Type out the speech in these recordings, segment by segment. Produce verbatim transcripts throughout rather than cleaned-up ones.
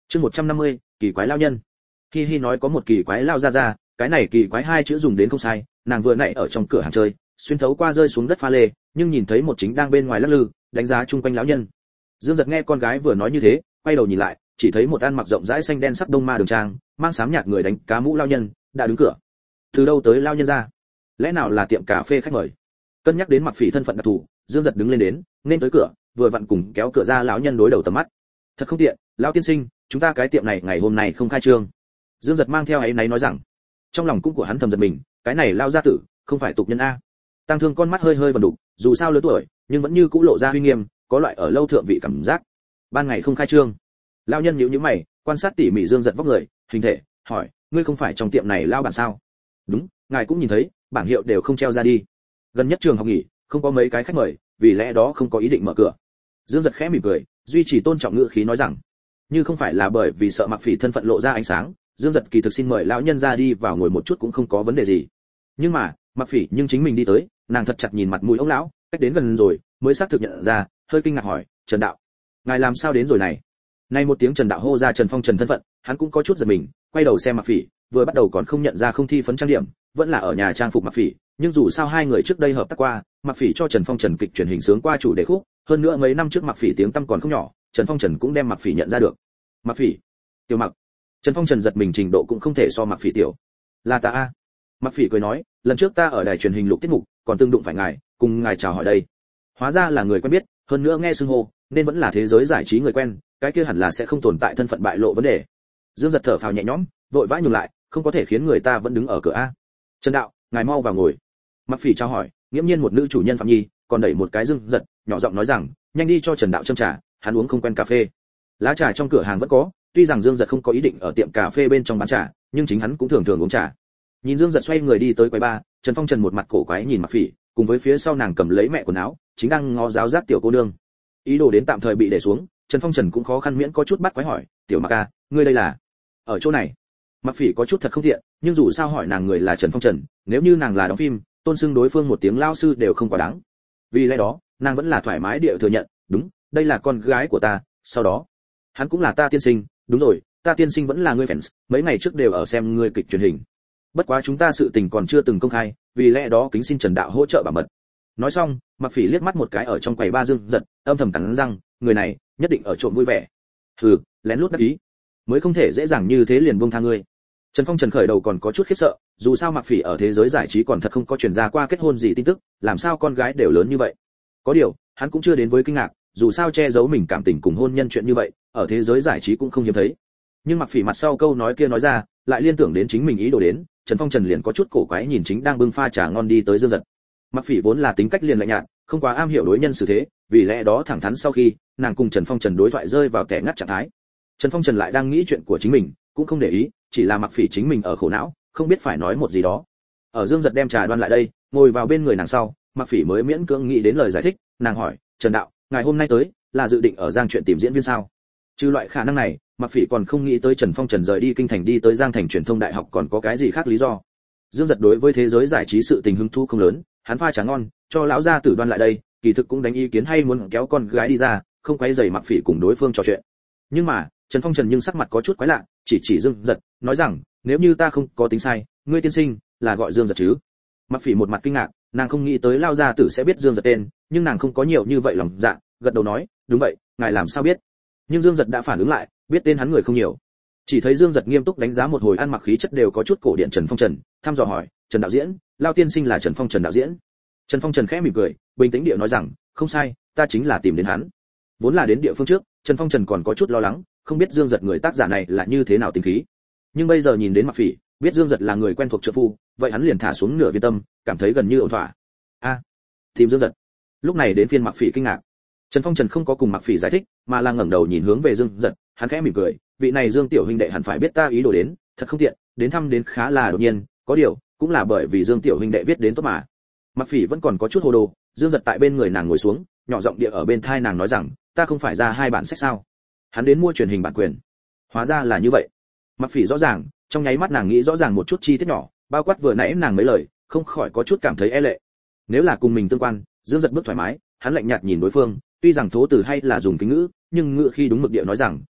Chương một trăm năm mươi, kỳ quái lao nhân. Hi Hi nói có một kỳ quái lao ra ra, cái này kỳ quái hai chữ dùng đến không sai, nàng vừa nãy ở trong cửa hàng chơi, xuyên thấu qua rơi xuống đất pha lê, nhưng nhìn thấy một chính đang bên ngoài lắc lư, đánh giá chung quanh lão nhân. Dương Giật nghe con gái vừa nói như thế, quay đầu nhìn lại, chỉ thấy một ăn mặc rộng rãi xanh đen sắc đông ma đường trang, mang sám nhạt người đánh cá mũ lao nhân, đã đứng cửa. Từ đâu tới lao nhân ra? Lẽ nào là tiệm cà phê khách mời? Cân nhắc đến Mặc Phỉ thân phận đặc thù, Dương Giật đứng lên đến, nên tới cửa, vừa vặn cùng kéo cửa ra lão nhân đối đầu tầm mắt. Thật không tiện, lão tiên sinh, chúng ta cái tiệm này ngày hôm nay không khai trương. Dương Giật mang theo ấy náy nói rằng. Trong lòng cũng của hắn thầm giật mình, cái này lao gia tử, không phải tục nhân a. Tăng Thương con mắt hơi hơi vần đục, dù sao lớn tuổi, nhưng vẫn như cũ lộ ra uy nghiêm, có loại ở lâu thượng vị cảm giác. Ban ngày không khai trương. Lão nhân nhíu nhíu mày, quan sát tỉ mỉ Dương Giật vóc người, hình thể, hỏi, ngươi không phải trong tiệm này lao bản sao? Đúng, ngài cũng nhìn thấy, bảng hiệu đều không treo ra đi. Gần nhất trường học nghỉ, không có mấy cái khách mời, vì lẽ đó không có ý định mở cửa. Dương Giật khẽ mỉm cười, duy trì tôn trọng ngữ khí nói rằng, như không phải là bởi vì sợ Mặc Phỉ thân phận lộ ra ánh sáng, Dương Giật kỳ thực xin mời lão nhân ra đi vào ngồi một chút cũng không có vấn đề gì. Nhưng mà, Mặc Phỉ nhưng chính mình đi tới, nàng thật chặt nhìn mặt mũi ông lão, cách đến gần rồi, mới xác thực nhận ra, hơi kinh ngạc hỏi, Trần đạo, ngài làm sao đến rồi này? Nay một tiếng Trần đạo hô ra Trần Phong Trần thân phận, hắn cũng có chút giật mình, quay đầu xem Mặc Phỉ, vừa bắt đầu còn không nhận ra không thi phấn trang điểm, vẫn là ở nhà trang phục Mặc Phỉ, nhưng dù sao hai người trước đây hợp tác qua, Mặc Phỉ cho Trần Phong Trần kịch truyền hình sướng qua chủ đề khúc, hơn nữa mấy năm trước Mặc Phỉ tiếng tăm còn không nhỏ, Trần Phong Trần cũng đem Mặc Phỉ nhận ra được. Mặc Phỉ, Tiểu Mặc. Trần Phong Trần giật mình trình độ cũng không thể so Mặc Phỉ tiểu. Là ta a. Mặc Phỉ cười nói, lần trước ta ở đài truyền hình lục tiết mục, còn tương đụng phải ngài, cùng ngài chào hỏi đây. Hóa ra là người quen biết, hơn nữa nghe xưng hô, nên vẫn là thế giới giải trí người quen, cái kia hẳn là sẽ không tồn tại thân phận bại lộ vấn đề. Dương Giật thở phào nhẹ nhõm, vội vã nhường lại, không có thể khiến người ta vẫn đứng ở cửa a. Trần đạo, ngài mau vào ngồi. Mặc Phỉ chào hỏi, nghiễm nhiên một nữ chủ nhân Phạm Nhi, còn đẩy một cái Dương Giật, nhỏ giọng nói rằng, nhanh đi cho Trần đạo châm trà, hắn uống không quen cà phê. Lá trà trong cửa hàng vẫn có, tuy rằng Dương Giật không có ý định ở tiệm cà phê bên trong bán trà, nhưng chính hắn cũng thường thường uống trà. Nhìn Dương Giật xoay người đi tới quầy bar, Trần Phong Trần một mặt cổ quái nhìn Mặc Phỉ, cùng với phía sau nàng cầm lấy mẹ quần áo, chính đang ngó giáo giác tiểu cô nương. Ý đồ đến tạm thời bị để xuống, Trần Phong Trần cũng khó khăn miễn có chút bắt quái hỏi, "Tiểu Mặc a, ngươi đây là?" "Ở chỗ này." Mặc Phỉ có chút thật không thiện, nhưng dù sao hỏi nàng người là Trần Phong Trần, nếu như nàng là đóng phim, tôn xưng đối phương một tiếng lao sư đều không quá đáng. Vì lẽ đó, nàng vẫn là thoải mái địa thừa nhận, "Đúng, đây là con gái của ta." Sau đó, "Hắn cũng là ta tiên sinh." "Đúng rồi, ta tiên sinh vẫn là ngươi fans, mấy ngày trước đều ở xem ngươi kịch truyền hình. Bất quá chúng ta sự tình còn chưa từng công khai, vì lẽ đó kính xin Trần đạo hỗ trợ bảo mật." Nói xong, Mặc Phỉ liếc mắt một cái ở trong quầy ba Dương Giật, âm thầm cắn răng, người này nhất định ở trộm vui vẻ. Hừ, lén lút đắc ý, mới không thể dễ dàng như thế liền buông tha ngươi. Trần Phong Trần khởi đầu còn có chút khiếp sợ, dù sao Mặc Phỉ ở thế giới giải trí còn thật không có truyền ra qua kết hôn gì tin tức, làm sao con gái đều lớn như vậy. Có điều, hắn cũng chưa đến với kinh ngạc, dù sao che giấu mình cảm tình cùng hôn nhân chuyện như vậy, ở thế giới giải trí cũng không hiếm thấy. Nhưng Mặc Phỉ mặt sau câu nói kia nói ra, lại liên tưởng đến chính mình ý đồ đến, Trần Phong Trần liền có chút cổ quái nhìn chính đang bưng pha trà ngon đi tới Dương Giật. Mặc Phỉ vốn là tính cách liền lạnh nhạt, không quá am hiểu đối nhân xử thế, vì lẽ đó thẳng thắn sau khi, nàng cùng Trần Phong Trần đối thoại rơi vào kẻ ngắt trạng thái. Trần Phong Trần lại đang nghĩ chuyện của chính mình, cũng không để ý, chỉ là Mặc Phỉ chính mình ở khổ não, không biết phải nói một gì đó. Ở Dương Giật đem trà đoan lại đây, ngồi vào bên người nàng sau, Mặc Phỉ mới miễn cưỡng nghĩ đến lời giải thích, nàng hỏi, "Trần đạo, ngài hôm nay tới, là dự định ở Giang chuyện tìm diễn viên sao?" Trừ loại khả năng này, Mặc Phỉ còn không nghĩ tới Trần Phong Trần rời đi kinh thành đi tới Giang Thành truyền thông đại học còn có cái gì khác lý do. Dương Giật đối với thế giới giải trí sự tình hứng thú không lớn, hắn pha trà ngon, cho lão gia tử đoan lại đây, kỳ thực cũng đánh ý kiến hay muốn kéo con gái đi ra, không quấy rầy Mặc Phỉ cùng đối phương trò chuyện. Nhưng mà, Trần Phong Trần nhưng sắc mặt có chút quái lạ, chỉ chỉ Dương Giật, nói rằng, "Nếu như ta không có tính sai, ngươi tiên sinh là gọi Dương Giật chứ?" Mặc Phỉ một mặt kinh ngạc, nàng không nghĩ tới lão gia tử sẽ biết Dương Giật tên, nhưng nàng không có nhiều như vậy lòng dạ, gật đầu nói, "Đúng vậy, ngài làm sao biết?" Nhưng Dương Giật đã phản ứng lại, biết tên hắn người không nhiều. Chỉ thấy Dương Giật nghiêm túc đánh giá một hồi, ăn mặc khí chất đều có chút cổ điển Trần Phong Trần, thăm dò hỏi, "Trần đạo diễn, lão tiên sinh là Trần Phong Trần đạo diễn?" Trần Phong Trần khẽ mỉm cười, bình tĩnh địa nói rằng, "Không sai, ta chính là tìm đến hắn." Vốn là đến địa phương trước, Trần Phong Trần còn có chút lo lắng, không biết Dương Giật người tác giả này là như thế nào tính khí. Nhưng bây giờ nhìn đến Mặc Phỉ, biết Dương Giật là người quen thuộc trợ phu, vậy hắn liền thả xuống nửa viên tâm, cảm thấy gần như ổn thỏa. A, tìm Dương Giật. Lúc này đến phiên Mặc Phỉ kinh ngạc. Trần Phong Trần không có cùng Mặc Phỉ giải thích, mà là ngẩng đầu nhìn hướng về Dương Giật, hắn khẽ mỉm cười, "Vị này Dương tiểu huynh đệ hẳn phải biết ta ý đồ đến, thật không tiện, đến thăm đến khá là đột nhiên, có điều, cũng là bởi vì Dương tiểu huynh đệ viết đến tốt mà." Mặc Phỉ vẫn còn có chút hồ đồ, Dương Giật tại bên người nàng ngồi xuống, nhỏ giọng địa ở bên tai nàng nói rằng, "Ta không phải ra hai bản sách sao? Hắn đến mua truyền hình bản quyền." Hóa ra là như vậy. Mặc Phỉ rõ ràng, trong nháy mắt nàng nghĩ rõ ràng một chút chi tiết nhỏ, bao quát vừa nãy nàng mấy lời, không khỏi có chút cảm thấy e lệ. Nếu là cùng mình tương quan, Dương Giật bước thoải mái, hắn lạnh nhạt nhìn đối phương, tuy rằng thố từ hay là dùng kính ngữ, nhưng ngữ khi đúng mực địa nói rằng, "Đúng,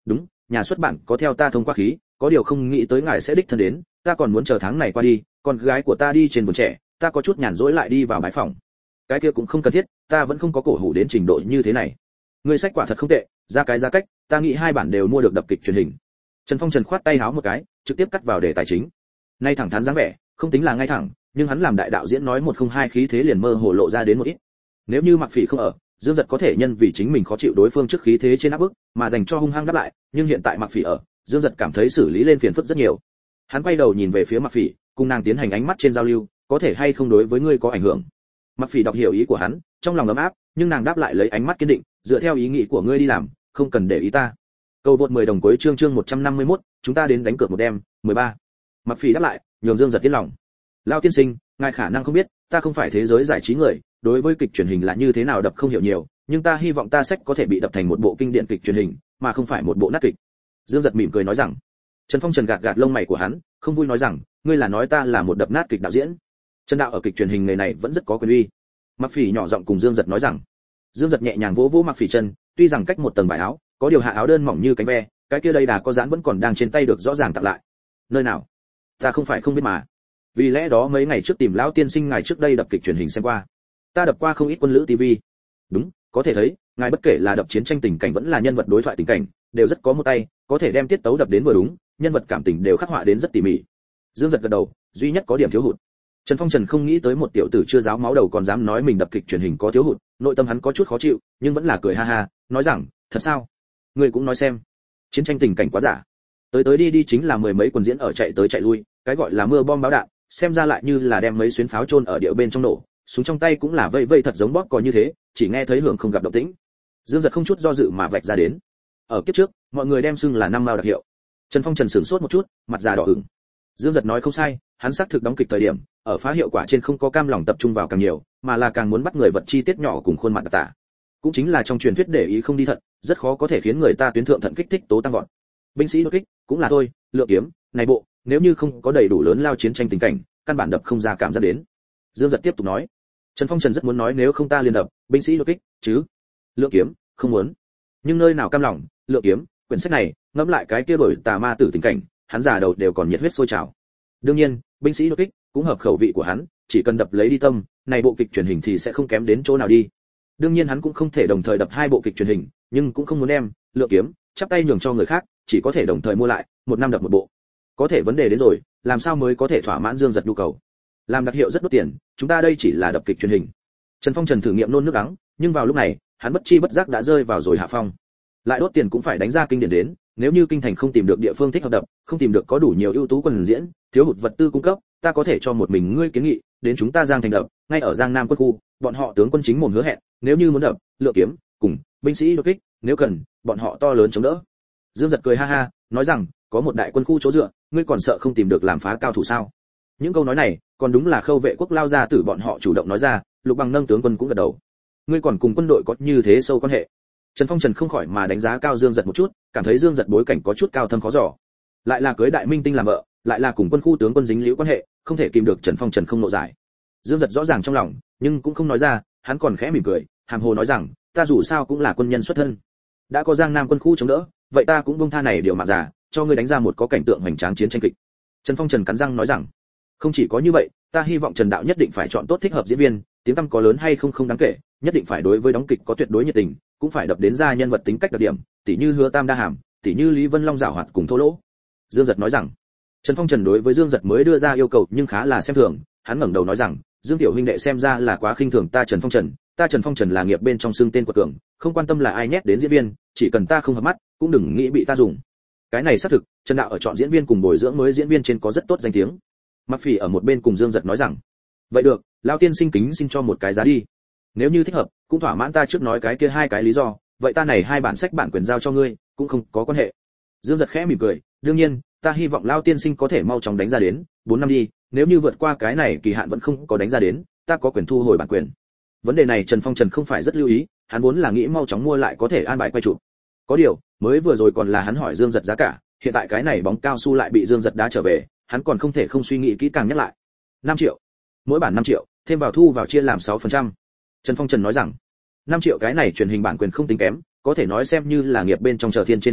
nhà xuất bản có theo ta thông qua khí, có điều không nghĩ tới ngài sẽ đích thân đến, ta còn muốn chờ tháng này qua đi, con gái của ta đi trên vườn trẻ, ta có chút nhàn rỗi lại đi vào bãi phòng. Cái kia cũng không cần thiết, ta vẫn không có cổ hủ đến trình độ như thế này. Người sách quả thật không tệ, ra cái giá cách, ta nghĩ hai bản đều mua được đập kịch truyền hình. Trần Phong Trần khoát tay háo một cái, trực tiếp cắt vào đề tài chính. Nay thẳng thắn dáng vẻ, không tính là ngay thẳng, nhưng hắn làm đại đạo diễn nói một không hai khí thế liền mơ hồ lộ ra đến một ít. Nếu như Mặc Phỉ không ở, Dương Dật có thể nhân vì chính mình khó chịu đối phương trước khí thế trên áp bức, mà dành cho hung hăng đáp lại, nhưng hiện tại Mặc Phỉ ở, Dương Dật cảm thấy xử lý lên phiền phức rất nhiều. Hắn quay đầu nhìn về phía Mặc Phỉ, cùng nàng tiến hành ánh mắt trên giao lưu, có thể hay không đối với ngươi có ảnh hưởng. Mặc Phỉ đọc hiểu ý của hắn, trong lòng ấm áp, nhưng nàng đáp lại lấy ánh mắt kiên định, dựa theo ý nghĩ của ngươi đi làm, không cần để ý ta. Cầu vượt mười đồng cuối chương chương một trăm năm mươi mốt, chúng ta đến đánh cược một đêm, mười ba. Mặc Phỉ đáp lại, nhường Dương Dật tiến lòng. Lão tiên sinh, ngài khả năng không biết, ta không phải thế giới giải trí người, đối với kịch truyền hình là như thế nào đập không hiểu nhiều, nhưng ta hy vọng ta sách có thể bị đập thành một bộ kinh điển kịch truyền hình, mà không phải một bộ nát kịch. Dương Dật mỉm cười nói rằng. Trần Phong Trần gạt gạt lông mày của hắn, không vui nói rằng, ngươi là nói ta là một đập nát kịch đạo diễn. Trần đạo ở kịch truyền hình nghề này vẫn rất có quyền uy. Mặc Phỉ nhỏ giọng cùng Dương Dật nói rằng. Dương Dật nhẹ nhàng vỗ vỗ Mặc Phỉ chân, tuy rằng cách một tầng vải áo, có điều hạ áo đơn mỏng như cánh ve, cái kia đây đà có dán vẫn còn đang trên tay được rõ ràng tặng lại. Nơi nào? Ta không phải không biết mà. Vì lẽ đó mấy ngày trước tìm lão tiên sinh ngài trước đây đập kịch truyền hình xem qua. Ta đập qua không ít quân lữ ti vi. Đúng, có thể thấy, ngài bất kể là đập chiến tranh tình cảnh vẫn là nhân vật đối thoại tình cảnh, đều rất có một tay, có thể đem tiết tấu đập đến vừa đúng, nhân vật cảm tình đều khắc họa đến rất tỉ mỉ. Dương Dật gật đầu, duy nhất có điểm thiếu hụt. Trần Phong Trần không nghĩ tới một tiểu tử chưa giáo máu đầu còn dám nói mình đập kịch truyền hình có thiếu hụt, nội tâm hắn có chút khó chịu, nhưng vẫn là cười ha ha, nói rằng, thật sao? Ngươi cũng nói xem. Chiến tranh tình cảnh quá giả. Tới tới đi đi chính là mười mấy quần diễn ở chạy tới chạy lui, cái gọi là mưa bom báo đạn, xem ra lại như là đem mấy xuyến pháo chôn ở địa bên trong nổ, súng trong tay cũng là vây vây thật giống bóp cò như thế, chỉ nghe thấy hưởng không gặp động tĩnh. Dương Dật không chút do dự mà vạch ra đến. Ở kiếp trước, mọi người đem xưng là năm mao đặc hiệu. Trần Phong Trần sửng sốt một chút, mặt già đỏ ửng. Dương Dật nói không sai, hắn xác thực đóng kịch thời điểm, ở phá hiệu quả trên không có cam lòng tập trung vào càng nhiều, mà là càng muốn bắt người vật chi tiết nhỏ cùng khuôn mặt đặc tả. Cũng chính là trong truyền thuyết để ý không đi thận, rất khó có thể khiến người ta tuyến thượng thận kích thích tố tăng vọt. Binh sĩ đột kích, cũng là thôi, lựa kiếm, này bộ, nếu như không có đầy đủ lớn lao chiến tranh tình cảnh, căn bản đập không ra cảm giác đến. Dương Dật tiếp tục nói. Trần Phong Trần rất muốn nói nếu không ta liền đập, binh sĩ đột kích, chứ. Lựa kiếm, không muốn. Nhưng nơi nào cam lòng, lựa kiếm, quyển sách này, ngẫm lại cái kia đổi tà ma tử tình cảnh, hắn già đầu đều còn nhiệt huyết sôi trào. Đương nhiên, binh sĩ đột kích cũng hợp khẩu vị của hắn, chỉ cần đập lấy đi tâm, này bộ kịch truyền hình thì sẽ không kém đến chỗ nào đi. Đương nhiên hắn cũng không thể đồng thời đập hai bộ kịch truyền hình, nhưng cũng không muốn đem lựa kiếm chắp tay nhường cho người khác, chỉ có thể đồng thời mua lại, một năm đập một bộ. Có thể vấn đề đến rồi, làm sao mới có thể thỏa mãn Dương Dật nhu cầu? Làm đặc hiệu rất đốt tiền, chúng ta đây chỉ là đập kịch truyền hình. Trần Phong Trần thử nghiệm nôn nước đắng, nhưng vào lúc này, hắn bất chi bất giác đã rơi vào rồi hạ phong. Lại đốt tiền cũng phải đánh ra kinh điển đến, nếu như kinh thành không tìm được địa phương thích hợp đập, không tìm được có đủ nhiều ưu tú quần diễn, thiếu hụt vật tư cung cấp, ta có thể cho một mình ngươi kiến nghị, đến chúng ta Giang thành đập, ngay ở Giang Nam quân khu, bọn họ tướng quân chính mồm hứa hẹn, nếu như muốn đập, lựa kiếm, cùng binh sĩ đột kích, nếu cần, bọn họ to lớn chống đỡ. Dương Dật cười ha ha, nói rằng, có một đại quân khu chỗ dựa, ngươi còn sợ không tìm được làm phá cao thủ sao? Những câu nói này, còn đúng là Khâu Vệ Quốc lao ra tử bọn họ chủ động nói ra, Lục Bằng nâng tướng quân cũng gật đầu. Ngươi còn cùng quân đội có như thế sâu quan hệ. Trần Phong Trần không khỏi mà đánh giá cao Dương Dật một chút, cảm thấy Dương Dật bối cảnh có chút cao thâm khó dò. Lại là cưới đại minh tinh làm vợ, lại là cùng quân khu tướng quân dính liễu quan hệ, không thể kìm được Trần Phong Trần không nộ giải. Dương Dật rõ ràng trong lòng, nhưng cũng không nói ra, hắn còn khẽ mỉm cười, hàm hồ nói rằng, ta dù sao cũng là quân nhân xuất thân, đã có Giang Nam quân khu chống đỡ, vậy ta cũng buông tha này điều mà giả, cho ngươi đánh ra một có cảnh tượng hoành tráng chiến tranh kịch. Trần Phong Trần cắn răng nói rằng, không chỉ có như vậy, ta hy vọng Trần đạo nhất định phải chọn tốt thích hợp diễn viên, tiếng tăm có lớn hay không không đáng kể, nhất định phải đối với đóng kịch có tuyệt đối nhiệt tình, cũng phải đập đến ra nhân vật tính cách đặc điểm, tỉ như Hứa Tam đa hàm, tỉ như Lý Vân Long giảo hoạt cùng thô lỗ. Dương Dật nói rằng, Trần Phong Trần đối với Dương Dật mới đưa ra yêu cầu nhưng khá là xem thường, hắn ngẩng đầu nói rằng, Dương tiểu huynh đệ xem ra là quá khinh thường ta Trần Phong Trần, ta Trần Phong Trần là nghiệp bên trong xương tên của cường, không quan tâm là ai nhét đến diễn viên, chỉ cần ta không hợp mắt, cũng đừng nghĩ bị ta dùng. Cái này xác thực, Trần đạo ở chọn diễn viên cùng bồi dưỡng mới diễn viên trên có rất tốt danh tiếng. Mặc Phỉ ở một bên cùng Dương Dật nói rằng, vậy được, lão tiên sinh kính xin cho một cái giá đi. Nếu như thích hợp, cũng thỏa mãn ta trước nói cái kia hai cái lý do, vậy ta này hai bản sách bản quyền giao cho ngươi, cũng không có quan hệ. Dương Dật khẽ mỉm cười, đương nhiên, ta hy vọng lão tiên sinh có thể mau chóng đánh ra đến, bốn năm đi, nếu như vượt qua cái này kỳ hạn vẫn không có đánh ra đến, ta có quyền thu hồi bản quyền. Vấn đề này Trần Phong Trần không phải rất lưu ý, hắn vốn là nghĩ mau chóng mua lại có thể an bài quay chụp. Có điều, mới vừa rồi còn là hắn hỏi Dương Dật giá cả, hiện tại cái này bóng cao su lại bị Dương Dật đá trở về, hắn còn không thể không suy nghĩ kỹ càng nhắc lại. năm triệu. Mỗi bản năm triệu, thêm vào thu vào chia làm sáu phần trăm. Trần Phong Trần nói rằng, năm triệu cái này truyền hình bản quyền không tính kém, có thể nói xem như là nghiệp bên trong chờ thiên trên trình độ,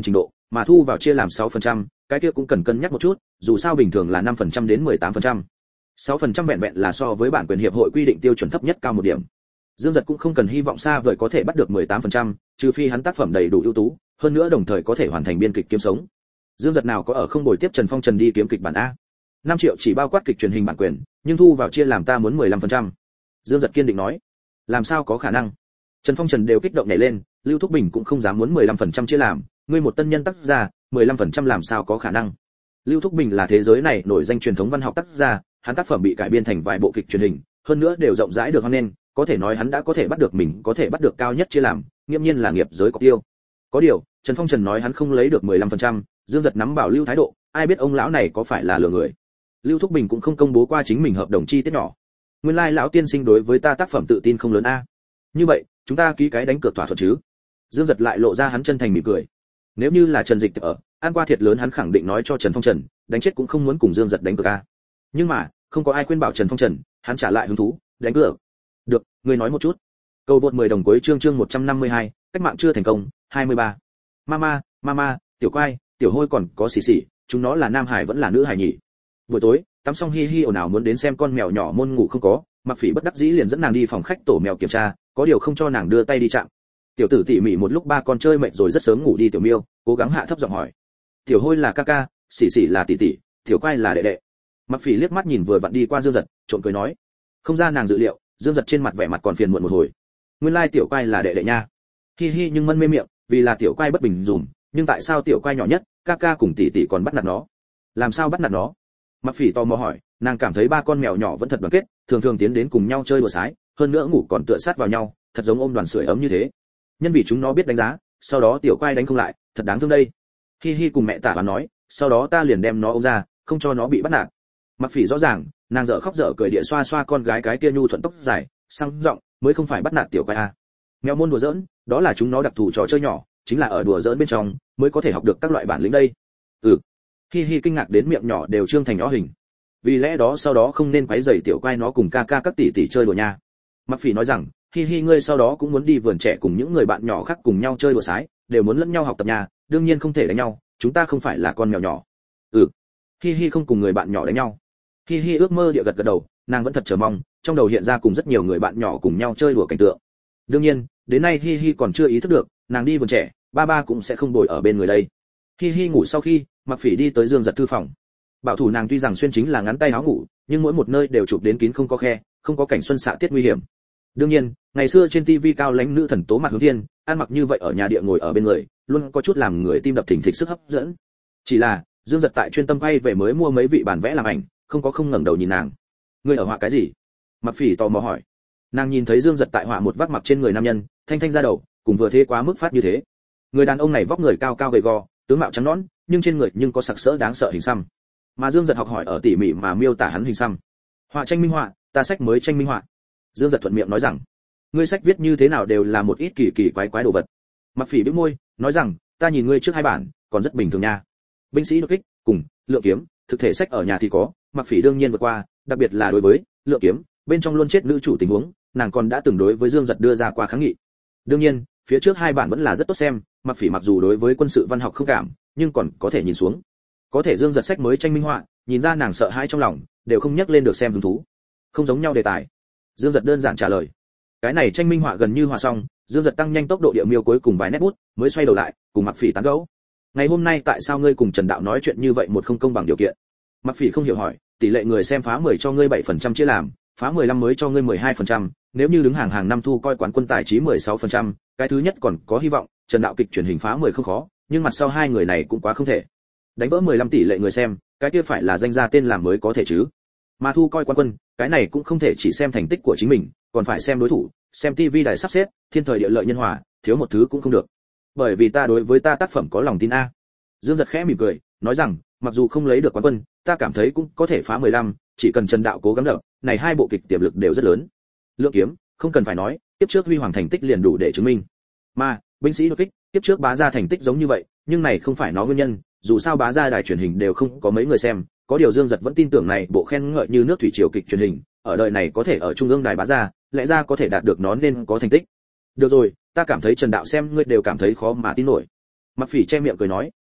mà thu vào chia làm sáu phần trăm, cái kia cũng cần cân nhắc một chút, dù sao bình thường là năm phần trăm đến mười tám phần trăm. sáu phần trăm vẹn vẹn là so với bản quyền hiệp hội quy định tiêu chuẩn thấp nhất cao một điểm. Dương Dật cũng không cần hy vọng xa vời có thể bắt được mười tám phần trăm, trừ phi hắn tác phẩm đầy đủ ưu tú, hơn nữa đồng thời có thể hoàn thành biên kịch kiếm sống. Dương Dật nào có ở không bồi tiếp Trần Phong Trần đi kiếm kịch bản a. năm triệu chỉ bao quát kịch truyền hình bản quyền, nhưng thu vào chia làm ta muốn mười lăm phần trăm. Dương Dật kiên định nói. Làm sao có khả năng? Trần Phong Trần đều kích động nhảy lên, Lưu Thúc Bình cũng không dám muốn mười lăm phần trăm chia làm, ngươi một tân nhân tác giả, mười lăm phần trăm làm sao có khả năng? Lưu Thúc Bình là thế giới này nổi danh truyền thống văn học tác giả, hắn tác phẩm bị cải biên thành vài bộ kịch truyền hình, hơn nữa đều rộng rãi được hoan nghênh, có thể nói hắn đã có thể bắt được mình có thể bắt được cao nhất chia làm, nghiêm nhiên là nghiệp giới cọc tiêu. Có điều, Trần Phong Trần nói hắn không lấy được mười lăm phần trăm, Dương Dật nắm bảo Lưu thái độ, ai biết ông lão này có phải là lừa người. Lưu Thúc Bình cũng không công bố qua chính mình hợp đồng chi tiết nhỏ. Nguyên lai lão tiên sinh đối với ta tác phẩm tự tin không lớn a. Như vậy, chúng ta ký cái đánh cược thỏa thuận chứ? Dương Dật lại lộ ra hắn chân thành mỉm cười. Nếu như là Trần Dịch ở, ăn qua thiệt lớn hắn khẳng định nói cho Trần Phong Trần, đánh chết cũng không muốn cùng Dương Dật đánh cược a. Nhưng mà, không có ai khuyên bảo Trần Phong Trần, hắn trả lại hứng thú, đánh cược. Được, ngươi nói một chút. Cầu vượt mười đồng cuối chương chương một trăm năm mươi hai, cách mạng chưa thành công, hai mươi ba. Mama, mama, tiểu quai, tiểu hôi còn có xì xì, chúng nó là nam hải vẫn là nữ hải nhỉ? Buổi tối, tắm xong hi hi ồn ào muốn đến xem con mèo nhỏ môn ngủ không có, Mặc Phỉ bất đắc dĩ liền dẫn nàng đi phòng khách tổ mèo kiểm tra, có điều không cho nàng đưa tay đi chạm. Tiểu tử tỉ mỉ một lúc ba con chơi mệt rồi rất sớm ngủ đi tiểu miêu, cố gắng hạ thấp giọng hỏi. Tiểu hôi là ca ca, xì xì là tỷ tỷ, tiểu quai là đệ đệ. Mặc Phỉ liếc mắt nhìn vừa vặn đi qua Dương Dật, trộn cười nói. Không ra nàng dự liệu, Dương Dật trên mặt vẻ mặt còn phiền muộn một hồi. Nguyên lai tiểu quai là đệ đệ nha. Hi hi nhưng mân mê miệng, vì là tiểu quai bất bình dùm, nhưng tại sao tiểu quai nhỏ nhất, ca ca cùng tỷ tỷ còn bắt nạt nó? Làm sao bắt nạt nó? Mặc Phỉ tò mò hỏi, nàng cảm thấy ba con mèo nhỏ vẫn thật đoàn kết, thường thường tiến đến cùng nhau chơi đùa sái, hơn nữa ngủ còn tựa sát vào nhau, thật giống ôm đoàn sưởi ấm như thế. Nhân vì chúng nó biết đánh giá, sau đó tiểu quai đánh không lại, thật đáng thương đây. Hi hi cùng mẹ tả và nói, sau đó ta liền đem nó ôm ra, không cho nó bị bắt nạt. Mặc Phỉ rõ ràng, nàng dở khóc dở cười địa xoa xoa con gái cái kia nhu thuận tóc dài, sang giọng, mới không phải bắt nạt tiểu quai à. Mèo môn đùa giỡn, đó là chúng nó đặc thù trò chơi nhỏ, chính là ở đùa giỡn bên trong mới có thể học được các loại bản lĩnh đây. Ừ. Hi hi kinh ngạc đến miệng nhỏ đều trương thành nhỏ hình. Vì lẽ đó sau đó không nên quấy rầy tiểu quai nó cùng ca ca các tỷ tỷ chơi đùa nha. Mặc Phỉ nói rằng, hi hi ngươi sau đó cũng muốn đi vườn trẻ cùng những người bạn nhỏ khác cùng nhau chơi đùa sái, đều muốn lẫn nhau học tập nhà, đương nhiên không thể đánh nhau, chúng ta không phải là con mèo nhỏ. Ừ. Hi hi không cùng người bạn nhỏ đánh nhau. Hi hi ước mơ địa gật gật đầu, nàng vẫn thật chờ mong, trong đầu hiện ra cùng rất nhiều người bạn nhỏ cùng nhau chơi đùa cảnh tượng. Đương nhiên, đến nay hi hi còn chưa ý thức được, nàng đi vườn trẻ, ba ba cũng sẽ không bồi ở bên người đây. Hi hi ngủ sau khi, Mặc Phỉ đi tới Dương Dật thư phòng. Bảo thủ nàng tuy rằng xuyên chính là ngắn tay áo ngủ, nhưng mỗi một nơi đều chụp đến kín không có khe, không có cảnh xuân xạ tiết nguy hiểm. Đương nhiên, ngày xưa trên tivi cao lãnh nữ thần Tố Mạc Hướng Thiên, ăn mặc như vậy ở nhà địa ngồi ở bên người, luôn có chút làm người tim đập thình thịch sức hấp dẫn. Chỉ là, Dương Dật tại chuyên tâm quay về mới mua mấy vị bản vẽ làm ảnh, không có không ngẩng đầu nhìn nàng. Ngươi ở họa cái gì? Mặc Phỉ tò mò hỏi. Nàng nhìn thấy Dương Dật tại họa một vác mặc trên người nam nhân, thanh thanh ra đầu, cùng vừa thế quá mức phát như thế. Người đàn ông này vóc người cao cao gầy gò, tướng mạo trắng nõn, nhưng trên người nhưng có sặc sỡ đáng sợ hình xăm. Mà Dương Dật học hỏi ở tỉ mỉ mà miêu tả hắn hình xăm. Họa tranh minh họa, ta sách mới tranh minh họa. Dương Dật thuận miệng nói rằng, ngươi sách viết như thế nào đều là một ít kỳ kỳ quái quái đồ vật. Mặc Phỉ bĩu môi, nói rằng, ta nhìn ngươi trước hai bản, còn rất bình thường nha. Binh sĩ đột kích, cùng lượng kiếm, thực thể sách ở nhà thì có, Mặc Phỉ đương nhiên vượt qua, đặc biệt là đối với lượng kiếm, bên trong luôn chết nữ chủ tình huống, nàng còn đã từng đối với Dương Dật đưa ra qua kháng nghị. Đương nhiên, phía trước hai bản vẫn là rất tốt xem, Mặc Phỉ mặc dù đối với quân sự văn học không cảm, nhưng còn có thể nhìn xuống. Có thể Dương Dật sách mới tranh minh họa, nhìn ra nàng sợ hãi trong lòng, đều không nhắc lên được xem hứng thú. Không giống nhau đề tài. Dương Dật đơn giản trả lời. Cái này tranh minh họa gần như họa xong, Dương Dật tăng nhanh tốc độ địa miêu cuối cùng vài nét bút, mới xoay đầu lại, cùng Mặc Phỉ tán gẫu. Ngày hôm nay tại sao ngươi cùng Trần Đạo nói chuyện như vậy một không công bằng điều kiện? Mặc Phỉ không hiểu hỏi, tỷ lệ người xem phá mười cho ngươi bảy phần trăm chia làm, phá mười lăm mới cho ngươi mười hai phần trăm, nếu như đứng hàng hàng năm thu coi quán quân tài trí mười sáu phần trăm, cái thứ nhất còn có hy vọng, Trần Đạo kịch truyền hình phá mười không khó, nhưng mặt sau hai người này cũng quá không thể. Đánh vỡ mười lăm tỷ lệ người xem, cái kia phải là danh gia tên làm mới có thể chứ. Mà thu coi quán quân, cái này cũng không thể chỉ xem thành tích của chính mình, còn phải xem đối thủ, xem tivi đài sắp xếp, thiên thời địa lợi nhân hòa, thiếu một thứ cũng không được. Bởi vì ta đối với ta tác phẩm có lòng tin a. Dương Dật khẽ mỉm cười, nói rằng, mặc dù không lấy được quán quân, ta cảm thấy cũng có thể phá mười lăm, chỉ cần Trần Đạo cố gắng đập, này hai bộ kịch tiềm lực đều rất lớn. Lượng kiếm, không cần phải nói, tiếp trước huy hoàng thành tích liền đủ để chứng minh. Mà, binh sĩ đột kích, tiếp trước Bá Gia thành tích giống như vậy, nhưng này không phải nó nguyên nhân, dù sao Bá Gia đài truyền hình đều không có mấy người xem, có điều Dương Dật vẫn tin tưởng này bộ khen ngợi như nước thủy triều kịch truyền hình, ở đời này có thể ở trung ương đài Bá Gia, lẽ ra có thể đạt được nó nên có thành tích. Được rồi, ta cảm thấy Trần Đạo xem ngươi đều cảm thấy khó mà tin nổi. Mặc Phỉ che miệng cười nói,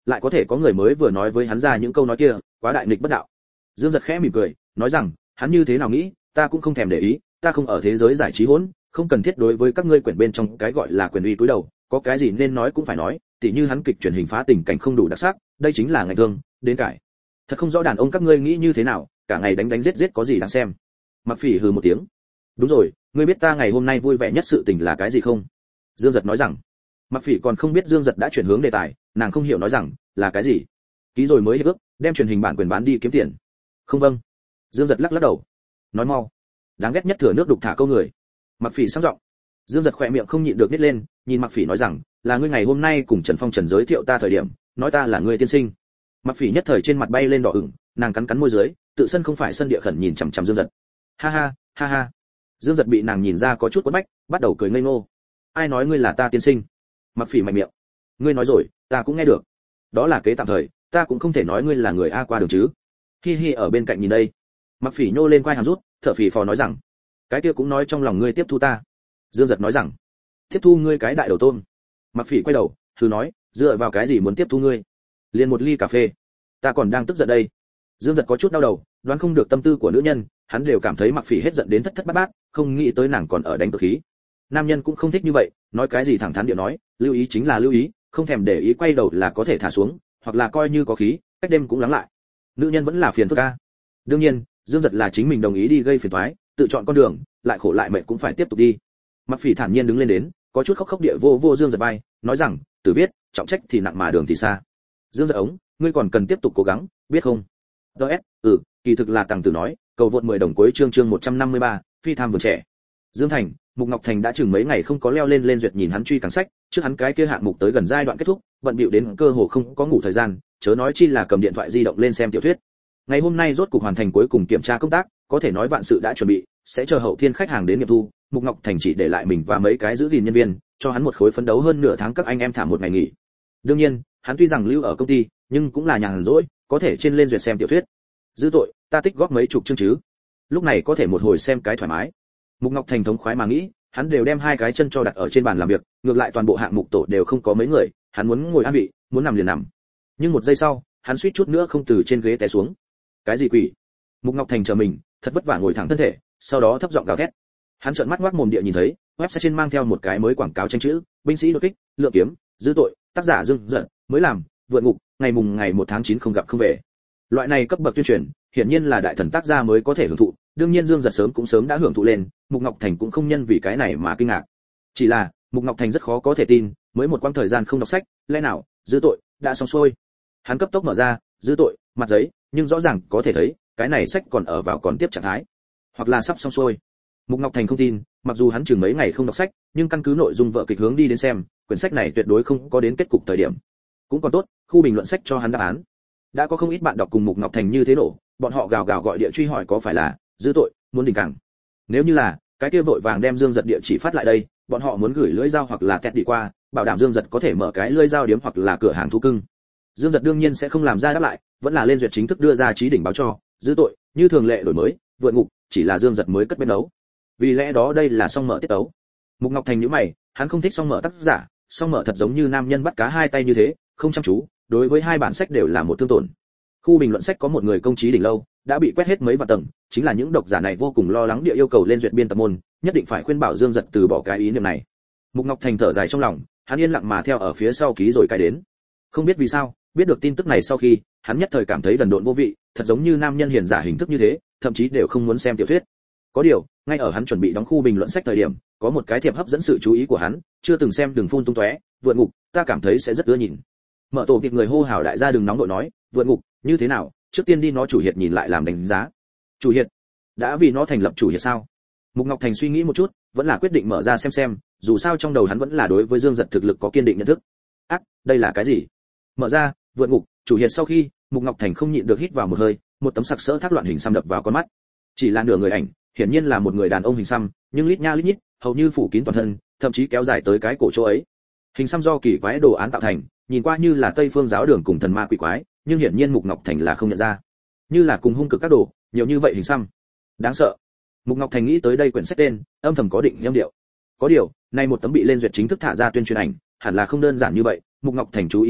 lại có thể có người mới vừa nói với hắn ra những câu nói kia, quá đại nghịch bất đạo. Dương Giật khẽ mỉm cười, nói rằng, hắn như thế nào nghĩ, ta cũng không thèm để ý, ta không ở thế giới giải trí hỗn, không cần thiết đối với các ngươi quyển bên trong cái gọi là quyền uy cúi đầu, có cái gì nên nói cũng phải nói, tỉ như hắn kịch truyền hình phá tình cảnh không đủ đặc sắc, đây chính là ngành thương, đến cải. Thật không rõ đàn ông các ngươi nghĩ như thế nào, cả ngày đánh đánh giết giết có gì đáng xem. Mặc Phỉ hừ một tiếng. Đúng rồi, ngươi biết ta ngày hôm nay vui vẻ nhất sự tình là cái gì không? Dương Giật nói rằng. Mặc Phỉ còn không biết Dương Giật đã chuyển hướng đề tài, nàng không hiểu nói rằng, là cái gì? Ký rồi mới hiệp ước, đem truyền hình bản quyền bán đi kiếm tiền. Không vâng. Dương Giật lắc lắc đầu. Nói mau. Đáng ghét nhất thừa nước đục thả câu người. Mặc Phỉ sang giọng. Dương Giật khỏe miệng không nhịn được nít lên, nhìn Mặc Phỉ nói rằng, là ngươi ngày hôm nay cùng Trần Phong Trần giới thiệu ta thời điểm, nói ta là ngươi tiên sinh. Mặc Phỉ nhất thời trên mặt bay lên đỏ ửng, nàng cắn cắn môi dưới, tự sân không phải sân địa khẩn nhìn chằm chằm Dương Giật. Ha ha, ha ha. Dương Giật bị nàng nhìn ra có chút quẫn bách, bắt đầu cười ngây ngô. Ai nói ngươi là ta tiên sinh? Mặc Phỉ mạnh miệng. Ngươi nói rồi, ta cũng nghe được. Đó là kế tạm thời, ta cũng không thể nói ngươi là người a qua đường chứ. Hi hi ở bên cạnh nhìn đây. Mặc Phỉ nhô lên quai hàm rút, thở phì phò nói rằng, cái kia cũng nói trong lòng ngươi tiếp thu ta. Dương Giật nói rằng, tiếp thu ngươi cái đại đầu tôm. Mặc Phỉ quay đầu, thử nói, dựa vào cái gì muốn tiếp thu ngươi? Liền một ly cà phê, ta còn đang tức giận đây. Dương Giật có chút đau đầu, đoán không được tâm tư của nữ nhân, hắn đều cảm thấy Mặc Phỉ hết giận đến thất thất bát bát, không nghĩ tới nàng còn ở đánh cực khí. Nam nhân cũng không thích như vậy, nói cái gì thẳng thắn điệu nói, lưu ý chính là lưu ý, không thèm để ý quay đầu là có thể thả xuống, hoặc là coi như có khí, cách đêm cũng lắng lại. Nữ nhân vẫn là phiền phức a. Đương nhiên, Dương Giật là chính mình đồng ý đi gây phiền toái, tự chọn con đường, lại khổ lại mệt cũng phải tiếp tục đi. Mặc Phỉ thản nhiên đứng lên đến, có chút khóc khóc địa vô vô Dương Giật vai, nói rằng, Tử viết, trọng trách thì nặng mà đường thì xa. Dương Giật ống, ngươi còn cần tiếp tục cố gắng, biết không? đê ét, ừ, kỳ thực là Tằng Tử nói, cầu vượt mười đồng cuối chương chương một trăm năm mươi ba, phi tham vườn trẻ. Dương Thành, Mục Ngọc Thành đã chừng mấy ngày không có leo lên lên duyệt nhìn hắn truy càng sách, trước hắn cái kia hạng mục tới gần giai đoạn kết thúc, bận bịu đến cơ hồ không có ngủ thời gian, chớ nói chi là cầm điện thoại di động lên xem tiểu thuyết. Ngày hôm nay rốt cục hoàn thành cuối cùng kiểm tra công tác, có thể nói vạn sự đã chuẩn bị, sẽ chờ hậu thiên khách hàng đến nghiệm thu, Mục Ngọc Thành chỉ để lại mình và mấy cái giữ gìn nhân viên, cho hắn một khối phấn đấu hơn nửa tháng các anh em thả một ngày nghỉ. Đương nhiên, hắn tuy rằng lưu ở công ty, nhưng cũng là nhàn rỗi, có thể trên lên duyệt xem tiểu thuyết. Dư tội, ta tích góp mấy chục chương chứ. Lúc này có thể một hồi xem cái thoải mái. Mục Ngọc Thành thống khoái mà nghĩ, hắn đều đem hai cái chân cho đặt ở trên bàn làm việc, ngược lại toàn bộ hạng mục tổ đều không có mấy người, hắn muốn ngồi an vị, muốn nằm liền nằm. Nhưng một giây sau, hắn suýt chút nữa không từ trên ghế té xuống. Cái gì quỷ? Mục Ngọc Thành chờ mình, thật vất vả ngồi thẳng thân thể, sau đó thấp giọng gào thét. Hắn trợn mắt ngoác mồm địa nhìn thấy, website trên mang theo một cái mới quảng cáo tranh chữ, binh sĩ đột kích, lượng kiếm, dư tội, tác giả Dương Giật, mới làm, vượt ngục, ngày mùng ngày một tháng chín không gặp không về. Loại này cấp bậc tuyên truyền, hiển nhiên là đại thần tác gia mới có thể hưởng thụ, đương nhiên Dương Giật sớm cũng sớm đã hưởng thụ lên, Mục Ngọc Thành cũng không nhân vì cái này mà kinh ngạc. Chỉ là, Mục Ngọc Thành rất khó có thể tin, mới một quãng thời gian không đọc sách, lẽ nào, dư tội đã xong xuôi. Hắn cấp tốc mở ra, dư tội, mặt giấy, nhưng rõ ràng có thể thấy, cái này sách còn ở vào còn tiếp trạng thái, hoặc là sắp xong xuôi. Mục Ngọc Thành không tin, mặc dù hắn chừng mấy ngày không đọc sách, nhưng căn cứ nội dung vở kịch hướng đi đến xem, quyển sách này tuyệt đối không có đến kết cục thời điểm. Cũng còn tốt, khu bình luận sách cho hắn đáp án. Đã có không ít bạn đọc cùng Mục Ngọc Thành như thế nổ, bọn họ gào gào gọi địa truy hỏi có phải là dư tội, muốn đỉnh càng. Nếu như là, cái kia vội vàng đem Dương Giật địa chỉ phát lại đây, bọn họ muốn gửi lưỡi dao hoặc là tẹt đi qua, bảo đảm Dương Giật có thể mở cái lưỡi dao điếm hoặc là cửa hàng thú cưng. Dương Giật đương nhiên sẽ không làm ra đáp lại, vẫn là lên duyệt chính thức đưa ra chí đỉnh báo cho, dư tội, như thường lệ đổi mới, vượt ngục, chỉ là Dương Giật mới cất bếp nấu. Vì lẽ đó đây là song mở tiết tấu. Mục Ngọc Thành nhíu mày, hắn không thích song mở tác giả, song mở thật giống như nam nhân bắt cá hai tay như thế, không chăm chú, đối với hai bản sách đều là một thương tổn. Khu bình luận sách có một người công trí đỉnh lâu, đã bị quét hết mấy vạn tầng, chính là những độc giả này vô cùng lo lắng địa yêu cầu lên duyệt biên tập môn, nhất định phải khuyên bảo Dương Giật từ bỏ cái ý niệm này. Mục Ngọc Thành thở dài trong lòng, hắn yên lặng mà theo ở phía sau ký rồi cái đến. Không biết vì sao, biết được tin tức này sau khi, hắn nhất thời cảm thấy đần độn vô vị, thật giống như nam nhân hiền giả hình thức như thế, thậm chí đều không muốn xem tiểu thuyết. Có điều, ngay ở hắn chuẩn bị đóng khu bình luận sách thời điểm, có một cái thiệp hấp dẫn sự chú ý của hắn, chưa từng xem đừng phun tung tóe, vượt ngục, ta cảm thấy sẽ rất ưa nhìn. Mở tổ kịp người hô hào đại gia đừng nóng đội nói, vượt ngục, như thế nào, trước tiên đi nó chủ hiệt nhìn lại làm đánh giá. Chủ hiệt? Đã vì nó thành lập chủ hiệt sao? Mục Ngọc Thành suy nghĩ một chút, vẫn là quyết định mở ra xem xem, dù sao trong đầu hắn vẫn là đối với Dương Giật thực lực có kiên định nhận thức. Ác, đây là cái gì? Mở ra, vượt ngục, chủ hiệt sau khi, Mục Ngọc Thành không nhịn được hít vào một hơi, một tấm sặc sỡ thác loạn hình xăm đập vào con mắt. Chỉ là nửa người ảnh, hiển nhiên là một người đàn ông hình xăm, nhưng lít nha lít nhít, hầu như phủ kín toàn thân, thậm chí kéo dài tới cái cổ chỗ ấy. Hình xăm do kỳ quái đồ án tạo thành, nhìn qua như là Tây Phương giáo đường cùng thần ma quỷ quái, nhưng hiển nhiên Mục Ngọc Thành là không nhận ra. Như là cùng hung cực các đồ, nhiều như vậy hình xăm. Đáng sợ. Mục Ngọc Thành nghĩ tới đây quyển sách tên, âm thầm có định âm điệu. Có điều, nay một tấm bị lên duyệt chính thức thả ra tuyên truyền ảnh, hẳn là không đơn giản như vậy, Mục Ngọc Thành chú ý tới,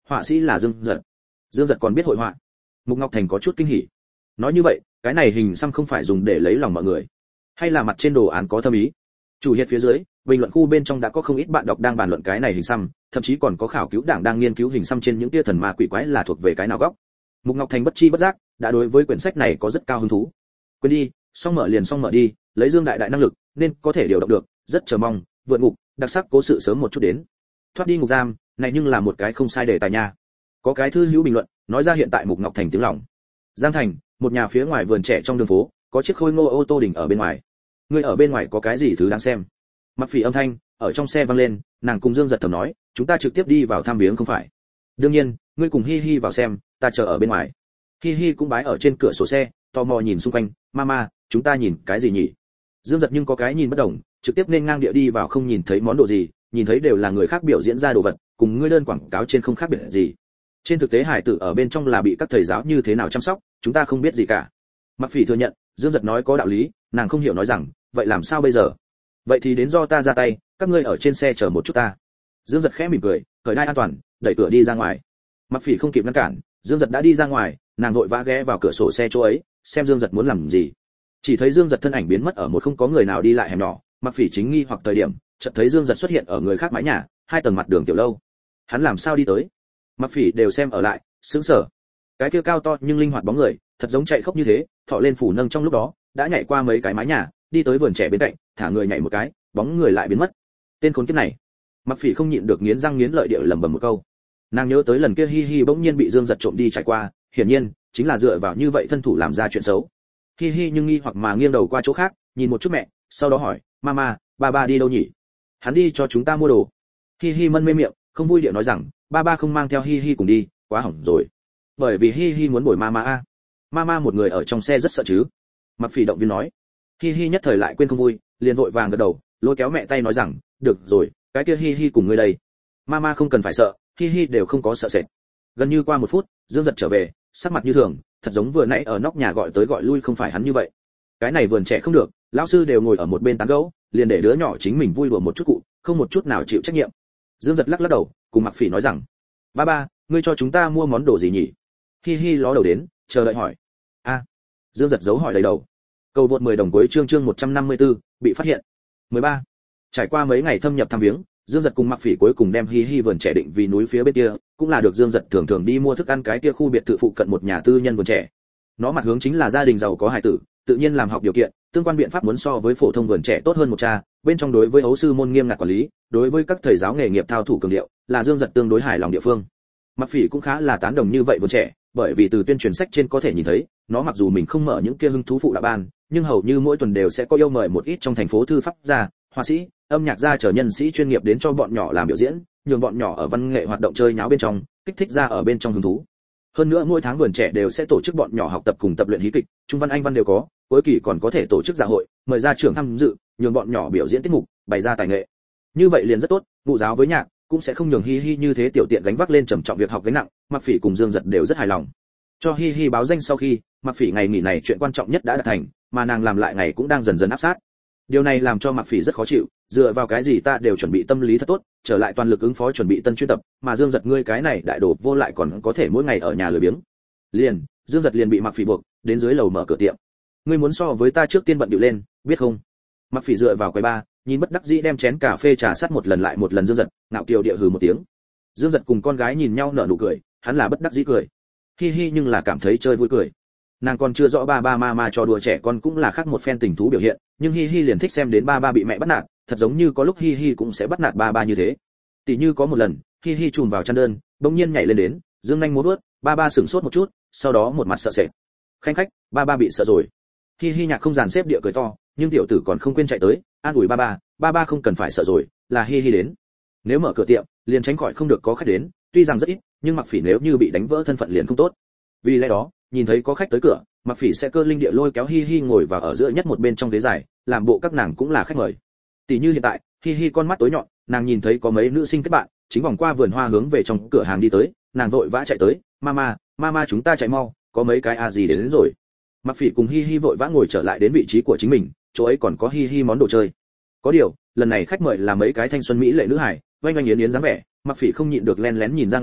họa sĩ là Dương Giật. Dương Giật còn biết hội họa. Mục Ngọc Thành có chút kinh hỉ. Nói như vậy, cái này hình xăm không phải dùng để lấy lòng mọi người, hay là mặt trên đồ án có thâm ý? Chủ hiện phía dưới, bình luận khu bên trong đã có không ít bạn đọc đang bàn luận cái này hình xăm, thậm chí còn có khảo cứu đảng đang nghiên cứu hình xăm trên những tia thần ma quỷ quái là thuộc về cái nào góc. Mục Ngọc Thành bất chi bất giác đã đối với quyển sách này có rất cao hứng thú. Quên đi, xong mở liền xong mở đi, lấy Dương đại đại năng lực nên có thể điều động được, rất chờ mong, vượt ngục, đặc sắc cố sự sớm một chút đến. Thoát đi ngục giam, này nhưng là một cái không sai đề tài nha. Có cái thư hữu bình luận, nói ra hiện tại Mục Ngọc Thành tiếng lòng. Giang Thành, một nhà phía ngoài vườn trẻ trong đường phố, có chiếc khôi ngô ô tô đỉnh ở bên ngoài. Người ở bên ngoài có cái gì thứ đáng xem? Mặc Phỉ âm thanh ở trong xe vang lên, nàng cùng Dương Giật thầm nói, chúng ta trực tiếp đi vào thăm viếng không phải? Đương nhiên, ngươi cùng Hi Hi vào xem, ta chờ ở bên ngoài. Hi Hi cũng bái ở trên cửa sổ xe, tò mò nhìn xung quanh, mama, chúng ta nhìn cái gì nhỉ? Dương Giật nhưng có cái nhìn bất đồng, trực tiếp nên ngang địa đi vào không nhìn thấy món đồ gì, nhìn thấy đều là người khác biểu diễn ra đồ vật, cùng ngươi đơn quảng cáo trên không khác biệt gì. Trên thực tế hải tử ở bên trong là bị các thầy giáo như thế nào chăm sóc, chúng ta không biết gì cả. Mặc Phỉ thừa nhận, Dương Giật nói có đạo lý, nàng không hiểu nói rằng, vậy làm sao bây giờ? Vậy thì đến do ta ra tay, các ngươi ở trên xe chờ một chút ta. Dương Giật khẽ mỉm cười, cởi đai an toàn, đẩy cửa đi ra ngoài. Mặc Phỉ không kịp ngăn cản, Dương Giật đã đi ra ngoài, nàng vội vã ghé vào cửa sổ xe chỗ ấy, xem Dương Giật muốn làm gì. Chỉ thấy Dương Giật thân ảnh biến mất ở một không có người nào đi lại hẻm nhỏ, Mặc Phỉ chính nghi hoặc thời điểm, chợt thấy Dương Giật xuất hiện ở người khác mái nhà, hai tầng mặt đường tiểu lâu. Hắn làm sao đi tới? Mặc Phỉ đều xem ở lại, sững sờ. Cái kia cao to nhưng linh hoạt bóng người, thật giống chạy khốc như thế, thọ lên phủ nâng trong lúc đó, đã nhảy qua mấy cái mái nhà, đi tới vườn trẻ bên cạnh, thả người nhảy một cái, bóng người lại biến mất. Tên khốn kiếp này. Mặc Phỉ không nhịn được nghiến răng nghiến lợi địa lẩm bẩm một câu. Nàng nhớ tới lần kia Hi Hi bỗng nhiên bị Dương Giật trộm đi trải qua, hiển nhiên chính là dựa vào như vậy thân thủ làm ra chuyện xấu. Hi Hi nhưng nghi hoặc mà nghiêng đầu qua chỗ khác, nhìn một chút mẹ, sau đó hỏi, mama, ba ba đi đâu nhỉ? Hắn đi cho chúng ta mua đồ. Hi Hi mân mê miệng, không vui địa nói rằng, ba ba không mang theo Hi Hi cùng đi, quá hỏng rồi. Bởi vì Hi Hi muốn bồi mama a. Mama một người ở trong xe rất sợ chứ? Mặc Phỉ động viên nói. Hi Hi nhất thời lại quên không vui, liền vội vàng gật đầu, lôi kéo mẹ tay nói rằng, được rồi, cái kia Hi Hi cùng ngươi đây. Mama không cần phải sợ, Hi Hi đều không có sợ sệt. Gần như qua một phút, Dương Giật trở về, sắc mặt như thường, thật giống vừa nãy ở nóc nhà gọi tới gọi lui không phải hắn như vậy. Cái này vườn trẻ không được, lão sư đều ngồi ở một bên tán gẫu, liền để đứa nhỏ chính mình vui đùa một chút cụ, không một chút nào chịu trách nhiệm. Dương Giật lắc lắc đầu, cùng Mặc Phỉ nói rằng, ba ba, ngươi cho chúng ta mua món đồ gì nhỉ? Hi Hi ló đầu đến, chờ đợi hỏi. A. Dương Giật giấu hỏi đầy đầu. Cầu vượt mười đồng cuối chương chương một trăm năm mươi tư, bị phát hiện. mười ba. Trải qua mấy ngày thâm nhập thăm viếng, Dương Giật cùng Mặc Phỉ cuối cùng đem Hi Hi vườn trẻ định vì núi phía bên kia, cũng là được Dương Giật thường thường đi mua thức ăn cái kia khu biệt thự phụ cận một nhà tư nhân vườn trẻ. Nó mặt hướng chính là gia đình giàu có hài tử, tự nhiên làm học điều kiện, tương quan biện pháp muốn so với phổ thông vườn trẻ tốt hơn một cha, bên trong đối với ấu sư môn nghiêm ngặt quản lý, đối với các thầy giáo nghề nghiệp thao thủ cường điệu, là Dương Giật tương đối hài lòng địa phương. Mặc Phỉ cũng khá là tán đồng như vậy vườn trẻ, bởi vì từ tuyên truyền sách trên có thể nhìn thấy, nó mặc dù mình không mở những kia hứng thú phụ đạo ban, nhưng hầu như mỗi tuần đều sẽ có yêu mời một ít trong thành phố thư pháp gia, họa sĩ, âm nhạc gia trở nhân sĩ chuyên nghiệp đến cho bọn nhỏ làm biểu diễn, nhường bọn nhỏ ở văn nghệ hoạt động chơi nháo bên trong, kích thích ra ở bên trong hứng thú. Hơn nữa mỗi tháng vườn trẻ đều sẽ tổ chức bọn nhỏ học tập cùng tập luyện hí kịch, trung văn anh văn đều có, cuối kỳ còn có thể tổ chức dạ hội, mời gia trưởng tham dự, nhường bọn nhỏ biểu diễn tiết mục, bày ra tài nghệ. Như vậy liền rất tốt, ngụ giáo với nhạc, cũng sẽ không nhường Hi Hi như thế tiểu tiện gánh vác lên trầm trọng việc học gánh nặng, Mặc Phỉ cùng Dương Giật đều rất hài lòng. Cho Hi Hi báo danh sau khi, Mặc Phỉ ngày nghỉ này chuyện quan trọng nhất đã đạt thành, mà nàng làm lại ngày cũng đang dần dần áp sát. Điều này làm cho Mặc Phỉ rất khó chịu, dựa vào cái gì ta đều chuẩn bị tâm lý thật tốt, trở lại toàn lực ứng phó chuẩn bị tân chuyên tập, mà Dương Giật ngươi cái này đại đồ vô lại còn có thể mỗi ngày ở nhà lười biếng. Liền, Dương Giật liền bị Mặc Phỉ buộc, đến dưới lầu mở cửa tiệm. Ngươi muốn so với ta trước tiên bận điệu lên, biết không? Mặc Phỉ dựa vào quầy bar, nhìn bất đắc dĩ đem chén cà phê trà sát một lần lại một lần Dương Giật, ngạo kiều địa hừ một tiếng. Dương Giật cùng con gái nhìn nhau nở nụ cười, hắn là bất đắc dĩ cười. Hi Hi nhưng là cảm thấy chơi vui cười. Nàng còn chưa rõ ba ba mama cho đùa trẻ con cũng là khác một phen tình thú biểu hiện, nhưng Hi Hi liền thích xem đến ba ba bị mẹ bắt nạt, thật giống như có lúc Hi Hi cũng sẽ bắt nạt ba ba như thế. Tỷ như có một lần, Hi Hi chùm vào chăn đơn, bỗng nhiên nhảy lên đến, dương nhanh múa vuốt, ba ba sững sốt một chút, sau đó một mặt sợ sệt. Khanh khách, ba ba bị sợ rồi. Hi Hi nhạc không dàn xếp địa cười to, nhưng tiểu tử còn không quên chạy tới, an ủi ba ba, ba ba không cần phải sợ rồi, là Hi Hi đến. Nếu mở cửa tiệm, liền tránh khỏi không được có khách đến, tuy rằng rất ít, nhưng Mặc Phỉ nếu như bị đánh vỡ thân phận liền không tốt. Vì lẽ đó, nhìn thấy có khách tới cửa, Mặc Phỉ sẽ cơ linh địa lôi kéo Hi Hi ngồi vào ở giữa nhất một bên trong ghế dài, làm bộ các nàng cũng là khách mời. Tỷ như hiện tại, Hi Hi con mắt tối nhọn, nàng nhìn thấy có mấy nữ sinh kết bạn, chính vòng qua vườn hoa hướng về trong cửa hàng đi tới, nàng vội vã chạy tới, "Mama, mama chúng ta chạy mau, có mấy cái a gì đến, đến rồi." Mặc Phỉ cùng Hi Hi vội vã ngồi trở lại đến vị trí của chính mình, chỗ ấy còn có Hi Hi món đồ chơi. Có điều, lần này khách mời là mấy cái thanh xuân mỹ lệ nữ hài, oanh oanh yến yến dáng vẻ, Mặc Phỉ không nhịn được len lén nhìn ra ngoài,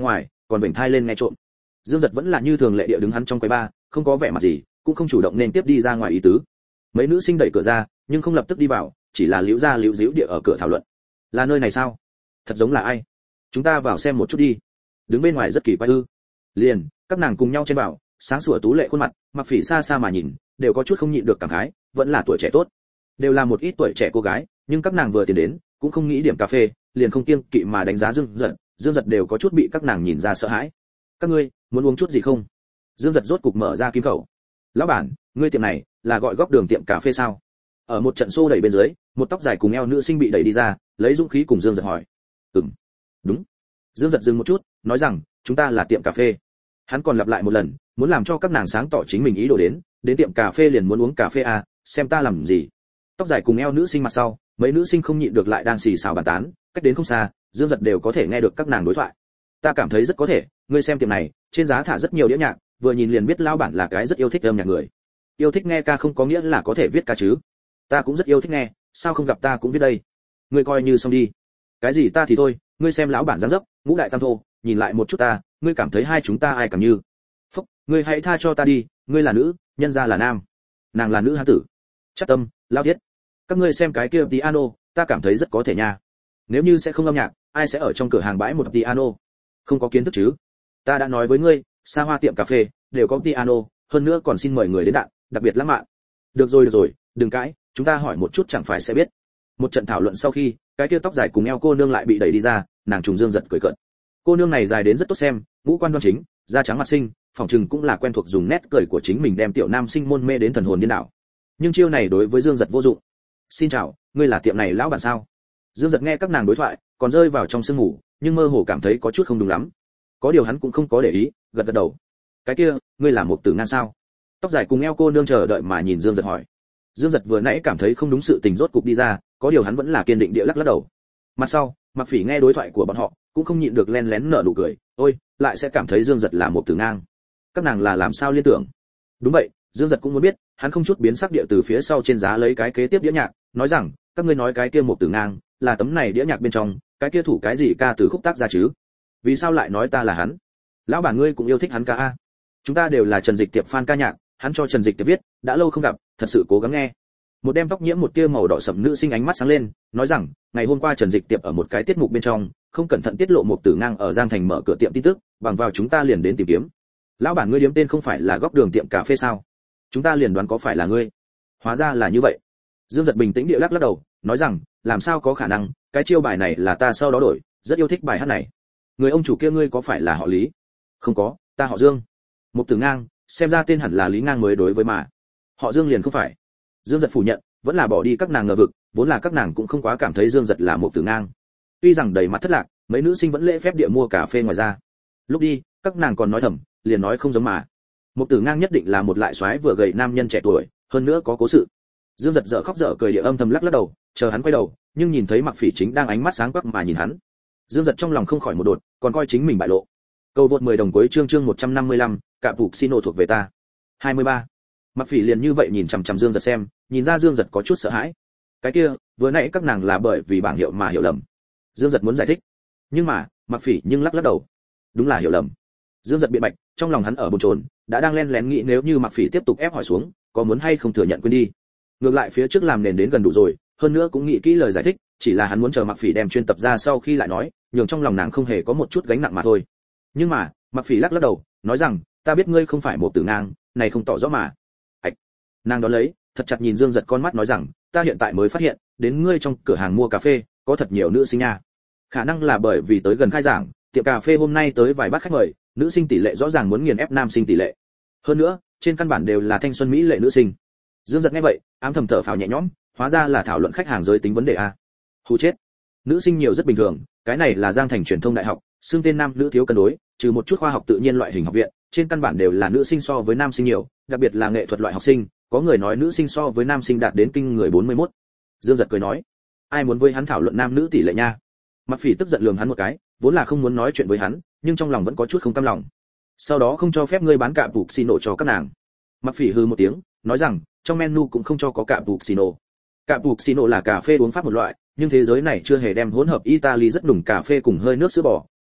còn vểnh thai lên nghe trộm. Dương Giật vẫn là như thường lệ địa đứng hắn trong quầy bar, không có vẻ mặt gì, cũng không chủ động nên tiếp đi ra ngoài ý tứ. Mấy nữ sinh đẩy cửa ra, nhưng không lập tức đi vào, chỉ là liễu ra liễu díu địa ở cửa thảo luận. Là nơi này sao? Thật giống là ai? Chúng ta vào xem một chút đi. Đứng bên ngoài rất kỳ quái ư? Liền, các nàng cùng nhau trên bảo, sáng sủa tú lệ khuôn mặt, Mặc Phỉ xa xa mà nhìn, đều có chút không nhịn được cảm khái, vẫn là tuổi trẻ tốt. Đều là một ít tuổi trẻ cô gái, nhưng các nàng vừa tiến đến, cũng không nghĩ điểm cà phê, liền không kiêng kỵ mà đánh giá Dương Giật, Dương Giật đều có chút bị các nàng nhìn ra sợ hãi. Các ngươi, muốn uống chút gì không? Dương Giật rốt cục mở ra kim khẩu. Lão bản, ngươi tiệm này là gọi góc đường tiệm cà phê sao? Ở một trận xô đẩy bên dưới, một tóc dài cùng eo nữ sinh bị đẩy đi ra, lấy dũng khí cùng Dương Giật hỏi. Ừm, đúng. Dương Giật dừng một chút, nói rằng, chúng ta là tiệm cà phê. Hắn còn lặp lại một lần, muốn làm cho các nàng sáng tỏ chính mình ý đồ đến, đến tiệm cà phê liền muốn uống cà phê à, xem ta làm gì. Tóc dài cùng eo nữ sinh mặt sau, mấy nữ sinh không nhịn được lại đang xì xào bàn tán, cách đến không xa, Dương Giật đều có thể nghe được các nàng đối thoại. Ta cảm thấy rất có thể, ngươi xem tiệm này, trên giá thả rất nhiều đĩa nhạc, vừa nhìn liền biết lão bản là cái rất yêu thích âm nhạc người. Yêu thích nghe ca không có nghĩa là có thể viết ca chứ. Ta cũng rất yêu thích nghe, sao không gặp ta cũng viết đây. Ngươi coi như xong đi. Cái gì ta thì thôi, ngươi xem lão bản dáng dấp, ngũ đại tam thô, nhìn lại một chút ta, ngươi cảm thấy hai chúng ta ai càng như. Phúc, ngươi hãy tha cho ta đi, ngươi là nữ, nhân gia là nam. Nàng là nữ hán tử. Chắc tâm, lao thiết. Các ngươi xem cái kia piano, ta cảm thấy rất có thể nha. Nếu như sẽ không âm nhạc, ai sẽ ở trong cửa hàng bãi một piano? Không có kiến thức chứ? Ta đã nói với ngươi, xa hoa tiệm cà phê đều có piano, hơn nữa còn xin mời người đến đạn, đặc biệt lãng mạn. Được rồi được rồi, đừng cãi, chúng ta hỏi một chút chẳng phải sẽ biết. Một trận thảo luận sau khi, cái kia tóc dài cùng eo cô nương lại bị đẩy đi ra, nàng trùng Dương Giật cười cợt. Cô nương này dài đến rất tốt xem, ngũ quan đoan chính, da trắng mặt xinh, phỏng chừng cũng là quen thuộc dùng nét cười của chính mình đem tiểu nam sinh môn mê đến thần hồn điên đảo. Nhưng chiêu này đối với Dương Giật vô dụng. Xin chào, ngươi là tiệm này lão bản sao? Dương Giật nghe các nàng đối thoại, còn rơi vào trong sương ngủ, nhưng mơ hồ cảm thấy có chút không đúng lắm. Có điều hắn cũng không có để ý, gật gật đầu. Cái kia, ngươi là một tử ngang sao? Tóc dài cùng eo cô nương chờ đợi mà nhìn Dương Giật hỏi. Dương Giật vừa nãy cảm thấy không đúng sự tình rốt cục đi ra, có điều hắn vẫn là kiên định địa lắc lắc đầu. Mặt sau, Mặc Phỉ nghe đối thoại của bọn họ, cũng không nhịn được len lén nở nụ cười, ôi, lại sẽ cảm thấy Dương Giật là một tử ngang. Các nàng là làm sao liên tưởng? Đúng vậy, Dương Giật cũng muốn biết, hắn không chút biến sắc địa từ phía sau trên giá lấy cái kế tiếp đĩa nhạc, nói rằng, các ngươi nói cái kia một tử ngang, là tấm này đĩa nhạc bên trong, cái kia thủ cái gì ca từ khúc tác ra chứ? Vì sao lại nói ta là hắn? Lão bản ngươi cũng yêu thích hắn ca a? Chúng ta đều là Trần Dịch Tiệp fan ca nhạc, hắn cho Trần Dịch Tiệp viết, đã lâu không gặp, thật sự cố gắng nghe. Một đem tóc nhiễm một tia màu đỏ sẫm nữ sinh ánh mắt sáng lên, nói rằng, ngày hôm qua Trần Dịch Tiệp ở một cái tiết mục bên trong, không cẩn thận tiết lộ một tử ngang ở Giang Thành mở cửa tiệm tin tức, bằng vào chúng ta liền đến tìm kiếm. Lão bản ngươi điếm tên không phải là góc đường tiệm cà phê sao? Chúng ta liền đoán có phải là ngươi. Hóa ra là như vậy. Dương Giật bình tĩnh địa lắc lắc đầu, nói rằng, làm sao có khả năng, cái chiêu bài này là ta sau đó đổi, rất yêu thích bài hát này. Người ông chủ kia ngươi có phải là họ Lý? Không có, ta họ Dương. Một tử ngang, xem ra tên hẳn là Lý Ngang mới đối với mà. Họ Dương liền không phải. Dương Giật phủ nhận, vẫn là bỏ đi các nàng ngờ vực, vốn là các nàng cũng không quá cảm thấy Dương Giật là một tử ngang. Tuy rằng đầy mặt thất lạc, mấy nữ sinh vẫn lễ phép địa mua cà phê ngoài ra. Lúc đi, các nàng còn nói thầm, liền nói không giống mà. Một tử ngang nhất định là một lại soái vừa gầy nam nhân trẻ tuổi, hơn nữa có cố sự. Dương Giật dở khóc dở cười địa âm thầm lắc lắc đầu, chờ hắn quay đầu, nhưng nhìn thấy Mặc Phỉ chính đang ánh mắt sáng quắc mà nhìn hắn. Dương Giật trong lòng không khỏi một đột, còn coi chính mình bại lộ. Cầu vượt mười đồng cuối chương chương một trăm năm mươi lăm, cạm phục xin thuộc về ta. hai mươi ba. Mặc Phỉ liền như vậy nhìn chằm chằm Dương Giật xem, nhìn ra Dương Giật có chút sợ hãi. Cái kia, vừa nãy các nàng là bởi vì bảng hiệu mà hiểu lầm. Dương Giật muốn giải thích, nhưng mà, Mặc Phỉ nhưng lắc lắc đầu. Đúng là hiểu lầm. Dương Giật biện bạch, trong lòng hắn ở bồn chồn, đã đang len lén nghĩ nếu như Mặc Phỉ tiếp tục ép hỏi xuống, có muốn hay không thừa nhận quên đi. Ngược lại phía trước làm nền đến gần đủ rồi, hơn nữa cũng nghĩ kỹ lời giải thích, chỉ là hắn muốn chờ Mặc Phỉ đem chuyên tập ra sau khi lại nói, nhường trong lòng nàng không hề có một chút gánh nặng mà thôi. Nhưng mà, Mặc Phỉ lắc lắc đầu, nói rằng, ta biết ngươi không phải một tử ngang, này không tỏ rõ mà. Ảch. Nàng đó lấy, thật chặt nhìn Dương Giật con mắt nói rằng, ta hiện tại mới phát hiện, đến ngươi trong cửa hàng mua cà phê, có thật nhiều nữ sinh nha. Khả năng là bởi vì tới gần khai giảng, tiệm cà phê hôm nay tới vài bát khách mời, nữ sinh tỷ lệ rõ ràng muốn nghiền ép nam sinh tỷ lệ. Hơn nữa, trên căn bản đều là thanh xuân mỹ lệ nữ sinh. Dương Giật nghe vậy, ám thầm thở phào nhẹ nhõm, hóa ra là thảo luận khách hàng giới tính vấn đề a. Hù chết. Nữ sinh nhiều rất bình thường, cái này là Giang Thành truyền thông đại học, xưng tên nam nữ thiếu cân đối, trừ một chút khoa học tự nhiên loại hình học viện, trên căn bản đều là nữ sinh so với nam sinh nhiều, đặc biệt là nghệ thuật loại học sinh, có người nói nữ sinh so với nam sinh đạt đến kinh người bốn mươi mốt. Dương Giật cười nói, ai muốn với hắn thảo luận nam nữ tỷ lệ nha. Mặc Phỉ tức giận lườm hắn một cái, vốn là không muốn nói chuyện với hắn, nhưng trong lòng vẫn có chút không cam lòng. Sau đó không cho phép ngươi bán cạm phục xin nổ cho các nàng. Mặc Phỉ hừ một tiếng, nói rằng, trong menu cũng không cho có cạm phục xin nổ. Cạm phục xin nổ là cà phê uống pháp một loại, nhưng thế giới này chưa hề đem hỗn hợp Italy rất nùng cà phê cùng hơi nước sữa bò,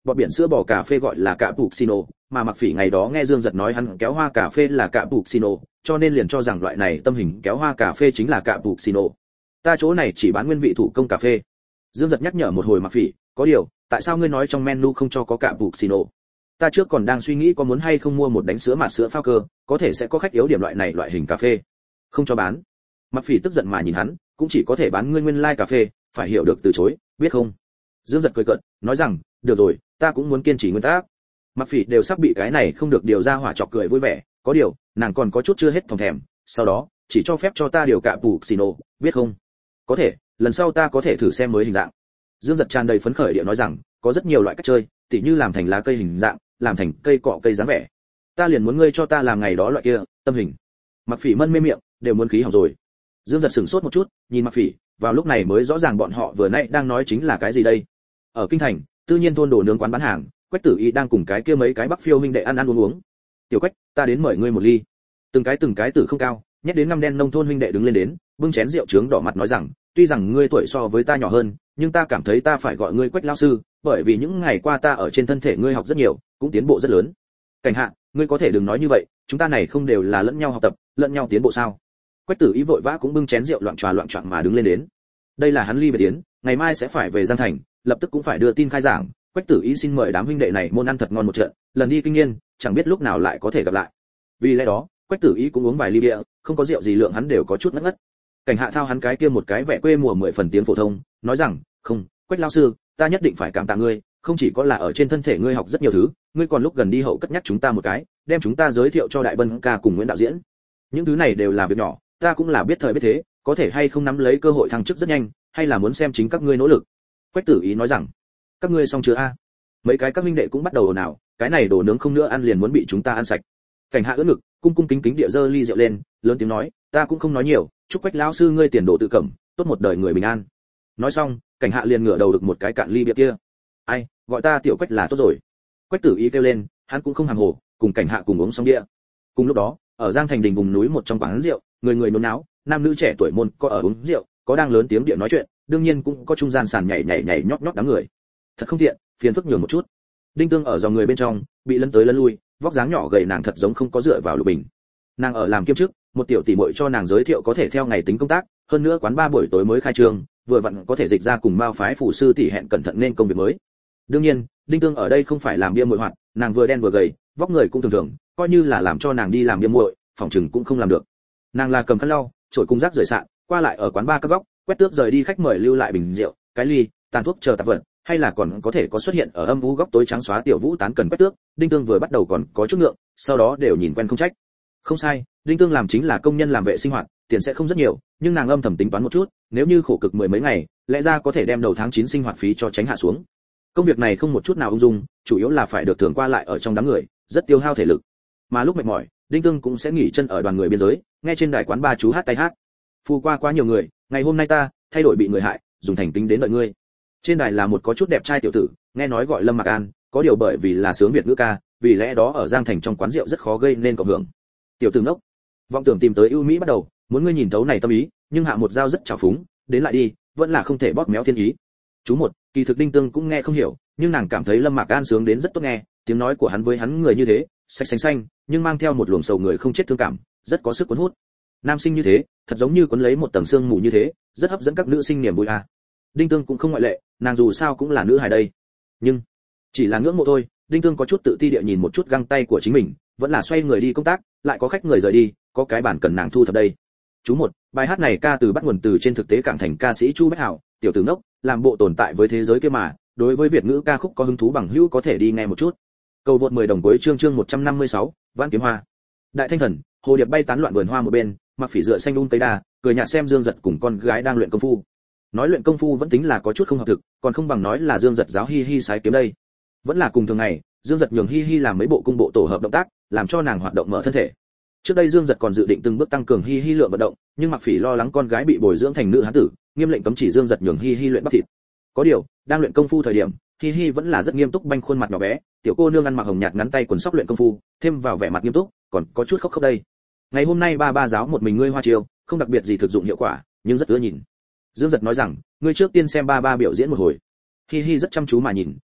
bọt biển sữa bò cà phê gọi là cappuccino, mà Mặc Phỉ ngày đó nghe Dương Giật nói hắn kéo hoa cà phê là cappuccino, cho nên liền cho rằng loại này tâm hình kéo hoa cà phê chính là cappuccino. Ta chỗ này chỉ bán nguyên vị thủ công cà phê. Dương Giật nhắc nhở một hồi Mặc Phỉ, có điều, tại sao ngươi nói trong menu không cho có cappuccino? Ta trước còn đang suy nghĩ có muốn hay không mua một đánh sữa mạt sữa phao cơ, có thể sẽ có khách yếu điểm loại này loại hình cà phê. Không cho bán. Mặc Phỉ tức giận mà nhìn hắn, cũng chỉ có thể bán ngươi nguyên lai like cà phê, phải hiểu được từ chối, biết không? Dương Giật cười cợt, nói rằng, được rồi, ta cũng muốn kiên trì nguyên tắc. Mặc Phỉ đều sắp bị cái này không được điều ra hỏa chọc cười vui vẻ, có điều, nàng còn có chút chưa hết thòng thèm, sau đó, chỉ cho phép cho ta điều cappuccino, biết không? Có thể, lần sau ta có thể thử xem mới hình dạng. Dương Giật tràn đầy phấn khởi điệu nói rằng, có rất nhiều loại cách chơi, tỉ như làm thành lá cây hình dạng, làm thành cây cọ cây dáng vẻ. Ta liền muốn ngươi cho ta làm ngày đó loại kia, tâm hình. Mặc Phỉ mân mê miệng, đều muốn khí hỏng rồi. Dương Giật sửng sốt một chút, nhìn Mặc Phỉ, vào lúc này mới rõ ràng bọn họ vừa nãy đang nói chính là cái gì đây. Ở kinh thành, tự nhiên thôn đồ nướng quán bán hàng, Quách Tử Y đang cùng cái kia mấy cái Bắc Phiêu huynh đệ ăn ăn uống uống. Tiểu Quách, ta đến mời ngươi một ly. Từng cái từng cái tử không cao, nhét đến ngăm đen nông thôn huynh đệ đứng lên đến, bưng chén rượu trướng đỏ mặt nói rằng, tuy rằng ngươi tuổi so với ta nhỏ hơn, nhưng ta cảm thấy ta phải gọi ngươi Quách lão sư, bởi vì những ngày qua ta ở trên thân thể ngươi học rất nhiều, cũng tiến bộ rất lớn. Cảnh Hạ, ngươi có thể đừng nói như vậy, chúng ta này không đều là lẫn nhau học tập, lẫn nhau tiến bộ sao? Quách Tử Y vội vã cũng bưng chén rượu loạn tròa loạn choạng mà đứng lên đến. Đây là hắn ly biệt tiến, ngày mai sẽ phải về Giang Thành, lập tức cũng phải đưa tin khai giảng. Quách Tử Y xin mời đám huynh đệ này môn ăn thật ngon một trận, lần đi kinh niên, chẳng biết lúc nào lại có thể gặp lại. Vì lẽ đó, Quách Tử Y cũng uống vài ly bia, không có rượu gì lượng hắn đều có chút ngất ngất. Cảnh Hạ thao hắn cái kia một cái vẻ quê mùa mười phần tiếng phổ thông, nói rằng, "Không, Quách lão sư, ta nhất định phải cảm tạ ngươi, không chỉ có là ở trên thân thể ngươi học rất nhiều thứ, ngươi còn lúc gần đi hậu cất nhắc chúng ta một cái, đem chúng ta giới thiệu cho Đại Bân ca cùng Nguyễn đạo diễn. Những thứ này đều là việc nhỏ, ta cũng là biết thời biết thế, có thể hay không nắm lấy cơ hội thăng chức rất nhanh, hay là muốn xem chính các ngươi nỗ lực." Quách Tử Y nói rằng, "Các ngươi xong chưa a?" Mấy cái các huynh đệ cũng bắt đầu ồn ào, cái này đồ nướng không nữa ăn liền muốn bị chúng ta ăn sạch. Cảnh Hạ ưỡn ngực, cung cung kính kính địa dơ ly rượu lên, lớn tiếng nói, "Ta cũng không nói nhiều, chúc Quách lão sư ngươi tiền đồ tự cẩm, tốt một đời người bình an." Nói xong, Cảnh Hạ liền ngửa đầu được một cái cạn ly bia kia. "Ai, gọi ta tiểu Quách là tốt rồi." Quách Tử Y kêu lên, hắn cũng không hàm hồ, cùng Cảnh Hạ cùng uống xong bia. Cùng lúc đó, ở Giang Thành đình vùng núi một trong quán rượu, người người nôn náo, nam nữ trẻ tuổi môn có ở uống rượu, có đang lớn tiếng địa nói chuyện, đương nhiên cũng có trung gian sàn nhảy nhảy nhảy nhót nhót đám người. Thật không tiện, phiền phức nhường một chút. Đinh Tương ở dòng người bên trong, bị lấn tới lấn lui, vóc dáng nhỏ gầy nàng thật giống không có dựa vào lục bình. Nàng ở làm kiêm chức, một tiểu tỷ muội cho nàng giới thiệu có thể theo ngày tính công tác, hơn nữa quán ba buổi tối mới khai trương, vừa vặn có thể dịch ra cùng Mao phái phủ sư tỷ hẹn cẩn thận nên công việc mới. Đương nhiên, Đinh Tương ở đây không phải làm bia muội hoạt, nàng vừa đen vừa gầy, vóc người cũng thường thường, coi như là làm cho nàng đi làm bia muội, phòng trừng cũng không làm được. Nàng là cầm khăn lau, chổi cung rác rưởi sạn, qua lại ở quán ba các góc, quét tước rời đi khách mời lưu lại bình rượu, cái ly, tàn thuốc chờ tạp vật, hay là còn có thể có xuất hiện ở âm u góc tối trắng xóa tiểu vũ tán cần quét tước, Đinh Tương vừa bắt đầu còn có chút ngượng, sau đó đều nhìn quen không trách. Không sai, Đinh Tương làm chính là công nhân làm vệ sinh hoạt, tiền sẽ không rất nhiều, nhưng nàng âm thầm tính toán một chút, nếu như khổ cực mười mấy ngày, lẽ ra có thể đem đầu tháng chín sinh hoạt phí cho tránh hạ xuống. Công việc này không một chút nào ung dung, chủ yếu là phải được thưởng qua lại ở trong đám người, rất tiêu hao thể lực. Mà lúc mệt mỏi, Đinh Tương cũng sẽ nghỉ chân ở đoàn người biên giới, nghe trên đài quán ba chú hát tay hát. Phu qua quá nhiều người, ngày hôm nay ta thay đổi bị người hại, dùng thành kính đến đợi ngươi. Trên đài là một có chút đẹp trai tiểu tử, nghe nói gọi Lâm Mạc An, có điều bởi vì là sướng Việt ngữ ca, vì lẽ đó ở Giang Thành trong quán rượu rất khó gây nên cộng hưởng. Tiểu tử ngốc, vọng tưởng tìm tới ưu mỹ bắt đầu, muốn ngươi nhìn thấu này tâm ý, nhưng hạ một dao rất trào phúng, đến lại đi, vẫn là không thể bóp méo thiên ý. Chú một, kỳ thực Đinh Tương cũng nghe không hiểu, nhưng nàng cảm thấy Lâm Mạc An sướng đến rất tốt nghe, tiếng nói của hắn với hắn người như thế, sạch xanh xanh, nhưng mang theo một luồng sầu người không chết thương cảm, rất có sức cuốn hút. Nam sinh như thế, thật giống như cuốn lấy một tầng sương mù như thế, rất hấp dẫn các nữ sinh niềm vui à. Đinh Tương cũng không ngoại lệ, nàng dù sao cũng là nữ hài đây. Nhưng chỉ là ngưỡng mộ thôi, Đinh Tương có chút tự ti địa nhìn một chút găng tay của chính mình, vẫn là xoay người đi công tác, lại có khách người rời đi, có cái bản cần nàng thu thập đây. Chú một, bài hát này ca từ bắt nguồn từ trên thực tế cảng thành ca sĩ Chu Bách Hảo, tiểu tử ngốc, làm bộ tồn tại với thế giới kia mà, đối với Việt ngữ ca khúc có hứng thú bằng hữu có thể đi nghe một chút. Cầu vượt mười đồng cuối chương chương một trăm năm mươi sáu, Vãn Kiếm Hoa. Đại Thanh Thần, hồ điệp bay tán loạn vườn hoa một bên, Mặc Phỉ dựa xanh um tây đa, cười nhạt xem Dương Giật cùng con gái đang luyện công phu. Nói luyện công phu vẫn tính là có chút không hợp thực, còn không bằng nói là Dương Giật giáo hi hi sái kiếm đây. Vẫn là cùng thường ngày, Dương Giật nhường hi hi làm mấy bộ cung bộ tổ hợp động tác, làm cho nàng hoạt động mở thân thể. Trước đây Dương Giật còn dự định từng bước tăng cường hi hi lượng vận động, nhưng Mặc Phỉ lo lắng con gái bị bồi dưỡng thành nữ hán tử, nghiêm lệnh cấm chỉ Dương Giật nhường hi hi luyện bắp thịt. Có điều, đang luyện công phu thời điểm, hi hi vẫn là rất nghiêm túc, banh khuôn mặt nhỏ bé, tiểu cô nương ăn mặc hồng nhạt ngắn tay quần sóc luyện công phu, thêm vào vẻ mặt nghiêm túc, còn có chút khóc khóc đây. Ngày hôm nay ba ba giáo một mình ngươi hoa chiêu, không đặc biệt gì thực dụng hiệu quả, nhưng rất ưa nhìn. Dương Giật nói rằng, ngươi trước tiên xem ba ba biểu diễn một hồi. Hi hi rất chăm chú mà nhìn,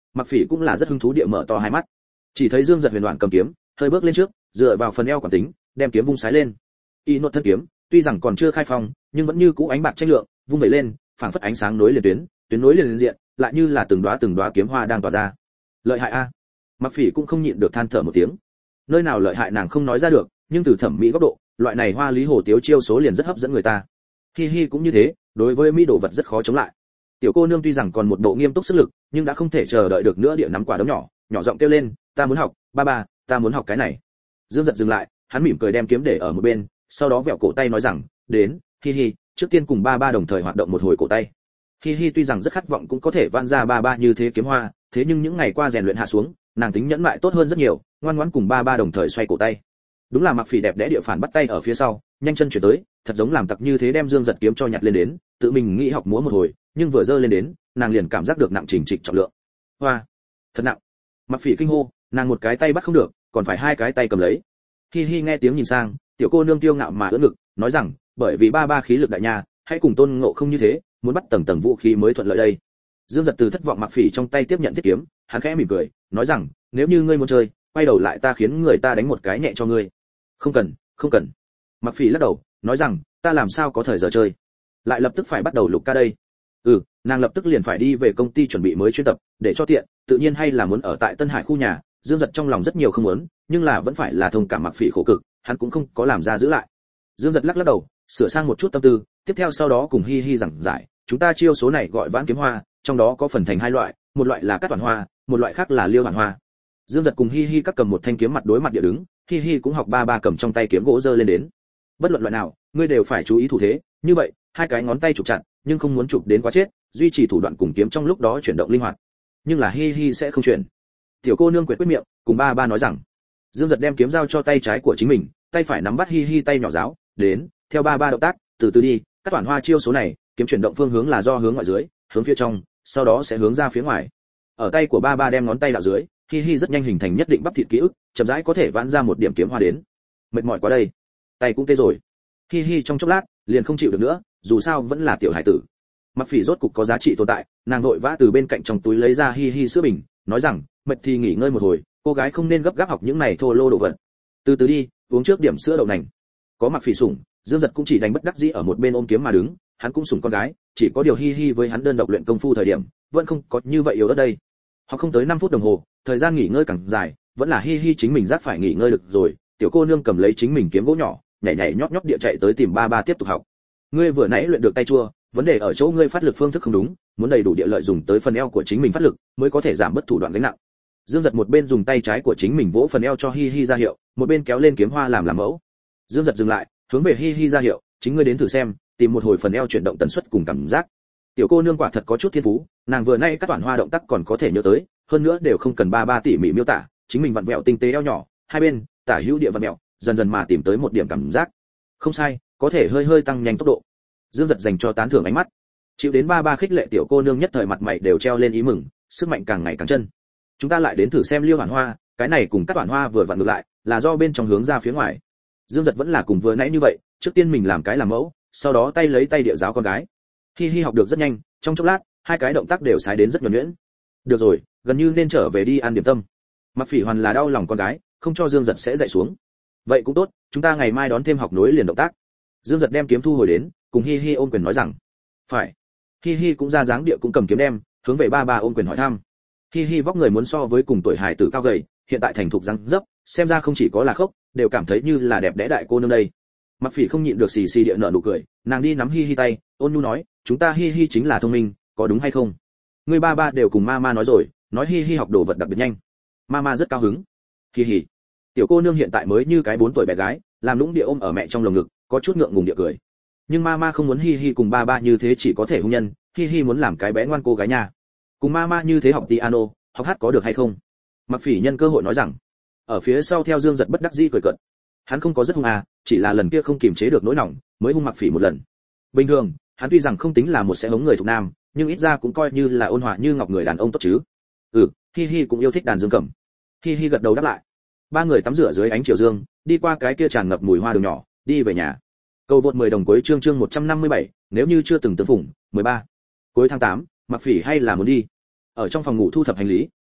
Mặc Phỉ cũng là rất hứng thú địa mở to hai mắt. Chỉ thấy Dương Giật huyền đoạn cầm kiếm, hơi bước lên trước, dựa vào phần eo quản tính, đem kiếm vung sái lên. Y nốt thân kiếm, tuy rằng còn chưa khai phong, nhưng vẫn như cũ ánh bạc tranh lượng, vung vẩy lên, phảng phất ánh sáng nối liền tuyến, tuyến nối liền liên diện, lại như là từng đóa từng đóa kiếm hoa đang tỏa ra. Lợi hại a. Mặc Phỉ cũng không nhịn được than thở một tiếng. Nơi nào lợi hại nàng không nói ra được, nhưng từ thẩm mỹ góc độ, loại này hoa lý hồ tiếu chiêu số liền rất hấp dẫn người ta. Hi hi cũng như thế, đối với mỹ đồ vật rất khó chống lại. Tiểu cô nương tuy rằng còn một bộ nghiêm túc sức lực, nhưng đã không thể chờ đợi được nữa địa nắm quả đấm nhỏ, nhỏ giọng kêu lên, ta muốn học, ba ba, ta muốn học cái này. Dương Giật dừng lại, hắn mỉm cười đem kiếm để ở một bên, sau đó vẹo cổ tay nói rằng, đến, hi hi, trước tiên cùng ba ba đồng thời hoạt động một hồi cổ tay. Hi hi tuy rằng rất khát vọng cũng có thể vãn ra ba ba như thế kiếm hoa, thế nhưng những ngày qua rèn luyện hạ xuống, nàng tính nhẫn mại tốt hơn rất nhiều, ngoan ngoãn cùng ba ba đồng thời xoay cổ tay. Đúng là Mặc Phỉ đẹp đẽ địa phản bắt tay ở phía sau, nhanh chân chuyển tới, thật giống làm tặc như thế đem Dương Giật kiếm cho nhặt lên đến, tự mình nghĩ học múa một hồi, nhưng vừa giơ lên đến, nàng liền cảm giác được nặng chỉnh trịch trọng lượng. Hoa, thật nặng. Mặc Phỉ kinh hô, nàng một cái tay bắt không được, còn phải hai cái tay cầm lấy. Hi hi nghe tiếng nhìn sang, tiểu cô nương tiêu ngạo mà ưỡn ngực, nói rằng, bởi vì ba ba khí lực đại nha, hãy cùng Tôn Ngộ Không như thế, muốn bắt tầng tầng vũ khí mới thuận lợi đây. Dương Giật từ thất vọng Mặc Phỉ trong tay tiếp nhận thiết kiếm, hắn khẽ mỉm cười, nói rằng, nếu như ngươi muốn chơi, quay đầu lại ta khiến người ta đánh một cái nhẹ cho ngươi. Không cần, không cần. Mặc Phỉ lắc đầu, nói rằng, ta làm sao có thời giờ chơi, lại lập tức phải bắt đầu lục ca đây. Ừ, nàng lập tức liền phải đi về công ty chuẩn bị mới chuyên tập, để cho tiện, tự nhiên hay là muốn ở tại Tân Hải khu nhà. Dương Giật trong lòng rất nhiều không muốn, nhưng là vẫn phải là thông cảm Mặc Phỉ khổ cực, hắn cũng không có làm ra giữ lại. Dương Giật lắc lắc đầu, sửa sang một chút tâm tư, tiếp theo sau đó cùng Hi Hi giảng giải, chúng ta chiêu số này gọi vãn kiếm hoa, trong đó có phần thành hai loại, một loại là cắt toàn hoa, một loại khác là liêu hoàn hoa. Dương Giật cùng Hi Hi các cầm một thanh kiếm mặt đối mặt địa đứng, Hi Hi cũng học ba ba cầm trong tay kiếm gỗ giơ lên đến. Bất luận loại nào, ngươi đều phải chú ý thủ thế, như vậy, hai cái ngón tay chụp chặt, nhưng không muốn chụp đến quá chết, duy trì thủ đoạn cùng kiếm trong lúc đó chuyển động linh hoạt. Nhưng là Hi Hi sẽ không chuyển. Tiểu cô nương quyết quyết miệng, cùng ba ba nói rằng. Dương Giật đem kiếm giao cho tay trái của chính mình, tay phải nắm bắt Hi Hi tay nhỏ giáo, đến, theo ba ba động tác, từ từ đi, các toàn hoa chiêu số này, kiếm chuyển động phương hướng là do hướng ngoại dưới, hướng phía trong, sau đó sẽ hướng ra phía ngoài. Ở tay của ba ba đem ngón tay đạo dưới, Hi Hi rất nhanh hình thành nhất định bắp thịt ký ức, chậm rãi có thể vãn ra một điểm kiếm hoa đến. Mệt mỏi quá đây, tay cũng tê rồi. Hi Hi trong chốc lát, liền không chịu được nữa, dù sao vẫn là tiểu hải tử. Mặc Phỉ rốt cục có giá trị tồn tại, nàng vội vã từ bên cạnh trong túi lấy ra Hi Hi sữa bình, nói rằng, mệt thì nghỉ ngơi một hồi, cô gái không nên gấp gáp học những này thô lô đồ vật. Từ từ đi, uống trước điểm sữa đậu nành. Có Mặc Phỉ sủng, Dương Giật cũng chỉ đánh bất đắc dĩ ở một bên ôm kiếm mà đứng, hắn cũng sủng con gái, chỉ có điều Hi Hi với hắn đơn độc luyện công phu thời điểm, vẫn không có như vậy yếu ở đây. Họ không tới năm phút đồng hồ, thời gian nghỉ ngơi càng dài, vẫn là Hi Hi chính mình giác phải nghỉ ngơi được rồi, tiểu cô nương cầm lấy chính mình kiếm gỗ nhỏ, nhảy nhảy nhót nhót địa chạy tới tìm ba ba tiếp tục học. Ngươi vừa nãy luyện được tay chua, vấn đề ở chỗ ngươi phát lực phương thức không đúng, muốn đầy đủ địa lợi dùng tới phần eo của chính mình phát lực, mới có thể giảm bớt thủ đoạn gánh nặng. Dương Giật một bên dùng tay trái của chính mình vỗ phần eo cho Hi Hi ra hiệu, một bên kéo lên kiếm hoa làm làm mẫu. Dương Giật dừng lại, hướng về Hi Hi ra hiệu, chính ngươi đến thử xem, tìm một hồi phần eo chuyển động tần suất cùng cảm giác. Tiểu cô nương quả thật có chút thiên phú, nàng vừa nay các toàn hoa động tác còn có thể nhớ tới, hơn nữa đều không cần ba ba tỉ mỉ miêu tả, chính mình vặn vẹo tinh tế eo nhỏ, hai bên, tả hữu địa vặn vẹo, dần dần mà tìm tới một điểm cảm giác. Không sai, có thể hơi hơi tăng nhanh tốc độ. Dương Giật dành cho tán thưởng ánh mắt. Chịu đến ba ba khích lệ tiểu cô nương nhất thời mặt mày đều treo lên ý mừng, sức mạnh càng ngày càng chân. Chúng ta lại đến thử xem liêu hoàn hoa, cái này cùng các toàn hoa vừa vặn ngược lại, là do bên trong hướng ra phía ngoài. Dương Giật vẫn là cùng vừa nãy như vậy, trước tiên mình làm cái làm mẫu, sau đó tay lấy tay địa giáo con gái. Hi Hi học được rất nhanh, trong chốc lát, hai cái động tác đều sái đến rất nhuần nhuyễn. Được rồi, gần như nên trở về đi ăn điểm tâm. Mặc Phỉ hoàn là đau lòng con gái, không cho Dương Giật sẽ dậy xuống. Vậy cũng tốt, chúng ta ngày mai đón thêm học nối liền động tác. Dương Giật đem kiếm thu hồi đến, cùng Hi Hi ôm quyền nói rằng, phải. Hi Hi cũng ra dáng địa cũng cầm kiếm đem, hướng về ba ba ôm quyền hỏi thăm. Hi Hi vóc người muốn so với cùng tuổi hải tử cao gầy, hiện tại thành thục răng dấp, xem ra không chỉ có là khốc, đều cảm thấy như là đẹp đẽ đại cô nương đây. Mặc Phỉ không nhịn được xì xì địa nở nụ cười, nàng đi nắm Hi Hi tay, ôn nhu nói, chúng ta Hi Hi chính là thông minh, có đúng hay không? Người ba ba đều cùng mama nói rồi, nói Hi Hi học đồ vật đặc biệt nhanh. Mama rất cao hứng. Hi Hi. Tiểu cô nương hiện tại mới như cái bốn tuổi bé gái, làm lũng địa ôm ở mẹ trong lồng ngực, có chút ngượng ngùng địa cười. Nhưng mama không muốn Hi Hi cùng ba ba như thế chỉ có thể hung nhân, Hi Hi muốn làm cái bé ngoan cô gái nha. Cùng mama như thế học piano, học hát có được hay không? Mặc Phỉ nhân cơ hội nói rằng. Ở phía sau theo Dương Giật bất đắc dĩ cười cợt. Hắn không có rất hung à, chỉ là lần kia không kiềm chế được nỗi lòng, mới hung Mặc Phỉ một lần. Bình thường, hắn tuy rằng không tính là một sẽ hống người thuộc nam, nhưng ít ra cũng coi như là ôn hòa như ngọc người đàn ông tốt chứ. Ừ, Hi Hi cũng yêu thích đàn dương cầm. Hi Hi gật đầu đáp lại. Ba người tắm rửa dưới ánh chiều dương, đi qua cái kia tràn ngập mùi hoa đường nhỏ, đi về nhà. Cầu vượt mười đồng cuối chương chương một trăm năm mươi bảy, nếu như chưa từng tương phủng, mười ba. Cuối tháng tám, Mặc Phỉ hay là muốn đi. Ở trong phòng ngủ thu thập hành lý,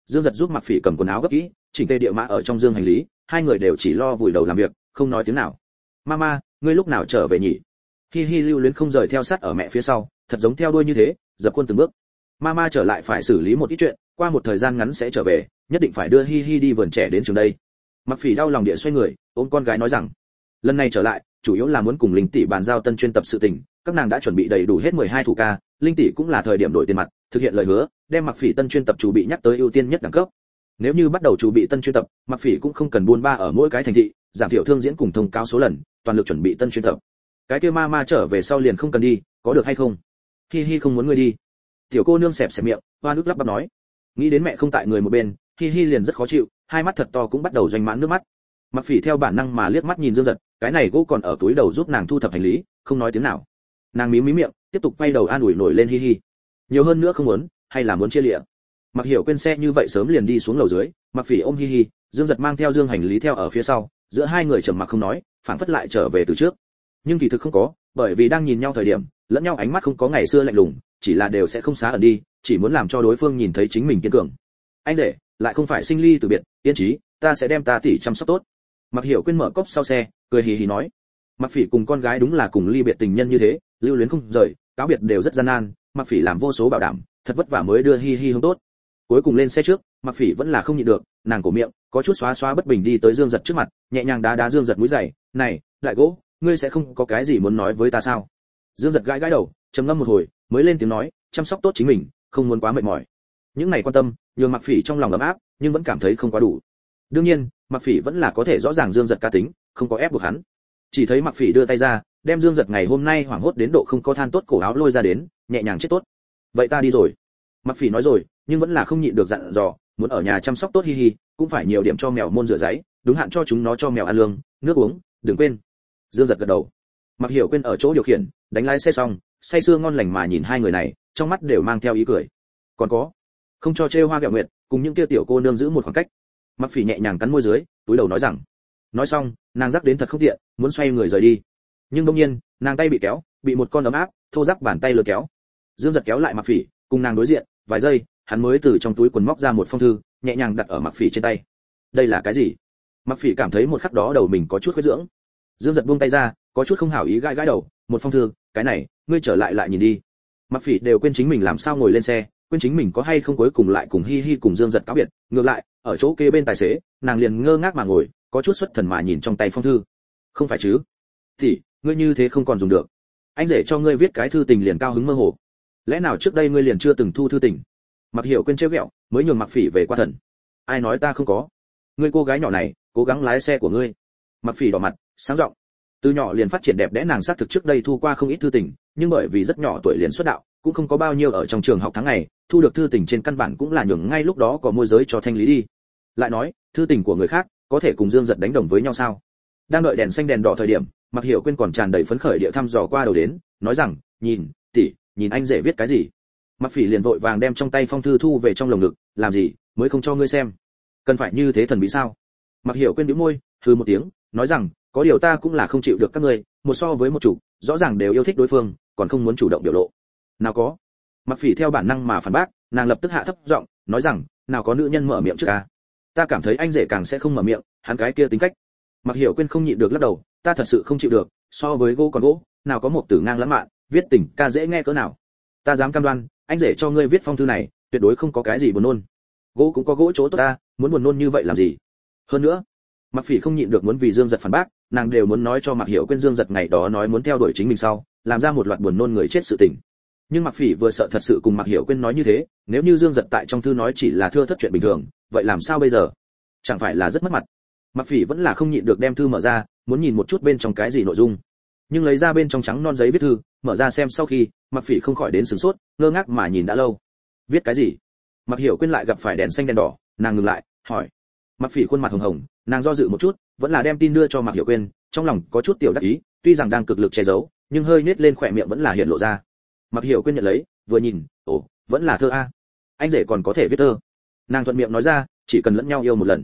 Dương Giật giúp Mặc Phỉ cầm quần áo gấp kỹ, chỉnh tề địa mã ở trong dương hành lý, hai người đều chỉ lo vùi đầu làm việc, không nói tiếng nào. Mama, ngươi lúc nào trở về nhỉ? Hi Hi lưu luyến không rời theo sát ở mẹ phía sau, thật giống theo đuôi như thế, dập khuôn từng bước. Mama trở lại phải xử lý một ít chuyện, qua một thời gian ngắn sẽ trở về, nhất định phải đưa Hi Hi đi vườn trẻ đến trường đây. Mặc Phỉ đau lòng địa xoay người, ôm con gái nói rằng, lần này trở lại, chủ yếu là muốn cùng Linh tỷ bàn giao tân chuyên tập sự tình, các nàng đã chuẩn bị đầy đủ hết mười hai thủ ca, Linh tỷ cũng là thời điểm đổi tiền mặt, thực hiện lời hứa, đem Mặc Phỉ tân chuyên tập chủ bị nhắc tới ưu tiên nhất đẳng cấp. Nếu như bắt đầu chủ bị tân chuyên tập, Mặc Phỉ cũng không cần buôn ba ở mỗi cái thành thị, giảm thiểu thương diễn cùng thông cáo số lần, toàn lực chuẩn bị tân chuyên tập. Cái kia Mama trở về sau liền không cần đi, có được hay không? Hi Hi không muốn ngươi đi. Tiểu cô nương xẹp xẹp miệng, hoa nước lắp bắp nói. Nghĩ đến mẹ không tại người một bên, Hi Hi liền rất khó chịu, hai mắt thật to cũng bắt đầu doanh mãn nước mắt. Mặc Phỉ theo bản năng mà liếc mắt nhìn Dương Giật, cái này gỗ còn ở túi đầu giúp nàng thu thập hành lý, không nói tiếng nào. Nàng mím mím miệng, tiếp tục quay đầu an ủi nổi lên Hi Hi. Nhiều hơn nữa không muốn, hay là muốn chia lịa. Mặc Hiểu quên xe như vậy sớm liền đi xuống lầu dưới, Mặc Phỉ ôm Hi Hi, Dương Giật mang theo dương hành lý theo ở phía sau, giữa hai người trầm mặc không nói, phảng phất lại trở về từ trước. Nhưng kỳ thực không có, bởi vì đang nhìn nhau thời điểm, lẫn nhau ánh mắt không có ngày xưa lạnh lùng, chỉ là đều sẽ không xá ẩn đi, chỉ muốn làm cho đối phương nhìn thấy chính mình kiên cường. Anh rể, lại không phải sinh ly từ biệt, yên chí, ta sẽ đem ta tỷ chăm sóc tốt. Mặc Hiểu quên mở cốc sau xe, cười hì hì nói. Mặc Phỉ cùng con gái đúng là cùng ly biệt tình nhân như thế, lưu luyến không rời, cáo biệt đều rất gian nan, Mặc Phỉ làm vô số bảo đảm, thật vất vả mới đưa Hi Hi hướng tốt. Cuối cùng lên xe trước, Mặc Phỉ vẫn là không nhịn được, nàng cổ miệng, có chút xóa xóa bất bình đi tới Dương Giật trước mặt, nhẹ nhàng đá đá Dương Giật mũi giày, "Này, đại gỗ, ngươi sẽ không có cái gì muốn nói với ta sao?" Dương Giật gãi gãi đầu, trầm ngâm một hồi, mới lên tiếng nói, "Chăm sóc tốt chính mình, không muốn quá mệt mỏi." Những này quan tâm, nhường Mặc Phỉ trong lòng ấm áp, nhưng vẫn cảm thấy không quá đủ. Đương nhiên, Mặc Phỉ vẫn là có thể rõ ràng Dương Giật cá tính, không có ép buộc hắn. Chỉ thấy Mặc Phỉ đưa tay ra, đem Dương Giật ngày hôm nay hoảng hốt đến độ không có than tốt cổ áo lôi ra đến, nhẹ nhàng chết tốt. "Vậy ta đi rồi." Mặc Phỉ nói rồi, nhưng vẫn là không nhịn được dặn dò, muốn ở nhà chăm sóc tốt Hi Hi, cũng phải nhiều điểm cho mèo môn rửa giấy, đúng hạn cho chúng nó cho mèo ăn lương, nước uống, đừng quên. Dương Giật gật đầu. Mặc Hiểu quên ở chỗ điều khiển, đánh lái xe xong, say sưa ngon lành mà nhìn hai người này, trong mắt đều mang theo ý cười. Còn có, không cho trêu hoa ghẹo nguyệt, cùng những kia tiểu cô nương giữ một khoảng cách. Mặc Phỉ nhẹ nhàng cắn môi dưới, túi đầu nói rằng. Nói xong, nàng rắc đến thật không tiện, muốn xoay người rời đi. Nhưng đột nhiên, nàng tay bị kéo, bị một con ấm áp, thô ráp bàn tay lôi kéo. Dương Giật kéo lại Mặc Phỉ, cùng nàng đối diện, vài giây, hắn mới từ trong túi quần móc ra một phong thư, nhẹ nhàng đặt ở Mặc Phỉ trên tay. Đây là cái gì? Mặc Phỉ cảm thấy một khắc đó đầu mình có chút khuyết dưỡng. Dương Giật buông tay ra, có chút không hảo ý gãi gãi đầu, một phong thư, cái này, ngươi trở lại lại nhìn đi. Mặc Phỉ đều quên chính mình làm sao ngồi lên xe, quên chính mình có hay không cuối cùng lại cùng Hi Hi cùng Dương Giật cáo biệt, ngược lại, ở chỗ kế bên tài xế, nàng liền ngơ ngác mà ngồi, có chút xuất thần mà nhìn trong tay phong thư. Không phải chứ? Thì, ngươi như thế không còn dùng được. Anh rể cho ngươi viết cái thư tình liền cao hứng mơ hồ. Lẽ nào trước đây ngươi liền chưa từng thu thư tình? Mặc Hiểu quên trêu ghẹo, mới nhường Mặc Phỉ về qua thần. Ai nói ta không có? Ngươi cô gái nhỏ này, cố gắng lái xe của ngươi. Mặc Phỉ đỏ mặt, sáng giọng. Từ nhỏ liền phát triển đẹp đẽ nàng xác thực trước đây thu qua không ít thư tình, nhưng bởi vì rất nhỏ tuổi liền xuất đạo, cũng không có bao nhiêu ở trong trường học tháng ngày, thu được thư tình trên căn bản cũng là nhường ngay lúc đó có môi giới cho thanh lý đi. Lại nói, thư tình của người khác, có thể cùng Dương Giật đánh đồng với nhau sao? Đang đợi đèn xanh đèn đỏ thời điểm, Mặc Hiểu quên còn tràn đầy phấn khởi địa thăm dò qua đầu đến, nói rằng, nhìn, tỷ, nhìn anh rể viết cái gì? Mặc Phỉ liền vội vàng đem trong tay phong thư thu về trong lồng ngực, làm gì, mới không cho ngươi xem? Cần phải như thế thần bí sao? Mặc Hiểu quên bĩu môi, hừ một tiếng, nói rằng, có điều ta cũng là không chịu được các ngươi, một so với một chủ, rõ ràng đều yêu thích đối phương, còn không muốn chủ động biểu lộ. Nào có? Mặc Phỉ theo bản năng mà phản bác, nàng lập tức hạ thấp giọng, nói rằng, nào có nữ nhân mở miệng trước a? Ta cảm thấy anh rể càng sẽ không mở miệng, hắn cái kia tính cách. Mặc Hiểu quên không nhịn được lắc đầu, ta thật sự không chịu được, so với gỗ còn gỗ, nào có một tử ngang lãng mạn, viết tình ca dễ nghe cỡ nào. Ta dám cam đoan, anh rể cho ngươi viết phong thư này, tuyệt đối không có cái gì buồn nôn. Gỗ cũng có gỗ chỗ tốt ta, muốn buồn nôn như vậy làm gì? Hơn nữa, Mặc Phỉ không nhịn được muốn vì Dương Giật phản bác, nàng đều muốn nói cho Mặc Hiểu quên Dương Giật ngày đó nói muốn theo đuổi chính mình sau, làm ra một loạt buồn nôn người chết sự tình. Nhưng Mặc Phỉ vừa sợ thật sự cùng Mặc Hiểu quên nói như thế, nếu như Dương Giật tại trong thư nói chỉ là thưa thất chuyện bình thường, vậy làm sao bây giờ? Chẳng phải là rất mất mặt. Mặc Phỉ vẫn là không nhịn được đem thư mở ra, muốn nhìn một chút bên trong cái gì nội dung. Nhưng lấy ra bên trong trắng non giấy viết thư, mở ra xem sau khi, Mặc Phỉ không khỏi đến sửng sốt, ngơ ngác mà nhìn đã lâu. Viết cái gì? Mặc Hiểu quên lại gặp phải đèn xanh đèn đỏ, nàng ngừng lại, hỏi. Mặc Phỉ khuôn mặt hồng hồng, nàng do dự một chút, vẫn là đem tin đưa cho Mặc Hiểu quên, trong lòng có chút tiểu đắc ý, tuy rằng đang cực lực che giấu, nhưng hơi nết lên khóe miệng vẫn là hiện lộ ra. Mặc Hiểu quên nhận lấy, vừa nhìn, ồ, vẫn là thơ a. Anh rể còn có thể viết thơ. Nàng thuận miệng nói ra, chỉ cần lẫn nhau yêu một lần.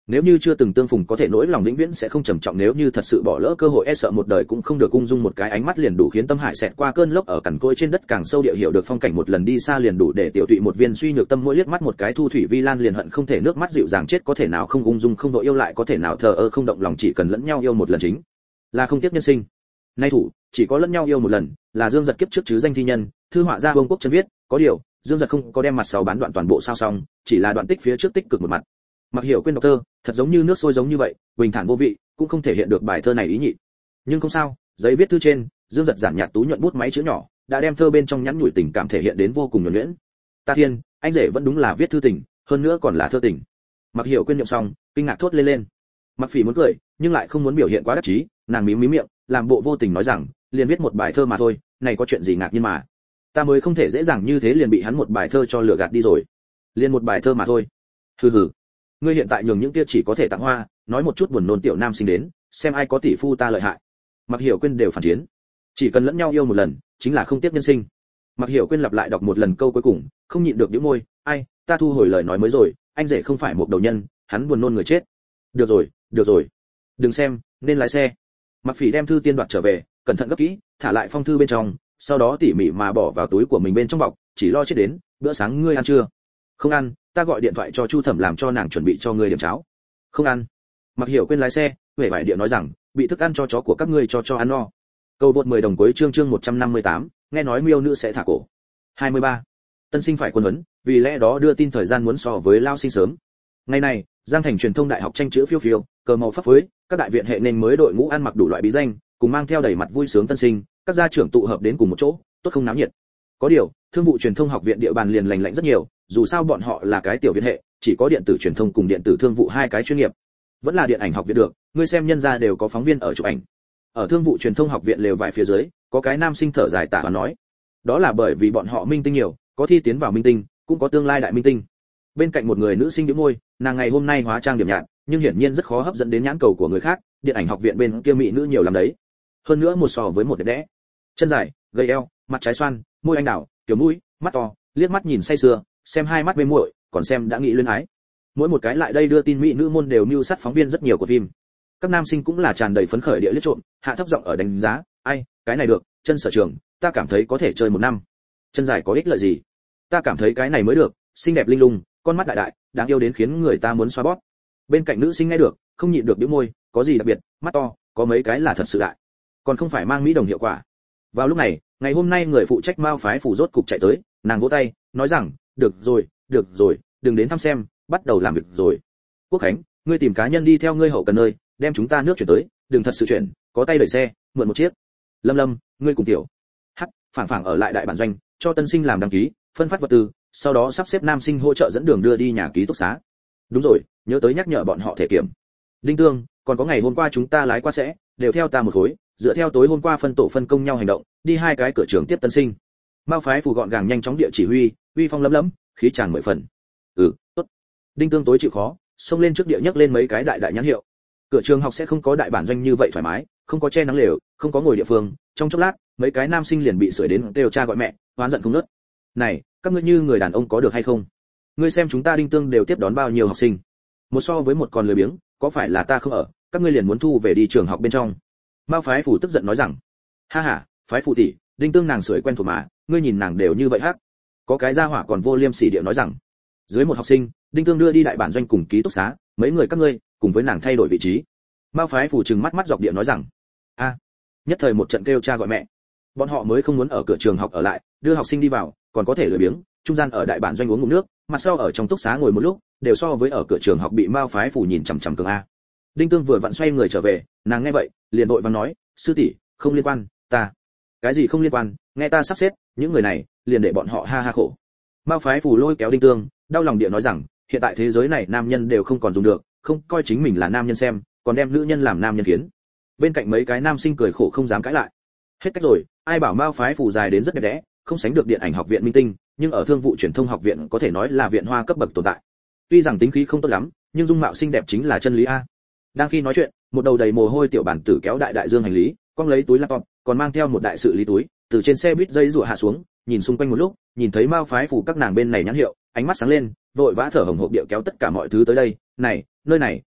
Nếu như chưa từng tương phùng có thể nỗi lòng vĩnh viễn sẽ không trầm trọng, nếu như thật sự bỏ lỡ cơ hội e sợ một đời cũng không được ung dung, một cái ánh mắt liền đủ khiến tâm hải xẹt qua cơn lốc ở cằn cỗi trên đất càng sâu địa hiểu được phong cảnh, một lần đi xa liền đủ để tiểu tụy một viên suy nhược tâm, mỗi liếc mắt một cái thu thủy vi lan liền hận không thể nước mắt dịu dàng chết, có thể nào không ung dung không độ yêu, lại có thể nào thờ ơ không động lòng, chỉ cần lẫn nhau yêu một lần chính là không tiếc nhân sinh. Nay thủ chỉ có lẫn nhau yêu một lần là Dương Giật kiếp trước chứ danh thi nhân, thư họa gia Vương Quốc chân viết, có điều Dương Giật không có đem mặt sau bán đoạn toàn bộ sao xong, chỉ là đoạn tích phía trước tích cực một mặt. Mặc Hiểu Quyên đọc thơ, thật giống như nước sôi giống như vậy, bình thản vô vị, cũng không thể hiện được bài thơ này ý nhị. Nhưng không sao, giấy viết thư trên, Dương Giật giản nhạt tú nhuận bút máy chữ nhỏ, đã đem thơ bên trong nhắn nhủi tình cảm thể hiện đến vô cùng nhuần nhuyễn. Ta thiên, anh rể vẫn đúng là viết thư tình, hơn nữa còn là thơ tình. Mặc Hiểu Quyên niệm xong, kinh ngạc thốt lên lên. Mặc Phỉ muốn cười, nhưng lại không muốn biểu hiện quá đắc chí, nàng mím mím miệng, làm bộ vô tình nói rằng, liền viết một bài thơ mà thôi, này có chuyện gì ngạc nhiên mà. Ta mới không thể dễ dàng như thế liền bị hắn một bài thơ cho lừa gạt đi rồi. Liền một bài thơ mà thôi. Hừ hừ. Ngươi hiện tại nhường những kia chỉ có thể tặng hoa, nói một chút buồn nôn tiểu nam sinh đến, xem ai có tỷ phu ta lợi hại. Mặc Hiểu Quyên đều phản chiến. Chỉ cần lẫn nhau yêu một lần, chính là không tiếc nhân sinh. Mặc Hiểu Quyên lặp lại đọc một lần câu cuối cùng, không nhịn được nhíu môi, ai, ta thu hồi lời nói mới rồi, anh rể không phải một đầu nhân, hắn buồn nôn người chết. Được rồi, được rồi. Đừng xem, nên lái xe. Mặc Phỉ đem thư tiên đoạt trở về, cẩn thận gấp kỹ, thả lại phong thư bên trong, sau đó tỉ mỉ mà bỏ vào túi của mình bên trong bọc, chỉ lo chết đến, bữa sáng ngươi ăn chưa? Không ăn, ta gọi điện thoại cho Chu Thẩm làm cho nàng chuẩn bị cho ngươi điểm cháo. Không ăn. Mặc Hiểu Quyên lái xe, vẻ vải địa nói rằng, bị thức ăn cho chó của các ngươi cho cho ăn no. Câu vượt mười đồng cuối chương chương một trăm năm mươi tám, nghe nói miêu nữ sẽ thả cổ. hai mươi ba. Tân sinh phải quân huấn, vì lẽ đó đưa tin thời gian muốn so với lao sinh sớm. Ngày này, Giang Thành truyền thông đại học tranh chữ phiêu phiêu, cờ màu phấp phới, các đại viện hệ nên mới đội ngũ ăn mặc đủ loại bí danh, cùng mang theo đầy mặt vui sướng tân sinh, các gia trưởng tụ hợp đến cùng một chỗ, tốt không náo nhiệt. Có điều, Thương vụ truyền thông học viện địa bàn liền lành lạnh rất nhiều, dù sao bọn họ là cái tiểu viện hệ, chỉ có điện tử truyền thông cùng điện tử thương vụ hai cái chuyên nghiệp. Vẫn là điện ảnh học viện được, ngươi xem nhân gia đều có phóng viên ở chụp ảnh. Ở Thương vụ truyền thông học viện lều vải phía dưới, có cái nam sinh thở dài tả và nói, đó là bởi vì bọn họ minh tinh nhiều, có thi tiến vào minh tinh, cũng có tương lai đại minh tinh. Bên cạnh một người nữ sinh nhếch môi, nàng ngày hôm nay hóa trang điểm nhạt, nhưng hiển nhiên rất khó hấp dẫn đến nhãn cầu của người khác, điện ảnh học viện bên kia mỹ nữ nhiều lắm đấy. Hơn nữa một so với một đẹp đẽ. Chân dài, gầy eo, mặt trái xoan, môi anh đào, kiểu mũi, mắt to, liếc mắt nhìn say sưa, xem hai mắt mê muội, còn xem đã nghĩ luyến ái. Mỗi một cái lại đây đưa tin mỹ nữ môn đều mưu sát phóng viên rất nhiều của phim. Các nam sinh cũng là tràn đầy phấn khởi địa liếc trộm, hạ thấp giọng ở đánh giá, ai, cái này được, chân sở trường, ta cảm thấy có thể chơi một năm. Chân dài có ích lợi gì? Ta cảm thấy cái này mới được, xinh đẹp linh lung, con mắt đại đại, đáng yêu đến khiến người ta muốn xoa bóp. Bên cạnh nữ sinh nghe được, không nhịn được bĩu môi, có gì đặc biệt, mắt to, có mấy cái là thật sự đại, còn không phải mang mỹ đồng hiệu quả. Vào lúc này, ngày hôm nay người phụ trách Mao phái phủ rốt cục chạy tới, nàng vỗ tay, nói rằng, được rồi, được rồi, đừng đến thăm xem, bắt đầu làm việc rồi. Quốc Khánh, ngươi tìm cá nhân đi theo ngươi hậu cần nơi, đem chúng ta nước chuyển tới, đừng thật sự chuyển, có tay đẩy xe, mượn một chiếc. Lâm Lâm, ngươi cùng tiểu hắc, phảng phảng ở lại đại bản doanh, cho tân sinh làm đăng ký, phân phát vật tư, sau đó sắp xếp nam sinh hỗ trợ dẫn đường đưa đi nhà ký túc xá. Đúng rồi, nhớ tới nhắc nhở bọn họ thể kiểm. Đinh Tương, còn có ngày hôm qua chúng ta lái qua sẽ, đều theo ta một khối, dựa theo tối hôm qua phân tổ phân công nhau hành động, đi hai cái cửa trường tiếp tân sinh. Mao phái phủ gọn gàng nhanh chóng địa chỉ huy, uy phong lấm lấm, khí tràn mười phần. Ừ, tốt. Đinh Tương tối chịu khó, xông lên trước địa nhấc lên mấy cái đại đại nhãn hiệu. Cửa trường học sẽ không có đại bản doanh như vậy thoải mái, không có che nắng lều, không có ngồi địa phương, trong chốc lát, mấy cái nam sinh liền bị sưởi đến đều cha gọi mẹ, oán giận không ngớt. Này, các ngươi như người đàn ông có được hay không? Ngươi xem chúng ta Đinh Tương đều tiếp đón bao nhiêu học sinh, một so với một còn lười biếng, có phải là ta không ở, các ngươi liền muốn thu về đi trường học bên trong? Mao phái phủ tức giận nói rằng, ha ha, phái phủ tỷ, Đinh Tương nàng sưởi quen thuộc mà, ngươi nhìn nàng đều như vậy hắc. Có cái gia hỏa còn vô liêm sỉ địa nói rằng, dưới một học sinh, Đinh Tương đưa đi đại bản doanh cùng ký túc xá, mấy người các ngươi cùng với nàng thay đổi vị trí. Mao phái phủ trừng mắt mắt dọc địa nói rằng, a, nhất thời một trận kêu cha gọi mẹ. Bọn họ mới không muốn ở cửa trường học ở lại, đưa học sinh đi vào, còn có thể lười biếng, trung gian ở đại bản doanh uống ngụm nước, mặt sau ở trong túc xá ngồi một lúc, đều so với ở cửa trường học bị Mao phái phủ nhìn chằm chằm cường a. Đinh Tương vừa vặn xoay người trở về, nàng nghe vậy, liền vội vàng nói, sư tỷ, không liên quan, ta. Cái gì không liên quan, nghe ta sắp xếp, những người này, liền để bọn họ ha ha khổ. Mao phái phủ lôi kéo Đinh Tương, đau lòng địa nói rằng, hiện tại thế giới này nam nhân đều không còn dùng được, không coi chính mình là nam nhân xem, còn đem nữ nhân làm nam nhân kiến. Bên cạnh mấy cái nam sinh cười khổ không dám cãi lại. Hết cách rồi, ai bảo Mao phái phủ dài đến rất đẹp đẽ, không sánh được điện ảnh học viện minh tinh, nhưng ở thương vụ truyền thông học viện có thể nói là viện hoa cấp bậc tồn tại. Tuy rằng tính khí không tốt lắm, nhưng dung mạo xinh đẹp chính là chân lý a. Đang khi nói chuyện, một đầu đầy mồ hôi tiểu bản tử kéo đại đại dương hành lý, quăng lấy túi laptop, còn mang theo một đại sự lý túi, từ trên xe buýt dây rùa hạ xuống, nhìn xung quanh một lúc, nhìn thấy Mao phái phủ các nàng bên này nhãn hiệu, ánh mắt sáng lên, vội vã thở hổn hộc điệu kéo tất cả mọi thứ tới đây, này, nơi này,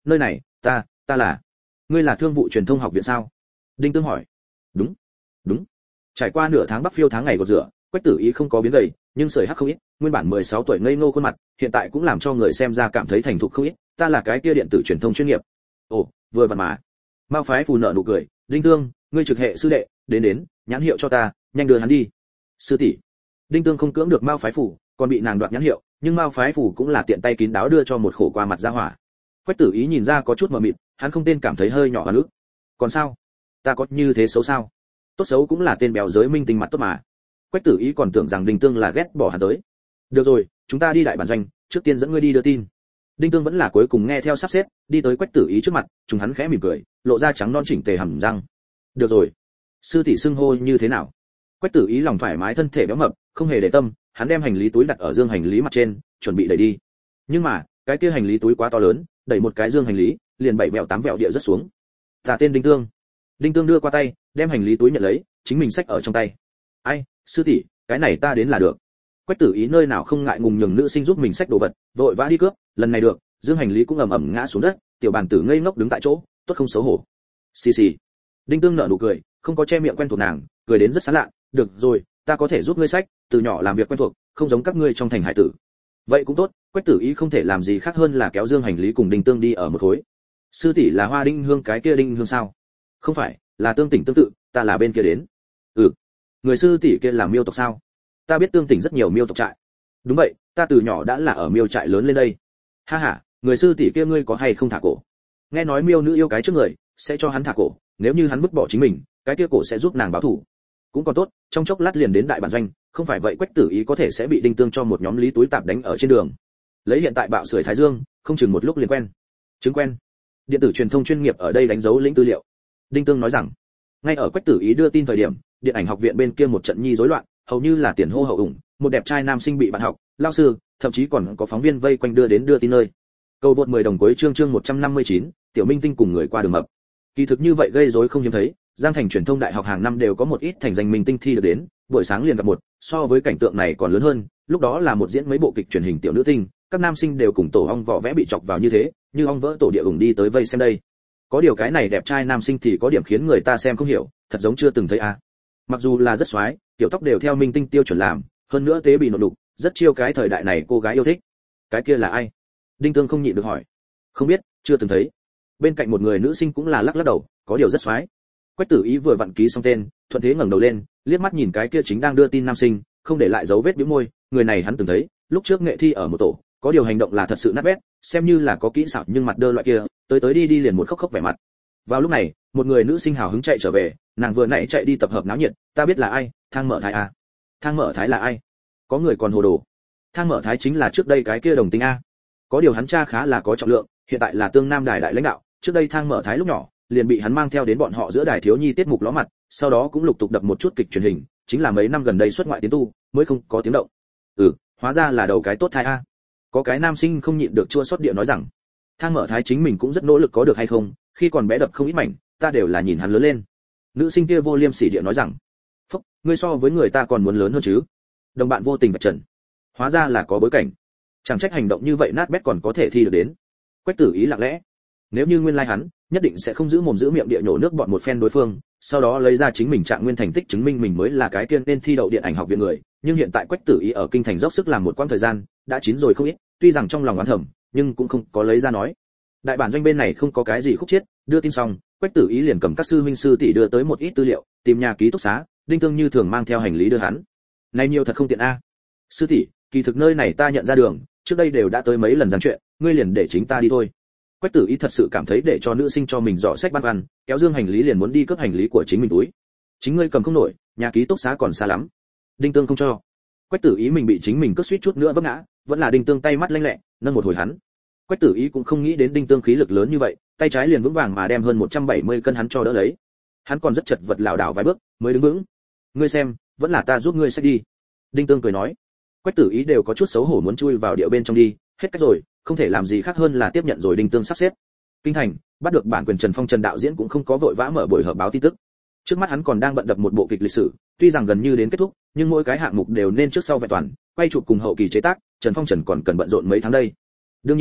nơi này, ta, ta là, ngươi là Thương vụ Truyền thông học viện sao? Đinh Tương hỏi. Đúng, đúng. Trải qua nửa tháng bắc phiêu tháng ngày gột rửa, Quách Tử Ý không có biến gầy, nhưng sợi hắc không ít, nguyên bản mười sáu tuổi ngây ngô khuôn mặt, hiện tại cũng làm cho người xem ra cảm thấy thành thục không ít, ta là cái kia điện tử truyền thông chuyên nghiệp. Ồ, vừa vặn mà. Mao Phái Phù nợ nụ cười, Đinh Tương, ngươi trực hệ sư đệ, đến đến, nhãn hiệu cho ta, nhanh đưa hắn đi. Sư tỷ. Đinh Tương không cưỡng được Mao Phái Phù, còn bị nàng đoạt nhãn hiệu, nhưng Mao Phái Phù cũng là tiện tay kín đáo đưa cho một khổ qua mặt ra hỏa. Quách Tử Ý nhìn ra có chút mờ mịt, hắn không tên cảm thấy hơi nhỏ và nước. Còn sao? Ta có như thế xấu sao? Tốt xấu cũng là tên bèo giới minh tinh mặt tốt mà. Quách Tử Ý còn tưởng rằng Đinh Tương là ghét bỏ hắn tới. Được rồi, chúng ta đi đại bản doanh, trước tiên dẫn ngươi đi đưa tin. Đinh Tương vẫn là cuối cùng nghe theo sắp xếp, đi tới Quách Tử Ý trước mặt, chúng hắn khẽ mỉm cười, lộ ra trắng non chỉnh tề hàm răng. Được rồi, sư tỷ xưng hô như thế nào? Quách Tử Ý lòng thoải mái thân thể béo mập, không hề để tâm, hắn đem hành lý túi đặt ở dương hành lý mặt trên, chuẩn bị đẩy đi. Nhưng mà, cái kia hành lý túi quá to lớn, đẩy một cái dương hành lý, liền bảy vẹo tám vẹo địa rất xuống. Ta tên Đinh Tương. Đinh Tương đưa qua tay, đem hành lý túi nhận lấy, chính mình xách ở trong tay. Ai, sư tỷ, cái này ta đến là được. Quách Tử Ý nơi nào không ngại ngùng nhường nữ sinh giúp mình xách đồ vật, vội vã đi cướp, lần này được, dương hành lý cũng ầm ầm ngã xuống đất, tiểu bàn tử ngây ngốc đứng tại chỗ, tốt không xấu hổ. Xì xì. Đinh Tương nở nụ cười, không có che miệng quen thuộc nàng, cười đến rất sán lạ, được rồi, ta có thể giúp ngươi xách, từ nhỏ làm việc quen thuộc, không giống các ngươi trong thành hải tử. Vậy cũng tốt, Quách Tử Ý không thể làm gì khác hơn là kéo dương hành lý cùng Đinh Tương đi ở một khối. Sư tỷ là Hoa Đinh Hương cái kia Đinh Hương sao? Không phải, là Tương Tỉnh tương tự, ta là bên kia đến. Ừ. Người sư tỷ kia là Miêu tộc sao? Ta biết Tương Tỉnh rất nhiều Miêu tộc trại. Đúng vậy, ta từ nhỏ đã là ở Miêu trại lớn lên đây. Ha ha, người sư tỷ kia ngươi có hay không thả cổ? Nghe nói Miêu nữ yêu cái trước người, sẽ cho hắn thả cổ, nếu như hắn vứt bỏ chính mình, cái kia cổ sẽ giúp nàng báo thù. Cũng còn tốt, trong chốc lát liền đến đại bản doanh, không phải vậy Quách Tử Ý có thể sẽ bị Đinh Tương cho một nhóm lý túi tạp đánh ở trên đường. Lấy hiện tại bạo sưởi thái dương, không chừng một lúc liền quen. Chứng quen. Điện tử truyền thông chuyên nghiệp ở đây đánh dấu lĩnh tư liệu. Đinh Tương nói rằng, ngay ở Quách Tử Ý đưa tin thời điểm, điện ảnh học viện bên kia một trận nhi rối loạn, hầu như là tiền hô hậu ủng, một đẹp trai nam sinh bị bạn học, lao sư, thậm chí còn có phóng viên vây quanh đưa đến đưa tin nơi. Câu vượt mười đồng cuối chương chương một trăm năm mươi chín, tiểu minh tinh cùng người qua đường mập. Kỳ thực như vậy gây rối không hiếm thấy, Giang Thành truyền thông đại học hàng năm đều có một ít thành danh minh tinh thi được đến, buổi sáng liền gặp một, so với cảnh tượng này còn lớn hơn, lúc đó là một diễn mấy bộ kịch truyền hình tiểu nữ tinh, các nam sinh đều cùng tổ ong vỏ vẽ bị chọc vào như thế, như ong vỡ tổ địa ủng đi tới vây xem đây. Có điều cái này đẹp trai nam sinh thì có điểm khiến người ta xem không hiểu, thật giống chưa từng thấy a. À. Mặc dù là rất xoái, tiểu tóc đều theo minh tinh tiêu chuẩn làm, hơn nữa tế bị nộn đục, rất chiêu cái thời đại này cô gái yêu thích. Cái kia là ai? Đinh Tương không nhịn được hỏi. Không biết, chưa từng thấy. Bên cạnh một người nữ sinh cũng là lắc lắc đầu, có điều rất xoái. Quách Tử Ý vừa vặn ký xong tên, thuận thế ngẩng đầu lên, liếc mắt nhìn cái kia chính đang đưa tin nam sinh, không để lại dấu vết bĩu môi, người này hắn từng thấy, lúc trước nghệ thi ở một tổ, có điều hành động là thật sự nát bét, xem như là có kỹ xảo nhưng mặt đơ loại kia, tới tới đi đi liền một khóc khóc vẻ mặt. Vào lúc này, một người nữ sinh hào hứng chạy trở về, nàng vừa nãy chạy đi tập hợp náo nhiệt, ta biết là ai, Thang Mở Thái à? Thang Mở Thái là ai? Có người còn hồ đồ. Thang Mở Thái chính là trước đây cái kia đồng tính a. Có điều hắn cha khá là có trọng lượng, hiện tại là Tương Nam Đài đại lãnh đạo, trước đây Thang Mở Thái lúc nhỏ, liền bị hắn mang theo đến bọn họ giữa đài thiếu nhi tiết mục ló mặt, sau đó cũng lục tục đập một chút kịch truyền hình, chính là mấy năm gần đây xuất ngoại tiến tu, mới không có tiếng động. Ừ, hóa ra là đầu cái tốt thai a. Có cái nam sinh không nhịn được chua xót địa nói rằng, Thang Mở Thái chính mình cũng rất nỗ lực có được hay không, khi còn bé đập không ít mảnh, ta đều là nhìn hắn lớn lên. Nữ sinh kia vô liêm sỉ địa nói rằng, phúc, ngươi so với người ta còn muốn lớn hơn chứ. Đồng bạn vô tình vạch trần, hóa ra là có bối cảnh, chẳng trách hành động như vậy nát bét còn có thể thi được đến. Quách Tử Ý lặng lẽ, nếu như nguyên lai hắn nhất định sẽ không giữ mồm giữ miệng địa nhổ nước bọn một phen đối phương, sau đó lấy ra chính mình trạng nguyên thành tích chứng minh mình mới là cái tiên nên thi đậu điện ảnh học viện người, nhưng hiện tại Quách Tử Ý ở kinh thành dốc sức làm một quãng thời gian, đã chín rồi không ít, tuy rằng trong lòng oán thầm, nhưng cũng không có lấy ra nói. Đại bản doanh bên này không có cái gì khúc chiết, đưa tin xong, Quách Tử Ý liền cầm các sư huynh sư tỷ đưa tới một ít tư liệu, tìm nhà ký túc xá, Đinh Tương như thường mang theo hành lý đưa hắn. Này nhiều thật không tiện a. Sư tỷ, kỳ thực nơi này ta nhận ra đường, trước đây đều đã tới mấy lần giảng chuyện, ngươi liền để chính ta đi thôi. Quách Tử Ý thật sự cảm thấy để cho nữ sinh cho mình dò sách băn khoăn, kéo dương hành lý liền muốn đi cướp hành lý của chính mình túi. Chính ngươi cầm không nổi, nhà ký túc xá còn xa lắm. Đinh Tương không cho. Quách Tử Ý mình bị chính mình cướp suýt chút nữa vấp ngã, vẫn là Đinh Tương tay mắt lanh lẹ, nâng một hồi hắn. Quách Tử Ý cũng không nghĩ đến Đinh Tương khí lực lớn như vậy, tay trái liền vững vàng mà đem hơn một trăm bảy mươi cân hắn cho đỡ lấy. Hắn còn rất chật vật lảo đảo vài bước, mới đứng vững. Ngươi xem, vẫn là ta giúp ngươi xách đi. Đinh Tương cười nói. Quách Tử Ý đều có chút xấu hổ muốn chui vào điệu bên trong đi, hết cách rồi, không thể làm gì khác hơn là tiếp nhận rồi Đinh Tương sắp xếp. Kinh thành, bắt được bản quyền Trần Phong Trần đạo diễn cũng không có vội vã mở buổi họp báo tin tức. Trước mắt hắn còn đang bận đập một bộ kịch lịch sử, tuy rằng gần như đến kết thúc, nhưng mỗi cái hạng mục đều nên trước sau vẹn toàn, quay chụp cùng hậu kỳ chế tác, Trần Phong Trần còn cần bận rộn mấy tháng đây. Đương nhiên,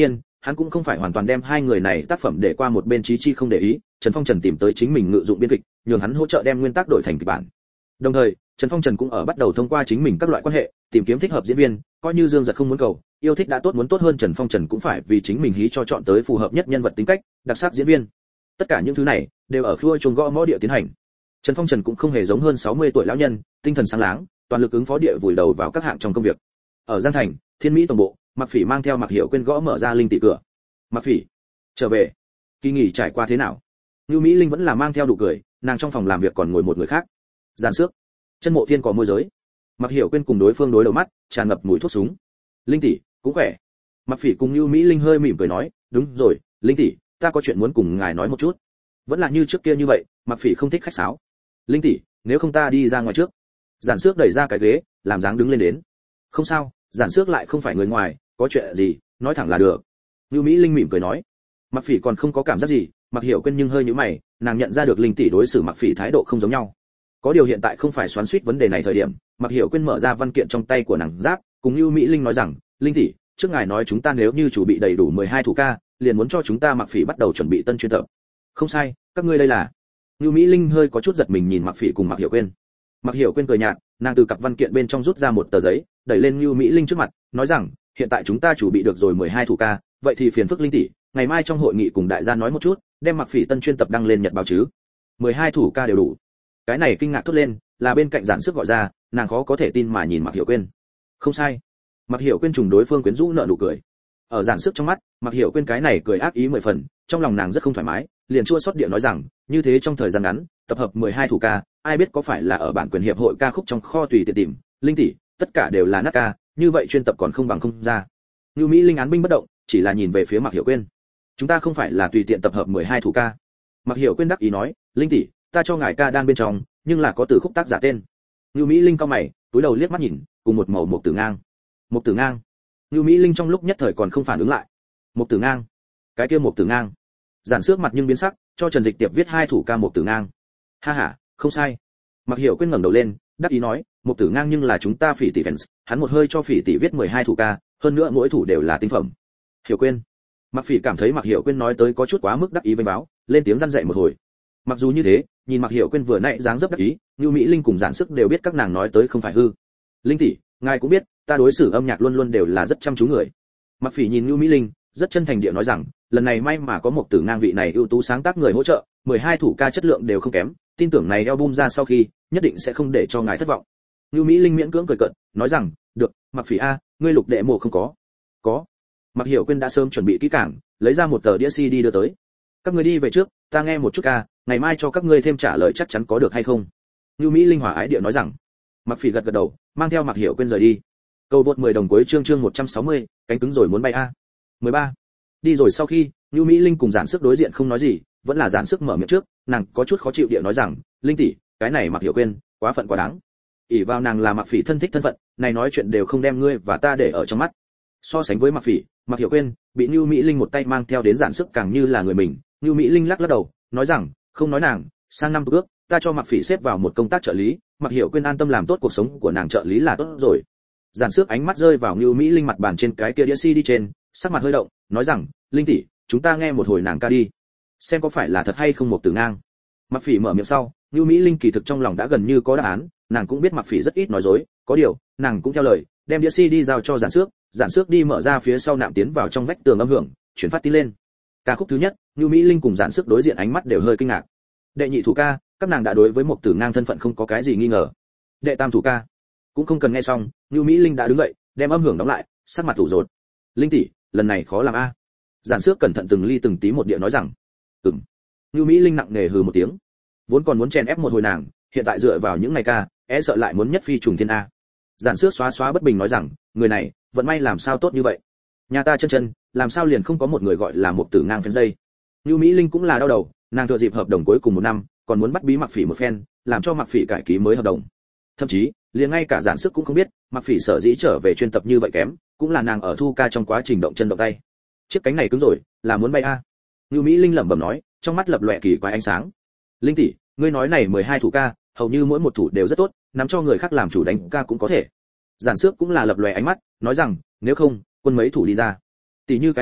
hắn cũng không phải hoàn toàn đem hai người này tác phẩm để qua một bên trí chi không để ý. Trần Phong Trần tìm tới chính mình ngự dụng biên kịch, nhường hắn hỗ trợ đem nguyên tác đổi thành kịch bản. Đồng thời, Trần Phong Trần cũng ở bắt đầu thông qua chính mình các loại quan hệ, tìm kiếm thích hợp diễn viên, coi như Dương Giật không muốn cầu, yêu thích đã tốt muốn tốt hơn, Trần Phong Trần cũng phải vì chính mình hí cho chọn tới phù hợp nhất nhân vật tính cách, đặc sắc diễn viên. Tất cả những thứ này đều ở khua chuông gõ mõ địa tiến hành. Trần Phong Trần cũng không hề giống hơn sáu mươi tuổi lão nhân, tinh thần sáng láng, toàn lực ứng phó địa vùi đầu vào các hạng trong công việc. Ở Giang Thành, Thiên Mỹ tổng bộ, Mạc Phỉ mang theo Mạc Hiểu Quyên gõ mở ra linh tỷ cửa. Mạc Phỉ, trở về. Kỳ nghỉ trải qua thế nào? Nưu Mỹ Linh vẫn là mang theo nụ cười, nàng trong phòng làm việc còn ngồi một người khác. Giàn Xước, Chân Mộ Thiên có môi giới. Mạc Hiểu Quyên cùng đối phương đối đầu mắt, tràn ngập mùi thuốc súng. Linh tỷ, cũng khỏe. Mạc Phỉ cùng Nưu Mỹ Linh hơi mỉm cười nói, đúng rồi, Linh tỷ, ta có chuyện muốn cùng ngài nói một chút. Vẫn là như trước kia như vậy, Mạc Phỉ không thích khách sáo. Linh tỷ, nếu không ta đi ra ngoài trước. Giản Xước đẩy ra cái ghế, làm dáng đứng lên đến. Không sao, Giản Xước lại không phải người ngoài, có chuyện gì, nói thẳng là được. Nưu Mỹ Linh mỉm cười nói. Mạc Phỉ còn không có cảm giác gì, Mạc Hiểu Quyên nhưng hơi nhíu mày, nàng nhận ra được Linh tỷ đối xử Mạc Phỉ thái độ không giống nhau. Có điều hiện tại không phải xoắn xuýt vấn đề này thời điểm, Mạc Hiểu Quyên mở ra văn kiện trong tay của nàng giáp, cùng Nưu Mỹ Linh nói rằng, Linh tỷ, trước ngài nói chúng ta nếu như chủ bị đầy đủ mười hai thủ ca, liền muốn cho chúng ta Mạc Phỉ bắt đầu chuẩn bị tân chuyên tập. Không sai, các ngươi đây là. Nưu Mỹ Linh hơi có chút giật mình nhìn Mạc Phỉ cùng Mạc Hiểu Quyên. Mạc Hiểu Quyên cười nhạt, nàng từ cặp văn kiện bên trong rút ra một tờ giấy, đẩy lên Nưu Mỹ Linh trước mặt, nói rằng, hiện tại chúng ta chủ bị được rồi mười hai thủ ca, vậy thì phiền phức Linh tỷ, ngày mai trong hội nghị cùng đại gia nói một chút, đem Mạc Phỉ tân chuyên tập đăng lên nhật báo chứ. mười hai thủ ca đều đủ. Cái này kinh ngạc thốt lên, là bên cạnh Giản Xước gọi ra, nàng khó có thể tin mà nhìn Mạc Hiểu Quyên. Không sai. Mạc Hiểu Quyên trùng đối phương quyến rũ nở nụ cười. Ở Giản Xước trong mắt, Mạc Hiểu Quyên cái này cười ác ý mười phần, trong lòng nàng rất không thoải mái, liền chua xót địa nói rằng, như thế trong thời gian ngắn, tập hợp mười hai thủ ca, ai biết có phải là ở bản quyền hiệp hội ca khúc trong kho tùy tiện tìm, Linh tỷ, tất cả đều là nát ca, như vậy chuyên tập còn không bằng không ra. Nưu Mỹ Linh án binh bất động, chỉ là nhìn về phía Mạc Hiểu Quyên. Chúng ta không phải là tùy tiện tập hợp mười hai thủ ca. Mạc Hiểu Quyên đắc ý nói, Linh tỷ, ta cho ngài ca đan bên trong, nhưng là có từ khúc tác giả tên. Nưu Mỹ Linh cau mày, túi đầu liếc mắt nhìn, cùng một màu một tử ngang. Một tử ngang. Nưu Mỹ Linh trong lúc nhất thời còn không phản ứng lại. Một tử ngang. Cái kia một tử ngang. Giản Xước mặt nhưng biến sắc, cho Trần Dịch Tiệp viết hai thủ ca một tử ngang. Ha ha, không sai. Mạc Hiểu Quyên ngẩng đầu lên, đắc ý nói, một tử ngang nhưng là chúng ta Phỉ tỷ fans, hắn một hơi cho Phỉ tỷ viết mười hai thủ ca, hơn nữa mỗi thủ đều là tinh phẩm. Hiểu Quyên. Mạc Phỉ cảm thấy Mạc Hiểu Quyên nói tới có chút quá mức đắc ý vênh báo, lên tiếng răn dạy một hồi. Mặc dù như thế, nhìn Mạc Hiểu Quyên vừa nãy dáng dấp đắc ý, Nưu Mỹ Linh cùng Giản Xước đều biết các nàng nói tới không phải hư. Linh tỷ, ngài cũng biết, ta đối xử âm nhạc luôn luôn đều là rất chăm chú người. Mạc Phỉ nhìn Nưu Mỹ Linh, rất chân thành địa nói rằng, lần này may mà có một tử ngang vị này ưu tú sáng tác người hỗ trợ, mười hai thủ ca chất lượng đều không kém, tin tưởng này album ra sau khi, nhất định sẽ không để cho ngài thất vọng. Nưu Mỹ Linh miễn cưỡng cười cợt, nói rằng, được, Mạc Phỉ a, ngươi lục đệ mộ không có? Có. Mạc Hiểu Quyên đã sớm chuẩn bị kỹ càng, lấy ra một tờ đĩa xê đê đưa tới. Các ngươi đi về trước, ta nghe một chút ca, ngày mai cho các ngươi thêm trả lời chắc chắn có được hay không? Nưu Mỹ Linh hòa ái địa nói rằng. Mạc Phỉ gật gật đầu, mang theo Mạc Hiểu Quyên rời đi. Cầu vượt mười đồng cuối chương chương một trăm sáu mươi, cánh cứng rồi muốn bay a. mười ba. Đi rồi sau khi, Nưu Mỹ Linh cùng Giản Xước đối diện không nói gì, vẫn là Giản Xước mở miệng trước, nàng có chút khó chịu địa nói rằng, Linh tỷ, cái này Mạc Hiểu Quyên, quá phận quá đáng. ỷ vào nàng là Mạc Phỉ thân thích thân phận, này nói chuyện đều không đem ngươi và ta để ở trong mắt. So sánh với Mạc Phỉ, Mạc Hiểu Quyên bị Nưu Mỹ Linh một tay mang theo đến Giản Xước càng như là người mình. Nưu Mỹ Linh lắc lắc đầu, nói rằng, không nói nàng, sang năm ước, ta cho Mạc Phỉ xếp vào một công tác trợ lý, Mạc Hiểu Quyên an tâm làm tốt cuộc sống của nàng trợ lý là tốt rồi. Giản Xước ánh mắt rơi vào Nưu Mỹ Linh mặt bàn trên cái kia đĩa xê đê trên, sắc mặt hơi động, nói rằng, Linh tỷ, chúng ta nghe một hồi nàng ca đi, xem có phải là thật hay không một tử ngang. Mạc Phỉ mở miệng sau, Nưu Mỹ Linh kỳ thực trong lòng đã gần như có đáp án, nàng cũng biết Mạc Phỉ rất ít nói dối, có điều, nàng cũng theo lời, đem đĩa xê đê giao cho Giản Xước, Giản Xước đi mở ra phía sau nạm tiến vào trong vách tường âm hưởng, chuyển phát tin lên. Ca khúc thứ nhất, Nưu Mỹ Linh cùng Giản Xước đối diện ánh mắt đều hơi kinh ngạc. Đệ nhị thủ ca, các nàng đã đối với một tử ngang thân phận không có cái gì nghi ngờ. Đệ tam thủ ca, cũng không cần nghe xong, Nưu Mỹ Linh đã đứng dậy, đem âm hưởng đóng lại, sắc mặt ủ rột. Linh tỷ, lần này khó làm a. Giản Xước cẩn thận từng ly từng tí một địa nói rằng. Ừm. Nưu Mỹ Linh nặng nề hừ một tiếng. Vốn còn muốn chèn ép một hồi nàng, hiện tại dựa vào những ngày ca, e sợ lại muốn nhất phi trùng thiên a. Giản Xước xóa xóa bất bình nói rằng, người này, vận may làm sao tốt như vậy. Nhà ta chân chân, làm sao liền không có một người gọi là một tử ngang phen đây. Nưu Mỹ Linh cũng là đau đầu, nàng thừa dịp hợp đồng cuối cùng một năm, còn muốn bắt bí Mạc Phỉ một phen, làm cho Mạc Phỉ cải ký mới hợp đồng. Thậm chí, liền ngay cả Giản Xước cũng không biết, Mạc Phỉ sở dĩ trở về chuyên tập như vậy kém, cũng là nàng ở thu ca trong quá trình động chân động tay. Chiếc cánh này cứng rồi, là muốn bay a. Nưu Mỹ Linh lẩm bẩm nói, trong mắt lập lòe kỳ quái ánh sáng. Linh tỷ, ngươi nói này mười hai thủ ca, hầu như mỗi một thủ đều rất tốt, nắm cho người khác làm chủ đánh ca cũng có thể. Giản Xước cũng là lập lòe ánh mắt, nói rằng, nếu không, quân mấy thủ đi ra. Tỷ như cái này,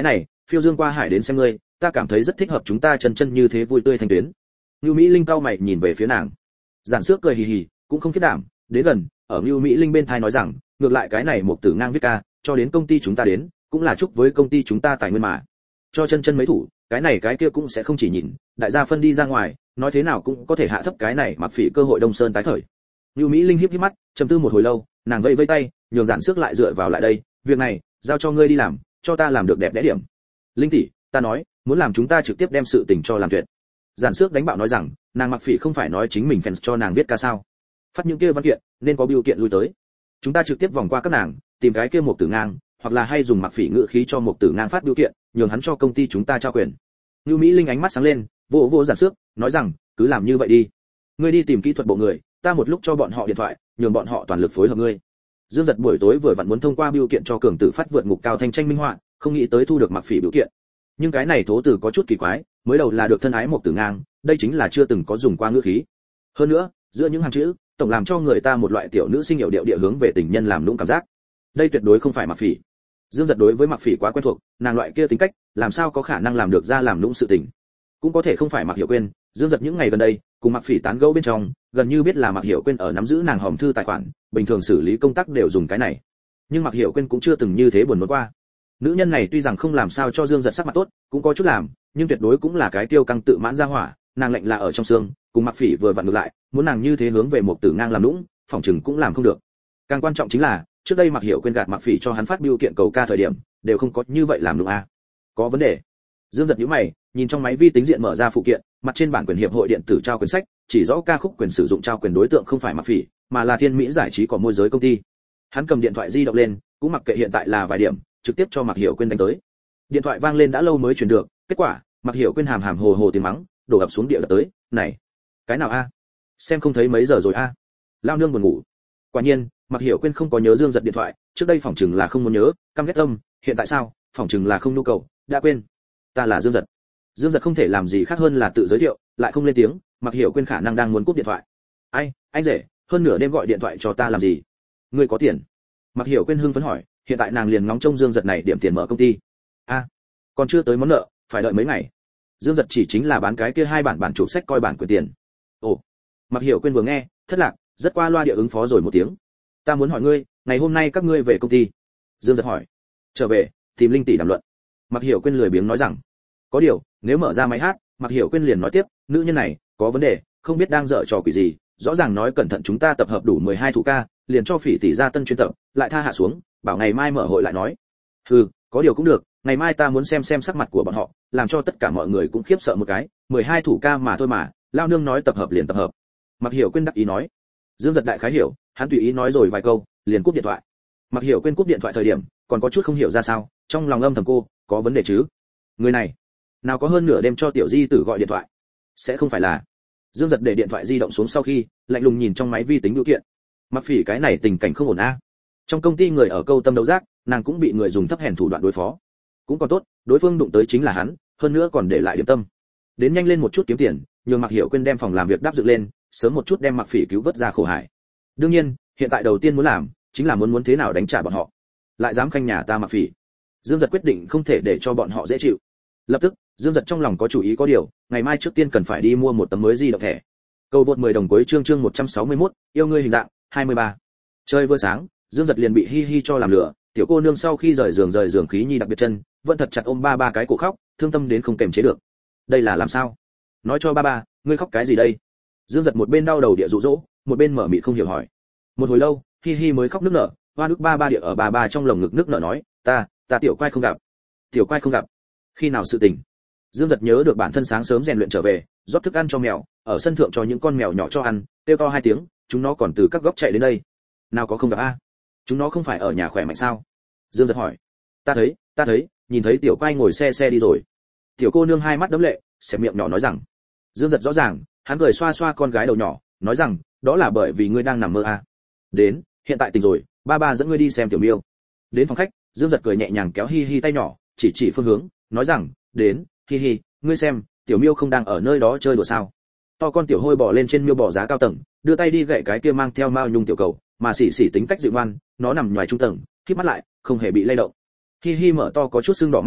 phiêu dương qua hải đến xem ngươi, ta cảm thấy rất thích hợp chúng ta chân chân như thế vui tươi thanh tuyến. Nưu Mỹ Linh cau mày nhìn về phía nàng. Giản Xước cười hì hì, cũng không khiết đảm, đến gần, ở Nưu Mỹ Linh bên tai nói rằng, ngược lại cái này một tử ngang viết ca, cho đến công ty chúng ta đến, cũng là chúc với công ty chúng ta tài nguyên mà. Cho chân chân mấy thủ, cái này cái kia cũng sẽ không chỉ nhìn, đại gia phân đi ra ngoài, nói thế nào cũng có thể hạ thấp cái này Mặc Phỉ cơ hội Đông Sơn tái khởi. Nưu Mỹ Linh híp híp mắt, trầm tư một hồi lâu, nàng vẫy vẫy tay, nhường Giản Xước lại dựa vào lại đây, việc này, giao cho ngươi đi làm, cho ta làm được đẹp đẽ điểm. Linh tỷ, ta nói, muốn làm chúng ta trực tiếp đem sự tình cho làm tuyệt. Giản Xước đánh bạo nói rằng, nàng Mặc Phỉ không phải nói chính mình fans cho nàng viết ca sao? Phát những kia văn kiện, nên có biểu kiện lui tới. Chúng ta trực tiếp vòng qua các nàng, tìm cái kia một tử ngang, hoặc là hay dùng Mặc Phỉ ngữ khí cho một tử ngang phát biểu kiện, nhường hắn cho công ty chúng ta trao quyền. Nưu Mỹ Linh ánh mắt sáng lên, vỗ vỗ Giản Xước, nói rằng, cứ làm như vậy đi. Ngươi đi tìm kỹ thuật bộ người, ta một lúc cho bọn họ điện thoại, nhường bọn họ toàn lực phối hợp ngươi. Dương Giật buổi tối vừa vặn muốn thông qua biểu kiện cho cường tử phát vượt ngục cao thanh tranh minh họa, không nghĩ tới thu được Mặc Phỉ biểu kiện. Nhưng cái này thố tử có chút kỳ quái, mới đầu là được thân ái một tử ngang, đây chính là chưa từng có dùng qua ngữ khí. Hơn nữa, giữa những hàng chữ, tổng làm cho người ta một loại tiểu nữ sinh hiểu điệu địa hướng về tình nhân làm nũng cảm giác. Đây tuyệt đối không phải Mặc Phỉ. Dương Giật đối với Mặc Phỉ quá quen thuộc, nàng loại kia tính cách, làm sao có khả năng làm được ra làm nũng sự tình. Cũng có thể không phải Mặc Hiểu Quyên, Dương Giật những ngày gần đây, cùng Mặc Phỉ tán gẫu bên trong, gần như biết là Mặc Hiểu Quyên ở nắm giữ nàng hòm thư tài khoản, bình thường xử lý công tác đều dùng cái này. Nhưng Mặc Hiểu Quyên cũng chưa từng như thế buồn nôn qua. Nữ nhân này tuy rằng không làm sao cho Dương Giật sắc mặt tốt, cũng có chút làm, nhưng tuyệt đối cũng là cái tiêu căng tự mãn ra hỏa, nàng lệnh là ở trong xương, cùng Mặc Phỉ vừa vặn ngược lại, muốn nàng như thế hướng về một tử ngang làm nũng, phòng chừng cũng làm không được. Càng quan trọng chính là, trước đây Mặc Hiểu Quyên gạt Mặc Phỉ cho hắn phát biểu kiện cầu ca thời điểm, đều không có như vậy làm đúng à? Có vấn đề. Dương Giật nhíu mày, nhìn trong máy vi tính diện mở ra phụ kiện, mặt trên bản quyền hiệp hội điện tử trao quyền sách, chỉ rõ ca khúc quyền sử dụng trao quyền đối tượng không phải Mặc Phỉ, mà là Thiên Mỹ giải trí có môi giới công ty. Hắn cầm điện thoại di động lên, cũng mặc kệ hiện tại là vài điểm, trực tiếp cho Mặc Hiểu Quyên đánh tới. Điện thoại vang lên đã lâu mới truyền được, kết quả, Mặc Hiểu Quyên hàm hàm hồ hồ tiếng mắng, đổ ập xuống địa đập tới, "Này, cái nào a? Xem không thấy mấy giờ rồi a?" Lao nương buồn ngủ. Quả nhiên, Mặc Hiểu Quyên không có nhớ Dương Giật điện thoại, trước đây phỏng chừng là không muốn nhớ, căm ghét tâm, hiện tại sao, phỏng chừng là không nhu cầu, đã quên. Ta là Dương Giật. Dương Giật không thể làm gì khác hơn là tự giới thiệu, lại không lên tiếng, Mặc Hiểu Quyên khả năng đang muốn cúp điện thoại. "Ai, anh rể, hơn nửa đêm gọi điện thoại cho ta làm gì? Ngươi có tiền?" Mặc Hiểu Quyên hưng phấn hỏi, hiện tại nàng liền ngóng trông Dương Giật này điểm tiền mở công ty. "A, còn chưa tới món nợ, phải đợi mấy ngày." Dương Giật chỉ chính là bán cái kia hai bản bản chụp sách coi bản quyền tiền. Ồ. Mặc Hiểu Quyên vừa nghe, thất lạc, rất qua loa địa ứng phó rồi một tiếng. "Ta muốn hỏi ngươi, ngày hôm nay các ngươi về công ty?" Dương Giật hỏi. "Trở về, tìm Linh tỷ đàm luận." Mặc Hiểu Quyên lười biếng nói rằng. Có điều, nếu mở ra máy hát, Mặc Hiểu Quyên liền nói tiếp, nữ nhân này có vấn đề, không biết đang dở trò quỷ gì, rõ ràng nói cẩn thận chúng ta tập hợp đủ mười hai thủ ca, liền cho Phỉ tỷ ra tân chuyên tập, lại tha hạ xuống, bảo ngày mai mở hội lại nói. Hừ, có điều cũng được, ngày mai ta muốn xem xem sắc mặt của bọn họ, làm cho tất cả mọi người cũng khiếp sợ một cái, mười hai thủ ca mà thôi mà, lao nương nói tập hợp liền tập hợp. Mặc Hiểu Quyên đắc ý nói. Dương Giật đại khái hiểu, hắn tùy ý nói rồi vài câu, liền cúp điện thoại. Mặc Hiểu Quyên cúp điện thoại thời điểm, còn có chút không hiểu ra sao, trong lòng âm thầm cô, có vấn đề chứ? Người này, nào có hơn nửa đêm cho tiểu di tử gọi điện thoại, sẽ không phải là? Dương Giật để điện thoại di động xuống sau khi, lạnh lùng nhìn trong máy vi tính biểu kiện. Mặc Phỉ cái này tình cảnh không ổn a. Trong công ty người ở câu tâm đấu giác, nàng cũng bị người dùng thấp hèn thủ đoạn đối phó. Cũng còn tốt, đối phương đụng tới chính là hắn, hơn nữa còn để lại điểm tâm. Đến nhanh lên một chút kiếm tiền, nhường Mặc Hiểu Quyên đem phòng làm việc đáp dựng lên, sớm một chút đem Mặc Phỉ cứu vớt ra khổ hải. Đương nhiên, hiện tại đầu tiên muốn làm, chính là muốn muốn thế nào đánh trả bọn họ. Lại dám khanh nhà ta Mặc Phỉ. Dương Giật quyết định không thể để cho bọn họ dễ chịu. Lập tức, Dương Giật trong lòng có chủ ý có điều, ngày mai trước tiên cần phải đi mua một tấm mới di động thẻ. Cầu vượt mười đồng cuối chương chương một trăm sáu mươi mốt, yêu ngươi hình dạng, hai mươi ba. Chơi vừa sáng, Dương Giật liền bị hi hi cho làm lửa, tiểu cô nương sau khi rời giường rời giường khí nhi đặc biệt chân, vẫn thật chặt ôm ba ba cái cổ khóc, thương tâm đến không kềm chế được. Đây là làm sao? Nói cho ba ba, ngươi khóc cái gì đây? Dương Giật một bên đau đầu địa dụ dỗ, một bên mở miệng không hiểu hỏi. Một hồi lâu, hi hi mới khóc nức nở, hoa nước ba ba địa ở ba ba trong lồng ngực nức nở nói, ta, ta tiểu quay không gặp. Tiểu quay không gặp. Khi nào sự tình? Dương Giật nhớ được bản thân sáng sớm rèn luyện trở về, rót thức ăn cho mèo, ở sân thượng cho những con mèo nhỏ cho ăn, kêu to hai tiếng, chúng nó còn từ các góc chạy đến đây. Nào có không gặp a? Chúng nó không phải ở nhà khỏe mạnh sao? Dương Giật hỏi. Ta thấy, ta thấy, nhìn thấy tiểu quay ngồi xe xe đi rồi. Tiểu cô nương hai mắt đấm lệ, xẹp miệng nhỏ nói rằng. Dương Giật rõ ràng, hắn cười xoa xoa con gái đầu nhỏ, nói rằng, đó là bởi vì ngươi đang nằm mơ a. Đến, hiện tại tỉnh rồi, ba ba dẫn ngươi đi xem tiểu miêu. Đến phòng khách, Dương Giật cười nhẹ nhàng kéo hi hi tay nhỏ, chỉ chỉ phương hướng, nói rằng, đến, hi hi, ngươi xem, tiểu miêu không đang ở nơi đó chơi đùa sao? To con tiểu hôi bò lên trên miêu bò giá cao tầng, đưa tay đi gậy cái kia mang theo mao nhung tiểu cầu, mà xỉ xỉ tính cách dịu ngoan, nó nằm ngoài trung tầng, khép mắt lại, không hề bị lay động. Hi hi mở to có chút sưng đỏ mắt to,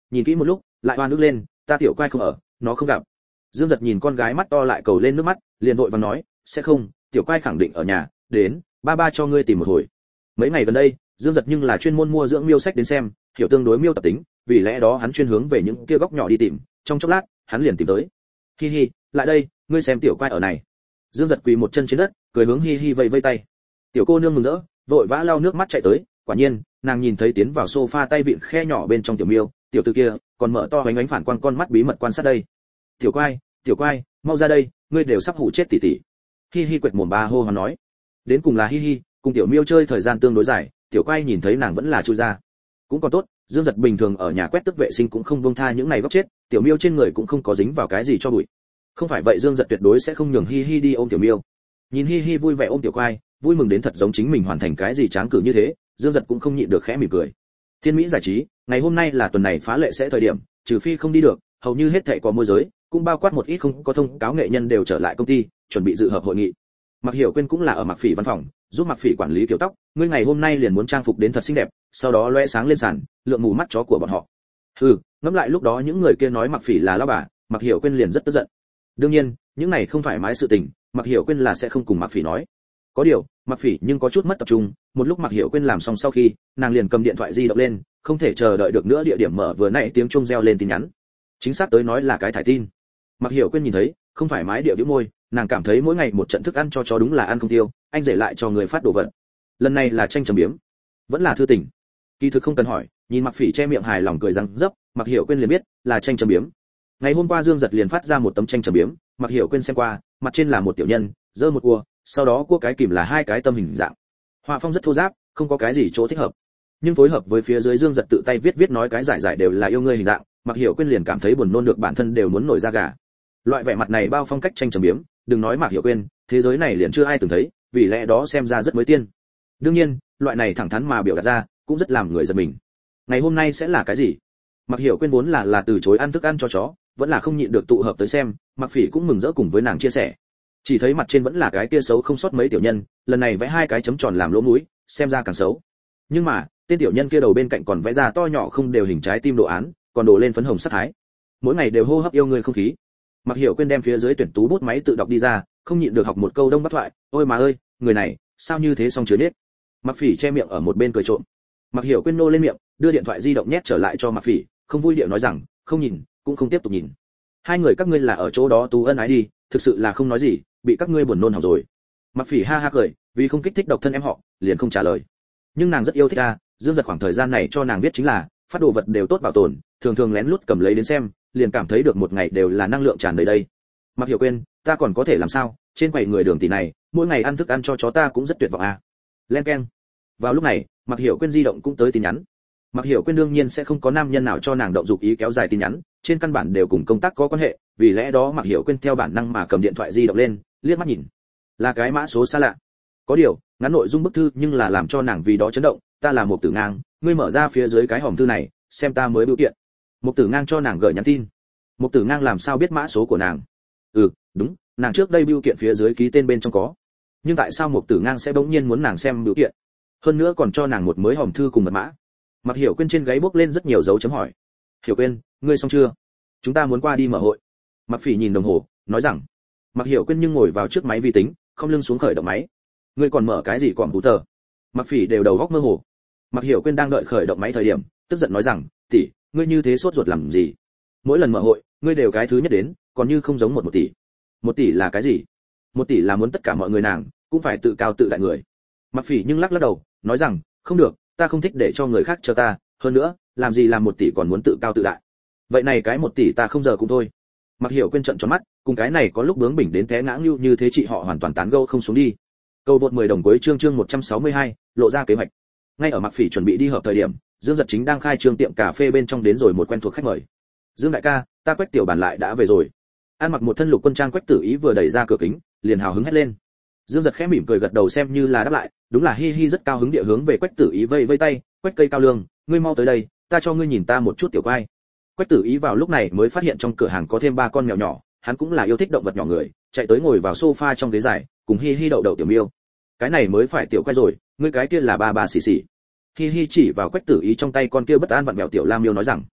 nhìn kỹ một lúc lại oan nước lên, ta tiểu quay không ở, nó không gặp. Dương Giật nhìn con gái mắt to lại cầu lên nước mắt, liền vội vàng nói, sẽ không, tiểu quay khẳng định ở nhà, đến, ba ba cho ngươi tìm một hồi. Mấy ngày gần đây, Dương Giật nhưng là chuyên môn mua dưỡng miêu sách đến xem, hiểu tương đối miêu tập tính, vì lẽ đó hắn chuyên hướng về những kia góc nhỏ đi tìm, trong chốc lát, hắn liền tìm tới. Hi hi, lại đây, ngươi xem tiểu quay ở này. Dương Giật quỳ một chân trên đất, cười hướng Hi hi vẫy vẫy tay. Tiểu cô nương mừng rỡ, vội vã lau nước mắt chạy tới, quả nhiên, nàng nhìn thấy tiến vào sofa tay vịn khe nhỏ bên trong tiểu miêu, tiểu tử kia còn mở to ánh ánh phản quang con mắt bí mật quan sát đây. Tiểu quay, tiểu quay, mau ra đây, ngươi đều sắp hủ chết tỷ tỷ. Hi hi quệt mồm ba hô hoán nói. Đến cùng là Hi hi, cùng tiểu miêu chơi thời gian tương đối dài, tiểu quay nhìn thấy nàng vẫn là chui ra. Cũng còn tốt, Dương Giật bình thường ở nhà quét tước vệ sinh cũng không buông tha những này góc chết, tiểu miêu trên người cũng không có dính vào cái gì cho bụi. Không phải vậy Dương Giật tuyệt đối sẽ không nhường Hi hi đi ôm tiểu miêu. Nhìn Hi hi vui vẻ ôm tiểu quay, vui mừng đến thật giống chính mình hoàn thành cái gì tráng cử như thế, Dương Giật cũng không nhịn được khẽ mỉm cười. Thiên Mỹ giải trí, ngày hôm nay là tuần này phá lệ sẽ thời điểm, trừ phi không đi được, hầu như hết thảy có môi giới, cũng bao quát một ít không có thông cáo nghệ nhân đều trở lại công ty, chuẩn bị dự hợp hội nghị. Mặc Hiểu Quyên cũng là ở Mặc Phỉ văn phòng, giúp Mặc Phỉ quản lý kiểu tóc, ngươi ngày hôm nay liền muốn trang phục đến thật xinh đẹp, sau đó lóe sáng lên sàn, lượng mù mắt chó của bọn họ. Hừ, ngẫm lại lúc đó những người kia nói Mặc Phỉ là lão bà, Mặc Hiểu Quyên liền rất tức giận. Đương nhiên, những này không phải mái sự tình, Mặc Hiểu Quyên là sẽ không cùng Mặc Phỉ nói. Có điều, Mặc Phỉ nhưng có chút mất tập trung, một lúc Mặc Hiểu Quyên làm xong sau khi, nàng liền cầm điện thoại di động lên, không thể chờ đợi được nữa địa điểm mở vừa nãy tiếng chuông reo lên tin nhắn. Chính xác tới nói là cái thải tin. Mặc Hiểu Quyên nhìn thấy, không phải mái điệu bĩu môi, nàng cảm thấy mỗi ngày một trận thức ăn cho chó đúng là ăn không tiêu, anh rể lại cho người phát đồ vật. Lần này là tranh chấm biếm, vẫn là thư tình. Kỳ thực không cần hỏi, nhìn Mặc Phỉ che miệng hài lòng cười răng dấp, Mặc Hiểu Quyên liền biết là tranh chấm biếm. Ngày hôm qua Dương Giật liền phát ra một tấm tranh chấm biếm, Mặc Hiểu Quyên xem qua, mặt trên là một tiểu nhân, giơ một cua, sau đó cua cái kìm là hai cái tâm hình dạng. Họa phong rất thô ráp, không có cái gì chỗ thích hợp. Nhưng phối hợp với phía dưới Dương Giật tự tay viết viết nói cái giải giải đều là yêu ngươi hình dạng, Mặc Hiểu Quyên liền cảm thấy buồn nôn được bản thân đều muốn nổi da gà. Loại vẻ mặt này bao phong cách tranh chấm biếm, đừng nói Mặc Hiểu Quyên, thế giới này liền chưa ai từng thấy, vì lẽ đó xem ra rất mới tiên. Đương nhiên, loại này thẳng thắn mà biểu đạt ra, cũng rất làm người giật mình. Ngày hôm nay sẽ là cái gì? Mặc Hiểu Quyên vốn là là từ chối ăn thức ăn cho chó, vẫn là không nhịn được tụ hợp tới xem, Mặc Phỉ cũng mừng rỡ cùng với nàng chia sẻ. Chỉ thấy mặt trên vẫn là cái kia xấu không sót mấy tiểu nhân, lần này vẽ hai cái chấm tròn làm lỗ mũi, xem ra càng xấu. Nhưng mà, tên tiểu nhân kia đầu bên cạnh còn vẽ ra to nhỏ không đều hình trái tim đồ án, còn đổ lên phấn hồng sắc thái. Mỗi ngày đều hô hấp yêu người không khí. Mặc Hiểu Quyên đem phía dưới tuyển tú bút máy tự đọc đi ra, không nhịn được học một câu đông bắc thoại, ôi mà ơi, người này, sao như thế song chứa nết. Mặc Phỉ che miệng ở một bên cười trộm. Mặc Hiểu Quyên nô lên miệng, đưa điện thoại di động nhét trở lại cho Mặc Phỉ, không vui điệu nói rằng, không nhìn, cũng không tiếp tục nhìn. Hai người các ngươi là ở chỗ đó tú ân ái đi, thực sự là không nói gì, bị các ngươi buồn nôn hỏng rồi. Mặc Phỉ ha ha cười, vì không kích thích độc thân em họ, liền không trả lời. Nhưng nàng rất yêu thích a, Dương Giật khoảng thời gian này cho nàng viết chính là, phát đồ vật đều tốt bảo tồn, thường thường lén lút cầm lấy đến xem, liền cảm thấy được một ngày đều là năng lượng tràn đầy đây. Mặc Hiểu Quyên, ta còn có thể làm sao, trên quầy người đường tỷ này, mỗi ngày ăn thức ăn cho chó ta cũng rất tuyệt vọng a. Len keng. Vào lúc này, Mặc Hiểu Quyên di động cũng tới tin nhắn. Mặc Hiểu Quyên đương nhiên sẽ không có nam nhân nào cho nàng động dục ý kéo dài tin nhắn, trên căn bản đều cùng công tác có quan hệ, vì lẽ đó Mặc Hiểu Quyên theo bản năng mà cầm điện thoại di động lên, liếc mắt nhìn. Là cái mã số xa lạ. Có điều, ngắn nội dung bức thư nhưng là làm cho nàng vì đó chấn động, ta là một Tử Ngang, ngươi mở ra phía dưới cái hòm thư này, xem ta mới biểu kiện. Một Tử Ngang cho nàng gửi nhắn tin. Một Tử Ngang làm sao biết mã số của nàng? Ừ, đúng, nàng trước đây biểu kiện phía dưới ký tên bên trong có. Nhưng tại sao một Tử Ngang sẽ bỗng nhiên muốn nàng xem biểu kiện? Hơn nữa còn cho nàng một mới hòm thư cùng mật mã. Mặc Hiểu Quyên trên gáy bốc lên rất nhiều dấu chấm hỏi. Hiểu Quyên, ngươi xong chưa? Chúng ta muốn qua đi mở hội. Mặc Phỉ nhìn đồng hồ, nói rằng. Mặc Hiểu Quyên nhưng ngồi vào trước máy vi tính, không lưng xuống khởi động máy. Ngươi còn mở cái gì còn bú tờ? Mặc Phỉ đều đầu góc mơ hồ. Mặc Hiểu Quyên đang đợi khởi động máy thời điểm, tức giận nói rằng, tỷ, ngươi như thế sốt ruột làm gì? Mỗi lần mở hội, ngươi đều cái thứ nhất đến, còn như không giống một một tỷ. Một tỷ là cái gì? Một tỷ là muốn tất cả mọi người nàng, cũng phải tự cao tự đại người. Mặc Phỉ nhưng lắc lắc đầu, nói rằng, không được, ta không thích để cho người khác chờ ta, hơn nữa, làm gì làm một tỷ còn muốn tự cao tự đại. Vậy này cái một tỷ ta không giờ cũng thôi. Mặc Hiểu Quyên trợn tròn mắt, cùng cái này có lúc bướng bỉnh đến té ngã như như thế chị họ hoàn toàn tán gẫu không xuống đi. Câu vượt mười đồng cuối chương chương một trăm sáu mươi hai, lộ ra kế hoạch. Ngay ở Mặc Phỉ chuẩn bị đi họp thời điểm, Dương Giật chính đang khai trương tiệm cà phê bên trong đến rồi một quen thuộc khách mời. Dương đại ca, ta Quách tiểu bản lại đã về rồi. Ăn mặc một thân lục quân trang Quách Tử Ý vừa đẩy ra cửa kính, liền hào hứng hét lên. Dương Giật khẽ mỉm cười gật đầu xem như là đáp lại, đúng là hi hi rất cao hứng địa hướng về Quách Tử Ý vây vây tay, Quách cây cao lương, ngươi mau tới đây, ta cho ngươi nhìn ta một chút tiểu quai. Quách Tử Ý vào lúc này mới phát hiện trong cửa hàng có thêm ba con mèo nhỏ, hắn cũng là yêu thích động vật nhỏ người, chạy tới ngồi vào sofa trong ghế dài, cùng hi hi đậu đậu tiểu miêu. Cái này mới phải tiểu quai rồi, ngươi cái kia là ba ba xì xì. Hi hi chỉ vào Quách Tử Ý trong tay con kia bất an vặn vẹo tiểu lam miêu nói rằng,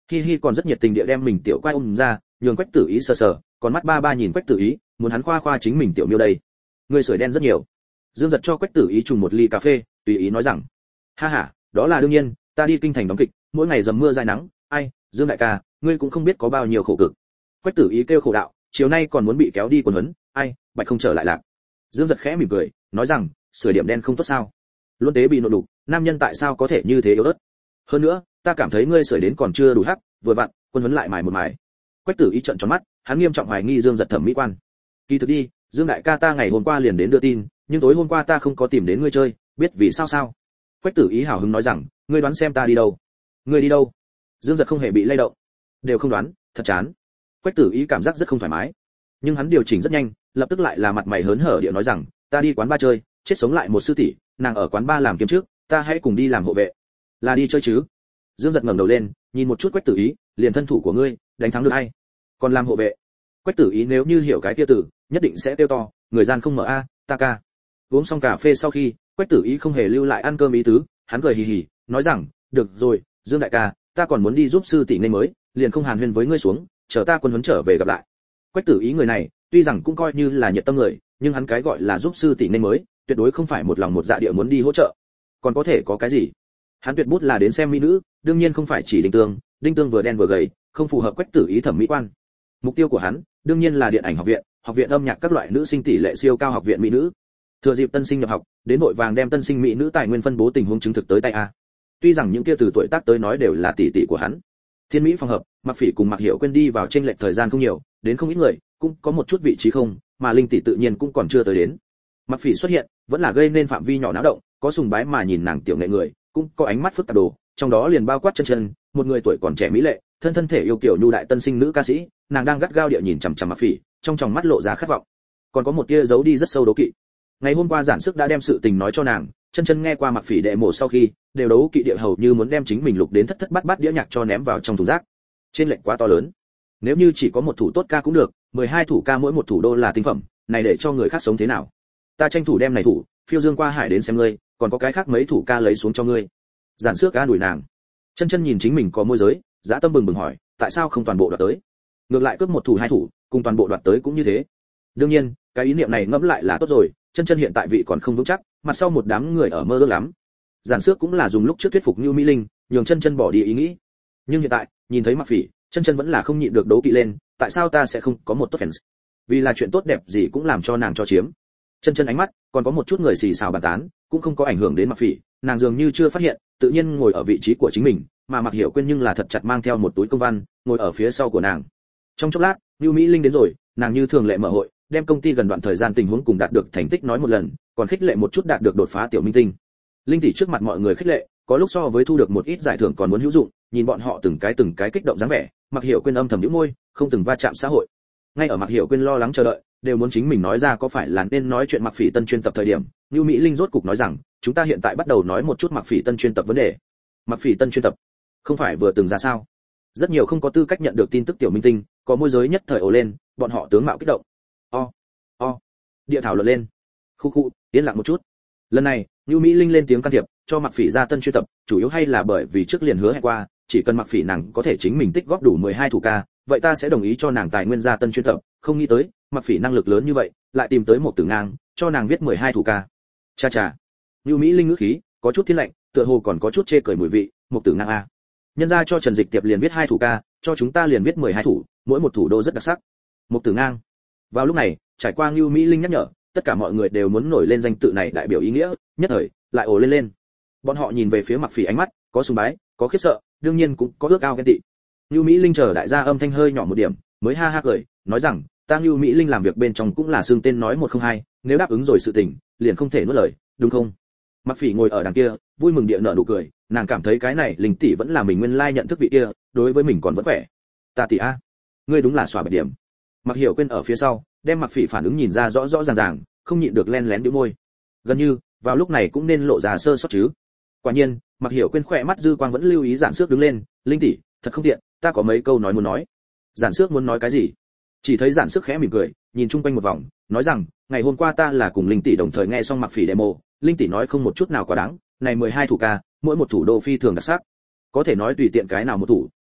Hi Hi còn rất nhiệt tình địa đem mình tiểu quay ôm ra, nhường Quách Tử Ý sờ sờ, còn mắt ba ba nhìn Quách Tử Ý, muốn hắn khoa khoa chính mình tiểu miêu đây. Người sưởi đen rất nhiều. Dương Giật cho Quách Tử Ý trùng một ly cà phê, tùy ý nói rằng, ha ha, đó là đương nhiên, ta đi kinh thành đóng kịch, mỗi ngày dầm mưa dài nắng, ai, Dương đại ca, ngươi cũng không biết có bao nhiêu khổ cực. Quách Tử Ý kêu khổ đạo, chiều nay còn muốn bị kéo đi quần huấn, ai, bạch không trở lại lạc. Dương Giật khẽ mỉm cười, nói rằng, sưởi điểm đen không tốt sao? Luôn tế bị nộ đục, nam nhân tại sao có thể như thế yếu ớt? Hơn nữa, ta cảm thấy ngươi sưởi đến còn chưa đủ hắc, vừa vặn, quân huấn lại mài một mài. Quách Tử Ý trợn tròn mắt, hắn nghiêm trọng hoài nghi Dương Giật thẩm mỹ quan. Kỳ thực đi, Dương đại ca ta ngày hôm qua liền đến đưa tin, nhưng tối hôm qua ta không có tìm đến ngươi chơi, biết vì sao sao? Quách Tử Ý hào hứng nói rằng, ngươi đoán xem ta đi đâu? Ngươi đi đâu? Dương Giật không hề bị lay động, đều không đoán, thật chán. Quách Tử Ý cảm giác rất không thoải mái, nhưng hắn điều chỉnh rất nhanh, lập tức lại là mặt mày hớn hở điệu nói rằng, ta đi quán ba chơi, chết sống lại một sư tỷ, nàng ở quán ba làm kiếm trước, ta hãy cùng đi làm hộ vệ. Là đi chơi chứ? Dương Giật ngẩng đầu lên, nhìn một chút Quách Tử Ý, liền thân thủ của ngươi, đánh thắng được ai? Còn làm hộ vệ? Quách Tử Ý nếu như hiểu cái kia tử, nhất định sẽ kêu to, người gian không mở a, ta ca. Uống xong cà phê sau khi, Quách Tử Ý không hề lưu lại ăn cơm ý tứ, hắn cười hì hì, nói rằng, được rồi, Dương đại ca, ta còn muốn đi giúp sư tỷ nên mới, liền không hàn huyên với ngươi xuống, chờ ta quân huấn trở về gặp lại. Quách Tử Ý người này, tuy rằng cũng coi như là nhiệt tâm người, nhưng hắn cái gọi là giúp sư tỷ nên mới, tuyệt đối không phải một lòng một dạ địa muốn đi hỗ trợ. Còn có thể có cái gì? Hắn tuyệt bút là đến xem mỹ nữ, đương nhiên không phải chỉ Đinh Tương, Đinh Tương vừa đen vừa gầy, không phù hợp Quách Tử Ý thẩm mỹ quan. Mục tiêu của hắn, đương nhiên là điện ảnh học viện, học viện âm nhạc các loại nữ sinh tỷ lệ siêu cao học viện mỹ nữ. Thừa dịp tân sinh nhập học, đến vội vàng đem tân sinh mỹ nữ tài nguyên phân bố tình huống chứng thực tới tay a. Tuy rằng những kia từ tuổi tác tới nói đều là tỷ tỷ của hắn. Thiên Mỹ phòng hợp, Mặc Phỉ cùng Mặc Hiểu quên đi vào trên lệch thời gian không nhiều, đến không ít người, cũng có một chút vị trí không, mà Linh tỷ tự nhiên cũng còn chưa tới đến. Mặc Phỉ xuất hiện, vẫn là gây nên phạm vi nhỏ náo động, có sùng bái mà nhìn nàng tiểu nghệ người, cũng có ánh mắt phức tạp đồ, trong đó liền bao quát Chân Chân, một người tuổi còn trẻ mỹ lệ, thân thân thể yêu kiểu nhu đại tân sinh nữ ca sĩ, nàng đang gắt gao địa nhìn chằm chằm Mặc Phỉ, trong tròng mắt lộ ra khát vọng. Còn có một tia giấu đi rất sâu đố kỵ. Ngày hôm qua giản sức đã đem sự tình nói cho nàng, Chân Chân nghe qua Mặc Phỉ đệ mổ sau khi, đều đấu kỵ địa hầu như muốn đem chính mình lục đến thất thất bát bát đĩa nhạc cho ném vào trong thùng rác. Trên lệch quá to lớn. Nếu như chỉ có một thủ tốt ca cũng được, mười hai thủ ca mỗi một thủ đô là tinh phẩm, này để cho người khác sống thế nào? Ta tranh thủ đem này thủ, phiêu dương qua hải đến xem ngươi, còn có cái khác mấy thủ ca lấy xuống cho ngươi. Giản xước ca đuổi nàng. Chân Chân nhìn chính mình có môi giới, dã tâm bừng bừng hỏi, tại sao không toàn bộ đoạt tới? Ngược lại cướp một thủ hai thủ, cùng toàn bộ đoạt tới cũng như thế. Đương nhiên, cái ý niệm này ngẫm lại là tốt rồi, Chân Chân hiện tại vị còn không vững chắc, mặt sau một đám người ở mơ ước lắm. Giản xước cũng là dùng lúc trước thuyết phục Như Mỹ Linh, nhường Chân Chân bỏ đi ý nghĩ. Nhưng hiện tại, nhìn thấy Mặc Phỉ, Chân Chân vẫn là không nhịn được đấu kỵ lên, tại sao ta sẽ không có một tốt fans? Vì là chuyện tốt đẹp gì cũng làm cho nàng cho chiếm. Chân Chân ánh mắt, còn có một chút người xì xào bàn tán, cũng không có ảnh hưởng đến Mặc Phỉ, nàng dường như chưa phát hiện, tự nhiên ngồi ở vị trí của chính mình, mà Mặc Hiểu quên nhưng là thật chặt mang theo một túi công văn, ngồi ở phía sau của nàng. Trong chốc lát, Như Mỹ Linh đến rồi, nàng như thường lệ mở hội, đem công ty gần đoạn thời gian tình huống cùng đạt được thành tích nói một lần, còn khích lệ một chút đạt được đột phá tiểu minh tinh. Linh tỷ trước mặt mọi người khích lệ, có lúc so với thu được một ít giải thưởng còn muốn hữu dụng, nhìn bọn họ từng cái từng cái kích động dáng vẻ, Mặc Hiểu quên âm thầm nhíu môi, không từng va chạm xã hội. Ngay ở Mặc Hiểu quên lo lắng chờ đợi, đều muốn chính mình nói ra có phải là nên nói chuyện Mặc Phỉ tân chuyên tập thời điểm, Như Mỹ Linh rốt cục nói rằng, chúng ta hiện tại bắt đầu nói một chút Mặc Phỉ tân chuyên tập vấn đề. Mặc Phỉ tân chuyên tập, không phải vừa từng ra sao? Rất nhiều không có tư cách nhận được tin tức tiểu minh tinh, có môi giới nhất thời ồ lên, bọn họ tướng mạo kích động. O, o, địa thảo luận lên. Khu khu, yên lặng một chút. Lần này, Như Mỹ Linh lên tiếng can thiệp, cho Mặc Phỉ ra tân chuyên tập, chủ yếu hay là bởi vì trước liền hứa hẹn qua, chỉ cần Mặc Phỉ nàng có thể chính mình tích góp đủ mười hai thủ ca, vậy ta sẽ đồng ý cho nàng tài nguyên ra tân chuyên tập, không nghĩ tới, Mặc Phỉ năng lực lớn như vậy, lại tìm tới một tử ngang, cho nàng viết mười hai thủ ca. Cha cha. Như Mỹ Linh ngữ khí có chút thiên lạnh, tựa hồ còn có chút chê cười mùi vị, một tử ngang a. Nhân ra cho Trần Dịch Tiệp liền viết hai thủ ca, cho chúng ta liền viết mười hai thủ, mỗi một thủ đô rất đặc sắc. Một tử ngang. Vào lúc này, trải qua Như Mỹ Linh nhắc nhở, tất cả mọi người đều muốn nổi lên danh tự này đại biểu ý nghĩa, nhất thời lại ồ lên lên. Bọn họ nhìn về phía Mặc Phỉ ánh mắt, có sùng bái, có khiếp sợ, đương nhiên cũng có ước ao ghen tị. Như Mỹ Linh chờ đại gia âm thanh hơi nhỏ một điểm, mới ha ha cười, nói rằng, ta Như Mỹ Linh làm việc bên trong cũng là xương tên nói một không hai, nếu đáp ứng rồi sự tình, liền không thể nuốt lời, đúng không? Mặc Phỉ ngồi ở đằng kia, vui mừng địa nở nụ cười, nàng cảm thấy cái này Linh tỷ vẫn là mình nguyên lai nhận thức vị kia, đối với mình còn vẫn khỏe. Ta tỷ a, ngươi đúng là xòa bạch điểm. Mặc Hiểu quên ở phía sau, đem Mặc Phỉ phản ứng nhìn ra rõ rõ ràng ràng, không nhịn được len lén bĩu môi. Gần như, vào lúc này cũng nên lộ ra sơ sót chứ. Quả nhiên, Mặc Hiểu quên khỏe mắt dư quang vẫn lưu ý Giản Xước đứng lên, Linh tỷ, thật không tiện, ta có mấy câu nói muốn nói. Giản Xước muốn nói cái gì? Chỉ thấy Giản Xước khẽ mỉm cười, nhìn chung quanh một vòng, nói rằng, ngày hôm qua ta là cùng Linh tỷ đồng thời nghe xong Mặc Phỉ demo, Linh tỷ nói không một chút nào quá đáng, này mười hai thủ ca, mỗi một thủ đô phi thường đặc sắc. Có thể nói tùy tiện cái nào một thủ,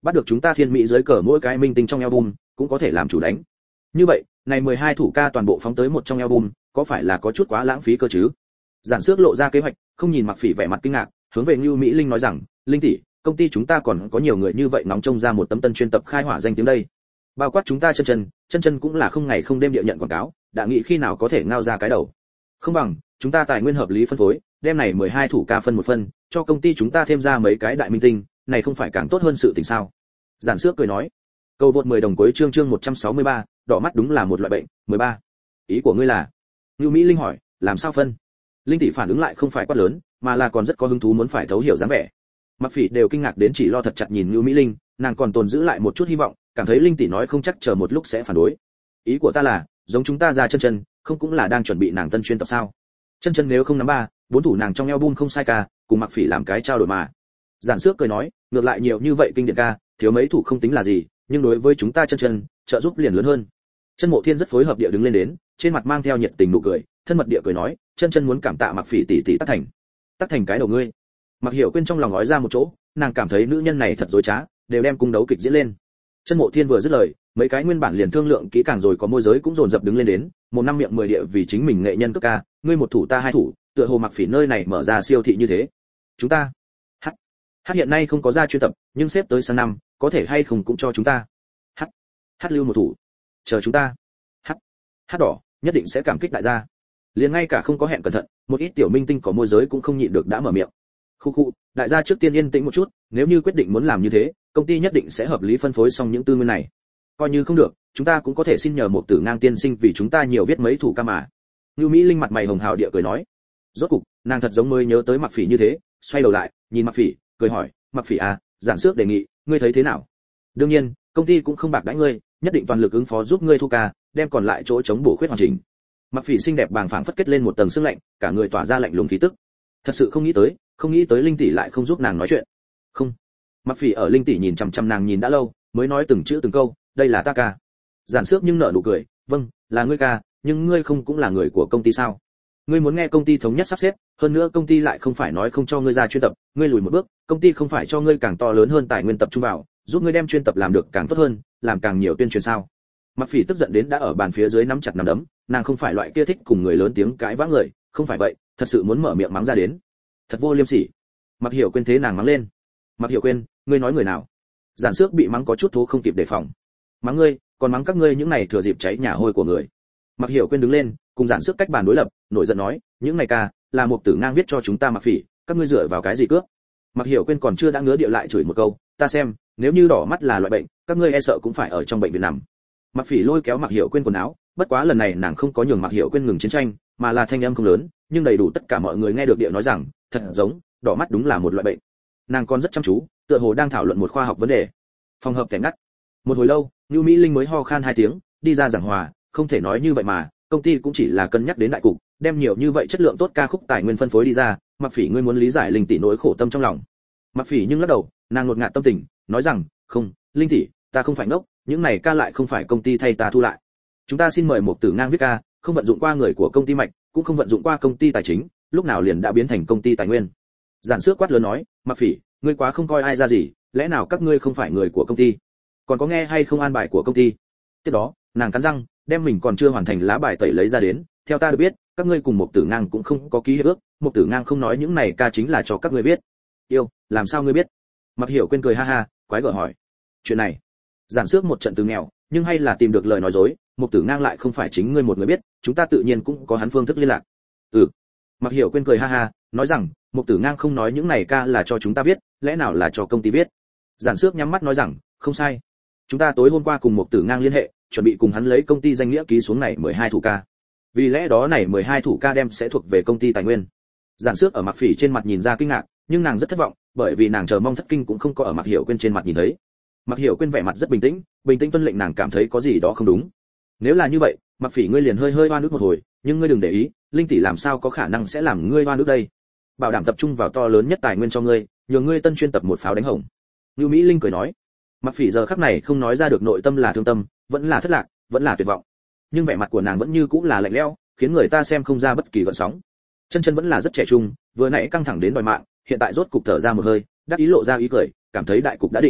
bắt được chúng ta thiên mỹ dưới cờ mỗi cái minh tinh trong album cũng có thể làm chủ đánh. Như vậy này mười hai thủ ca toàn bộ phóng tới một trong album, có phải là có chút quá lãng phí cơ chứ? Giản Xước lộ ra kế hoạch, không nhìn Mặc Phỉ vẻ mặt kinh ngạc, hướng về Nưu Mỹ Linh nói rằng, Linh tỷ, công ty chúng ta còn có nhiều người như vậy nóng trông ra một tấm tân chuyên tập khai hỏa danh tiếng đây. Bao quát chúng ta chân chân, chân chân cũng là không ngày không đêm địa nhận quảng cáo, đã nghĩ khi nào có thể ngao ra cái đầu. Không bằng, chúng ta tài nguyên hợp lý phân phối, đem này mười hai thủ ca phân một phân, cho công ty chúng ta thêm ra mấy cái đại minh tinh, này không phải càng tốt hơn sự tình sao? Giản Xước cười nói. Cầu vượt mười đồng cuối chương chương một trăm sáu mươi ba, đỏ mắt đúng là một loại bệnh. mười ba. Ý của ngươi là? Nưu Mỹ Linh hỏi, làm sao phân? Linh tỷ phản ứng lại không phải quá lớn, mà là còn rất có hứng thú muốn phải thấu hiểu dáng vẻ. Mặc Phỉ đều kinh ngạc đến chỉ lo thật chặt nhìn Nưu Mỹ Linh, nàng còn tồn giữ lại một chút hy vọng, cảm thấy Linh tỷ nói không chắc chờ một lúc sẽ phản đối. Ý của ta là, giống chúng ta ra chân chân, không cũng là đang chuẩn bị nàng tân chuyên tập sao? Chân chân nếu không nắm ba, bốn thủ nàng trong album không sai ca, cùng Mặc Phỉ làm cái trao đổi mà. Giản Xước cười nói, ngược lại nhiều như vậy kinh điển ca, thiếu mấy thủ không tính là gì, nhưng đối với chúng ta chân chân, trợ giúp liền lớn hơn. Chân Mộ Thiên rất phối hợp địa đứng lên đến, trên mặt mang theo nhiệt tình nụ cười, thân mật địa cười nói, chân chân muốn cảm tạ Mặc Phỉ tỷ tỷ tác thành. Tác thành cái đầu ngươi. Mặc Hiểu quên trong lòng nói ra một chỗ, nàng cảm thấy nữ nhân này thật dối trá, đều đem cung đấu kịch diễn lên. Chân Mộ Thiên vừa dứt lời, mấy cái nguyên bản liền thương lượng kỹ càng rồi có môi giới cũng dồn dập đứng lên đến, một năm miệng mười địa vì chính mình nghệ nhân cấp ca, ngươi một thủ ta hai thủ, tựa hồ Mặc Phỉ nơi này mở ra siêu thị như thế. Chúng ta, hát, hát hiện nay không có ra chuyên tập, nhưng xếp tới sang năm, có thể hay không cũng cho chúng ta. Hát, hát lưu một thủ, chờ chúng ta. Hát, hát đỏ, nhất định sẽ cảm kích đại gia. Liền ngay cả không có hẹn cẩn thận, một ít tiểu minh tinh có môi giới cũng không nhịn được đã mở miệng. Khu khu, đại gia trước tiên yên tĩnh một chút, nếu như quyết định muốn làm như thế, công ty nhất định sẽ hợp lý phân phối xong những tư nguyên này. Coi như không được, chúng ta cũng có thể xin nhờ một Tử Ngang tiên sinh vì chúng ta nhiều viết mấy thủ ca mà. Nưu Mỹ Linh mặt mày hồng hào địa cười nói. Rốt cục, nàng thật giống mới nhớ tới Mặc Phỉ như thế, xoay đầu lại, nhìn Mặc Phỉ, cười hỏi, Mặc Phỉ à, Giản Xước đề nghị, ngươi thấy thế nào? Đương nhiên, công ty cũng không bạc đãi ngươi, nhất định toàn lực ứng phó giúp ngươi thu ca, đem còn lại chỗ chống bổ khuyết hoàn chỉnh. Mặc Phỉ xinh đẹp bàng phảng phất kết lên một tầng sương lạnh, cả người tỏa ra lạnh lùng khí tức. Thật sự không nghĩ tới, không nghĩ tới Linh tỷ lại không giúp nàng nói chuyện. Không. Mặc Phỉ ở Linh tỷ nhìn chằm chằm nàng nhìn đã lâu, mới nói từng chữ từng câu, đây là ta ca. Giản Xước nhưng nở nụ cười, vâng, là ngươi ca, nhưng ngươi không cũng là người của công ty sao? Ngươi muốn nghe công ty thống nhất sắp xếp, hơn nữa công ty lại không phải nói không cho ngươi ra chuyên tập, ngươi lùi một bước, công ty không phải cho ngươi càng to lớn hơn tài nguyên tập trung vào, giúp ngươi đem chuyên tập làm được càng tốt hơn, làm càng nhiều tuyên truyền sao? Mặc Phỉ tức giận đến đã ở bàn phía dưới nắm chặt nắm đấm, nàng không phải loại kia thích cùng người lớn tiếng cãi vã người, không phải vậy, thật sự muốn mở miệng mắng ra đến. Thật vô liêm sỉ. Mặc Hiểu quên thế nàng mắng lên. Mặc Hiểu quên, ngươi nói người nào? Giản Xước bị mắng có chút thố không kịp đề phòng. Mắng ngươi, còn mắng các ngươi những này thừa dịp cháy nhà hôi của người. Mặc Hiểu quên đứng lên, cùng Giản Xước cách bàn đối lập, nổi giận nói, những này ca, là một Tử Ngang viết cho chúng ta Mặc Phỉ, các ngươi dựa vào cái gì cướp? Mặc Hiểu quên còn chưa đã ngứa địa lại chửi một câu, ta xem, nếu như đỏ mắt là loại bệnh, các ngươi e sợ cũng phải ở trong bệnh viện nằm. Mặc Phỉ lôi kéo Mặc Hiểu quên quần áo, bất quá lần này nàng không có nhường Mặc Hiểu quên ngừng chiến tranh, mà là thanh âm không lớn, nhưng đầy đủ tất cả mọi người nghe được địa nói rằng, thật giống, đỏ mắt đúng là một loại bệnh. Nàng còn rất chăm chú, tựa hồ đang thảo luận một khoa học vấn đề. Phòng hợp kẻ ngắt. Một hồi lâu, Nưu Mỹ Linh mới ho khan hai tiếng, đi ra giảng hòa, không thể nói như vậy mà, công ty cũng chỉ là cân nhắc đến đại cục, đem nhiều như vậy chất lượng tốt ca khúc tài nguyên phân phối đi ra, Mặc Phỉ ngươi muốn lý giải Linh tỷ nỗi khổ tâm trong lòng. Mặc Phỉ nhưng lắc đầu, nàng ngột ngạt tâm tình, nói rằng, không, Linh tỷ, ta không phải ngốc, những này ca lại không phải công ty thay ta thu lại. Chúng ta xin mời một Tử Ngang viết ca, không vận dụng qua người của công ty mạch, cũng không vận dụng qua công ty tài chính, lúc nào liền đã biến thành công ty tài nguyên. Giản Xước quát lớn nói, Mặc Phỉ, ngươi quá không coi ai ra gì, lẽ nào các ngươi không phải người của công ty? Còn có nghe hay không an bài của công ty? Tiếp đó, nàng cắn răng, đem mình còn chưa hoàn thành lá bài tẩy lấy ra đến, theo ta được biết, các ngươi cùng một Tử Ngang cũng không có ký hiệp ước, một Tử Ngang không nói những này ca chính là cho các ngươi viết. Yêu, làm sao ngươi biết? Mặc Hiểu quên cười ha ha, quái gở hỏi. Chuyện này, Giản Xước một trận từ nghèo, nhưng hay là tìm được lời nói dối, một Tử Ngang lại không phải chính ngươi một người biết, chúng ta tự nhiên cũng có hắn phương thức liên lạc. Ừ. Mặc Hiểu quên cười ha ha, nói rằng, một Tử Ngang không nói những này ca là cho chúng ta viết, lẽ nào là cho công ty viết? Giản Xước nhắm mắt nói rằng, không sai. Chúng ta tối hôm qua cùng một Tử Ngang liên hệ, chuẩn bị cùng hắn lấy công ty danh nghĩa ký xuống này mười hai thủ ca. Vì lẽ đó này mười hai thủ ca đem sẽ thuộc về công ty tài nguyên. Giản Xước ở Mặc Phỉ trên mặt nhìn ra kinh ngạc, nhưng nàng rất thất vọng, bởi vì nàng chờ mong thất kinh cũng không có ở Mặc Hiểu quên trên mặt nhìn thấy. Mặc Hiểu quên vẻ mặt rất bình tĩnh, bình tĩnh tuân lệnh nàng cảm thấy có gì đó không đúng. Nếu là như vậy, Mặc Phỉ ngươi liền hơi hơi oan ức một hồi, nhưng ngươi đừng để ý, Linh tỷ làm sao có khả năng sẽ làm ngươi oan ức đây? Bảo đảm tập trung vào to lớn nhất tài nguyên cho ngươi, nhường ngươi tân chuyên tập một pháo đánh hồng. Nưu Mỹ Linh cười nói. Mặc Phỉ giờ khắc này không nói ra được nội tâm là thương tâm, vẫn là thất lạc, vẫn là tuyệt vọng. Nhưng vẻ mặt của nàng vẫn như cũng là lạnh lẽo, khiến người ta xem không ra bất kỳ gợn sóng. Chân Chân vẫn là rất trẻ trung, vừa nãy căng thẳng đến đòi mạng, hiện tại rốt cục thở ra một hơi, đắc ý lộ ra ý cười, cảm thấy đại cục đã định.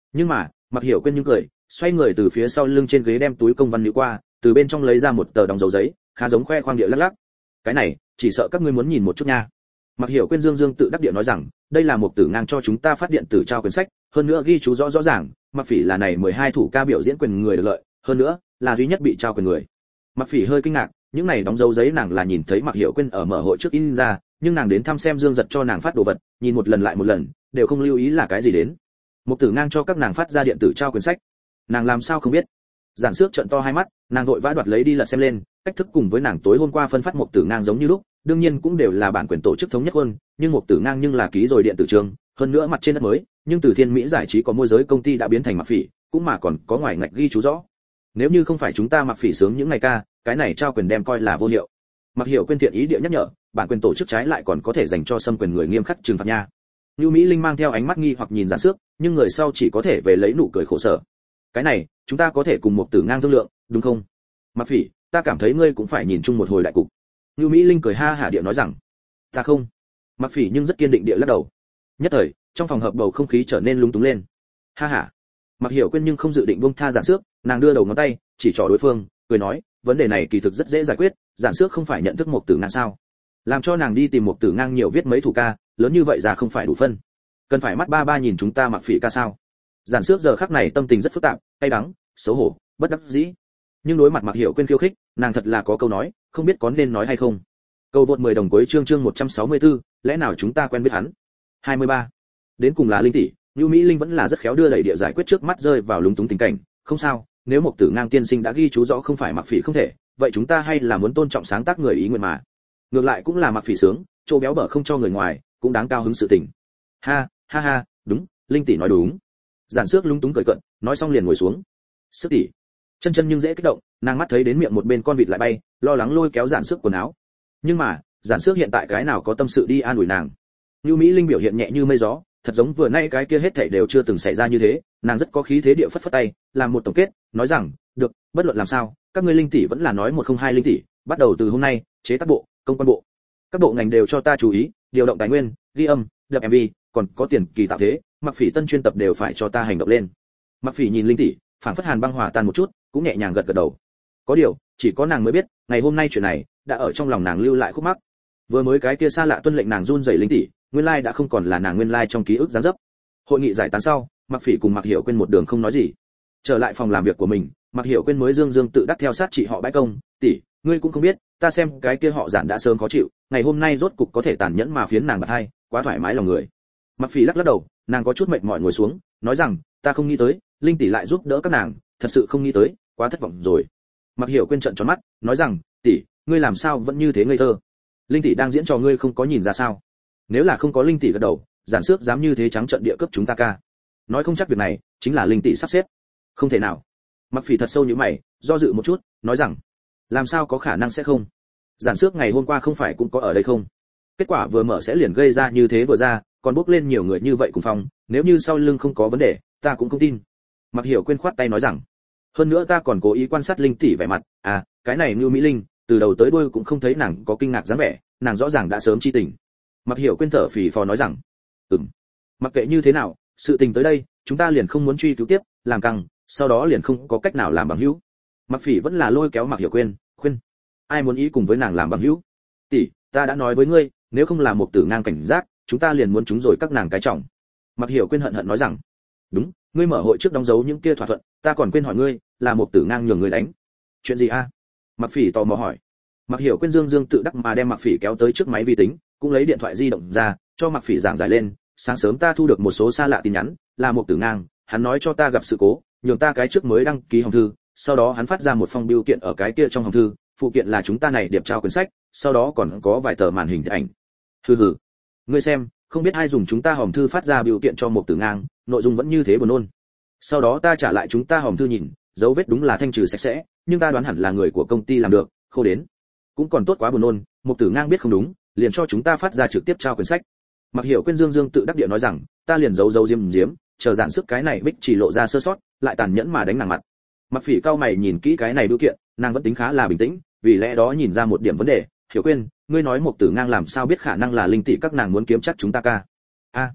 Nhưng mà Mặc Hiểu Quyên nhưng cười, xoay người từ phía sau lưng trên ghế đem túi công văn nhũ qua, từ bên trong lấy ra một tờ đóng dấu giấy, khá giống khoe khoang địa lắc lắc. Cái này, chỉ sợ các ngươi muốn nhìn một chút nha. Mặc Hiểu Quyên dương dương tự đắc địa nói rằng, đây là một tử ngang cho chúng ta phát điện tử trao quyển sách, hơn nữa ghi chú rõ rõ ràng, Mặc Phỉ là này mười hai thủ ca biểu diễn quyền người được lợi, hơn nữa là duy nhất bị trao quyền người. Mặc Phỉ hơi kinh ngạc, những này đóng dấu giấy nàng là nhìn thấy Mặc Hiểu Quyên ở mở hội trước in ra, nhưng nàng đến thăm xem Dương Giật cho nàng phát đồ vật, nhìn một lần lại một lần, đều không lưu ý là cái gì đến. Một tử ngang cho các nàng phát ra điện tử trao quyển sách, nàng làm sao không biết. Giản Xước trợn to hai mắt, nàng vội vã đoạt lấy đi lật xem lên, cách thức cùng với nàng tối hôm qua phân phát một tử ngang giống như lúc, đương nhiên cũng đều là bản quyền tổ chức thống nhất hơn, nhưng một tử ngang nhưng là ký rồi điện tử trường, hơn nữa mặt trên đất mới, nhưng từ Thiên Mỹ giải trí có môi giới công ty đã biến thành Mặc Phỉ, cũng mà còn có ngoài ngạch ghi chú rõ. Nếu như không phải chúng ta Mặc Phỉ sướng những ngày ca, cái này trao quyền đem coi là vô hiệu. Mặc Hiểu Quyên thiện ý địa nhắc nhở, bản quyền tổ chức trái lại còn có thể dành cho xâm quyền người nghiêm khắc trừng phạt nha. Nưu Mỹ Linh mang theo ánh mắt nghi hoặc nhìn Giản Xước, nhưng người sau chỉ có thể về lấy nụ cười khổ sở. Cái này, chúng ta có thể cùng một tử ngang thương lượng, đúng không? Mặc Phỉ, ta cảm thấy ngươi cũng phải nhìn chung một hồi đại cục. Nưu Mỹ Linh cười ha hả địa nói rằng, ta không. Mặc Phỉ nhưng rất kiên định địa lắc đầu. Nhất thời, trong phòng hợp bầu không khí trở nên lúng túng lên. Ha ha. Mặc Hiểu Quyên nhưng không dự định buông tha Giản Xước, nàng đưa đầu ngón tay chỉ trỏ đối phương, cười nói, vấn đề này kỳ thực rất dễ giải quyết, Giản Xước không phải nhận thức một tử ngang sao? Làm cho nàng đi tìm một tử ngang nhiều viết mấy thủ ca, lớn như vậy ra không phải đủ phân. Cần phải mắt ba ba nhìn chúng ta Mặc Phỉ ca sao? Giản Xước giờ khắc này tâm tình rất phức tạp, cay đắng, xấu hổ, bất đắc dĩ. Nhưng đối mặt Mặc Hiểu Quyên khiêu khích, nàng thật là có câu nói, không biết có nên nói hay không. Câu vượt mười đồng cuối chương chương một trăm sáu mươi tư, lẽ nào chúng ta quen biết hắn? hai mươi ba. Đến cùng là Linh tỷ, Nưu Mỹ Linh vẫn là rất khéo đưa đẩy địa giải quyết trước mắt rơi vào lúng túng tình cảnh, không sao, nếu một tử ngang tiên sinh đã ghi chú rõ không phải Mặc Phỉ không thể, vậy chúng ta hay là muốn tôn trọng sáng tác người ý nguyện mà. Ngược lại cũng là Mặc Phỉ sướng, chỗ béo bở không cho người ngoài, cũng đáng cao hứng sự tình. Ha, ha ha, đúng, Linh tỷ nói đúng. Giản Xước lúng túng cười cợt, nói xong liền ngồi xuống. Sức tỷ, chân chân nhưng dễ kích động, nàng mắt thấy đến miệng một bên con vịt lại bay, lo lắng lôi kéo Giản Xước quần áo. Nhưng mà, Giản Xước hiện tại cái nào có tâm sự đi an ủi nàng. Nưu Mỹ Linh biểu hiện nhẹ như mây gió, thật giống vừa nay cái kia hết thảy đều chưa từng xảy ra như thế, nàng rất có khí thế địa phất phất tay, làm một tổng kết, nói rằng, được, bất luận làm sao, các ngươi Linh tỷ vẫn là nói một không hai Linh tỷ, bắt đầu từ hôm nay, chế tác bộ, công quan bộ, các bộ ngành đều cho ta chú ý, điều động tài nguyên, ghi âm, đập em vê, còn có tiền kỳ tạo thế, Mặc Phỉ tân chuyên tập đều phải cho ta hành động lên. Mặc Phỉ nhìn Linh tỷ, phảng phất hàn băng hòa tan một chút, cũng nhẹ nhàng gật gật đầu. Có điều, chỉ có nàng mới biết, ngày hôm nay chuyện này đã ở trong lòng nàng lưu lại khúc mắc. Vừa mới cái kia xa lạ tuân lệnh nàng run rẩy Linh tỷ, nguyên lai đã không còn là nàng nguyên lai trong ký ức gián dấp. Hội nghị giải tán sau, Mặc Phỉ cùng Mặc Hiểu Quyên một đường không nói gì. Trở lại phòng làm việc của mình, Mặc Hiểu Quyên mới dương dương tự đắc theo sát chị họ bãi công, tỷ, ngươi cũng không biết, ta xem cái kia họ Giản đã sớm khó chịu, ngày hôm nay rốt cục có thể tàn nhẫn mà phiến nàng bạc hai, quá thoải mái lòng người. Mặc Phỉ lắc lắc đầu, nàng có chút mệt mỏi ngồi xuống, nói rằng, ta không nghĩ tới, Linh tỷ lại giúp đỡ các nàng, thật sự không nghĩ tới, quá thất vọng rồi. Mặc Hiểu Quyên trợn tròn mắt, nói rằng, tỷ, ngươi làm sao vẫn như thế ngây thơ? Linh tỷ đang diễn trò ngươi không có nhìn ra sao? Nếu là không có Linh tỷ gật đầu, Giản Xước dám như thế trắng trợn địa cấp chúng ta ca. Nói không chắc việc này chính là Linh tỷ sắp xếp. Không thể nào. Mặc Phỉ thật sâu như mày, do dự một chút, nói rằng, làm sao có khả năng sẽ không? Giản Xước ngày hôm qua không phải cũng có ở đây không? Kết quả vừa mở sẽ liền gây ra như thế vừa ra, còn bốc lên nhiều người như vậy cùng phòng, nếu như sau lưng không có vấn đề, ta cũng không tin. Mặc Hiểu Quyên khoát tay nói rằng, hơn nữa ta còn cố ý quan sát Linh tỷ vẻ mặt, à, cái này Nưu Mỹ Linh, từ đầu tới đuôi cũng không thấy nàng có kinh ngạc dáng vẻ, nàng rõ ràng đã sớm chi tình. Mặc Hiểu Quyên thở phì phò nói rằng, ừm, mặc kệ như thế nào, sự tình tới đây, chúng ta liền không muốn truy cứu tiếp, làm căng, sau đó liền không có cách nào làm bằng hữu. Mặc Phỉ vẫn là lôi kéo Mặc Hiểu Quyên, khuyên, ai muốn ý cùng với nàng làm bằng hữu? Tỷ, ta đã nói với ngươi, nếu không làm một tử ngang cảnh giác, chúng ta liền muốn chúng rồi các nàng cái trọng. Mặc Hiểu Quyên hận hận nói rằng, đúng, ngươi mở hội trước đóng dấu những kia thỏa thuận, ta còn quên hỏi ngươi, là một tử ngang nhường ngươi đánh. Chuyện gì a? Mặc Phỉ tò mò hỏi. Mặc Hiểu Quyên dương dương tự đắc mà đem Mặc Phỉ kéo tới trước máy vi tính, cũng lấy điện thoại di động ra, cho Mặc Phỉ giảng giải lên, sáng sớm ta thu được một số xa lạ tin nhắn, là một tử ngang, hắn nói cho ta gặp sự cố, nhường ta cái trước mới đăng ký hòm thư, sau đó hắn phát ra một phong bưu kiện ở cái kia trong hòm thư, phụ kiện là chúng ta này điệp trao quyển sách, sau đó còn có vài tờ màn hình ảnh. Hừ hừ, ngươi xem, không biết ai dùng chúng ta hòm thư phát ra bưu kiện cho một tử ngang, nội dung vẫn như thế buồn nôn. Sau đó ta trả lại chúng ta hòm thư nhìn, dấu vết đúng là thanh trừ sạch sẽ, nhưng ta đoán hẳn là người của công ty làm được, khô đến. Cũng còn tốt quá buồn nôn, một tử ngang biết không đúng, liền cho chúng ta phát ra trực tiếp trao quyển sách. Mặc Hiểu Quyên dương dương tự đắc địa nói rằng, ta liền giấu giấu diếm diếm, chờ Giản Sức cái này bích chỉ lộ ra sơ sót, lại tàn nhẫn mà đánh nàng mặt. Mặc Phỉ cao mày nhìn kỹ cái này bưu kiện, nàng vẫn tính khá là bình tĩnh, vì lẽ đó nhìn ra một điểm vấn đề. Hiểu Quyên, ngươi nói một tử ngang làm sao biết khả năng là Linh tỷ các nàng muốn kiếm chắc chúng ta ca? A,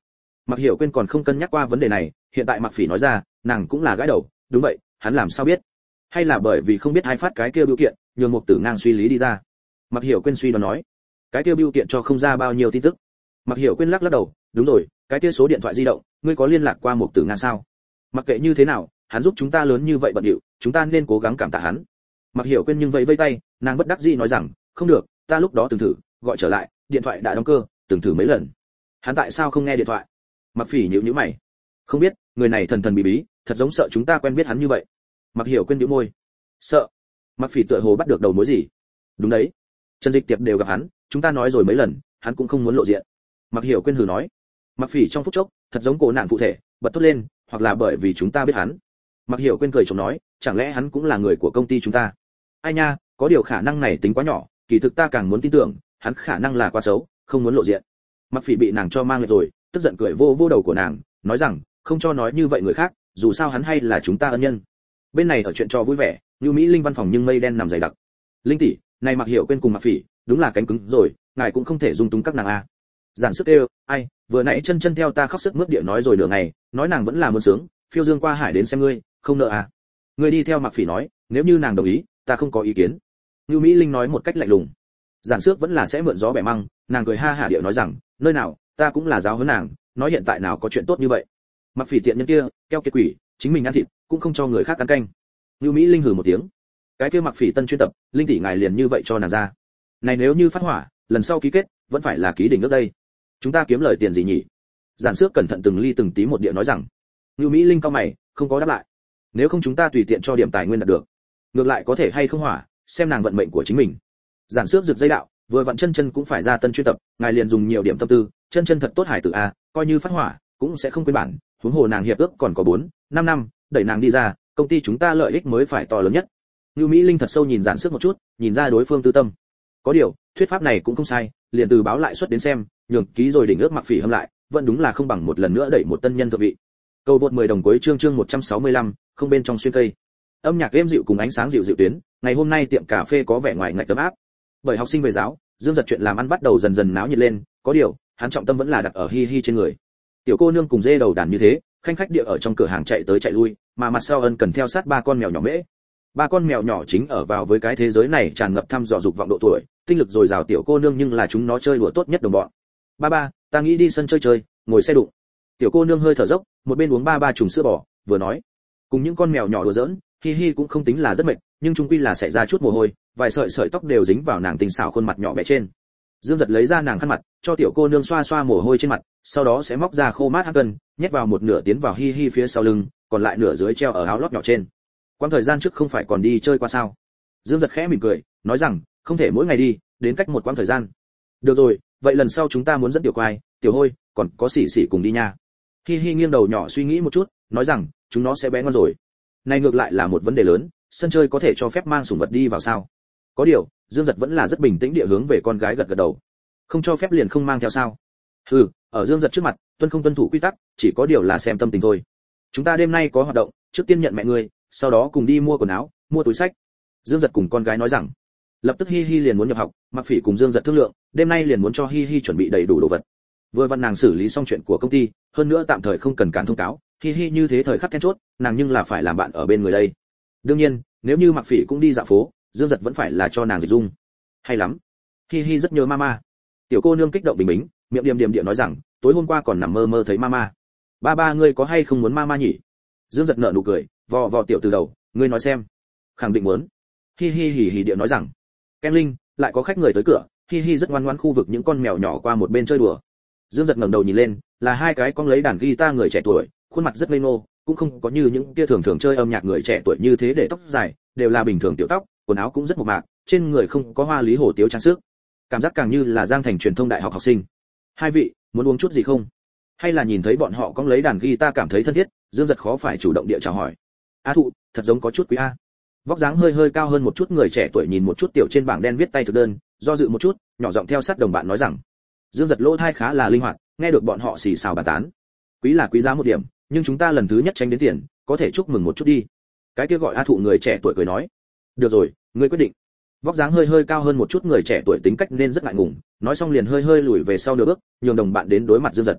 Mặc Hiểu Quyên còn không cân nhắc qua vấn đề này, hiện tại Mặc Phỉ nói ra, nàng cũng là gãi đầu, đúng vậy, hắn làm sao biết? Hay là bởi vì không biết ai phát cái kia bưu kiện, nhường Mục Tử Ngang suy lý đi ra. Mặc Hiểu Quyên suy đoán nói, cái kia bưu kiện cho không ra bao nhiêu tin tức. Mặc Hiểu Quyên lắc lắc đầu, đúng rồi, cái kia số điện thoại di động, ngươi có liên lạc qua Mục Tử Ngang sao? Mặc kệ như thế nào, hắn giúp chúng ta lớn như vậy bận rộn, chúng ta nên cố gắng cảm tạ hắn. Mặc Hiểu Quyên nhưng vẫy vẫy tay, nàng bất đắc dĩ nói rằng, không được, ta lúc đó từng thử, gọi trở lại, điện thoại đã đóng cơ, từng thử mấy lần. Hắn tại sao không nghe điện thoại? Mặc Phỉ nhíu nhíu mày. Không biết, người này thần thần bí bí, thật giống sợ chúng ta quen biết hắn như vậy. Mặc Hiểu Quyên nhíu môi. Sợ? Mặc Phỉ tựa hồ bắt được đầu mối gì. Đúng đấy, Trần Dịch Tiệp đều gặp hắn, chúng ta nói rồi mấy lần, hắn cũng không muốn lộ diện. Mặc Hiểu Quyên hừ nói. Mặc Phỉ trong phút chốc, thật giống cổ nạn phụ thể, bật thốt lên, hoặc là bởi vì chúng ta biết hắn. Mặc Hiểu Quyên cười chồng nói, chẳng lẽ hắn cũng là người của công ty chúng ta? Ai nha, có điều khả năng này tính quá nhỏ, kỳ thực ta càng muốn tin tưởng, hắn khả năng là quá xấu, không muốn lộ diện. Mặc Phỉ bị nàng cho mang lại rồi, tức giận cười vô vô đầu của nàng, nói rằng, không cho nói như vậy người khác, dù sao hắn hay là chúng ta ân nhân. Bên này ở chuyện cho vui vẻ, Như Mỹ Linh văn phòng nhưng mây đen nằm dày đặc. Linh tỷ, này Mặc Hiểu Quyên cùng Mặc Phỉ, đúng là cánh cứng rồi, ngài cũng không thể dung túng các nàng a. Giản Sức kêu, ai, vừa nãy chân chân theo ta khóc sức mướt địa nói rồi nửa ngày, nói nàng vẫn là muốn sướng, phiêu dương qua hải đến xem ngươi, không nợ à? Ngươi đi theo Mặc Phỉ nói, nếu như nàng đồng ý, ta không có ý kiến. Như Mỹ Linh nói một cách lạnh lùng. Giản Sức vẫn là sẽ mượn gió bẻ măng, nàng cười ha hả địa nói rằng, nơi nào, ta cũng là giáo huấn nàng, nói hiện tại nào có chuyện tốt như vậy. Mặc Phỉ tiện nhân kia, keo kiệt quỷ, chính mình ăn thịt, cũng không cho người khác ăn canh. Như Mỹ Linh hừ một tiếng. Cái kia Mặc Phỉ tân chuyên tập, Linh tỷ ngài liền như vậy cho nàng ra. Này nếu như phát hỏa, lần sau ký kết, vẫn phải là ký đỉnh ước đây. Chúng ta kiếm lời tiền gì nhỉ? Giản Sức cẩn thận từng ly từng tí một địa nói rằng. Như Mỹ Linh cao mày, không có đáp lại. Nếu không chúng ta tùy tiện cho điểm tài nguyên đạt được, ngược lại có thể hay không hỏa, xem nàng vận mệnh của chính mình. Giản Sức rực dây đạo, vừa vặn chân chân cũng phải ra tân chuyên tập, ngài liền dùng nhiều điểm tâm tư, chân chân thật tốt hải tử a, coi như phát hỏa, cũng sẽ không quên bản, huống hồ nàng hiệp ước còn có bốn, năm năm, đẩy nàng đi ra, công ty chúng ta lợi ích mới phải to lớn nhất. Như Mỹ Linh thật sâu nhìn Giản Sức một chút, nhìn ra đối phương tư tâm. Có điều, thuyết pháp này cũng không sai, liền từ báo lại suất đến xem, nhường ký rồi đỉnh ước Mặc Phỉ hâm lại, vẫn đúng là không bằng một lần nữa đẩy một tân nhân thượng vị. Cầu vượt mười đồng cuối chương chương một trăm sáu mươi lăm, không bên trong xuyên cây. Âm nhạc êm dịu cùng ánh sáng dịu dịu tuyến, ngày hôm nay tiệm cà phê có vẻ ngoài ngạch tấm áp. Bởi học sinh về giáo, Dương Giật chuyện làm ăn bắt đầu dần dần náo nhiệt lên, có điều, hắn trọng tâm vẫn là đặt ở Hi Hi trên người. Tiểu cô nương cùng dê đầu đàn như thế, khanh khách địa ở trong cửa hàng chạy tới chạy lui, mà mặt sau ân cần theo sát ba con mèo nhỏ mễ. Ba con mèo nhỏ chính ở vào với cái thế giới này tràn ngập thăm dò dục vọng độ tuổi, tinh lực dồi dào tiểu cô nương nhưng là chúng nó chơi đùa tốt nhất đồng bọn. Ba ba, ta nghĩ đi sân chơi chơi, ngồi xe đụng. Tiểu cô nương hơi thở dốc, một bên uống ba ba trùng sữa bò, vừa nói. Cùng những con mèo nhỏ đùa giỡn, Hi Hi cũng không tính là rất mệt, nhưng chung quy là xảy ra chút mồ hôi, vài sợi sợi tóc đều dính vào nàng tinh xảo khuôn mặt nhỏ bé trên. Dương Giật lấy ra nàng khăn mặt, cho tiểu cô nương xoa xoa mồ hôi trên mặt, sau đó sẽ móc ra khô mát hắc cân, nhét vào một nửa tiến vào Hi Hi phía sau lưng, còn lại nửa dưới treo ở áo lót nhỏ trên. Quãng thời gian trước không phải còn đi chơi qua sao? Dương Giật khẽ mỉm cười, nói rằng, không thể mỗi ngày đi, đến cách một quãng thời gian. Được rồi, vậy lần sau chúng ta muốn dẫn tiểu quai, tiểu hôi, còn có xỉ xỉ cùng đi nha. Hi Hi nghiêng đầu nhỏ suy nghĩ một chút, nói rằng, chúng nó sẽ bé ngon rồi. Này ngược lại là một vấn đề lớn, sân chơi có thể cho phép mang sủng vật đi vào sao? Có điều, Dương Giật vẫn là rất bình tĩnh địa hướng về con gái gật gật đầu. Không cho phép liền không mang theo sao? Hừ, ở Dương Giật trước mặt, tuân không tuân thủ quy tắc, chỉ có điều là xem tâm tình thôi. Chúng ta đêm nay có hoạt động, trước tiên nhận mẹ ngươi, sau đó cùng đi mua quần áo, mua túi sách. Dương Giật cùng con gái nói rằng, lập tức Hi Hi liền muốn nhập học, Mặc Phỉ cùng Dương Giật thương lượng, đêm nay liền muốn cho Hi Hi chuẩn bị đầy đủ đồ vật. Vừa vặn nàng xử lý xong chuyện của công ty, hơn nữa tạm thời không cần cán thông cáo, Hi Hi như thế thời khắc then chốt, nàng nhưng là phải làm bạn ở bên người đây. Đương nhiên, nếu như Mặc Phỉ cũng đi dạo phố, Dương Giật vẫn phải là cho nàng dịch dung. Hay lắm. Hi Hi rất nhớ mama. Tiểu cô nương kích động bình bình, miệng điềm điềm địa nói rằng, tối hôm qua còn nằm mơ mơ thấy mama. Ba ba ngươi có hay không muốn mama nhỉ? Dương Giật nở nụ cười, vò vò tiểu từ đầu, ngươi nói xem. Khẳng định muốn. Hi Hi hì hì địa nói rằng, Ken Linh, lại có khách người tới cửa. Hi Hi rất ngoan ngoãn khu vực những con mèo nhỏ qua một bên chơi đùa. Dương Giật ngẩng đầu nhìn lên, là hai cái con lấy đàn guitar người trẻ tuổi, khuôn mặt rất ngây ngô, cũng không có như những kia thường thường chơi âm nhạc người trẻ tuổi như thế để tóc dài, đều là bình thường tiểu tóc, quần áo cũng rất mộc mạc, trên người không có hoa lý hổ tiếu trang sức, cảm giác càng như là Giang Thành truyền thông đại học học sinh. Hai vị, muốn uống chút gì không? Hay là nhìn thấy bọn họ con lấy đàn guitar cảm thấy thân thiết, Dương Giật khó phải chủ động địa chào hỏi. A Thụ, thật giống có chút quý a. Vóc dáng hơi hơi cao hơn một chút người trẻ tuổi nhìn một chút tiểu trên bảng đen viết tay thực đơn, do dự một chút, nhỏ giọng theo sát đồng bạn nói rằng, Dương Giật lỗ tai khá là linh hoạt, nghe được bọn họ xì xào bàn tán. Quý là quý giá một điểm, nhưng chúng ta lần thứ nhất tranh đến tiền, có thể chúc mừng một chút đi. Cái kia gọi A Thụ người trẻ tuổi cười nói, được rồi, ngươi quyết định. Vóc dáng hơi hơi cao hơn một chút người trẻ tuổi tính cách nên rất ngại ngùng, nói xong liền hơi hơi lùi về sau nửa bước, nhường đồng bạn đến đối mặt Dương Giật.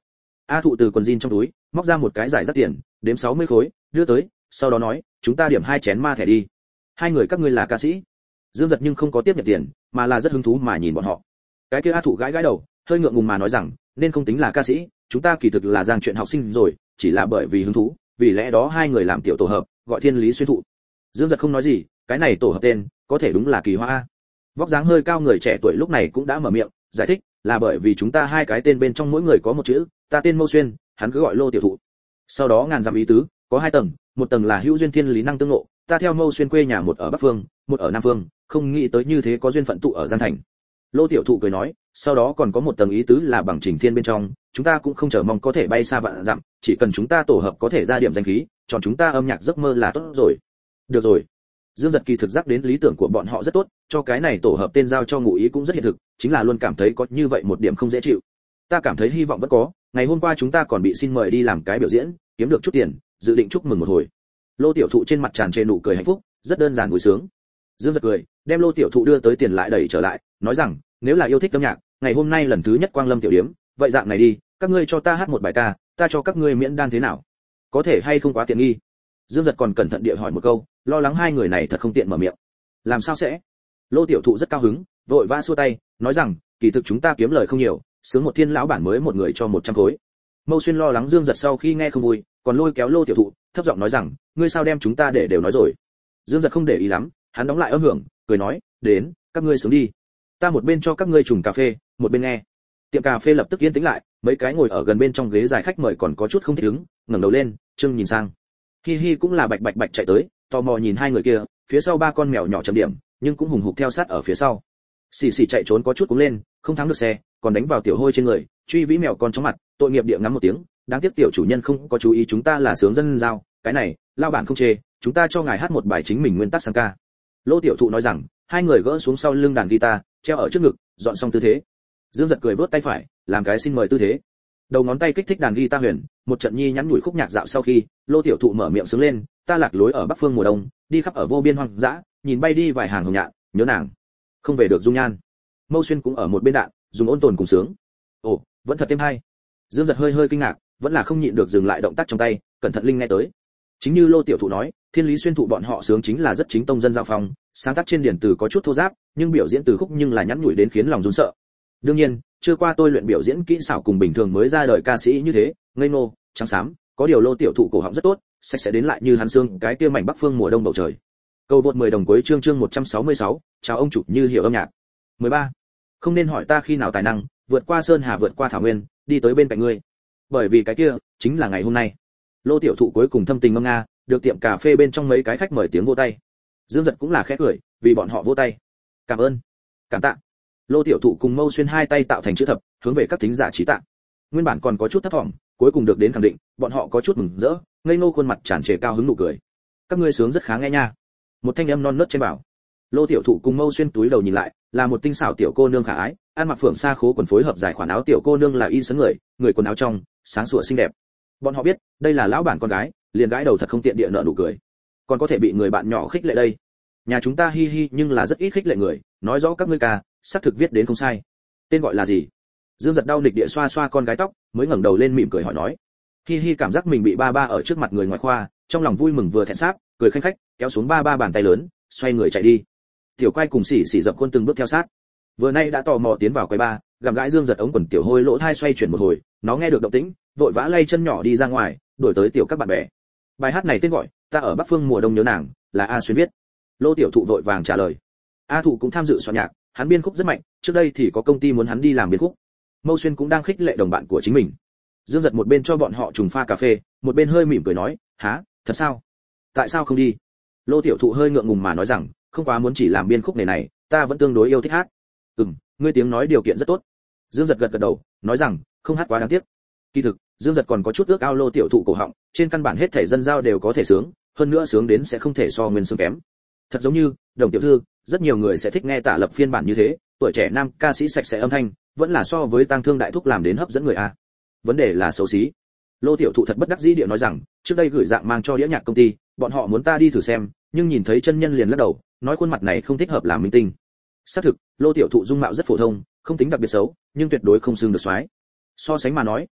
A thụ từ quần jean trong túi móc ra một cái giải rác tiền, đếm sáu mươi khối, đưa tới, sau đó nói, chúng ta điểm hai chén ma thẻ đi. Hai người các ngươi là ca sĩ? Dương Giật nhưng không có tiếp nhận tiền, mà là rất hứng thú mà nhìn bọn họ. Cái kia A thụ gãi gãi đầu, hơi ngượng ngùng mà nói rằng, nên không tính là ca sĩ, chúng ta kỳ thực là giang chuyện học sinh rồi, chỉ là bởi vì hứng thú, vì lẽ đó hai người làm tiểu tổ hợp, gọi Thiên Lý Xuyên Thụ. Dương Giật không nói gì, cái này tổ hợp tên, có thể đúng là kỳ hoa a. Vóc dáng hơi cao người trẻ tuổi lúc này cũng đã mở miệng, giải thích, là bởi vì chúng ta hai cái tên bên trong mỗi người có một chữ, ta tên Mâu Xuyên, hắn cứ gọi Lô Tiểu Thụ. Sau đó ngàn dặm ý tứ, có hai tầng, một tầng là hữu duyên thiên lý năng tương ngộ, ta theo Mâu Xuyên quê nhà một ở Bắc Phương, một ở Nam Phương, không nghĩ tới như thế có duyên phận tụ ở Giang Thành. Lô Tiểu Thụ cười nói, sau đó còn có một tầng ý tứ là bằng trình thiên bên trong, chúng ta cũng không chờ mong có thể bay xa vạn dặm, chỉ cần chúng ta tổ hợp có thể ra điểm danh khí, chọn chúng ta âm nhạc giấc mơ là tốt rồi. Được rồi. Dương Giật kỳ thực giác đến lý tưởng của bọn họ rất tốt, cho cái này tổ hợp tên giao cho ngụ ý cũng rất hiện thực, chính là luôn cảm thấy có như vậy một điểm không dễ chịu. Ta cảm thấy hy vọng vẫn có, ngày hôm qua chúng ta còn bị xin mời đi làm cái biểu diễn, kiếm được chút tiền, dự định chúc mừng một hồi. Lô Tiểu Thụ trên mặt tràn trề nụ cười hạnh phúc, rất đơn giản vui sướng. Dương Giật cười, đem Lô Tiểu Thụ đưa tới tiền lại đẩy trở lại, nói rằng, nếu là yêu thích âm nhạc, ngày hôm nay lần thứ nhất Quang Lâm tiểu điếm, vậy dạng này đi, các ngươi cho ta hát một bài ca, ta cho các ngươi miễn đan thế nào? Có thể hay không quá tiện nghi? Dương Giật còn cẩn thận địa hỏi một câu, lo lắng hai người này thật không tiện mở miệng. Làm sao sẽ? Lô Tiểu Thụ rất cao hứng, vội vã xua tay, nói rằng, kỳ thực chúng ta kiếm lời không nhiều, sướng một thiên lão bản mới một người cho một trăm khối. Mâu Xuyên lo lắng Dương Giật sau khi nghe không vui, còn lôi kéo Lô Tiểu Thụ, thấp giọng nói rằng, ngươi sao đem chúng ta để đều nói rồi? Dương Giật không để ý lắm, hắn đóng lại âm hưởng, cười nói, đến, các ngươi sướng đi. Ta một bên cho các ngươi trùng cà phê, một bên nghe. Tiệm cà phê lập tức yên tĩnh lại, mấy cái ngồi ở gần bên trong ghế dài khách mời còn có chút không thích ứng, ngẩng đầu lên, trưng nhìn sang. Hi Hi cũng là bạch bạch bạch chạy tới, tò mò nhìn hai người kia, phía sau ba con mèo nhỏ chấm điểm, nhưng cũng hùng hục theo sát ở phía sau. Xì xì chạy trốn có chút cũng lên, không thắng được xe, còn đánh vào tiểu hôi trên người, truy vĩ mèo con chóng mặt, tội nghiệp địa ngắm một tiếng, đáng tiếc tiểu chủ nhân không có chú ý chúng ta là sướng dân giao, cái này, lao bản không chê, chúng ta cho ngài hát một bài chính mình nguyên tắc sang ca. Lô Tiểu Thụ nói rằng, hai người gỡ xuống sau lưng đàn guitar, treo ở trước ngực, dọn xong tư thế. Dương Giật cười vớt tay phải, làm cái xin mời tư thế. Đầu ngón tay kích thích đàn guitar huyền, một trận nhi nhắn nhủi khúc nhạc dạo sau khi, Lô Tiểu Thụ mở miệng sướng lên, ta lạc lối ở Bắc Phương mùa đông, đi khắp ở vô biên hoang dã, nhìn bay đi vài hàng hồng nhạn, nhớ nàng, không về được dung nhan. Mâu Xuyên cũng ở một bên đạn, dùng ôn tồn cùng sướng. Ồ, vẫn thật êm hay. Dương Giật hơi hơi kinh ngạc, vẫn là không nhịn được dừng lại động tác trong tay, cẩn thận linh nghe tới. Chính như Lô Tiểu Thụ nói, Thiên Lý Xuyên Thụ bọn họ sướng chính là rất chính tông dân giao phong, sáng tác trên điển từ có chút thô ráp, nhưng biểu diễn từ khúc nhưng là nhắn nhủi đến khiến lòng run sợ. Đương nhiên, chưa qua tôi luyện biểu diễn kỹ xảo cùng bình thường mới ra đời ca sĩ như thế, ngây ngô, trắng xám, có điều Lô Tiểu Thụ cổ họng rất tốt, sạch sẽ đến lại như hắn xương, cái kia mảnh Bắc Phương mùa đông bầu trời. Câu vượt mười đồng cuối chương chương một trăm sáu mươi sáu, chào ông chủ như hiểu âm nhạc. mười ba. Không nên hỏi ta khi nào tài năng, vượt qua sơn hà vượt qua thảo nguyên, đi tới bên cạnh ngươi. Bởi vì cái kia chính là ngày hôm nay. Lô Tiểu Thụ cuối cùng thâm tình ngâm nga, được tiệm cà phê bên trong mấy cái khách mời tiếng vỗ tay. Dương Giật cũng là khẽ cười, vì bọn họ vỗ tay. Cảm ơn, cảm tạ. Lô Tiểu Thụ cùng Mâu Xuyên hai tay tạo thành chữ thập, hướng về các thính giả trí tạ. Nguyên bản còn có chút thất vọng, cuối cùng được đến khẳng định, bọn họ có chút mừng rỡ, ngây ngô khuôn mặt tràn trề cao hứng nụ cười. Các ngươi sướng rất khá nghe nha. Một thanh âm non nớt trên bảo. Lô Tiểu Thụ cùng Mâu Xuyên túi đầu nhìn lại, là một tinh xảo tiểu cô nương khả ái, ăn mặc phượng sa khố quần phối hợp dài khoản áo tiểu cô nương là y sấn người, người quần áo trong, sáng sủa xinh đẹp. Bọn họ biết, đây là lão bản con gái, liền gái đầu thật không tiện địa nợ nụ cười. Còn có thể bị người bạn nhỏ khích lệ đây. Nhà chúng ta Hi Hi nhưng là rất ít khích lệ người, nói rõ các ngươi ca, xác thực viết đến không sai. Tên gọi là gì? Dương Giật đau nịch địa xoa xoa con gái tóc, mới ngẩng đầu lên mỉm cười hỏi nói. Hi Hi cảm giác mình bị ba ba ở trước mặt người ngoài khoa, trong lòng vui mừng vừa thẹn sáp, cười khanh khách, kéo xuống ba ba bàn tay lớn, xoay người chạy đi. Tiểu Quay cùng Xỉ Xỉ dập khuôn từng bước theo sát. Vừa nay đã tò mò tiến vào quầy ba, gặm gãi Dương Giật ống quần tiểu hôi lỗ thai xoay chuyển một hồi, nó nghe được động tĩnh, vội vã lay chân nhỏ đi ra ngoài, đuổi tới tiểu các bạn bè. Bài hát này tên gọi ta ở Bắc Phương mùa đông nhớ nàng, là A Xuyên viết. Lô Tiểu Thụ vội vàng trả lời. A Thụ cũng tham dự soạn nhạc, hắn biên khúc rất mạnh, trước đây thì có công ty muốn hắn đi làm biên khúc. Mâu Xuyên cũng đang khích lệ đồng bạn của chính mình. Dương Giật một bên cho bọn họ trùng pha cà phê, một bên hơi mỉm cười nói, há, thật sao? Tại sao không đi? Lô Tiểu Thụ hơi ngượng ngùng mà nói rằng, không quá muốn chỉ làm biên khúc này này, ta vẫn tương đối yêu thích hát. Ừm, ngươi tiếng nói điều kiện rất tốt. Dương Giật gật gật đầu, nói rằng, không hát quá đáng tiếc. Kỳ thực, Dương Giật còn có chút ước ao Lô Tiểu Thụ cổ họng, trên căn bản hết thể dân giao đều có thể sướng, hơn nữa sướng đến sẽ không thể so nguyên sướng kém. Thật giống như, Đồng tiểu thư, rất nhiều người sẽ thích nghe tả lập phiên bản như thế, tuổi trẻ nam ca sĩ sạch sẽ âm thanh, vẫn là so với Tăng Thương đại thúc làm đến hấp dẫn người a. Vấn đề là xấu xí. Lô Tiểu Thụ thật bất đắc dĩ địa nói rằng, trước đây gửi dạng mang cho đĩa nhạc công ty, bọn họ muốn ta đi thử xem, nhưng nhìn thấy chân nhân liền lắc đầu, nói khuôn mặt này không thích hợp làm minh tinh. Xác thực, Lô Tiểu Thụ dung mạo rất phổ thông, không tính đặc biệt xấu, nhưng tuyệt đối không xứng được soái. So sánh mà nói,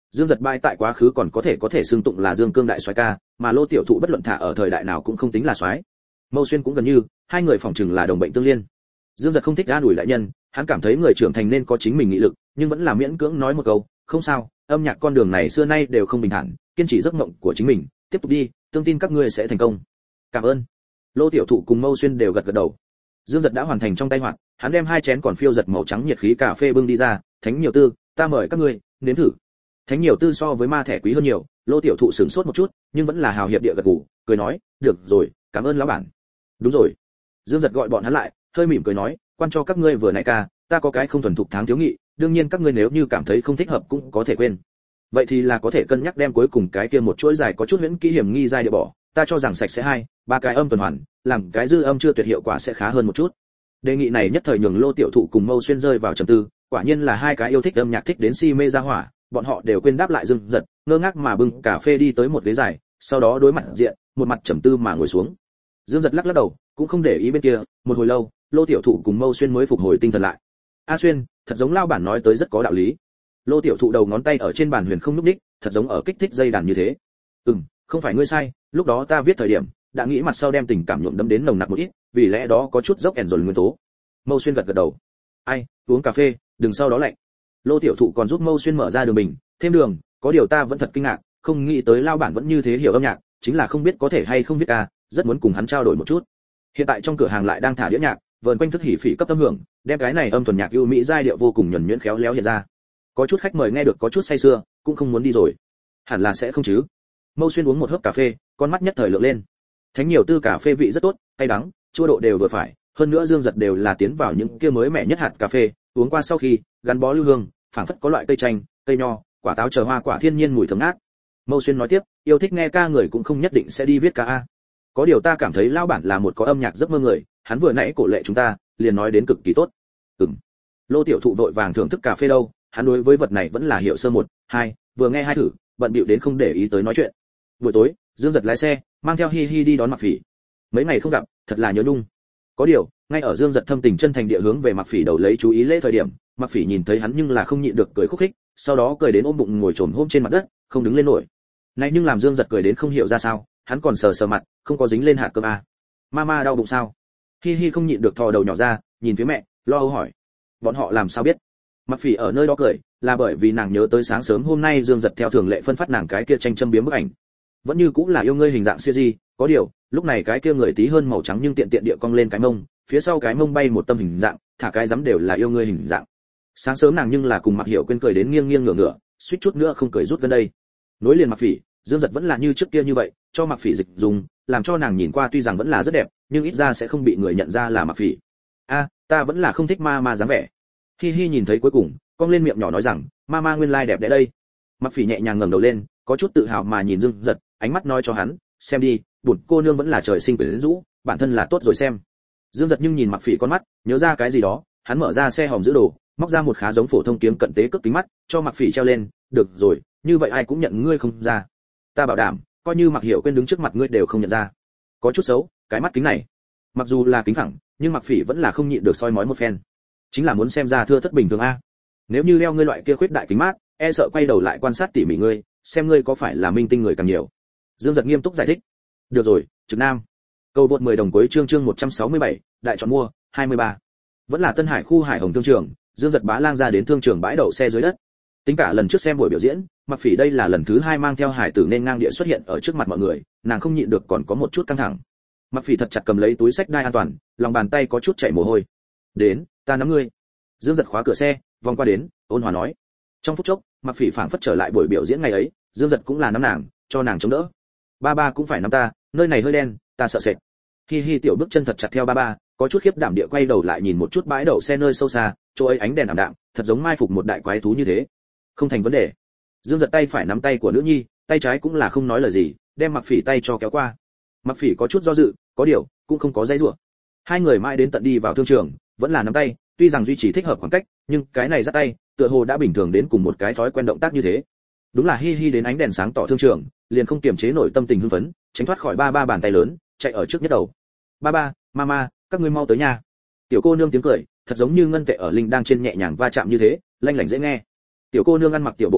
Dương Giật bại tại quá khứ còn có thể có thể xưng tụng là Dương Cương đại soái ca, mà Lô Tiểu Thụ bất luận thả ở thời đại nào cũng không tính là soái. Mâu Xuyên cũng gần như, hai người phỏng chừng là đồng bệnh tương liên. Dương Giật không thích an ủi đại nhân, hắn cảm thấy người trưởng thành nên có chính mình nghị lực, nhưng vẫn là miễn cưỡng nói một câu, không sao, âm nhạc con đường này xưa nay đều không bình thản, kiên trì giấc mộng của chính mình, tiếp tục đi, tương tin các ngươi sẽ thành công. Cảm ơn. Lô Tiểu Thụ cùng Mâu Xuyên đều gật gật đầu. Dương Giật đã hoàn thành trong tay hoạt, hắn đem hai chén còn phiêu giật màu trắng nhiệt khí cà phê bưng đi ra, thánh nhiều tư, ta mời các ngươi nếm thử. Thánh nhiều tư so với ma thẻ quý hơn nhiều, Lô Tiểu Thụ sửng sốt một chút, nhưng vẫn là hào hiệp địa gật gù, cười nói, được rồi, cảm ơn lão bản. Đúng rồi. Dương Giật gọi bọn hắn lại, hơi mỉm cười nói, quan cho các ngươi vừa nãy ca, ta có cái không thuần thục tháng thiếu nghị, đương nhiên các ngươi nếu như cảm thấy không thích hợp cũng có thể quên. Vậy thì là có thể cân nhắc đem cuối cùng cái kia một chuỗi dài có chút huyễn kỹ hiểm nghi giai địa bỏ, ta cho rằng sạch sẽ hai, ba cái âm tuần hoàn, làm cái dư âm chưa tuyệt hiệu quả sẽ khá hơn một chút. Đề nghị này nhất thời nhường Lô Tiểu Thụ cùng Mâu Xuyên rơi vào trầm tư, quả nhiên là hai cái yêu thích âm nhạc thích đến si mê ra hỏa, bọn họ đều quên đáp lại Dương Giật, ngơ ngác mà bưng cà phê đi tới một ghế dài, sau đó đối mặt diện, một mặt trầm tư mà ngồi xuống. Dương Giật lắc lắc đầu, cũng không để ý bên kia, một hồi lâu, Lô Tiểu Thụ cùng Mâu Xuyên mới phục hồi tinh thần lại. A Xuyên, thật giống lao bản nói tới rất có đạo lý. Lô Tiểu Thụ đầu ngón tay ở trên bàn huyền không lúc đích, thật giống ở kích thích dây đàn như thế. Ừm, không phải ngươi sai, lúc đó ta viết thời điểm, đã nghĩ mặt sau đem tình cảm nhuộm đẫm đến nồng nặc một ít, vì lẽ đó có chút dốc ẻn dồn nguyên tố. Mâu Xuyên gật gật đầu. Ai, uống cà phê, đừng sau đó lạnh. Lô Tiểu Thụ còn giúp Mâu Xuyên mở ra đường bình, thêm đường, có điều ta vẫn thật kinh ngạc, không nghĩ tới lao bản vẫn như thế hiểu âm nhạc, chính là không biết có thể hay không viết ca, rất muốn cùng hắn trao đổi một chút. Hiện tại trong cửa hàng lại đang thả đĩa nhạc, vờn quanh thức hỉ phỉ cấp âm hưởng, đem cái này âm thuần nhạc ưu mỹ giai điệu vô cùng nhuần nhuyễn khéo léo hiện ra. Có chút khách mời nghe được có chút say sưa, cũng không muốn đi rồi. Hẳn là sẽ không chứ. Mâu Xuyên uống một hớp cà phê, con mắt nhất thời lượn lên. Thánh nhiều tư cà phê vị rất tốt, cay đắng, chua độ đều vừa phải, hơn nữa Dương Giật đều là tiến vào những kia mới mẻ nhất hạt cà phê, uống qua sau khi gắn bó lưu hương, phảng phất có loại cây chanh, cây nho, quả táo chờ hoa quả thiên nhiên mùi thơm ngát. Mâu Xuyên nói tiếp, yêu thích nghe ca người cũng không nhất định sẽ đi viết ca a. Có điều ta cảm thấy lão bản là một có âm nhạc giấc mơ người, hắn vừa nãy cổ lệ chúng ta, liền nói đến cực kỳ tốt. Ừm. Lô Tiểu Thụ vội vàng thưởng thức cà phê đâu, hắn đối với vật này vẫn là hiểu sơ một, hai, vừa nghe hai thử, bận bịu đến không để ý tới nói chuyện. Buổi tối, Dương Giật lái xe, mang theo Hi Hi đi đón Mặc Phỉ. Mấy ngày không gặp, thật là nhớ nhung. Có điều, ngay ở Dương Giật thâm tình chân thành địa hướng về Mặc Phỉ đầu lấy chú ý lễ thời điểm, Mặc Phỉ nhìn thấy hắn nhưng là không nhịn được cười khúc khích, sau đó cười đến ôm bụng ngồi trồm hôm trên mặt đất, không đứng lên nổi. Này nhưng làm Dương Giật cười đến không hiểu ra sao, hắn còn sờ sờ mặt, không có dính lên hạt cơm à. Mama đau bụng sao? Hi Hi không nhịn được thò đầu nhỏ ra, nhìn phía mẹ, lo âu hỏi. Bọn họ làm sao biết? Mặc Phỉ ở nơi đó cười, là bởi vì nàng nhớ tới sáng sớm hôm nay Dương Giật theo thường lệ phân phát nàng cái kia tranh châm biếm bức ảnh. Vẫn như cũng là yêu ngươi hình dạng series, có điều, lúc này cái kia người tí hơn màu trắng nhưng tiện tiện địa cong lên cái mông, phía sau cái mông bay một tâm hình dạng, thả cái giấm đều là yêu ngươi hình dạng. Sáng sớm nàng nhưng là cùng Mặc Hiểu quên cười đến nghiêng nghiêng ngửa ngửa, suýt chút nữa không cười rút gần đây. Nối liền Mặc Phỉ, Dương Giật vẫn là như trước kia như vậy, cho Mặc Phỉ dịch dùng, làm cho nàng nhìn qua tuy rằng vẫn là rất đẹp, nhưng ít ra sẽ không bị người nhận ra là Mặc Phỉ. A, ta vẫn là không thích ma ma dáng vẻ. Hi Hi nhìn thấy cuối cùng, cong lên miệng nhỏ nói rằng, ma ma nguyên lai đẹp đẽ đây. Mặc Phỉ nhẹ nhàng ngẩng đầu lên, có chút tự hào mà nhìn Dương Giật, ánh mắt nói cho hắn, xem đi, bổn cô nương vẫn là trời sinh quyến rũ, bản thân là tốt rồi xem. Dương Giật nhưng nhìn Mặc Phỉ con mắt, nhớ ra cái gì đó, hắn mở ra xe hòm giữ đồ, móc ra một khá giống phổ thông kiếm cận tế cước kính mắt, cho Mặc Phỉ treo lên, được rồi, như vậy ai cũng nhận ngươi không ra. Ta bảo đảm, coi như Mặc Hiểu quên đứng trước mặt ngươi đều không nhận ra. Có chút xấu, cái mắt kính này. Mặc dù là kính phẳng, nhưng Mặc Phỉ vẫn là không nhịn được soi mói một phen. Chính là muốn xem ra thưa thất bình thường a. Nếu như đeo ngươi loại kia khuyết đại kính mát, e sợ quay đầu lại quan sát tỉ mỉ ngươi, xem ngươi có phải là minh tinh người càng nhiều. Dương Giật nghiêm túc giải thích. Được rồi, Trực Nam. Cầu vượt mười đồng cuối chương chương một trăm sáu mươi bảy, đại chọn mua, hai mươi ba. Vẫn là Tân Hải khu Hải Hồng thương trường, Dương Giật bá lang ra đến thương trường bãi đậu xe dưới đất. Tính cả lần trước xem buổi biểu diễn, Mặc Phỉ đây là lần thứ hai mang theo hải tử nên ngang địa xuất hiện ở trước mặt mọi người, nàng không nhịn được còn có một chút căng thẳng. Mặc Phỉ thật chặt cầm lấy túi xách đai an toàn, lòng bàn tay có chút chảy mồ hôi. Đến, ta nắm ngươi. Dương Giật khóa cửa xe, vòng qua đến, ôn hòa nói. Trong phút chốc, Mặc Phỉ phảng phất trở lại buổi biểu diễn ngày ấy, Dương Giật cũng là nắm nàng, cho nàng chống đỡ. Ba ba cũng phải nắm ta, nơi này hơi đen, ta sợ sệt. Hi Hi tiểu bước chân thật chặt theo ba ba, có chút khiếp đảm địa quay đầu lại nhìn một chút bãi đậu xe nơi sâu xa, chỗ ấy ánh đèn ảm đạm, thật giống mai phục một đại quái thú như thế. Không thành vấn đề. Dương Giật tay phải nắm tay của nữ nhi, tay trái cũng là không nói lời gì, đem Mặc Phỉ tay cho kéo qua. Mặc Phỉ có chút do dự, có điều cũng không có dây rủa. Hai người mãi đến tận đi vào thương trường, vẫn là nắm tay, tuy rằng duy trì thích hợp khoảng cách, nhưng cái này giắt tay, tựa hồ đã bình thường đến cùng một cái thói quen động tác như thế. Đúng là Hi Hi đến ánh đèn sáng tỏ thương trường, liền không kiềm chế nổi tâm tình hưng phấn, tránh thoát khỏi ba ba bàn tay lớn, chạy ở trước nhất đầu. Ba ba, mama, các ngươi mau tới nhà. Tiểu cô nương tiếng cười, thật giống như ngân tệ ở linh đang trên nhẹ nhàng va chạm như thế, lanh lảnh dễ nghe. Tiểu cô nương ăn mặc tiểu bộ hài,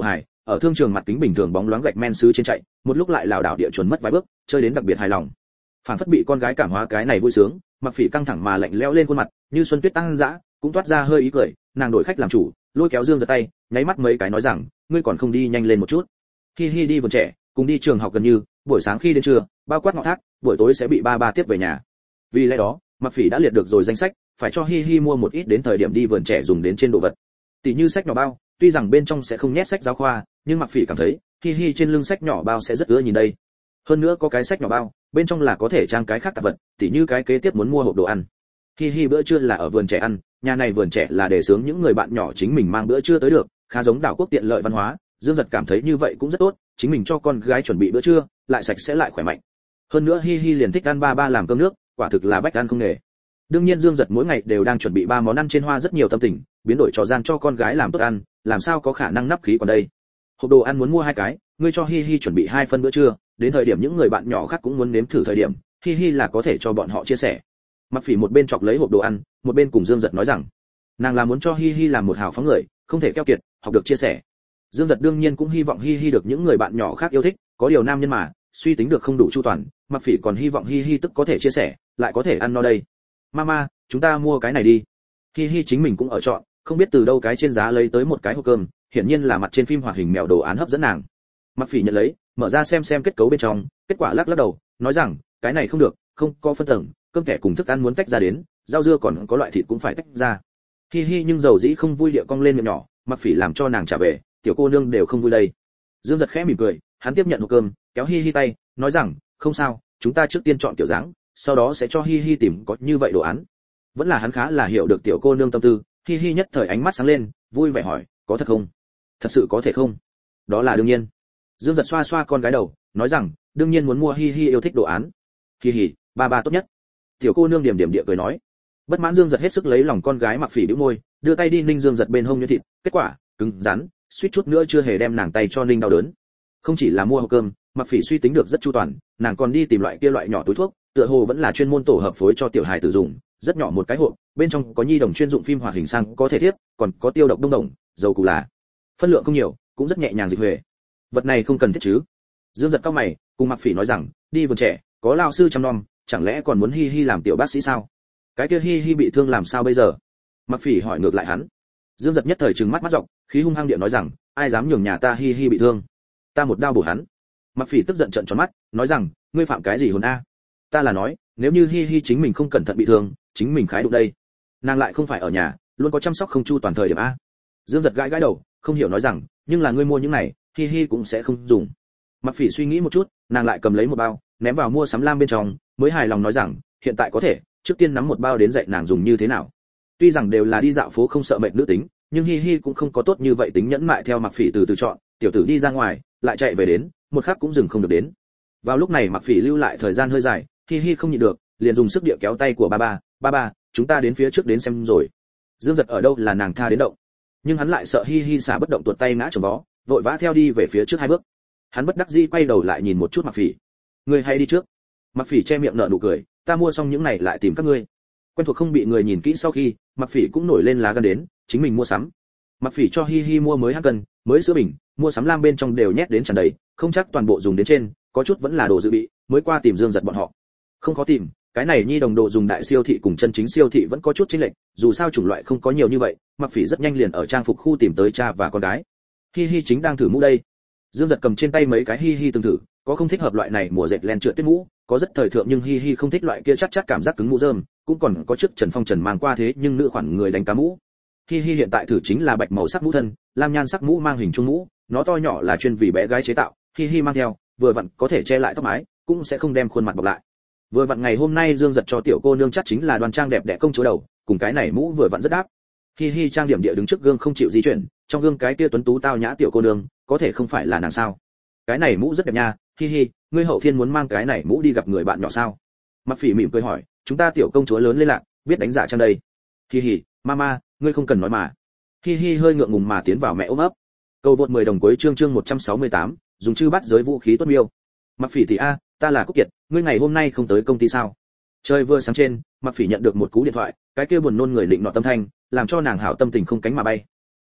ở thương trường mặt kính bình thường bóng loáng gạch men sứ trên chạy, một lúc lại lảo đảo địa chuẩn mất vài bước, chơi đến đặc biệt hài lòng. Phản phất bị con gái cảm hóa cái này vui sướng, Mặc Phỉ căng thẳng mà lạnh lẽo lên khuôn mặt, như xuân tuyết tăng dã, cũng toát ra hơi ý cười, nàng đổi khách làm chủ, lôi kéo Dương Giật tay, nháy mắt mấy cái nói rằng, ngươi còn không đi nhanh lên một chút. Hi hi đi vườn trẻ, cùng đi trường học gần như, buổi sáng khi đến trưa, bao quát ngọ thác, buổi tối sẽ bị ba ba tiếp về nhà. Vì lẽ đó, Mặc Phỉ đã liệt được rồi danh sách, phải cho Hi Hi mua một ít đến thời điểm đi vườn trẻ dùng đến trên đồ vật. Tỷ như sách nhỏ bao, tuy rằng bên trong sẽ không nhét sách giáo khoa, nhưng Mặc Phỉ cảm thấy, Hi Hi trên lưng sách nhỏ bao sẽ rất ưa nhìn đây. Hơn nữa có cái sách nhỏ bao, bên trong là có thể trang cái khác tạp vật, tỷ như cái kế tiếp muốn mua hộp đồ ăn. Hi Hi bữa trưa là ở vườn trẻ ăn, nhà này vườn trẻ là để sướng những người bạn nhỏ chính mình mang bữa trưa tới được, khá giống đảo quốc tiện lợi văn hóa, Dương Giật cảm thấy như vậy cũng rất tốt, chính mình cho con gái chuẩn bị bữa trưa, lại sạch sẽ lại khỏe mạnh. Hơn nữa Hi Hi liền thích ăn ba ba làm cơm nước, quả thực là bách ăn không nghề. Đương nhiên Dương Giật mỗi ngày đều đang chuẩn bị ba món ăn trên hoa rất nhiều tâm tình, biến đổi trò gian cho con gái làm tốt ăn, làm sao có khả năng nắp khí còn đây. Hộp đồ ăn muốn mua hai cái, ngươi cho Hi Hi chuẩn bị hai phân bữa trưa, đến thời điểm những người bạn nhỏ khác cũng muốn nếm thử thời điểm, Hi Hi là có thể cho bọn họ chia sẻ. Mặc Phỉ một bên chọc lấy hộp đồ ăn, một bên cùng Dương Giật nói rằng, nàng là muốn cho Hi Hi làm một hào phóng người, không thể keo kiệt, học được chia sẻ. Dương Giật đương nhiên cũng hy vọng Hi Hi được những người bạn nhỏ khác yêu thích, có điều nam nhân mà, suy tính được không đủ chu toàn, Mặc Phỉ còn hy vọng Hi Hi tức có thể chia sẻ, lại có thể ăn no đây. Mama, chúng ta mua cái này đi. Hi Hi chính mình cũng ở chọn, không biết từ đâu cái trên giá lấy tới một cái hộp cơm, hiển nhiên là mặt trên phim hoạt hình mèo đồ án hấp dẫn nàng. Mặc Phỉ nhận lấy, mở ra xem xem kết cấu bên trong, kết quả lắc lắc đầu, nói rằng, cái này không được, không có phân tầng, cơm kẻ cùng thức ăn muốn tách ra đến, rau dưa còn có loại thịt cũng phải tách ra. Hi Hi nhưng dầu dĩ không vui địa cong lên miệng nhỏ, Mặc Phỉ làm cho nàng trả về, tiểu cô nương đều không vui đây. Dương Giật khẽ mỉm cười, hắn tiếp nhận hộp cơm, kéo Hi Hi tay, nói rằng, không sao, chúng ta trước tiên chọn kiểu dáng, sau đó sẽ cho Hi Hi tìm có như vậy đồ án. Vẫn là hắn khá là hiểu được tiểu cô nương tâm tư, Hi Hi nhất thời ánh mắt sáng lên, vui vẻ hỏi, có thật không? Thật sự có thể không? Đó là đương nhiên. Dương Giật xoa xoa con gái đầu, nói rằng, đương nhiên muốn mua Hi Hi yêu thích đồ án. Hi Hi, ba ba tốt nhất. Tiểu cô nương điểm điểm địa cười nói. Bất mãn Dương Giật hết sức lấy lòng con gái Mặc Phỉ bĩu môi, đưa tay đi ninh Dương Giật bên hông như thịt, kết quả cứng rắn, suýt chút nữa chưa hề đem nàng tay cho ninh đau đớn. Không chỉ là mua hộp cơm, Mặc Phỉ suy tính được rất chu toàn, nàng còn đi tìm loại kia loại nhỏ túi thuốc, tựa hồ vẫn là chuyên môn tổ hợp phối cho tiểu hài tử dùng, rất nhỏ một cái hộp, bên trong có nhi đồng chuyên dụng phim hoạt hình sang có thể thiếp, còn có tiêu độc đông đồng, dầu cù là. Phân lượng không nhiều, cũng rất nhẹ nhàng dịch huề. Vật này không cần thiết chứ? Dương Giật cau mày, cùng Mặc Phỉ nói rằng, đi vườn trẻ, có lão sư chăm nom, chẳng lẽ còn muốn Hi Hi làm tiểu bác sĩ sao? Cái kia Hi Hi bị thương làm sao bây giờ? Mặc Phỉ hỏi ngược lại hắn. Dương Giật nhất thời trừng mắt mắt rộng, khí hung hăng địa nói rằng, ai dám nhường nhà ta Hi Hi bị thương, ta một đao bổ hắn. Mặc Phỉ tức giận trợn tròn mắt, nói rằng, ngươi phạm cái gì hồn a? Ta là nói, nếu như Hi Hi chính mình không cẩn thận bị thương, chính mình khái đụng đây. Nàng lại không phải ở nhà, luôn có chăm sóc không chu toàn thời điểm a. Dương Giật gãi gãi đầu, không hiểu nói rằng, nhưng là ngươi mua những này, Hi Hi cũng sẽ không dùng. Mặc Phỉ suy nghĩ một chút, nàng lại cầm lấy một bao, ném vào mua sắm lam bên trong, mới hài lòng nói rằng, hiện tại có thể, trước tiên nắm một bao đến dạy nàng dùng như thế nào. Tuy rằng đều là đi dạo phố không sợ mệt nữ tính, nhưng Hi Hi cũng không có tốt như vậy tính nhẫn mại theo Mặc Phỉ từ từ chọn, tiểu tử đi ra ngoài, lại chạy về đến, một khắc cũng dừng không được đến. Vào lúc này Mặc Phỉ lưu lại thời gian hơi dài, Hi Hi không nhịn được, liền dùng sức địa kéo tay của ba ba, ba ba, chúng ta đến phía trước đến xem rồi. Dương Giật ở đâu là nàng tha đến động, nhưng hắn lại sợ Hi Hi xả bất động tuột tay ngã chồng vó, vội vã theo đi về phía trước hai bước. Hắn bất đắc dĩ quay đầu lại nhìn một chút Mặc Phỉ, ngươi hay đi trước. Mặc Phỉ che miệng nở nụ cười, ta mua xong những này lại tìm các ngươi. Quen thuộc không bị người nhìn kỹ sau khi, Mặc Phỉ cũng nổi lên lá gan đến, chính mình mua sắm. Mặc Phỉ cho Hi Hi mua mới hắc cân, mới sữa bình, mua sắm lam bên trong đều nhét đến tràn đầy, không chắc toàn bộ dùng đến trên, có chút vẫn là đồ dự bị, mới qua tìm Dương Giật bọn họ. Không khó tìm, cái này nhi đồng đồ dùng đại siêu thị cùng chân chính siêu thị vẫn có chút chênh lệch, dù sao chủng loại không có nhiều như vậy, Mặc Phỉ rất nhanh liền ở trang phục khu tìm tới cha và con gái. Hi Hi chính đang thử mũ đây. Dương Giật cầm trên tay mấy cái Hi Hi từng thử, có không thích hợp loại này mùa dệt len trượt tuyết mũ, có rất thời thượng nhưng Hi Hi không thích loại kia chắc chắc cảm giác cứng mũ rơm, cũng còn có trước Trần Phong Trần mang qua thế nhưng nữ khoản người đánh cá mũ. Hi Hi hiện tại thử chính là bạch màu sắc mũ thân, lam nhan sắc mũ mang hình trung mũ, nó to nhỏ là chuyên vì bé gái chế tạo, Hi Hi mang theo, vừa vặn có thể che lại tóc mái, cũng sẽ không đem khuôn mặt bọc lại. Vừa vặn ngày hôm nay Dương Giật cho tiểu cô nương chắc chính là đoan trang đẹp đẽ công chúa đầu, cùng cái này mũ vừa vặn rất đáp. Hi Hi trang điểm địa đứng trước gương không chịu di chuyển, trong gương cái kia tuấn tú tao nhã tiểu cô nương, có thể không phải là nàng sao? Cái này mũ rất đẹp nha, Hi Hi, ngươi hậu thiên muốn mang cái này mũ đi gặp người bạn nhỏ sao? Mặc Phỉ mỉm cười hỏi, chúng ta tiểu công chúa lớn lên lạc, biết đánh giả trang đây. Hi Hi, mama, ngươi không cần nói mà. Hi Hi hơi ngượng ngùng mà tiến vào mẹ ôm ấp. Cầu vượt mười đồng cuối chương chương một trăm sáu mươi tám, dùng chư bắt giới vũ khí tốt miêu. Mặc Phỉ thì a, ta là Cúc Kiệt, ngươi ngày hôm nay không tới công ty sao? Trời vừa sáng trên, Mặc Phỉ nhận được một cú điện thoại, cái kia buồn nôn người định nọ tâm thanh, làm cho nàng hảo tâm tình không cánh mà bay.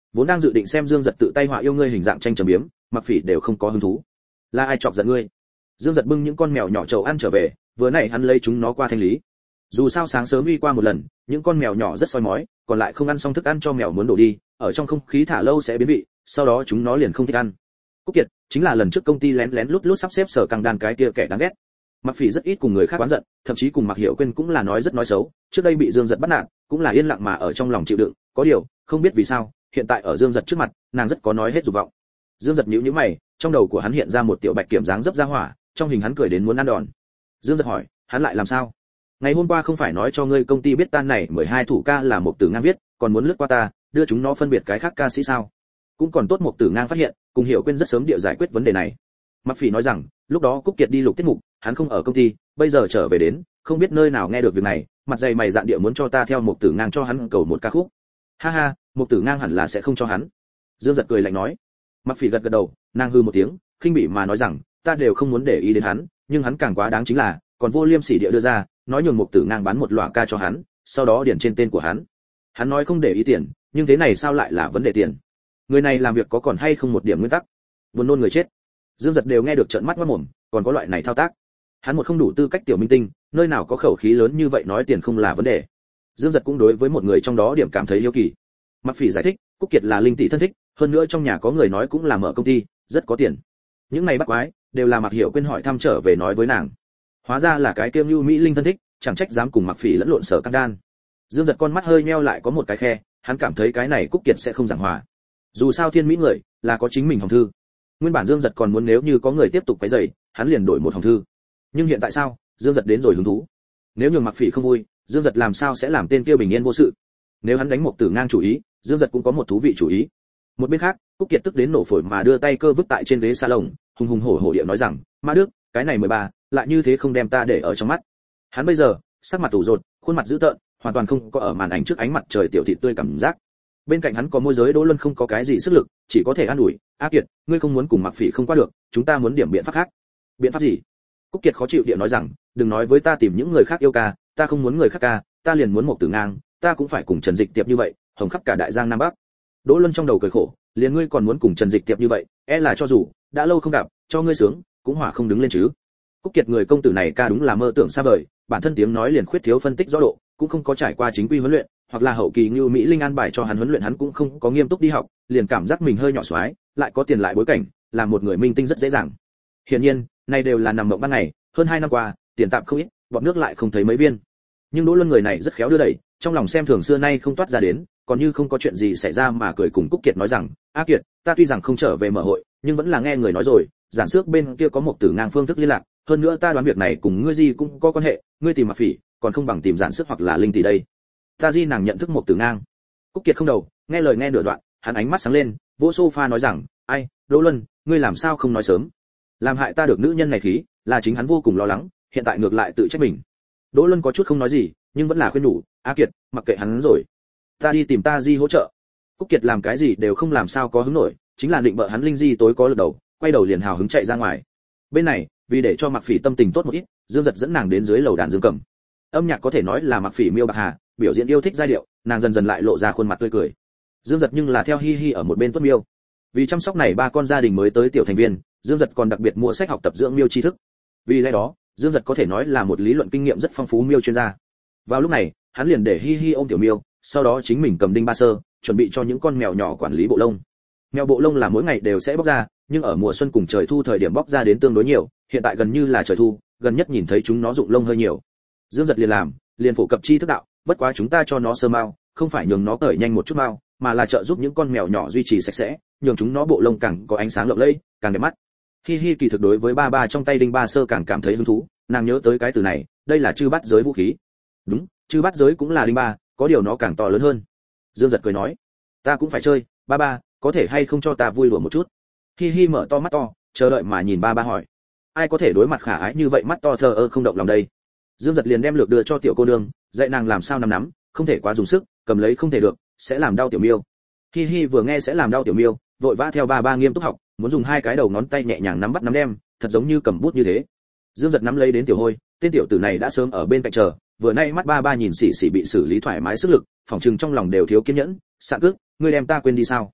Vốn đang dự định xem Dương Giật tự tay họa yêu ngươi hình dạng tranh chấm biếm, Mặc Phỉ đều không có hứng thú. Là ai chọc giận ngươi? Dương Giật bưng những con mèo nhỏ chầu ăn trở về, vừa nãy hắn lấy chúng nó qua thanh lý. Dù sao sáng sớm uy qua một lần, những con mèo nhỏ rất soi mói, còn lại không ăn xong thức ăn cho mèo muốn đổ đi, ở trong không khí thả lâu sẽ biến vị, sau đó chúng nó liền không thích ăn. Cúc Kiệt chính là lần trước công ty lén lén lút lút sắp xếp Sở Căng Đan cái kia kẻ đáng ghét. Mặc Phỉ rất ít cùng người khác oán giận, thậm chí cùng Mặc Hiểu Quyên cũng là nói rất nói xấu, trước đây bị Dương Giật bắt nạt, cũng là yên lặng mà ở trong lòng chịu đựng, có điều, không biết vì sao, hiện tại ở Dương Giật trước mặt, nàng rất có nói hết dục vọng. Dương Giật nhíu nhíu mày, trong đầu của hắn hiện ra một tiểu bạch kiểm dáng dấp ra hỏa, trong hình hắn cười đến muốn ăn đòn. Dương Giật hỏi, hắn lại làm sao? Ngày hôm qua không phải nói cho ngươi công ty biết tan này mười hai thủ ca là một Tử Ngang viết, còn muốn lướt qua ta, đưa chúng nó phân biệt cái khác ca sĩ sao? Cũng còn tốt một Tử Ngang phát hiện, cùng Hiểu Quyên rất sớm địa giải quyết vấn đề này. Mặc Phỉ nói rằng, lúc đó Cúc Kiệt đi lục tiết mục, hắn không ở công ty, bây giờ trở về đến, không biết nơi nào nghe được việc này, mặt dày mày dạn địa muốn cho ta theo một Tử Ngang cho hắn cầu một ca khúc. Ha ha, một Tử Ngang hẳn là sẽ không cho hắn. Dương Giật cười lạnh nói. Mặc Phỉ gật gật đầu, nàng hừ một tiếng, khinh bỉ mà nói rằng, ta đều không muốn để ý đến hắn, nhưng hắn càng quá đáng chính là, còn vô liêm sỉ địa đưa ra, nói nhường một Tử Ngang bán một loạt ca cho hắn, sau đó điền trên tên của hắn. Hắn nói không để ý tiền, nhưng thế này sao lại là vấn đề tiền? Người này làm việc có còn hay không một điểm nguyên tắc? Buồn nôn người chết. Dương Giật đều nghe được trợn mắt mắt mồm, còn có loại này thao tác. Hắn một không đủ tư cách tiểu minh tinh, nơi nào có khẩu khí lớn như vậy nói tiền không là vấn đề. Dương Giật cũng đối với một người trong đó điểm cảm thấy yêu kỳ. Mặc Phỉ giải thích, Cúc Kiệt là Linh tỷ thân thích, hơn nữa trong nhà có người nói cũng là mở công ty, rất có tiền. Những này bắt quái, đều là Mặc Hiểu Quyên hỏi thăm trở về nói với nàng. Hóa ra là cái kiêm Nưu Mỹ Linh thân thích, chẳng trách dám cùng Mặc Phỉ lẫn lộn Sở Căng Đan. Dương Giật con mắt hơi nheo lại có một cái khe, hắn cảm thấy cái này Cúc Kiệt sẽ không giảng hòa. Dù sao thiên mỹ người là có chính mình hồng thư. Nguyên bản Dương Giật còn muốn nếu như có người tiếp tục quấy rầy, hắn liền đổi một hồng thư. Nhưng hiện tại sao? Dương Giật đến rồi hứng thú. Nếu nhường Mặc Phỉ không vui, Dương Giật làm sao sẽ làm tên kia bình yên vô sự? Nếu hắn đánh một Tử Ngang chủ ý, Dương Giật cũng có một thú vị chủ ý. Một bên khác, Cúc Kiệt tức đến nổ phổi mà đưa tay cơ vứt tại trên ghế salon, hùng hùng hổ hổ địa nói rằng, "Ma Đức, cái này mười ba, lại như thế không đem ta để ở trong mắt." Hắn bây giờ, sắc mặt tủ rột, khuôn mặt dữ tợn, hoàn toàn không có ở màn ảnh trước ánh mặt trời tiểu thị tươi cảm giác. Bên cạnh hắn có môi giới Đỗ Luân không có cái gì sức lực, chỉ có thể an ủi, "A Kiệt, ngươi không muốn cùng Mặc Phỉ không qua được, chúng ta muốn điểm biện pháp khác." "Biện pháp gì?" Cúc Kiệt khó chịu địa nói rằng, "Đừng nói với ta tìm những người khác yêu ca, ta không muốn người khác ca, ta liền muốn một Tử Ngang, ta cũng phải cùng Trần Dịch Tiệp như vậy, hồng khắp cả đại giang nam bắc." Đỗ Luân trong đầu cười khổ, liền ngươi còn muốn cùng Trần Dịch Tiệp như vậy, e là cho dù đã lâu không gặp, cho ngươi sướng, cũng hỏa không đứng lên chứ. Cúc Kiệt người công tử này ca đúng là mơ tưởng xa vời, bản thân tiếng nói liền khuyết thiếu phân tích rõ độ, cũng không có trải qua chính quy huấn luyện, hoặc là hậu kỳ Nưu Mỹ Linh an bài cho hắn huấn luyện hắn cũng không có nghiêm túc đi học, liền cảm giác mình hơi nhỏ xoái, lại có tiền lại bối cảnh, là một người minh tinh rất dễ dàng. Hiển nhiên, này đều là nằm mộng ban ngày, hơn hai năm qua, tiền tạm không ít, bọt nước lại không thấy mấy viên. Nhưng Đỗ Luân người này rất khéo đưa đẩy, trong lòng xem thường xưa nay không toát ra đến, còn như không có chuyện gì xảy ra mà cười cùng Cúc Kiệt nói rằng, "A Kiệt, ta tuy rằng không trở về mở hội, nhưng vẫn là nghe người nói rồi, giản xước bên kia có một Tử Ngang phương thức liên lạc, hơn nữa ta đoán việc này cùng ngươi gì cũng có quan hệ, ngươi tìm Mặc Phỉ, còn không bằng tìm giản xước hoặc là Linh tỷ đây." Ta di nàng nhận thức một Tử Ngang. Cúc Kiệt không đầu, nghe lời nghe nửa đoạn, hắn ánh mắt sáng lên, vỗ sofa nói rằng, "Ai, Đỗ Luân, ngươi làm sao không nói sớm? Làm hại ta được nữ nhân này khí, là chính hắn vô cùng lo lắng, hiện tại ngược lại tự trách mình." Đỗ Luân có chút không nói gì, nhưng vẫn là khuyên nhủ, "A Kiệt, mặc kệ hắn rồi, ta đi tìm ta di hỗ trợ." Cúc Kiệt làm cái gì đều không làm sao có hứng nổi, chính là định bợ hắn Linh di tối có lực đầu, quay đầu liền hào hứng chạy ra ngoài. Bên này, vì để cho Mặc Phỉ tâm tình tốt một ít, Dương Giật dẫn nàng đến dưới lầu đàn dương cầm. Âm nhạc có thể nói là Mặc Phỉ miêu bạc hà, biểu diễn yêu thích giai điệu, nàng dần dần lại lộ ra khuôn mặt tươi cười. Dương Giật nhưng là theo hi hi ở một bên tuất miêu. Vì chăm sóc này ba con gia đình mới tới tiểu thành viên, Dương Giật còn đặc biệt mua sách học tập dưỡng miêu tri thức. Vì lẽ đó, Dương Giật có thể nói là một lý luận kinh nghiệm rất phong phú miêu chuyên gia. Vào lúc này, hắn liền để hi hi ôm tiểu miêu, sau đó chính mình cầm đinh ba sơ, chuẩn bị cho những con mèo nhỏ quản lý bộ lông. Mèo bộ lông là mỗi ngày đều sẽ bóc ra, nhưng ở mùa xuân cùng trời thu thời điểm bóc ra đến tương đối nhiều, hiện tại gần như là trời thu, gần nhất nhìn thấy chúng nó rụng lông hơi nhiều. Dương Giật liền làm, liền phổ cập tri thức đạo, bất quá chúng ta cho nó sơ mao, không phải nhường nó cởi nhanh một chút mao, mà là trợ giúp những con mèo nhỏ duy trì sạch sẽ, nhường chúng nó bộ lông càng có ánh sáng lộng lẫy, càng đẹp mắt. Hi hi kỳ thực đối với ba ba trong tay đinh ba sơ càng cảm thấy hứng thú, nàng nhớ tới cái từ này, đây là chư bát giới vũ khí. Đúng, chư bát giới cũng là đinh ba, có điều nó càng to lớn hơn. Dương Giật cười nói, ta cũng phải chơi, ba ba, có thể hay không cho ta vui đùa một chút? Hi hi mở to mắt to, chờ đợi mà nhìn ba ba hỏi, ai có thể đối mặt khả ái như vậy mắt to thờ ơ không động lòng đây? Dương Giật liền đem lược đưa cho tiểu cô nương, dạy nàng làm sao nắm nắm, không thể quá dùng sức, cầm lấy không thể được, sẽ làm đau tiểu miêu. Hi hi vừa nghe sẽ làm đau tiểu miêu, vội vã theo ba ba nghiêm túc học, muốn dùng hai cái đầu ngón tay nhẹ nhàng nắm bắt nắm đem, thật giống như cầm bút như thế. Dương Giật nắm lấy đến tiểu hôi, tên tiểu tử này đã sớm ở bên cạnh chờ, vừa nay mắt ba ba nhìn xỉ xỉ bị xử lý thoải mái sức lực, phỏng chừng trong lòng đều thiếu kiên nhẫn, sạn cước, ngươi đem ta quên đi sao?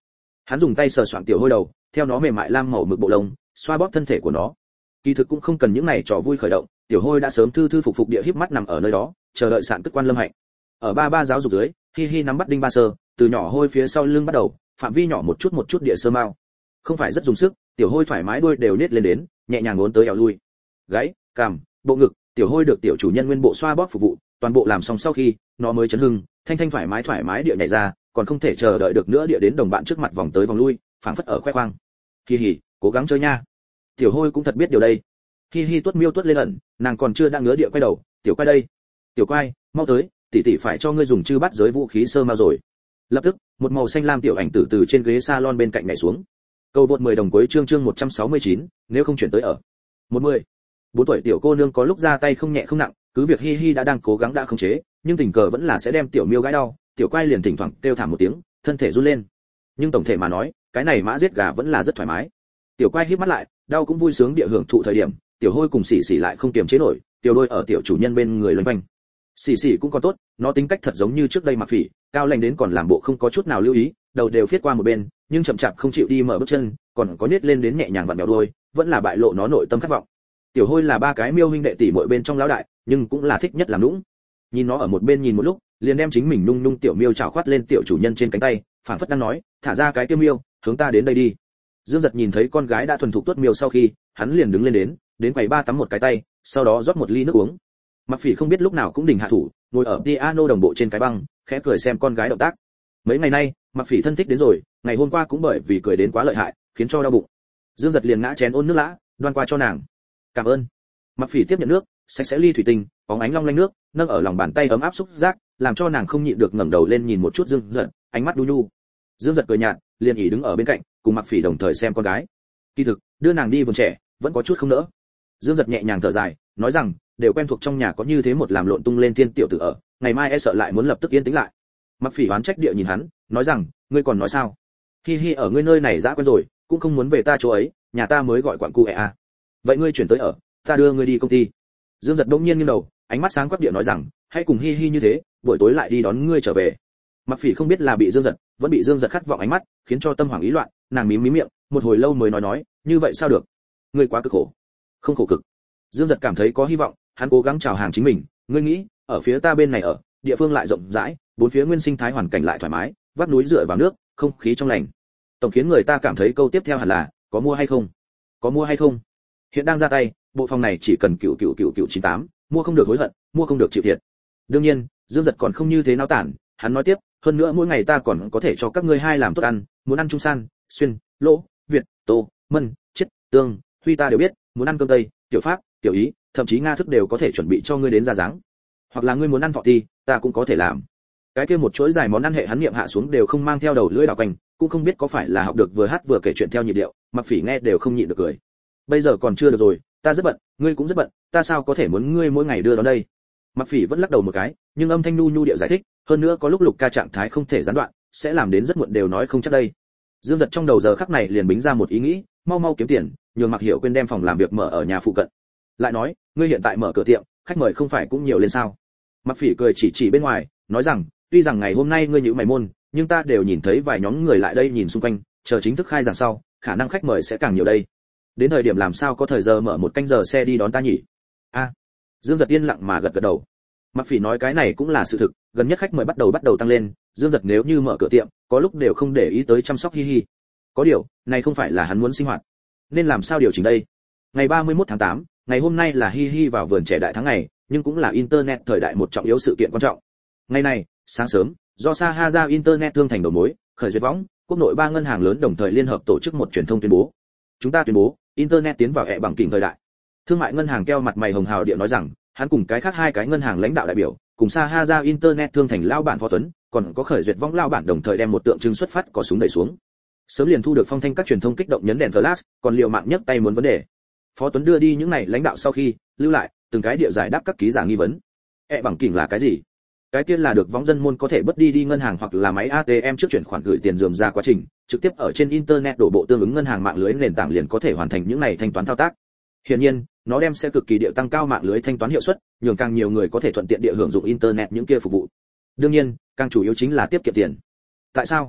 Hắn dùng tay sờ soạng tiểu hôi đầu, theo nó mềm mại lam màu mực bộ lông, xoa bóp thân thể của nó. Kỳ thực cũng không cần những này trò vui khởi động, tiểu hôi đã sớm thư thư phục phục địa híp mắt nằm ở nơi đó, chờ đợi sạn tức quan lâm hạnh. Ở ba ba giáo dục dưới, hi hi nắm bắt đinh ba sơ, từ nhỏ hôi phía sau lưng bắt đầu, phạm vi nhỏ một chút một chút địa sơ mao. Không phải rất dùng sức, tiểu hôi thoải mái đuôi đều nết lên đến, nhẹ nhàng uốn tới eo lui. Gáy, cằm, bộ ngực, tiểu hôi được tiểu chủ nhân nguyên bộ xoa bóp phục vụ, toàn bộ làm xong sau khi, nó mới chấn hưng, thanh thanh thoải mái thoải mái địa nhảy ra, còn không thể chờ đợi được nữa địa đến đồng bạn trước mặt vòng tới vòng lui, phảng phất ở khoe khoang. Hi hi, cố gắng chơi nha. Tiểu hôi cũng thật biết điều đây. Hi hi tuốt miêu tuốt lên ẩn, nàng còn chưa đang ngứa địa quay đầu, tiểu quay đây. Tiểu quay, mau tới, tỷ tỷ phải cho ngươi dùng chư bắt giới vũ khí sơ mao rồi. Lập tức, một màu xanh lam tiểu ảnh tử từ trên ghế salon bên cạnh nhảy xuống. Cầu vượt mười đồng cuối chương chương một trăm sáu mươi chín, nếu không chuyển tới ở. một mươi. bốn tuổi tiểu cô nương có lúc ra tay không nhẹ không nặng, cứ việc hi hi đã đang cố gắng đã khống chế, nhưng tình cờ vẫn là sẽ đem tiểu miêu gãi đau, tiểu quay liền thỉnh thoảng kêu thảm một tiếng, thân thể run lên. Nhưng tổng thể mà nói, cái này mã giết gà vẫn là rất thoải mái. Tiểu quay híp mắt lại, đau cũng vui sướng địa hưởng thụ thời điểm, tiểu hôi cùng xỉ xỉ lại không kiềm chế nổi, tiểu đôi ở tiểu chủ nhân bên người loanh quanh. Xỉ xỉ cũng còn tốt, nó tính cách thật giống như trước đây Mặc Phỉ, cao lành đến còn làm bộ không có chút nào lưu ý, đầu đều phiết qua một bên, nhưng chậm chạp không chịu đi mở bước chân, còn có nết lên đến nhẹ nhàng vặn vẹo đuôi, vẫn là bại lộ nó nội tâm khát vọng. Tiểu hôi là ba cái miêu huynh đệ tỷ muội bên trong lão đại, nhưng cũng là thích nhất làm nũng. Nhìn nó ở một bên nhìn một lúc, liền đem chính mình nung nung tiểu miêu chảo khoát lên tiểu chủ nhân trên cánh tay, phảng phất đang nói, thả ra cái tiêu miêu, hướng ta đến đây đi. Dương Giật nhìn thấy con gái đã thuần thục tuốt miêu sau khi, hắn liền đứng lên đến, đến quầy ba tắm một cái tay, sau đó rót một ly nước uống. Mặc Phỉ không biết lúc nào cũng đình hạ thủ, ngồi ở piano đồng bộ trên cái băng, khẽ cười xem con gái động tác. Mấy ngày nay, Mặc Phỉ thân thích đến rồi, ngày hôm qua cũng bởi vì cười đến quá lợi hại, khiến cho đau bụng. Dương Giật liền ngã chén ôn nước lã, đoan qua cho nàng. Cảm ơn. Mặc Phỉ tiếp nhận nước, sạch sẽ ly thủy tinh, bóng ánh long lanh nước, nâng ở lòng bàn tay ấm áp xúc giác, làm cho nàng không nhịn được ngẩng đầu lên nhìn một chút Dương Giật, ánh mắt đu nhu. Dương Giật cười nhạt, liền ỉ đứng ở bên cạnh, cùng Mặc Phỉ đồng thời xem con gái. Kỳ thực, đưa nàng đi vườn trẻ, vẫn có chút không nỡ. Dương Giật nhẹ nhàng thở dài, nói rằng, đều quen thuộc trong nhà có như thế một làm lộn tung lên thiên tiểu tử ở, ngày mai e sợ lại muốn lập tức yên tĩnh lại. Mặc Phỉ oán trách địa nhìn hắn, nói rằng, ngươi còn nói sao? Hi hi ở ngươi nơi này dã quen rồi, cũng không muốn về ta chỗ ấy, nhà ta mới gọi quặng cu ẹ à. Vậy ngươi chuyển tới ở, ta đưa ngươi đi công ty. Dương Giật đống nhiên nghiêng đầu, ánh mắt sáng quắc địa nói rằng, hãy cùng hi hi như thế, buổi tối lại đi đón ngươi trở về. Mặc Phỉ không biết là bị Dương Giật, vẫn bị Dương Giật khát vọng ánh mắt, khiến cho tâm hoảng ý loạn, nàng mím mím miệng, một hồi lâu mới nói nói, như vậy sao được? Ngươi quá cực khổ. Không khổ cực. Dương Giật cảm thấy có hy vọng, hắn cố gắng chào hàng chính mình, ngươi nghĩ, ở phía ta bên này ở, địa phương lại rộng rãi, bốn phía nguyên sinh thái hoàn cảnh lại thoải mái, vác núi dựa vào nước, không khí trong lành. Tổng khiến người ta cảm thấy câu tiếp theo hẳn là, có mua hay không? Có mua hay không? Hiện đang ra tay, bộ phòng này chỉ cần cựu cựu cựu cựu chín tám, mua không được hối hận, mua không được chịu thiệt. Đương nhiên, Dương Giật còn không như thế náo tản, hắn nói tiếp, hơn nữa mỗi ngày ta còn có thể cho các ngươi hai làm tốt ăn, muốn ăn trung san, xuyên, lỗ, việt, tô, mân, chiết, tương, huy ta đều biết, muốn ăn cơm tây, tiểu pháp, tiểu ý, thậm chí nga thức đều có thể chuẩn bị cho ngươi đến ra dáng. Hoặc là ngươi muốn ăn vọ ti, ta cũng có thể làm. Cái kia một chuỗi dài món ăn hệ hắn niệm hạ xuống đều không mang theo đầu lưỡi đảo quanh, cũng không biết có phải là học được vừa hát vừa kể chuyện theo nhịp điệu, Mặc Phỉ nghe đều không nhịn được cười. Bây giờ còn chưa được rồi, ta rất bận, ngươi cũng rất bận, ta sao có thể muốn ngươi mỗi ngày đưa đón đây? Mặc Phỉ vẫn lắc đầu một cái, nhưng âm thanh nu nhu điệu giải thích, hơn nữa có lúc Lục ca trạng thái không thể gián đoạn, sẽ làm đến rất muộn đều nói không chắc đây. Dương Giật trong đầu giờ khắc này liền bính ra một ý nghĩ, mau mau kiếm tiền, nhường Mặc Hiểu quên đem phòng làm việc mở ở nhà phụ cận. Lại nói, ngươi hiện tại mở cửa tiệm, khách mời không phải cũng nhiều lên sao? Mặc Phỉ cười chỉ chỉ bên ngoài, nói rằng, tuy rằng ngày hôm nay ngươi nhíu mày môn, nhưng ta đều nhìn thấy vài nhóm người lại đây nhìn xung quanh, chờ chính thức khai giảng sau, khả năng khách mời sẽ càng nhiều đây. Đến thời điểm làm sao có thời giờ mở một canh giờ xe đi đón ta nhỉ? A. À, Dương Giật yên lặng mà gật gật đầu. Mặc Phỉ nói cái này cũng là sự thực, gần nhất khách mời bắt đầu bắt đầu tăng lên, Dương Giật nếu như mở cửa tiệm, có lúc đều không để ý tới chăm sóc hi hi. Có điều, này không phải là hắn muốn sinh hoạt. Nên làm sao điều chỉnh đây? Ngày ba mươi mốt tháng tám, ngày hôm nay là hi hi vào vườn trẻ đại tháng ngày, nhưng cũng là internet thời đại một trọng yếu sự kiện quan trọng. Ngày này, sáng sớm, do Sahaza internet thương thành đầu mối, khởi duyệt võng, quốc nội ba ngân hàng lớn đồng thời liên hợp tổ chức một truyền thông tuyên bố. Chúng ta tuyên bố, internet tiến vào ẻ bằng kỉnh thời đại. Thương mại ngân hàng keo mặt mày hồng hào địa nói rằng, hắn cùng cái khác hai cái ngân hàng lãnh đạo đại biểu, cùng Sahaza internet thương thành lao bản Phó Tuấn, còn có khởi duyệt võng lao bản đồng thời đem một tượng trưng xuất phát có súng đẩy xuống. Sớm liền thu được phong thanh các truyền thông kích động nhấn đèn flash, còn liệu mạng nhấc tay muốn vấn đề. Phó Tuấn đưa đi những này lãnh đạo sau khi, lưu lại từng cái địa giải đáp các ký giả nghi vấn. ẻ bằng kỉnh là cái gì? Cái tiên là được võng dân môn có thể bất đi đi ngân hàng hoặc là máy a tê em trước chuyển khoản gửi tiền dườm ra quá trình, trực tiếp ở trên internet đổ bộ tương ứng ngân hàng mạng lưới nền tảng liền có thể hoàn thành những này thanh toán thao tác. Hiển nhiên, nó đem sẽ cực kỳ địa tăng cao mạng lưới thanh toán hiệu suất, nhường càng nhiều người có thể thuận tiện địa hưởng dụng internet những kia phục vụ. Đương nhiên, càng chủ yếu chính là tiết kiệm tiền. Tại sao?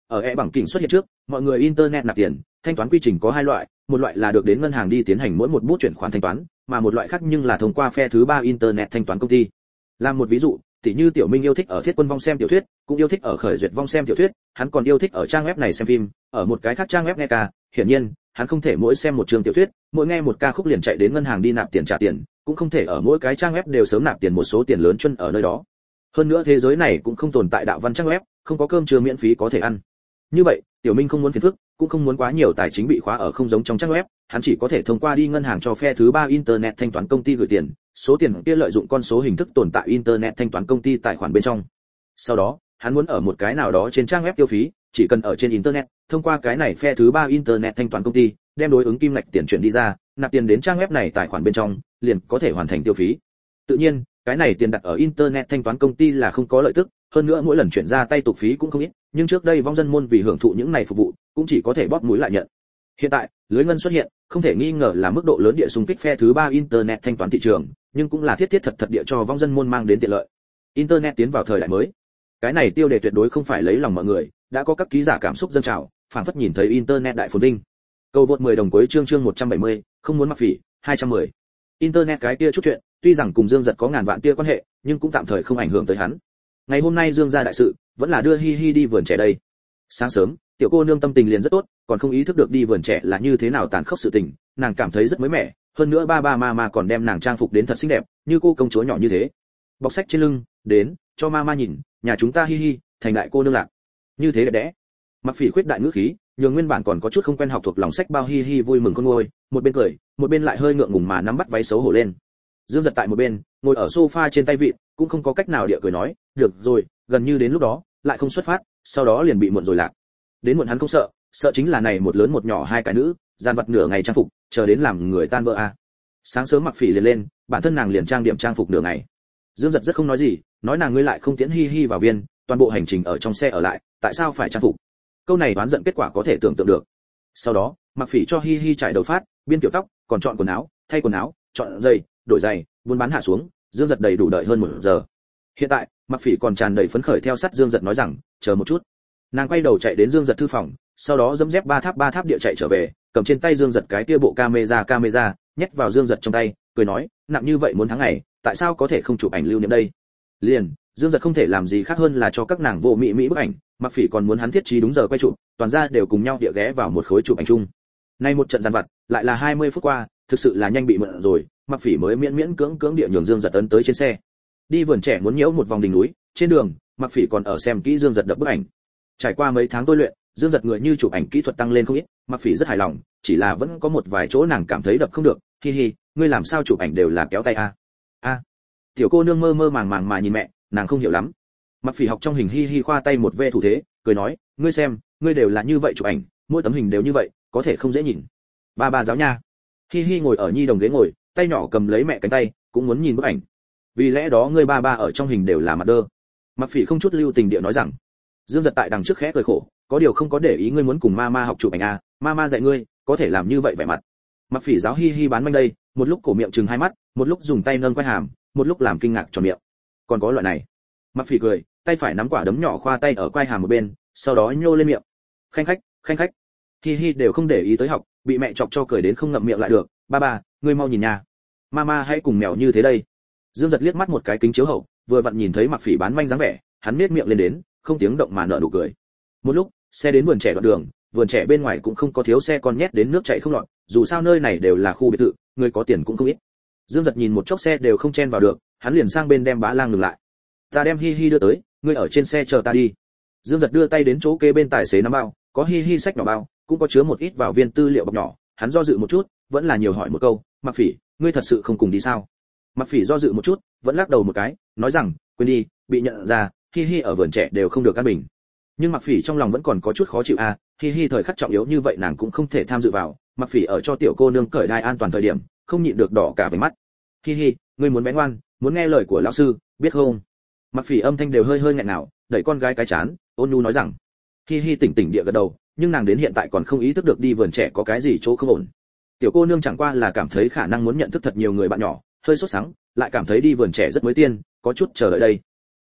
Ở e bằng kỉnh xuất hiện trước, mọi người internet nạp tiền, thanh toán quy trình có hai loại, một loại là được đến ngân hàng đi tiến hành mỗi một bút chuyển khoản thanh toán, mà một loại khác nhưng là thông qua phe thứ ba internet thanh toán công ty. Làm một ví dụ, tỷ như Tiểu Minh yêu thích ở Thiết Quân Vong xem tiểu thuyết, cũng yêu thích ở Khởi Duyệt Vong xem tiểu thuyết, hắn còn yêu thích ở trang web này xem phim, ở một cái khác trang web nghe ca, hiển nhiên, hắn không thể mỗi xem một chương tiểu thuyết, mỗi nghe một ca khúc liền chạy đến ngân hàng đi nạp tiền trả tiền, cũng không thể ở mỗi cái trang web đều sớm nạp tiền một số tiền lớn chân ở nơi đó. Hơn nữa thế giới này cũng không tồn tại đạo văn trang web, không có cơm trưa miễn phí có thể ăn. Như vậy, Tiểu Minh không muốn phiền phức, cũng không muốn quá nhiều tài chính bị khóa ở không giống trong trang web, hắn chỉ có thể thông qua đi ngân hàng cho phe thứ ba internet thanh toán công ty gửi tiền, số tiền kia lợi dụng con số hình thức tồn tại internet thanh toán công ty tài khoản bên trong. Sau đó, hắn muốn ở một cái nào đó trên trang web tiêu phí, chỉ cần ở trên internet, thông qua cái này phe thứ ba internet thanh toán công ty, đem đối ứng kim ngạch tiền chuyển đi ra, nạp tiền đến trang web này tài khoản bên trong, liền có thể hoàn thành tiêu phí. Tự nhiên, cái này tiền đặt ở internet thanh toán công ty là không có lợi tức, hơn nữa mỗi lần chuyển ra tay tục phí cũng không ít, nhưng trước đây vong dân môn vì hưởng thụ những này phục vụ, cũng chỉ có thể bóp mũi lại nhận. Hiện tại, lưới ngân xuất hiện, không thể nghi ngờ là mức độ lớn địa xung kích phe thứ ba internet thanh toán thị trường, nhưng cũng là thiết thiết thật thật địa cho vong dân môn mang đến tiện lợi. Internet tiến vào thời đại mới. Cái này tiêu đề tuyệt đối không phải lấy lòng mọi người, đã có các ký giả cảm xúc dâng trào, phảng phất nhìn thấy internet đại phồn vinh. Cầu vượt mười đồng cuối chương chương một trăm bảy mươi, không muốn mặc phỉ, hai trăm mười. Internet cái kia chút chuyện, tuy rằng cùng Dương Giật có ngàn vạn tia quan hệ, nhưng cũng tạm thời không ảnh hưởng tới hắn. Ngày hôm nay Dương gia đại sự, vẫn là đưa Hi Hi đi vườn trẻ đây. Sáng sớm, tiểu cô nương tâm tình liền rất tốt, còn không ý thức được đi vườn trẻ là như thế nào tàn khốc sự tình, nàng cảm thấy rất mới mẻ, hơn nữa ba ba mama còn đem nàng trang phục đến thật xinh đẹp, như cô công chúa nhỏ như thế. Bọc sách trên lưng, đến, cho mama nhìn, nhà chúng ta Hi Hi, thành đại cô nương lạc. Như thế đẹp đẽ. Mặc Phỉ khuyết đại ngữ khí, nhường nguyên bản còn có chút không quen học thuộc lòng sách bao Hi Hi vui mừng con ngôi, một bên cười, một bên lại hơi ngượng ngùng mà nắm bắt váy xấu hổ lên. Dương Giật tại một bên, ngồi ở sofa trên tay vịn, cũng không có cách nào địa cười nói, được rồi, gần như đến lúc đó, lại không xuất phát, sau đó liền bị muộn rồi lạc. Đến muộn hắn không sợ, sợ chính là này một lớn một nhỏ hai cái nữ, gian vật nửa ngày trang phục, chờ đến làm người tan vỡ a. Sáng sớm Mặc Phỉ liền lên, bản thân nàng liền trang điểm trang phục nửa ngày. Dương Giật rất không nói gì, nói nàng ngươi lại không tiễn Hi Hi vào viên, toàn bộ hành trình ở trong xe ở lại, tại sao phải trang phục? Câu này đoán giận kết quả có thể tưởng tượng được. Sau đó, Mặc Phỉ cho Hi Hi trải đầu phát, biên kiểu tóc, còn chọn quần áo, thay quần áo, chọn giày, đổi giày, buôn bán hạ xuống, Dương Giật đầy đủ đợi hơn một giờ. Hiện tại, Mặc Phỉ còn tràn đầy phấn khởi theo sát Dương Giật nói rằng, chờ một chút. Nàng quay đầu chạy đến Dương Giật thư phòng, sau đó dẫm dép ba tháp ba tháp địa chạy trở về, cầm trên tay Dương Giật cái kia bộ camera camera, nhét vào Dương Giật trong tay, cười nói, nặng như vậy muốn tháng ngày, tại sao có thể không chụp ảnh lưu niệm đây? Liền, Dương Giật không thể làm gì khác hơn là cho các nàng vô mỹ mỹ bức ảnh, Mặc Phỉ còn muốn hắn thiết trí đúng giờ quay chụp, toàn ra đều cùng nhau địa ghé vào một khối chụp ảnh chung. Nay một trận giàn vặt, lại là hai mươi phút qua, thực sự là nhanh bị mượn rồi, Mặc Phỉ mới miễn miễn cưỡng cưỡng địa nhường Dương Giật ấn tới trên xe. Đi vườn trẻ muốn nhiễu một vòng đỉnh núi, trên đường, Mặc Phỉ còn ở xem kỹ Dương Giật đập bức ảnh. Trải qua mấy tháng tôi luyện, Dương Giật người như chụp ảnh kỹ thuật tăng lên không ít, Mặc Phỉ rất hài lòng, chỉ là vẫn có một vài chỗ nàng cảm thấy đập không được. Hi hi, ngươi làm sao chụp ảnh đều là kéo tay a? A. Tiểu cô nương mơ mơ màng màng mà nhìn mẹ, nàng không hiểu lắm. Mặc Phỉ học trong hình Hi hi khoa tay một vê thủ thế, cười nói, ngươi xem, ngươi đều là như vậy chụp ảnh, mỗi tấm hình đều như vậy, có thể không dễ nhìn. Ba ba giáo nha. Hi hi ngồi ở nhi đồng ghế ngồi, tay nhỏ cầm lấy mẹ cánh tay, cũng muốn nhìn bức ảnh. Vì lẽ đó ngươi ba ba ở trong hình đều là mặt đơ. Mặc Phỉ không chút lưu tình địa nói rằng. Dương Giật tại đằng trước khẽ cười khổ, có điều không có để ý ngươi muốn cùng mama học chụp ảnh à, mama dạy ngươi, có thể làm như vậy vẻ mặt. Mặc Phỉ giáo Hi hi bán manh đây, một lúc cổ miệng trừng hai mắt, một lúc dùng tay nâng quai hàm, một lúc làm kinh ngạc tròn miệng. Còn có loại này. Mặc Phỉ cười, tay phải nắm quả đấm nhỏ khoa tay ở quai hàm một bên, sau đó nhô lên miệng. Khanh khách, khanh khách. Hi hi đều không để ý tới học, bị mẹ chọc cho cười đến không ngậm miệng lại được. Ba ba, ngươi mau nhìn nha. Mama hãy cùng mèo như thế đây. Dương Giật liếc mắt một cái kính chiếu hậu, vừa vặn nhìn thấy Mặc Phỉ bán manh dáng vẻ, hắn nhếch miệng lên đến, không tiếng động mà nở nụ cười. Một lúc, xe đến vườn trẻ đoạn đường, vườn trẻ bên ngoài cũng không có thiếu xe con nhét đến nước chảy không lọt, dù sao nơi này đều là khu biệt thự, người có tiền cũng không ít. Dương Giật nhìn một chốc xe đều không chen vào được, hắn liền sang bên đem bá lang ngừng lại. Ta đem Hi Hi đưa tới, ngươi ở trên xe chờ ta đi. Dương Giật đưa tay đến chỗ kế bên tài xế nắm bao, có Hi Hi sách nhỏ bao, cũng có chứa một ít vào viên tư liệu bọc nhỏ, hắn do dự một chút, vẫn là nhiều hỏi một câu, Mặc Phỉ, ngươi thật sự không cùng đi sao? Mặc Phỉ do dự một chút, vẫn lắc đầu một cái, nói rằng, quên đi, bị nhận ra, Hi Hi ở vườn trẻ đều không được an bình. Nhưng Mặc Phỉ trong lòng vẫn còn có chút khó chịu à, Hi Hi thời khắc trọng yếu như vậy nàng cũng không thể tham dự vào, Mặc Phỉ ở cho tiểu cô nương cởi đai an toàn thời điểm, không nhịn được đỏ cả váy mắt. Hi Hi, ngươi muốn bé ngoan, muốn nghe lời của lão sư, biết không? Mặc Phỉ âm thanh đều hơi hơi nghẹn nào, đẩy con gái cái chán, ôn nhu nói rằng. Hi Hi tỉnh tỉnh địa gật đầu, nhưng nàng đến hiện tại còn không ý thức được đi vườn trẻ có cái gì chỗ không ổn. Tiểu cô nương chẳng qua là cảm thấy khả năng muốn nhận thức thật nhiều người bạn nhỏ, hơi sốt sắng, lại cảm thấy đi vườn trẻ rất mới tiên, có chút chờ đợi đây.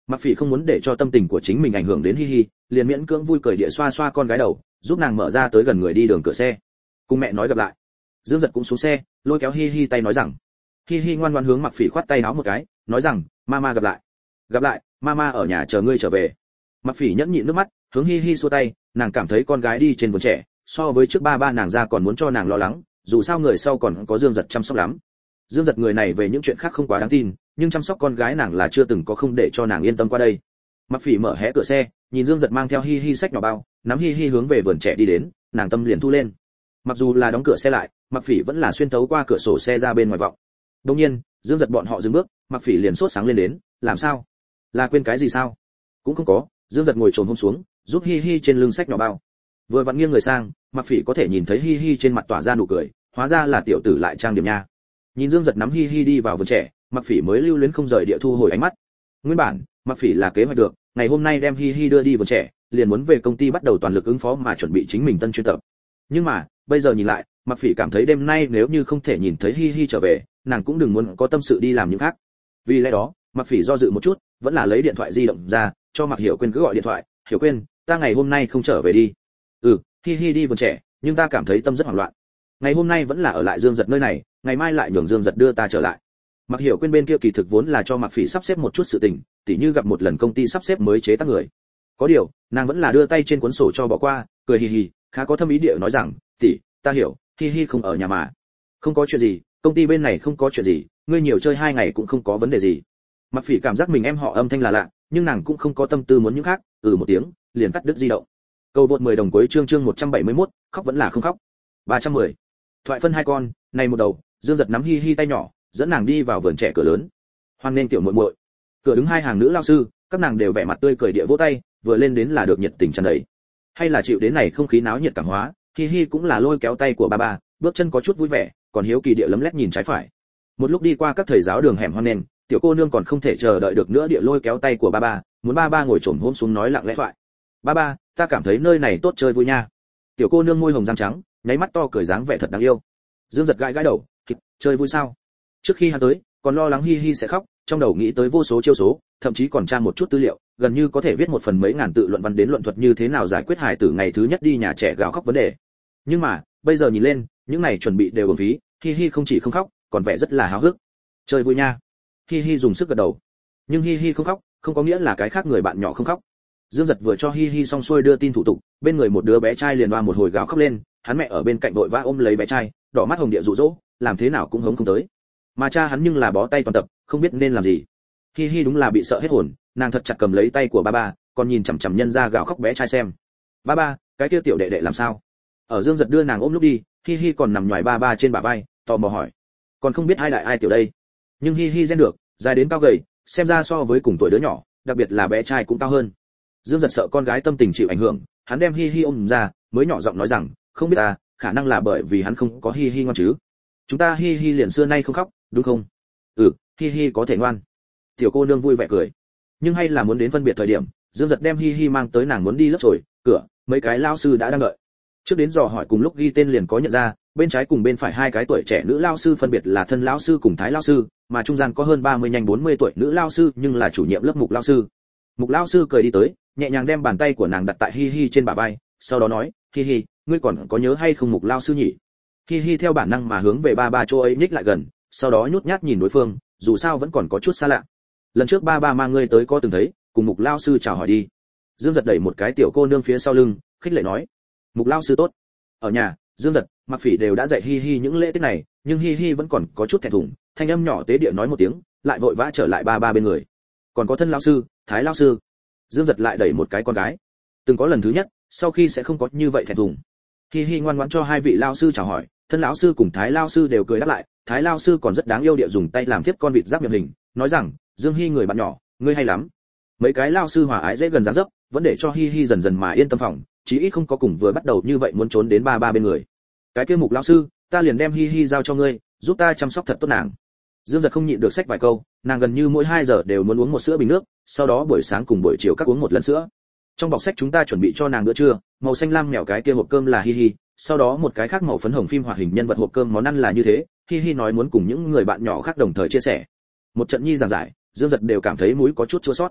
Mặc Phỉ không muốn để cho tâm tình của chính mình ảnh hưởng đến Hi Hi, liền miễn cưỡng vui cười địa xoa xoa con gái đầu, giúp nàng mở ra tới gần người đi đường cửa xe. Cùng mẹ nói gặp lại. Dương Giật cũng xuống xe, lôi kéo Hi Hi tay nói rằng. Hi Hi ngoan ngoãn hướng Mặc Phỉ khoát tay áo một cái, nói rằng, mama gặp lại. Gặp lại, mama ở nhà chờ ngươi trở về. Mặc Phỉ nhẫn nhịn nước mắt, hướng Hi Hi xua tay, nàng cảm thấy con gái đi trên vườn trẻ, so với trước ba ba nàng ra còn muốn cho nàng lo lắng, dù sao người sau còn có Dương Giật chăm sóc lắm. Dương Giật người này về những chuyện khác không quá đáng tin, nhưng chăm sóc con gái nàng là chưa từng có không để cho nàng yên tâm qua đây. Mặc Phỉ mở hé cửa xe, nhìn Dương Giật mang theo Hi Hi sách nhỏ bao, nắm Hi Hi hướng về vườn trẻ đi đến, nàng tâm liền thu lên. Mặc dù là đóng cửa xe lại, Mặc Phỉ vẫn là xuyên thấu qua cửa sổ xe ra bên ngoài vọng. Đột nhiên, Dương Giật bọn họ dừng bước, Mặc Phỉ liền sốt sáng lên đến, làm sao? Là quên cái gì sao? Cũng không có, Dương Giật ngồi chồm hông xuống, giúp Hi Hi trên lưng sách nhỏ bao. Vừa vặn nghiêng người sang, Mặc Phỉ có thể nhìn thấy Hi Hi trên mặt tỏa ra nụ cười, hóa ra là tiểu tử lại trang điểm nha. Nhìn Dương Giật nắm Hi Hi đi vào vườn trẻ, Mặc Phỉ mới lưu luyến không rời địa thu hồi ánh mắt. Nguyên bản, Mặc Phỉ là kế hoạch được, ngày hôm nay đem Hi Hi đưa đi vườn trẻ, liền muốn về công ty bắt đầu toàn lực ứng phó mà chuẩn bị chính mình tân chuyên tập. Nhưng mà, bây giờ nhìn lại, Mặc Phỉ cảm thấy đêm nay nếu như không thể nhìn thấy Hi Hi trở về, nàng cũng đừng muốn có tâm sự đi làm những khác. Vì lẽ đó, Mặc Phỉ do dự một chút, vẫn là lấy điện thoại di động ra, cho Mặc Hiểu Quyên cứ gọi điện thoại, "Hiểu Quyên, ta ngày hôm nay không trở về đi." "Ừ, Hi Hi đi vườn trẻ, nhưng ta cảm thấy tâm rất hoảng loạn. Ngày hôm nay vẫn là ở lại Dương Giật nơi này, ngày mai lại nhường Dương Giật đưa ta trở lại." Mặc Hiểu Quyên bên kia kỳ thực vốn là cho Mặc Phỉ sắp xếp một chút sự tình, tỉ như gặp một lần công ty sắp xếp mới chế tác người. Có điều, nàng vẫn là đưa tay trên cuốn sổ cho bỏ qua, cười hì hì, khá có thâm ý địa nói rằng, "Tỷ, ta hiểu, Hi Hi không ở nhà mà. Không có chuyện gì, công ty bên này không có chuyện gì, ngươi nhiều chơi hai ngày cũng không có vấn đề gì." Mặc Phỉ cảm giác mình em họ âm thanh là lạ, nhưng nàng cũng không có tâm tư muốn những khác, ừ một tiếng, liền cắt đứt di động. Cầu vượt mười đồng cuối chương chương một trăm bảy mươi mốt, khóc vẫn là không khóc. ba trăm mười. Thoại phân hai con, này một đầu, Dương Giật nắm Hi Hi tay nhỏ, dẫn nàng đi vào vườn trẻ cửa lớn. Hoan nên tiểu muội muội. Cửa đứng hai hàng nữ lao sư, các nàng đều vẻ mặt tươi cười địa vỗ tay, vừa lên đến là được nhiệt tình tràn đầy. Hay là chịu đến này không khí náo nhiệt cảm hóa, Hi Hi cũng là lôi kéo tay của ba ba, bước chân có chút vui vẻ, còn hiếu kỳ địa lấm lét nhìn trái phải. Một lúc đi qua các thầy giáo đường hẻm hoan nên, tiểu cô nương còn không thể chờ đợi được nữa địa lôi kéo tay của ba ba, muốn ba ba ngồi chồm hôm xuống nói lặng lẽ thoại. "Ba ba, ta cảm thấy nơi này tốt chơi vui nha." Tiểu cô nương môi hồng răng trắng, nháy mắt to cười dáng vẻ thật đáng yêu. Dương Giật gãi gãi đầu, "Chơi vui sao?" Trước khi hắn tới, còn lo lắng Hi Hi sẽ khóc, trong đầu nghĩ tới vô số chiêu số, thậm chí còn tra một chút tư liệu, gần như có thể viết một phần mấy ngàn tự luận văn đến luận thuật như thế nào giải quyết hài tử ngày thứ nhất đi nhà trẻ gào khóc vấn đề. Nhưng mà, bây giờ nhìn lên, những này chuẩn bị đều uổng phí, Hi Hi không chỉ không khóc, còn vẻ rất là háo hức. "Chơi vui nha." Hi Hi dùng sức gật đầu. Nhưng Hi Hi không khóc, không có nghĩa là cái khác người bạn nhỏ không khóc. Dương Giật vừa cho Hi Hi xong xuôi đưa tin thủ tục, bên người một đứa bé trai liền oa một hồi gào khóc lên, hắn mẹ ở bên cạnh vội vã ôm lấy bé trai, đỏ mắt hồng địa dụ dỗ, làm thế nào cũng hống không tới. Mà cha hắn nhưng là bó tay toàn tập, không biết nên làm gì. Hi Hi đúng là bị sợ hết hồn, nàng thật chặt cầm lấy tay của ba ba, còn nhìn chằm chằm nhân ra gào khóc bé trai xem. "Ba ba, cái kia tiểu đệ đệ làm sao?" Ở Dương Giật đưa nàng ôm lúc đi, Hi Hi còn nằm nhòi ba ba trên bả vai, tò mò hỏi. "Còn không biết ai đại ai tiểu đây." Nhưng Hi Hi gen được, dài đến cao gầy, xem ra so với cùng tuổi đứa nhỏ, đặc biệt là bé trai cũng cao hơn. Dương Giật sợ con gái tâm tình chịu ảnh hưởng, hắn đem Hi Hi ôm ra, mới nhỏ giọng nói rằng, "Không biết ta, khả năng là bởi vì hắn không có Hi Hi ngoan chứ. Chúng ta Hi Hi liền xưa nay không khóc, đúng không?" "Ừ, Hi Hi có thể ngoan." Tiểu cô nương vui vẻ cười. Nhưng hay là muốn đến phân biệt thời điểm, Dương Giật đem Hi Hi mang tới nàng muốn đi lớp rồi, cửa, mấy cái lao sư đã đang đợi. Trước đến dò hỏi cùng lúc ghi tên liền có nhận ra, bên trái cùng bên phải hai cái tuổi trẻ nữ lao sư phân biệt là Thân lão sư cùng Thái lão sư, mà trung gian có hơn ba mươi nhanh bốn mươi tuổi nữ lao sư nhưng là chủ nhiệm lớp Mục lao sư. Mục lao sư cười đi tới, nhẹ nhàng đem bàn tay của nàng đặt tại Hi Hi trên bả vai, sau đó nói, "Hi Hi, ngươi còn có nhớ hay không Mục lao sư nhỉ?" Hi Hi theo bản năng mà hướng về ba ba chỗ ấy nhích lại gần, sau đó nhút nhát nhìn đối phương, dù sao vẫn còn có chút xa lạ. "Lần trước ba ba mang ngươi tới có từng thấy, cùng Mục lao sư chào hỏi đi." Dương Giật đẩy một cái tiểu cô nương phía sau lưng, khích lệ nói, "Mục lao sư tốt." Ở nhà, Dương Giật, Mặc Phỉ đều đã dạy Hi Hi những lễ tiết này, nhưng Hi Hi vẫn còn có chút thẹn thùng, thanh âm nhỏ tế địa nói một tiếng, lại vội vã trở lại ba ba bên người. "Còn có Thân lão sư, Thái lão sư." Dương Giật lại đẩy một cái con gái. Từng có lần thứ nhất, sau khi sẽ không có như vậy thẹn thùng. Hi Hi ngoan ngoãn cho hai vị lão sư chào hỏi, Thân lão sư cùng Thái lão sư đều cười đáp lại, Thái lão sư còn rất đáng yêu địa dùng tay làm tiếp con vịt giáp miệng hình, nói rằng, "Dương Hi người bạn nhỏ, ngươi hay lắm." Mấy cái lão sư hòa ái dễ gần dáng dấp, vẫn để cho Hi Hi dần dần mà yên tâm phòng, chí ít không có cùng vừa bắt đầu như vậy muốn trốn đến ba ba bên người. "Cái kia Mục lão sư, ta liền đem Hi Hi giao cho ngươi, giúp ta chăm sóc thật tốt nàng." Dương Giật không nhịn được xách vài câu, nàng gần như mỗi hai giờ đều muốn uống một sữa bình nước, sau đó buổi sáng cùng buổi chiều các uống một lần sữa. Trong bọc sách chúng ta chuẩn bị cho nàng bữa trưa, màu xanh lam mèo cái kia hộp cơm là Hi Hi, sau đó một cái khác màu phấn hồng phim hoạt hình nhân vật hộp cơm món ăn là như thế. Hi Hi nói muốn cùng những người bạn nhỏ khác đồng thời chia sẻ. Một trận nhi giảng giải, Dương Giật đều cảm thấy mũi có chút chua xót.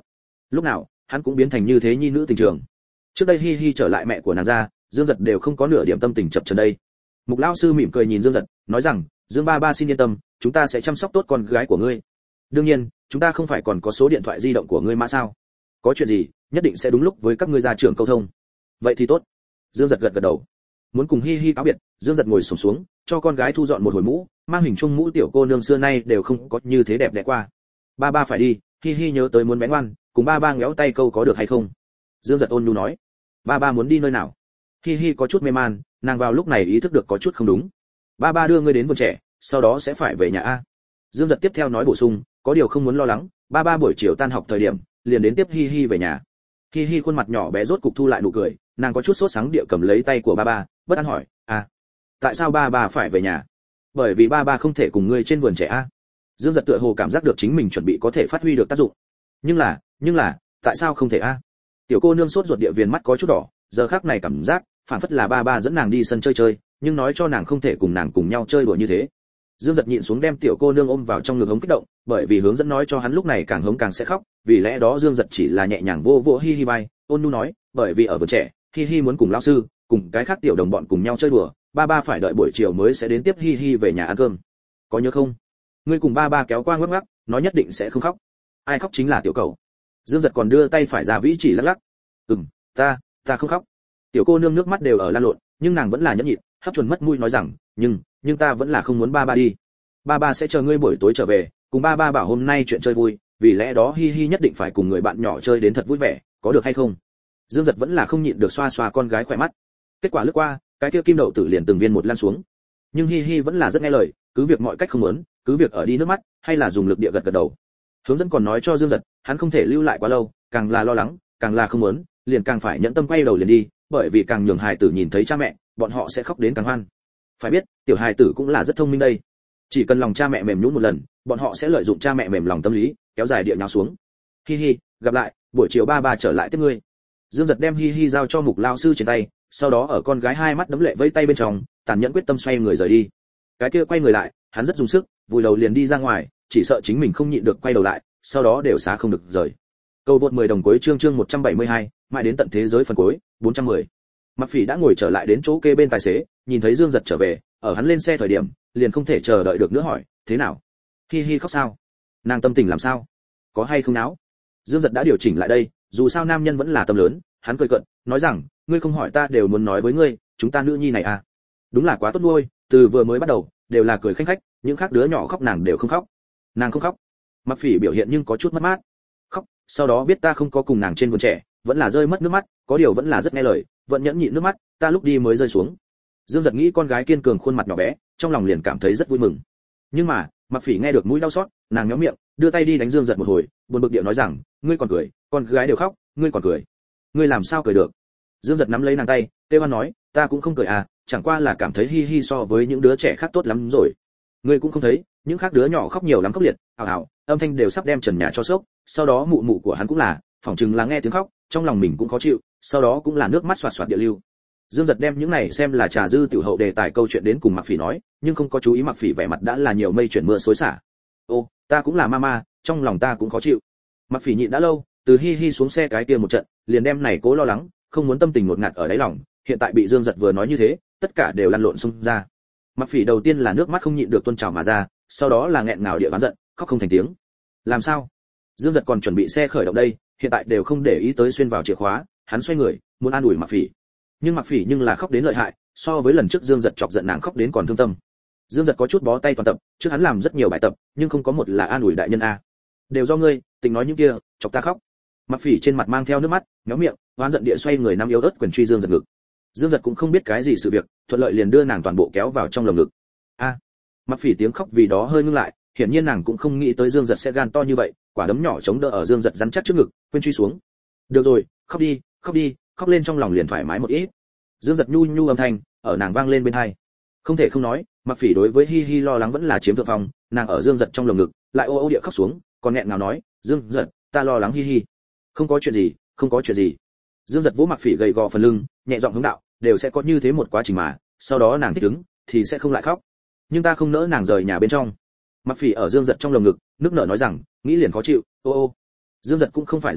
lúc nào hắn cũng biến thành như thế nhi nữ tình trường. Trước đây Hi Hi trở lại mẹ của nàng ra, Dương Giật đều không có nửa điểm tâm tình chập chờn đây. Mục lão sư mỉm cười nhìn Dương Giật, nói rằng, Dương ba ba xin yên tâm, chúng ta sẽ chăm sóc tốt con gái của ngươi. Đương nhiên, chúng ta không phải còn có số điện thoại di động của ngươi mà sao? Có chuyện gì, nhất định sẽ đúng lúc với các ngươi gia trưởng câu thông. Vậy thì tốt. Dương Giật gật gật đầu. Muốn cùng Hi Hi cáo biệt, Dương Giật ngồi xổm xuống, cho con gái thu dọn một hồi mũ, mang hình chung mũ tiểu cô nương xưa nay đều không có như thế đẹp đẽ qua. Ba ba phải đi, Hi Hi nhớ tới muốn bé ngoan, cùng ba ba ngéo tay câu có được hay không? Dương Giật ôn nhu nói. Ba ba muốn đi nơi nào? Hi Hi có chút mê man, nàng vào lúc này ý thức được có chút không đúng. Ba ba đưa ngươi đến vườn trẻ, sau đó sẽ phải về nhà a. Dương Giật tiếp theo nói bổ sung, có điều không muốn lo lắng, ba ba buổi chiều tan học thời điểm, liền đến tiếp Hi Hi về nhà. Hi Hi khuôn mặt nhỏ bé rốt cục thu lại nụ cười, nàng có chút sốt sắng địa cầm lấy tay của ba ba, bất an hỏi, à, tại sao ba ba phải về nhà? Bởi vì ba ba không thể cùng ngươi trên vườn trẻ a. Dương Giật tựa hồ cảm giác được chính mình chuẩn bị có thể phát huy được tác dụng. Nhưng là, nhưng là, tại sao không thể a? Tiểu cô nương sốt ruột địa viền mắt có chút đỏ, giờ khắc này cảm giác, phản phất là ba ba dẫn nàng đi sân chơi chơi, nhưng nói cho nàng không thể cùng nàng cùng nhau chơi đùa như thế. Dương Giật nhịn xuống đem tiểu cô nương ôm vào trong ngực hống kích động, bởi vì hướng dẫn nói cho hắn lúc này càng hống càng sẽ khóc, vì lẽ đó Dương Giật chỉ là nhẹ nhàng vô vô Hi Hi vai, ôn nhu nói, bởi vì ở vườn trẻ, Hi Hi muốn cùng lão sư, cùng cái khác tiểu đồng bọn cùng nhau chơi đùa, ba ba phải đợi buổi chiều mới sẽ đến tiếp Hi Hi về nhà ăn cơm. Có nhớ không? Ngươi cùng ba ba kéo qua ngắc ngắc, nói nhất định sẽ không khóc. Ai khóc chính là tiểu cẩu. Dương Giật còn đưa tay phải ra vĩ chỉ lắc lắc. Ừm, ta, ta không khóc. Tiểu cô nương nước mắt đều ở lan lộn, nhưng nàng vẫn là nhẫn nhịn, hấp chuẩn mất mũi nói rằng, nhưng, nhưng ta vẫn là không muốn ba ba đi. Ba ba sẽ chờ ngươi buổi tối trở về, cùng ba ba bảo hôm nay chuyện chơi vui, vì lẽ đó Hi Hi nhất định phải cùng người bạn nhỏ chơi đến thật vui vẻ, có được hay không? Dương Giật vẫn là không nhịn được xoa xoa con gái khỏe mắt. Kết quả lướt qua, cái kia kim đậu tử liền từng viên một lan xuống. Nhưng Hi Hi vẫn là rất nghe lời, cứ việc mọi cách không muốn, cứ việc ở đi nước mắt, hay là dùng lực địa gật gật đầu. Hướng dẫn còn nói cho Dương Giật, hắn không thể lưu lại quá lâu, càng là lo lắng, càng là không muốn, liền càng phải nhẫn tâm quay đầu liền đi, bởi vì càng nhường hài tử nhìn thấy cha mẹ, bọn họ sẽ khóc đến càng hoan. Phải biết, tiểu hài tử cũng là rất thông minh đây. Chỉ cần lòng cha mẹ mềm nhũn một lần, bọn họ sẽ lợi dụng cha mẹ mềm lòng tâm lý, kéo dài địa nháo xuống. Hi Hi, gặp lại, buổi chiều ba ba trở lại tiếp ngươi. Dương Giật đem Hi Hi giao cho Mục lão sư trên tay, sau đó ở con gái hai mắt đấm lệ vẫy tay bên trong, tàn nhẫn quyết tâm xoay người rời đi. Cái kia quay người lại, hắn rất dùng sức, vùi đầu liền đi ra ngoài, chỉ sợ chính mình không nhịn được quay đầu lại, sau đó đều xá không được rời. Câu vượt mười đồng cuối chương chương một trăm bảy mươi hai, mãi đến tận thế giới phần cuối, bốn trăm mười. Mặc Phỉ đã ngồi trở lại đến chỗ kê bên tài xế, nhìn thấy Dương Giật trở về, ở hắn lên xe thời điểm, liền không thể chờ đợi được nữa hỏi, thế nào? Hi Hi khóc sao? Nàng tâm tình làm sao? Có hay không náo? Dương Giật đã điều chỉnh lại đây, dù sao nam nhân vẫn là tâm lớn, hắn cười cợt, nói rằng, ngươi không hỏi ta đều muốn nói với ngươi, chúng ta nữ nhi này à, đúng là quá tốt nuôi, từ vừa mới bắt đầu, đều là cười khanh khách, những khác đứa nhỏ khóc nàng đều không khóc. Nàng không khóc. Mặc Phỉ biểu hiện nhưng có chút mất mát. Khóc, sau đó biết ta không có cùng nàng trên vườn trẻ, vẫn là rơi mất nước mắt, có điều vẫn là rất nghe lời, vẫn nhẫn nhịn nước mắt, ta lúc đi mới rơi xuống. Dương Giật nghĩ con gái kiên cường khuôn mặt nhỏ bé, trong lòng liền cảm thấy rất vui mừng. Nhưng mà, Mặc Phỉ nghe được mũi đau xót, nàng nhếch miệng, đưa tay đi đánh Dương Giật một hồi, buồn bực điệu nói rằng, ngươi còn cười, con gái đều khóc, ngươi còn cười. Ngươi làm sao cười được? Dương Giật nắm lấy nàng tay, Tê Hoan nói, ta cũng không cười à, chẳng qua là cảm thấy Hi Hi so với những đứa trẻ khác tốt lắm rồi. Ngươi cũng không thấy, những khác đứa nhỏ khóc nhiều lắm khóc liệt, ào ào, âm thanh đều sắp đem trần nhà cho sốc, sau đó mụ mụ của hắn cũng là, phỏng chừng là nghe tiếng khóc, trong lòng mình cũng khó chịu, sau đó cũng là nước mắt xoạt xoạt địa lưu. Dương Giật đem những này xem là trà dư tiểu hậu đề tài câu chuyện đến cùng Mặc Phỉ nói, nhưng không có chú ý Mặc Phỉ vẻ mặt đã là nhiều mây chuyển mưa xối xả. Ô, ta cũng là mama, trong lòng ta cũng khó chịu. Mặc Phỉ nhịn đã lâu, từ Hi Hi xuống xe cái kia một trận, liền đem này cố lo lắng, không muốn tâm tình ngột ngạt ở đáy lòng, hiện tại bị Dương Giật vừa nói như thế, tất cả đều lăn lộn xung ra. Mặc Phỉ đầu tiên là nước mắt không nhịn được tuôn trào mà ra, sau đó là nghẹn ngào địa oán giận, khóc không thành tiếng. Làm sao? Dương Giật còn chuẩn bị xe khởi động đây, hiện tại đều không để ý tới xuyên vào chìa khóa, hắn xoay người, muốn an ủi Mặc Phỉ. Nhưng Mặc Phỉ nhưng là khóc đến lợi hại, so với lần trước Dương Giật chọc giận nàng khóc đến còn thương tâm. Dương Giật có chút bó tay toàn tập, trước hắn làm rất nhiều bài tập, nhưng không có một là an ủi đại nhân a. Đều do ngươi, tình nói những kia, chọc ta khóc. Mặc Phỉ trên mặt mang theo nước mắt, méo miệng, oán giận địa xoay người nắm yếu ớt quyền truy Dương Giật ngực. Dương Giật cũng không biết cái gì sự việc, thuận lợi liền đưa nàng toàn bộ kéo vào trong lồng ngực. A. Mặc Phỉ tiếng khóc vì đó hơi ngưng lại, hiển nhiên nàng cũng không nghĩ tới Dương Giật sẽ gan to như vậy, quả đấm nhỏ chống đỡ ở Dương Giật rắn chắc trước ngực, quên truy xuống. Được rồi, khóc đi, khóc đi, khóc lên trong lòng liền thoải mái một ít. Dương Giật nhu nhu âm thanh ở nàng vang lên bên tai. Không thể không nói, Mặc Phỉ đối với Hi Hi lo lắng vẫn là chiếm thượng phong, nàng ở Dương Giật trong lồng ngực, lại ô ô địa khóc xuống, còn nghẹn ngào nói, "Dương Giật, ta lo lắng Hi Hi." "Không có chuyện gì, không có chuyện gì." Dương Giật vỗ Mặc Phỉ gầy gò phần lưng, nhẹ giọng hướng đạo, "Đều sẽ có như thế một quá trình mà, sau đó nàng thích ứng thì sẽ không lại khóc. Nhưng ta không nỡ nàng rời nhà bên trong." Mặc Phỉ ở Dương Giật trong lồng ngực, nước nở nói rằng, nghĩ liền khó chịu, "Ô ô." Dương Giật cũng không phải giải hỏi,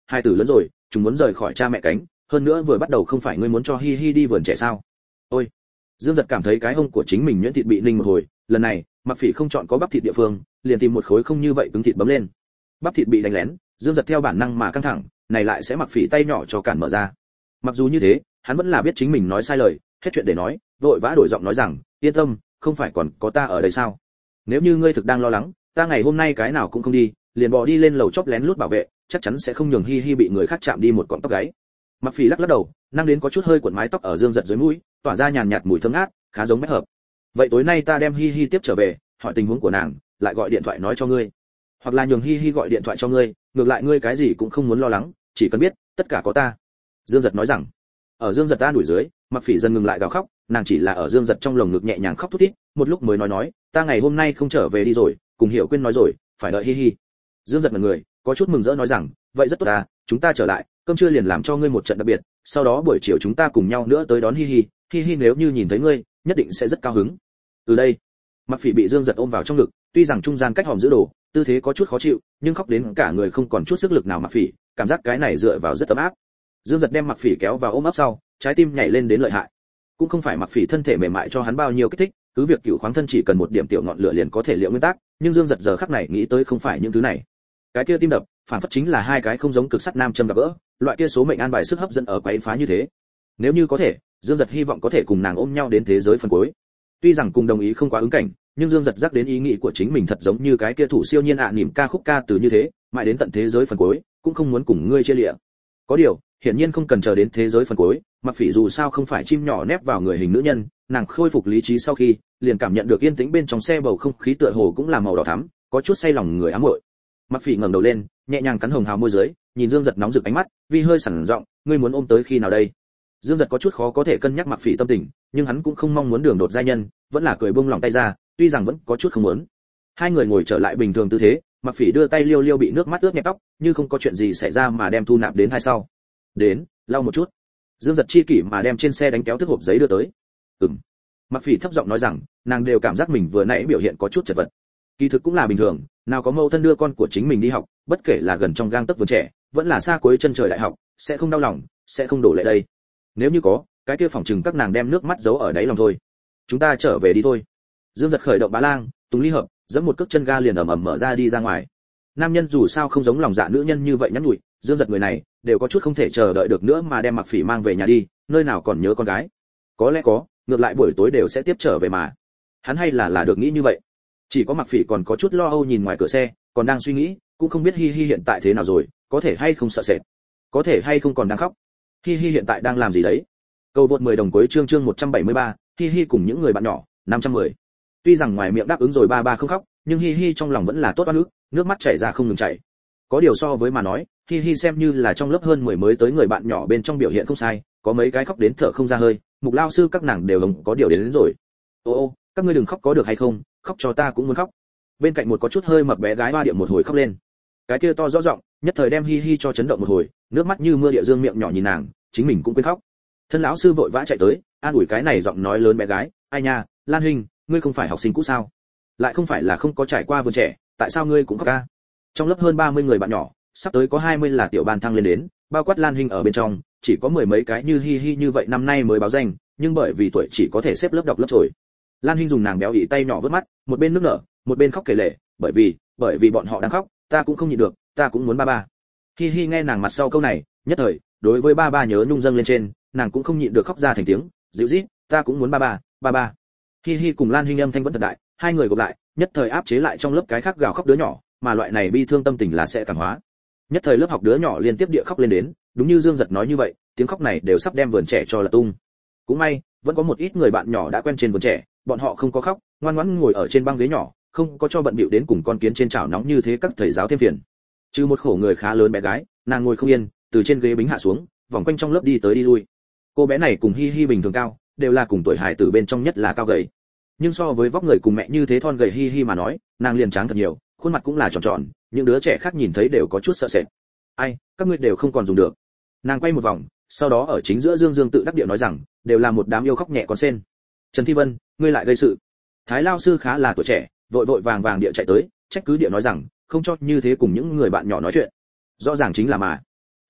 hai tử lớn rồi, chúng muốn rời khỏi cha mẹ cánh, hơn nữa vừa bắt đầu không phải ngươi muốn cho Hi Hi đi vườn trẻ sao? Ôi, Dương Giật cảm thấy cái hông của chính mình nhuyễn thịt bị ninh một hồi, lần này, Mặc Phỉ không chọn có bắp thịt địa phương, liền tìm một khối không như vậy cứng thịt bấm lên. Bắp thịt bị đánh lén, Dương Giật theo bản năng mà căng thẳng, này lại sẽ Mặc Phỉ tay nhỏ cho cản mở ra. Mặc dù như thế, hắn vẫn là biết chính mình nói sai lời, hết chuyện để nói, vội vã đổi giọng nói rằng, yên tâm, không phải còn có ta ở đây sao? Nếu như ngươi thực đang lo lắng, ta ngày hôm nay cái nào cũng không đi, liền bỏ đi lên lầu chóp lén lút bảo vệ, chắc chắn sẽ không nhường Hi Hi bị người khác chạm đi một cọng tóc gáy. Mặc Phỉ lắc lắc đầu, năng đến có chút hơi cuộn mái tóc ở Dương Giật dưới mũi, tỏa ra nhàn nhạt mùi thơm ngát, khá giống bách hợp. Vậy tối nay ta đem Hi Hi tiếp trở về, hỏi tình huống của nàng, lại gọi điện thoại nói cho ngươi. Hoặc là nhường Hi Hi gọi điện thoại cho ngươi, ngược lại ngươi cái gì cũng không muốn lo lắng, chỉ cần biết, tất cả có ta. Dương Giật nói rằng. Ở Dương Giật ta đuổi dưới, Mặc Phỉ dần ngừng lại gào khóc, nàng chỉ là ở Dương Giật trong lồng ngực nhẹ nhàng khóc thút thít, một lúc mới nói nói, ta ngày hôm nay không trở về đi rồi, cùng Hiểu Quyên nói rồi, phải đợi Hi Hi. Dương Giật mặt người, có chút mừng rỡ nói rằng, vậy rất tốt ta, chúng ta trở lại, cơm trưa liền làm cho ngươi một trận đặc biệt, sau đó buổi chiều chúng ta cùng nhau nữa tới đón Hi Hi, Hi Hi nếu như nhìn thấy ngươi, nhất định sẽ rất cao hứng. Từ đây, Mặc Phỉ bị Dương Giật ôm vào trong ngực, tuy rằng trung gian cách hòm giữ đồ, tư thế có chút khó chịu, nhưng khóc đến cả người không còn chút sức lực nào. Mặc Phỉ cảm giác cái này dựa vào rất ấm áp. Dương Giật đem Mặc Phỉ kéo vào ôm ấp sau, trái tim nhảy lên đến lợi hại. Cũng không phải Mặc Phỉ thân thể mềm mại cho hắn bao nhiêu kích thích, cứ việc cửu khoáng thân chỉ cần một điểm tiểu ngọn lửa liền có thể liệu nguyên tắc, nhưng Dương Giật giờ khắc này nghĩ tới không phải những thứ này. Cái kia tim đập, phản phất chính là hai cái không giống cực sắt nam châm gặp gỡ, loại kia số mệnh an bài sức hấp dẫn ở quấy phá như thế. Nếu như có thể, Dương Giật hy vọng có thể cùng nàng ôm nhau đến thế giới phần cuối. Tuy rằng cùng đồng ý không quá ứng cảnh, nhưng Dương Giật giác đến ý nghĩ của chính mình thật giống như cái kia thủ siêu nhiên ạ à niệm ca khúc ca từ như thế, mãi đến tận thế giới phần cuối, cũng không muốn cùng ngươi chia lịa. Có điều, hiển nhiên không cần chờ đến thế giới phần cuối, Mặc Phỉ dù sao không phải chim nhỏ nép vào người hình nữ nhân, nàng khôi phục lý trí sau khi, liền cảm nhận được yên tĩnh bên trong xe bầu không khí tựa hồ cũng là màu đỏ thắm, có chút say lòng người ám muội. Mặc Phỉ ngẩng đầu lên, nhẹ nhàng cắn hồng hào môi dưới, nhìn Dương Giật nóng rực ánh mắt, vi hơi sẵn giọng, ngươi muốn ôm tới khi nào đây? Dương Giật có chút khó có thể cân nhắc Mặc Phỉ tâm tình, nhưng hắn cũng không mong muốn đường đột giai nhân, vẫn là cười buông lòng tay ra, tuy rằng vẫn có chút không muốn. Hai người ngồi trở lại bình thường tư thế, Mặc Phỉ đưa tay liêu liêu bị nước mắt ướt nhẹp tóc, như không có chuyện gì xảy ra mà đem thu nạp đến hai sau. Đến, lau một chút. Dương Giật chi kỷ mà đem trên xe đánh kéo thức hộp giấy đưa tới. Ừm. Mặc Phỉ thấp giọng nói rằng, nàng đều cảm giác mình vừa nãy biểu hiện có chút chật vật. Kỳ thực cũng là bình thường, nào có mâu thân đưa con của chính mình đi học, bất kể là gần trong gang tấc vườn trẻ, vẫn là xa cuối chân trời đại học, sẽ không đau lòng, sẽ không đổ lệ đây. Nếu như có, cái kia phỏng chừng các nàng đem nước mắt giấu ở đáy lòng thôi. Chúng ta trở về đi thôi. Dương Giật khởi động bá lang, tung ly hợp, giẫm một cước chân ga liền ầm ầm mở ra đi ra ngoài. Nam nhân dù sao không giống lòng dạ nữ nhân như vậy nhắn nhủi, Dương Giật người này đều có chút không thể chờ đợi được nữa mà đem Mặc Phỉ mang về nhà đi, nơi nào còn nhớ con gái. Có lẽ có, ngược lại buổi tối đều sẽ tiếp trở về mà. Hắn hay là là được nghĩ như vậy. Chỉ có Mặc Phỉ còn có chút lo âu nhìn ngoài cửa xe, còn đang suy nghĩ, cũng không biết Hi Hi hiện tại thế nào rồi, có thể hay không sợ sệt, có thể hay không còn đang khóc. Hi Hi hiện tại đang làm gì đấy? Câu vượt mười đồng cuối chương chương một trăm bảy mươi ba, Hi Hi cùng những người bạn nhỏ, năm trăm mười. Tuy rằng ngoài miệng đáp ứng rồi ba ba không khóc, nhưng Hi Hi trong lòng vẫn là tốt oan ức, nước mắt chảy ra không ngừng chảy. Có điều so với mà nói, Hi Hi xem như là trong lớp hơn mười mới tới người bạn nhỏ bên trong biểu hiện không sai, có mấy cái khóc đến thở không ra hơi, Mục lao sư các nàng đều hồng có điều đến, đến rồi. Ô ô, các ngươi đừng khóc có được hay không, khóc cho ta cũng muốn khóc. Bên cạnh một có chút hơi mập bé gái hoa điệu một hồi khóc lên. Cái kia to rõ giọng, nhất thời đem Hi Hi cho chấn động một hồi, nước mắt như mưa địa dương miệng nhỏ nhìn nàng, chính mình cũng quên khóc. Thân lão sư vội vã chạy tới, an ủi cái này giọng nói lớn bé gái, ai nha, Lan Huynh, ngươi không phải học sinh cũ sao? Lại không phải là không có trải qua vườn trẻ, tại sao ngươi cũng khóc ca? Trong lớp hơn ba mươi người bạn nhỏ, sắp tới có hai mươi là tiểu ban thăng lên đến, bao quát Lan Huynh ở bên trong, chỉ có mười mấy cái như Hi Hi như vậy năm nay mới báo danh, nhưng bởi vì tuổi chỉ có thể xếp lớp đọc lớp rồi. Lan Huynh dùng nàng béo ị tay nhỏ vớt mắt, một bên nước nở, một bên khóc kể lể, bởi vì, bởi vì bọn họ đang khóc, ta cũng không nhịn được, ta cũng muốn ba ba. Hi Hi nghe nàng mặt sau câu này, nhất thời, đối với ba ba nhớ nhung dâng lên trên, nàng cũng không nhịn được khóc ra thành tiếng, dịu rít, ta cũng muốn ba ba, ba ba. Hi Hi cùng Lan Huynh âm thanh vẫn thật đại, hai người gộp lại, nhất thời áp chế lại trong lớp cái khác gào khóc đứa nhỏ, mà loại này bi thương tâm tình là sẽ cảm hóa. Nhất thời lớp học đứa nhỏ liên tiếp địa khóc lên đến, đúng như Dương Giật nói như vậy, tiếng khóc này đều sắp đem vườn trẻ cho lật tung. Cũng may, vẫn có một ít người bạn nhỏ đã quen trên vườn trẻ, bọn họ không có khóc, ngoan ngoãn ngồi ở trên băng ghế nhỏ, không có cho bận bịu đến cùng con kiến trên chảo nóng như thế các thầy giáo thêm phiền. Trừ một khổ người khá lớn bé gái, nàng ngồi không yên, từ trên ghế bính hạ xuống, vòng quanh trong lớp đi tới đi lui. Cô bé này cùng Hi Hi bình thường cao, đều là cùng tuổi hài tử bên trong nhất là cao gầy. Nhưng so với vóc người cùng mẹ như thế thon gầy Hi Hi mà nói, nàng liền tráng thật nhiều, khuôn mặt cũng là tròn tròn, những đứa trẻ khác nhìn thấy đều có chút sợ sệt. Ai, các ngươi đều không còn dùng được. Nàng quay một vòng, sau đó ở chính giữa Dương Dương tự đắc địa nói rằng, đều là một đám yêu khóc nhẹ con sen. Trần Thi Vân, ngươi lại gây sự. Thái lao sư khá là tuổi trẻ, vội vội vàng vàng địa chạy tới, trách cứ địa nói rằng, không cho như thế cùng những người bạn nhỏ nói chuyện. Rõ ràng chính là mà.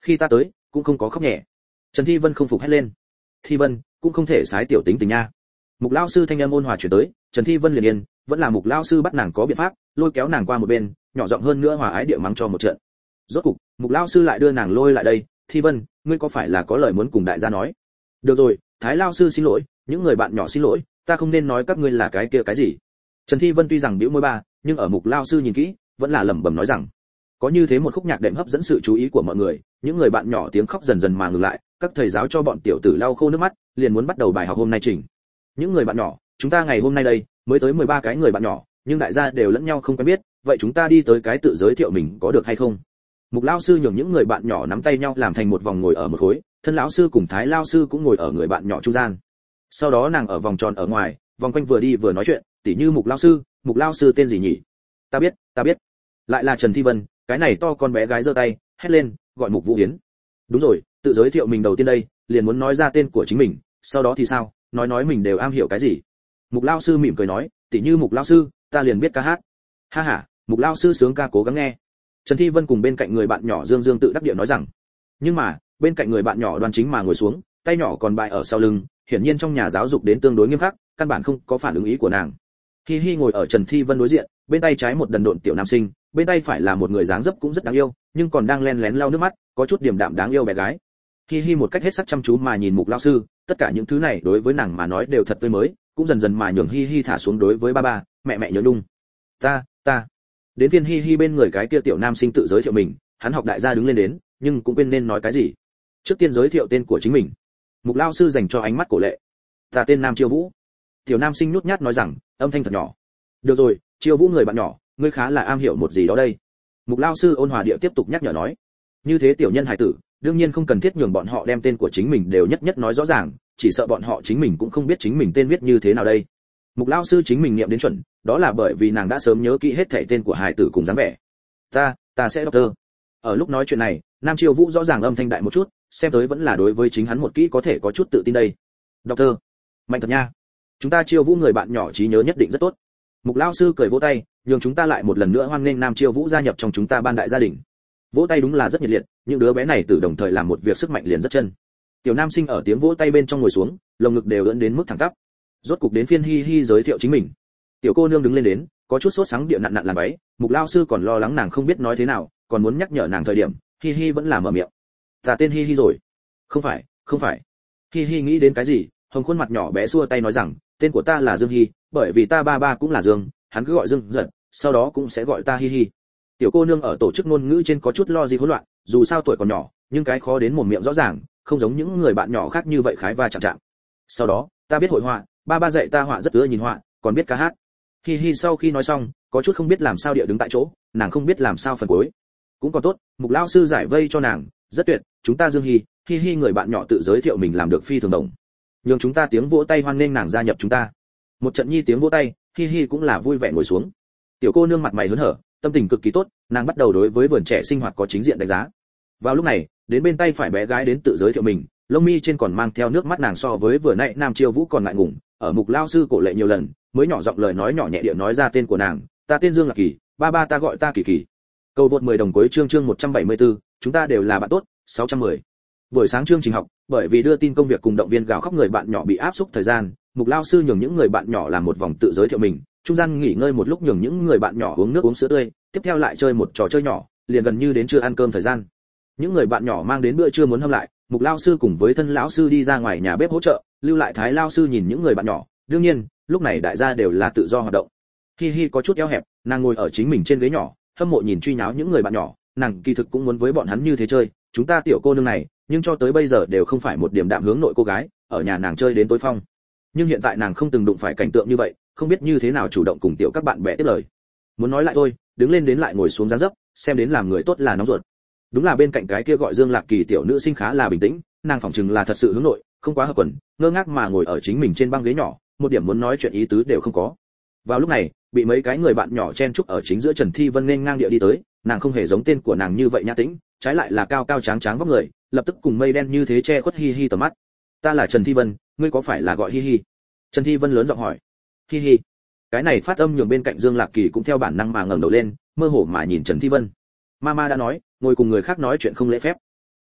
khi ta tới cũng không có khóc nhẹ. Trần Thi Vân không phục hét lên. Thi Vân cũng không thể sái tiểu tính tình nha. Mục lão sư thanh âm ôn hòa chuyển tới, Trần Thi Vân liền yên, vẫn là Mục lão sư bắt nàng có biện pháp, lôi kéo nàng qua một bên, nhỏ giọng hơn nữa hòa ái địa mắng cho một trận. Rốt cục, Mục lão sư lại đưa nàng lôi lại đây, Thi Vân, ngươi có phải là có lời muốn cùng đại gia nói? Được rồi, Thái lão sư xin lỗi, những người bạn nhỏ xin lỗi, ta không nên nói các ngươi là cái kia cái gì. Trần Thi Vân tuy rằng bĩu môi ba, nhưng ở Mục lão sư nhìn kỹ, vẫn là lẩm bẩm nói rằng, có như thế một khúc nhạc đệm hấp dẫn sự chú ý của mọi người, những người bạn nhỏ tiếng khóc dần dần mà ngừng lại, các thầy giáo cho bọn tiểu tử lau khô nước mắt, liền muốn bắt đầu bài học hôm nay chỉnh. Những người bạn nhỏ, chúng ta ngày hôm nay đây, mới tới mười ba cái người bạn nhỏ, nhưng đại gia đều lẫn nhau không quen biết, vậy chúng ta đi tới cái tự giới thiệu mình có được hay không? Mục lão sư nhường những người bạn nhỏ nắm tay nhau làm thành một vòng ngồi ở một khối, thân lão sư cùng Thái lão sư cũng ngồi ở người bạn nhỏ trung gian. Sau đó nàng ở vòng tròn ở ngoài, vòng quanh vừa đi vừa nói chuyện, tỉ như Mục lão sư, Mục lão sư tên gì nhỉ? Ta biết, ta biết. Lại là Trần Thi Vân, cái này to con bé gái giơ tay, hét lên, gọi Mục Vũ Yến. Đúng rồi, tự giới thiệu mình đầu tiên đây, liền muốn nói ra tên của chính mình, sau đó thì sao, nói nói mình đều am hiểu cái gì. Mục lão sư mỉm cười nói, tỉ như Mục lão sư, ta liền biết ca hát. Ha ha, Mục lão sư sướng ca cố gắng nghe. Trần Thi Vân cùng bên cạnh người bạn nhỏ Dương Dương tự đắc địa nói rằng. Nhưng mà, bên cạnh người bạn nhỏ Đoan Chính mà ngồi xuống, tay nhỏ còn bại ở sau lưng, hiển nhiên trong nhà giáo dục đến tương đối nghiêm khắc, căn bản không có phản ứng ý của nàng. Hi Hi ngồi ở Trần Thi Vân đối diện, bên tay trái một đần độn tiểu nam sinh, bên tay phải là một người dáng dấp cũng rất đáng yêu, nhưng còn đang len lén lau nước mắt, có chút điềm đạm đáng yêu bé gái. Hi Hi một cách hết sức chăm chú mà nhìn Mục lão sư, tất cả những thứ này đối với nàng mà nói đều thật tươi mới, cũng dần dần mà nhường Hi Hi thả xuống đối với ba ba, mẹ mẹ nhớ nhung. Ta, ta. Đến phiên Hi Hi bên người cái kia tiểu nam sinh tự giới thiệu mình, hắn học đại gia đứng lên đến, nhưng cũng quên nên nói cái gì. Trước tiên giới thiệu tên của chính mình. Mục lão sư dành cho ánh mắt cổ lệ. Ta tên Nam Chiêu Vũ. Tiểu nam sinh nhút nhát nói rằng, âm thanh thật nhỏ. Được rồi, Chiêu Vũ người bạn nhỏ, ngươi khá là am hiểu một gì đó đây. Mục lão sư ôn hòa địa tiếp tục nhắc nhở nói. Như thế tiểu nhân hài tử, đương nhiên không cần thiết nhường bọn họ đem tên của chính mình đều nhất nhất nói rõ ràng, chỉ sợ bọn họ chính mình cũng không biết chính mình tên viết như thế nào đây. Mục lão sư chính mình niệm đến chuẩn, đó là bởi vì nàng đã sớm nhớ kỹ hết thảy tên của hài tử cùng dáng vẻ. Ta, ta sẽ doctor. Ở lúc nói chuyện này, Nam Chiêu Vũ rõ ràng âm thanh đại một chút, xem tới vẫn là đối với chính hắn một kỹ có thể có chút tự tin đây. Doctor, mạnh thật nha. Chúng ta Chiêu Vũ người bạn nhỏ trí nhớ nhất định rất tốt. Mục lão sư cười vỗ tay, nhường chúng ta lại một lần nữa hoan nghênh Nam Chiêu Vũ gia nhập trong chúng ta ban đại gia đình. Vỗ tay đúng là rất nhiệt liệt, những đứa bé này từ đồng thời làm một việc sức mạnh liền rất chân. Tiểu nam sinh ở tiếng vỗ tay bên trong ngồi xuống, lồng ngực đều ưỡn đến mức thẳng tắp. Rốt cục đến phiên Hi Hi giới thiệu chính mình. Tiểu cô nương đứng lên đến, có chút sốt sắng địa nặn nặn làm váy, Mục lão sư còn lo lắng nàng không biết nói thế nào, còn muốn nhắc nhở nàng thời điểm, Hi Hi vẫn là mở miệng. Ta tên Hi Hi rồi. Không phải, không phải. Hi Hi nghĩ đến cái gì, hồng khuôn mặt nhỏ bé xua tay nói rằng, tên của ta là Dương Hi, bởi vì ta ba ba cũng là Dương, hắn cứ gọi Dương giật, sau đó cũng sẽ gọi ta Hi Hi. Tiểu cô nương ở tổ chức ngôn ngữ trên có chút lo gì hỗn loạn, dù sao tuổi còn nhỏ, nhưng cái khó đến mồm miệng rõ ràng, không giống những người bạn nhỏ khác như vậy khái va chạm chạm. Sau đó, ta biết hội họa, ba ba dạy ta họa rất ưa nhìn họa, còn biết ca hát. Hi Hi sau khi nói xong, có chút không biết làm sao địa đứng tại chỗ, nàng không biết làm sao phần cuối. Cũng còn tốt, Mục lão sư giải vây cho nàng, rất tuyệt, chúng ta Dương Hi, Hi Hi người bạn nhỏ tự giới thiệu mình làm được phi thường đồng. Nhưng chúng ta tiếng vỗ tay hoan nghênh nàng gia nhập chúng ta. Một trận nhi tiếng vỗ tay, Hi Hi cũng là vui vẻ ngồi xuống. Tiểu cô nương mặt mày hớn hở, tâm tình cực kỳ tốt, nàng bắt đầu đối với vườn trẻ sinh hoạt có chính diện đánh giá. Vào lúc này, đến bên tay phải bé gái đến tự giới thiệu mình, lông mi trên còn mang theo nước mắt, nàng so với vừa nãy Nam Chiêu Vũ còn ngại ngùng, ở Mục lão sư cổ lệ nhiều lần, mới nhỏ giọng lời nói nhỏ nhẹ địa nói ra tên của nàng, ta tên Dương Lạc Kỳ, ba ba ta gọi ta Kỳ Kỳ. Cầu vượt mười đồng cuối chương chương một trăm bảy mươi tư, chúng ta đều là bạn tốt, sáu trăm mười. Buổi sáng chương trình học, bởi vì đưa tin công việc cùng động viên gào khóc người bạn nhỏ bị áp xúc thời gian, Mục lão sư nhường những người bạn nhỏ làm một vòng tự giới thiệu mình, trung gian nghỉ ngơi một lúc nhường những người bạn nhỏ uống nước uống sữa tươi, tiếp theo lại chơi một trò chơi nhỏ, liền gần như đến trưa ăn cơm thời gian. Những người bạn nhỏ mang đến bữa trưa muốn hâm lại, Mục lão sư cùng với thân lão sư đi ra ngoài nhà bếp hỗ trợ, lưu lại Thái lão sư nhìn những người bạn nhỏ, đương nhiên, lúc này đại gia đều là tự do hoạt động. Hi Hi có chút eo hẹp, nàng ngồi ở chính mình trên ghế nhỏ, hâm mộ nhìn truy nháo những người bạn nhỏ, nàng kỳ thực cũng muốn với bọn hắn như thế chơi, chúng ta tiểu cô nương này, nhưng cho tới bây giờ đều không phải một điểm đạm hướng nội cô gái, ở nhà nàng chơi đến tối phong. Nhưng hiện tại nàng không từng đụng phải cảnh tượng như vậy, không biết như thế nào chủ động cùng tiểu các bạn bè tiếp lời. Muốn nói lại thôi, đứng lên đến lại ngồi xuống dáng dấp, xem đến làm người tốt là nóng ruột. Đúng là bên cạnh cái kia gọi Dương Lạc Kỳ tiểu nữ sinh khá là bình tĩnh, nàng phỏng chừng là thật sự hướng nội, không quá hợp quần, ngơ ngác mà ngồi ở chính mình trên băng ghế nhỏ, một điểm muốn nói chuyện ý tứ đều không có. Vào lúc này, bị mấy cái người bạn nhỏ chen chúc ở chính giữa Trần Thi Vân nên ngang địa đi tới, nàng không hề giống tên của nàng như vậy nhã tĩnh, trái lại là cao cao tráng tráng vóc người, lập tức cùng mây đen như thế che khuất Hi Hi tầm mắt. Ta là Trần Thi Vân, ngươi có phải là gọi Hi Hi? Trần Thi Vân lớn giọng hỏi. Hi Hi. Cái này phát âm nhường bên cạnh Dương Lạc Kỳ cũng theo bản năng mà ngẩng đầu lên, mơ hồ mà nhìn Trần Thi Vân. Mama đã nói, ngồi cùng người khác nói chuyện không lễ phép.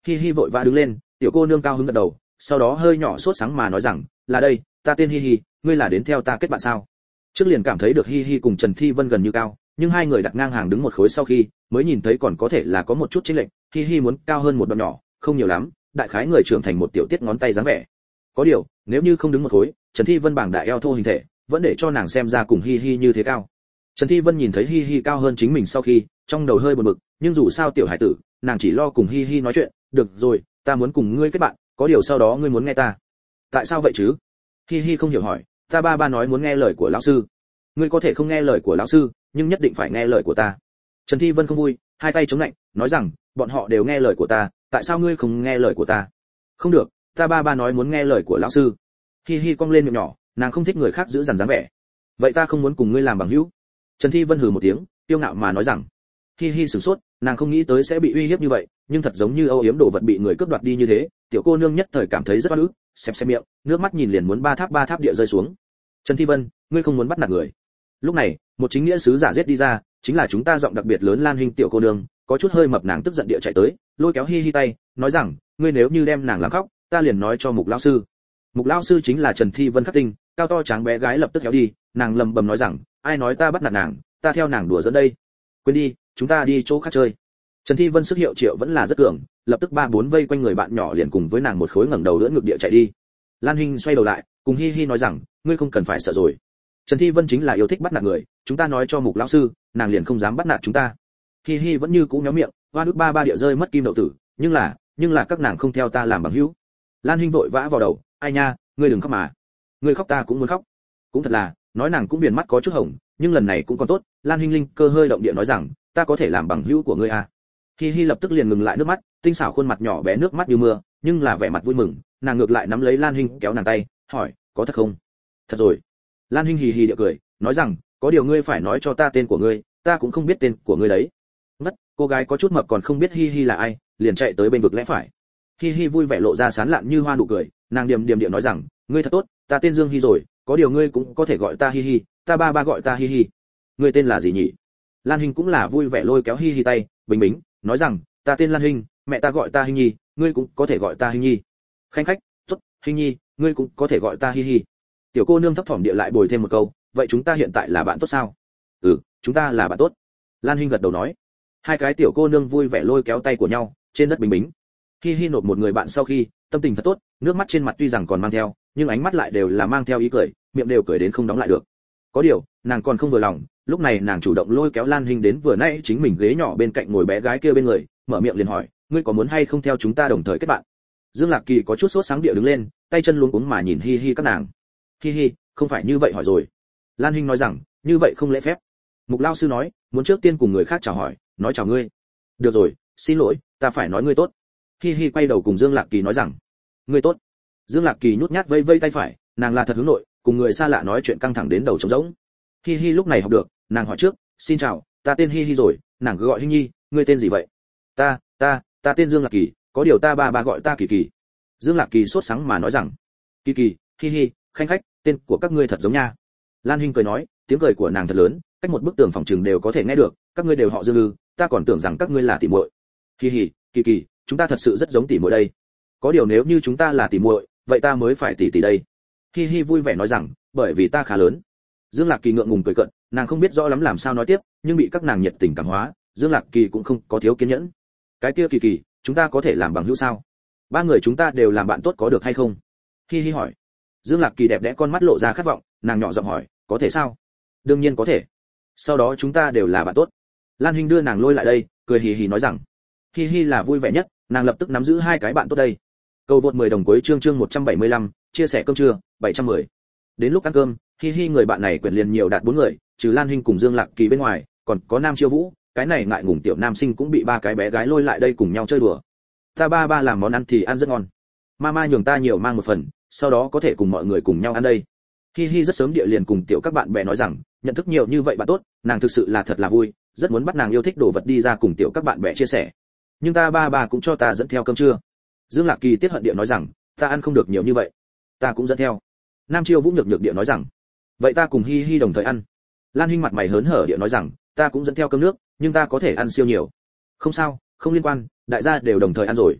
Hi Hi vội vã đứng lên, tiểu cô nương cao hứng gật đầu, sau đó hơi nhỏ sốt sáng mà nói rằng, là đây, ta tên Hi Hi, ngươi là đến theo ta kết bạn sao? Trước liền cảm thấy được Hi Hi cùng Trần Thi Vân gần như cao, nhưng hai người đặt ngang hàng đứng một khối sau khi, mới nhìn thấy còn có thể là có một chút chênh lệch, Hi Hi muốn cao hơn một đoạn nhỏ, không nhiều lắm, đại khái người trưởng thành một tiểu tiết ngón tay dáng vẻ. Có điều, nếu như không đứng một khối, Trần Thi Vân bảng đại eo thô hình thể, vẫn để cho nàng xem ra cùng Hi Hi như thế cao. Trần Thi Vân nhìn thấy Hi Hi cao hơn chính mình sau khi, trong đầu hơi buồn bực, nhưng dù sao tiểu hải tử, nàng chỉ lo cùng Hi Hi nói chuyện, được rồi, ta muốn cùng ngươi kết bạn, có điều sau đó ngươi muốn nghe ta. Tại sao vậy chứ? Hi Hi không hiểu hỏi, ta ba ba nói muốn nghe lời của lão sư. Ngươi có thể không nghe lời của lão sư, nhưng nhất định phải nghe lời của ta. Trần Thi Vân không vui, hai tay chống lạnh, nói rằng, bọn họ đều nghe lời của ta, tại sao ngươi không nghe lời của ta? Không được, ta ba ba nói muốn nghe lời của lão sư. Hi Hi cong lên miệng nhỏ, nàng không thích người khác giữ dằn dáng vẻ. Vậy ta không muốn cùng ngươi làm bằng hữu. Trần Thi Vân hừ một tiếng, tiêu ngạo mà nói rằng. Hi Hi sửng sốt, nàng không nghĩ tới sẽ bị uy hiếp như vậy, nhưng thật giống như âu yếm đồ vật bị người cướp đoạt đi như thế, tiểu cô nương nhất thời cảm thấy rất oan ức, xẹp xẹp miệng, nước mắt nhìn liền muốn ba tháp ba tháp địa rơi xuống. Trần Thi Vân, ngươi không muốn bắt nạt người. Lúc này, một chính nghĩa sứ giả giết đi ra, chính là chúng ta giọng đặc biệt lớn Lan Hinh tiểu cô nương, có chút hơi mập, nàng tức giận địa chạy tới, lôi kéo Hi Hi tay, nói rằng, ngươi nếu như đem nàng làm khóc, ta liền nói cho Mục lão sư. Mục lão sư chính là Trần Thi Vân khắc tinh, cao to tráng bé gái lập tức kéo đi, nàng lầm bầm nói rằng, ai nói ta bắt nạt nàng, ta theo nàng đùa dẫn đây. Quên đi, chúng ta đi chỗ khác chơi. Trần Thi Vân sức hiệu triệu vẫn là rất cường, lập tức ba bốn vây quanh người bạn nhỏ liền cùng với nàng một khối ngẩng đầu đỡ ngực địa chạy đi. Lan Hinh xoay đầu lại, cùng Hi Hi nói rằng, ngươi không cần phải sợ rồi. Trần Thi Vân chính là yêu thích bắt nạt người, chúng ta nói cho Mục lão sư, nàng liền không dám bắt nạt chúng ta. Hi Hi vẫn như cũ méo miệng, hoa nước ba ba địa rơi mất kim đậu tử, nhưng là, nhưng là các nàng không theo ta làm bằng hữu. Lan Hinh vội vã vào đầu, ai nha, ngươi đừng khóc mà. Ngươi khóc ta cũng muốn khóc. Cũng thật là, nói nàng cũng viền mắt có chút hồng, nhưng lần này cũng còn tốt. Lan Hinh linh cơ hơi động địa nói rằng, ta có thể làm bằng hữu của ngươi à? Hi Hi lập tức liền ngừng lại nước mắt, tinh xảo khuôn mặt nhỏ bé nước mắt như mưa, nhưng là vẻ mặt vui mừng, nàng ngược lại nắm lấy Lan Hinh kéo nàng tay, hỏi, có thật không? Thật rồi. Lan Hinh hì hì địa cười, nói rằng, có điều ngươi phải nói cho ta tên của ngươi, ta cũng không biết tên của ngươi đấy. Mất, cô gái có chút mập còn không biết Hi Hi là ai, liền chạy tới bên vực lẽ phải. Hi Hi vui vẻ lộ ra sán lạn như hoa nụ cười, nàng điềm điềm địa nói rằng, ngươi thật tốt, ta tên Dương Hi rồi, có điều ngươi cũng có thể gọi ta Hi Hi, ta ba ba gọi ta Hi Hi. Ngươi tên là gì nhỉ? Lan Hinh cũng là vui vẻ lôi kéo Hi Hi tay, bình bính, nói rằng, ta tên Lan Hinh, mẹ ta gọi ta Hinh Nhi, ngươi cũng có thể gọi ta Hinh Nhi. Khanh khách, tốt, Hinh Nhi, ngươi cũng có thể gọi ta Hi Hi. Tiểu cô nương thấp thỏm địa lại bồi thêm một câu, vậy chúng ta hiện tại là bạn tốt sao? Ừ, chúng ta là bạn tốt. Lan Hinh gật đầu nói. Hai cái tiểu cô nương vui vẻ lôi kéo tay của nhau, trên đất bình bính. Hi Hi nộp một người bạn sau khi, tâm tình thật tốt, nước mắt trên mặt tuy rằng còn mang theo, nhưng ánh mắt lại đều là mang theo ý cười, miệng đều cười đến không đóng lại được. Có điều, nàng còn không vừa lòng, lúc này nàng chủ động lôi kéo Lan Hinh đến vừa nãy chính mình ghế nhỏ bên cạnh ngồi bé gái kia bên người, mở miệng liền hỏi, ngươi có muốn hay không theo chúng ta đồng thời kết bạn? Dương Lạc Kỳ có chút sốt sáng địa đứng lên, tay chân luống cuống mà nhìn Hi Hi các nàng. Hi Hi, không phải như vậy hỏi rồi. Lan Hinh nói rằng, như vậy không lễ phép. Mục lão sư nói, muốn trước tiên cùng người khác chào hỏi, nói chào ngươi. Được rồi, xin lỗi, ta phải nói ngươi tốt. Hi Hi quay đầu cùng Dương Lạc Kỳ nói rằng, ngươi tốt. Dương Lạc Kỳ nhút nhát vây vây tay phải, nàng là thật hướng nội, cùng người xa lạ nói chuyện căng thẳng đến đầu trống rỗng. Hi Hi lúc này học được, nàng hỏi trước, xin chào, ta tên Hi Hi rồi, nàng cứ gọi Hinh Nhi, ngươi tên gì vậy? Ta, ta, ta tên Dương Lạc Kỳ, có điều ta ba ba gọi ta Kỳ Kỳ. Dương Lạc Kỳ sốt sắng mà nói rằng, Kỳ Kỳ, Hi Hi, Khanh khách, tên của các ngươi thật giống nha. Lan Hinh cười nói, tiếng cười của nàng thật lớn, cách một bức tường phòng trường đều có thể nghe được, các ngươi đều họ Dương ư? Ta còn tưởng rằng các ngươi là tỉ muội. Hi Hi, Kỳ Kỳ, chúng ta thật sự rất giống tỉ muội đây. Có điều nếu như chúng ta là tỉ muội, vậy ta mới phải tỉ tỉ đây. Hi Hi vui vẻ nói rằng, bởi vì ta khá lớn. Dương Lạc Kỳ ngượng ngùng cười cợt, nàng không biết rõ lắm làm sao nói tiếp, nhưng bị các nàng nhiệt tình cảm hóa, Dương Lạc Kỳ cũng không có thiếu kiên nhẫn. Cái kia Kỳ Kỳ, chúng ta có thể làm bằng hữu sao? Ba người chúng ta đều làm bạn tốt có được hay không? Hi Hi hỏi. Dương Lạc Kỳ đẹp đẽ con mắt lộ ra khát vọng, nàng nhỏ giọng hỏi, có thể sao? Đương nhiên có thể. Sau đó chúng ta đều là bạn tốt. Lan Hinh đưa nàng lôi lại đây, cười hì hì nói rằng, Hi Hi là vui vẻ nhất, nàng lập tức nắm giữ hai cái bạn tốt đây. Cầu vượt mười đồng cuối chương chương một trăm bảy mươi lăm, chia sẻ cơm trưa, bảy trăm mười. Đến lúc ăn cơm, Hi Hi người bạn này quyển liền nhiều đạt bốn người, trừ Lan Hinh cùng Dương Lạc Kỳ bên ngoài, còn có Nam Chiêu Vũ, cái này ngại ngùng tiểu nam sinh cũng bị ba cái bé gái lôi lại đây cùng nhau chơi đùa. Ta ba ba làm món ăn thì ăn rất ngon. Mama nhường ta nhiều mang một phần, sau đó có thể cùng mọi người cùng nhau ăn đây. Hi Hi rất sớm địa liền cùng tiểu các bạn bè nói rằng, nhận thức nhiều như vậy bạn tốt, nàng thực sự là thật là vui, rất muốn bắt nàng yêu thích đồ vật đi ra cùng tiểu các bạn bè chia sẻ. Nhưng ta ba ba cũng cho ta dẫn theo cơm trưa. Dương Lạc Kỳ tiết hận địa nói rằng, ta ăn không được nhiều như vậy. Ta cũng dẫn theo. Nam Chiêu Vũ nhược nhược địa nói rằng, vậy ta cùng Hi Hi đồng thời ăn. Lan Hinh mặt mày hớn hở địa nói rằng, ta cũng dẫn theo cơm nước, nhưng ta có thể ăn siêu nhiều. Không sao, không liên quan, đại gia đều đồng thời ăn rồi.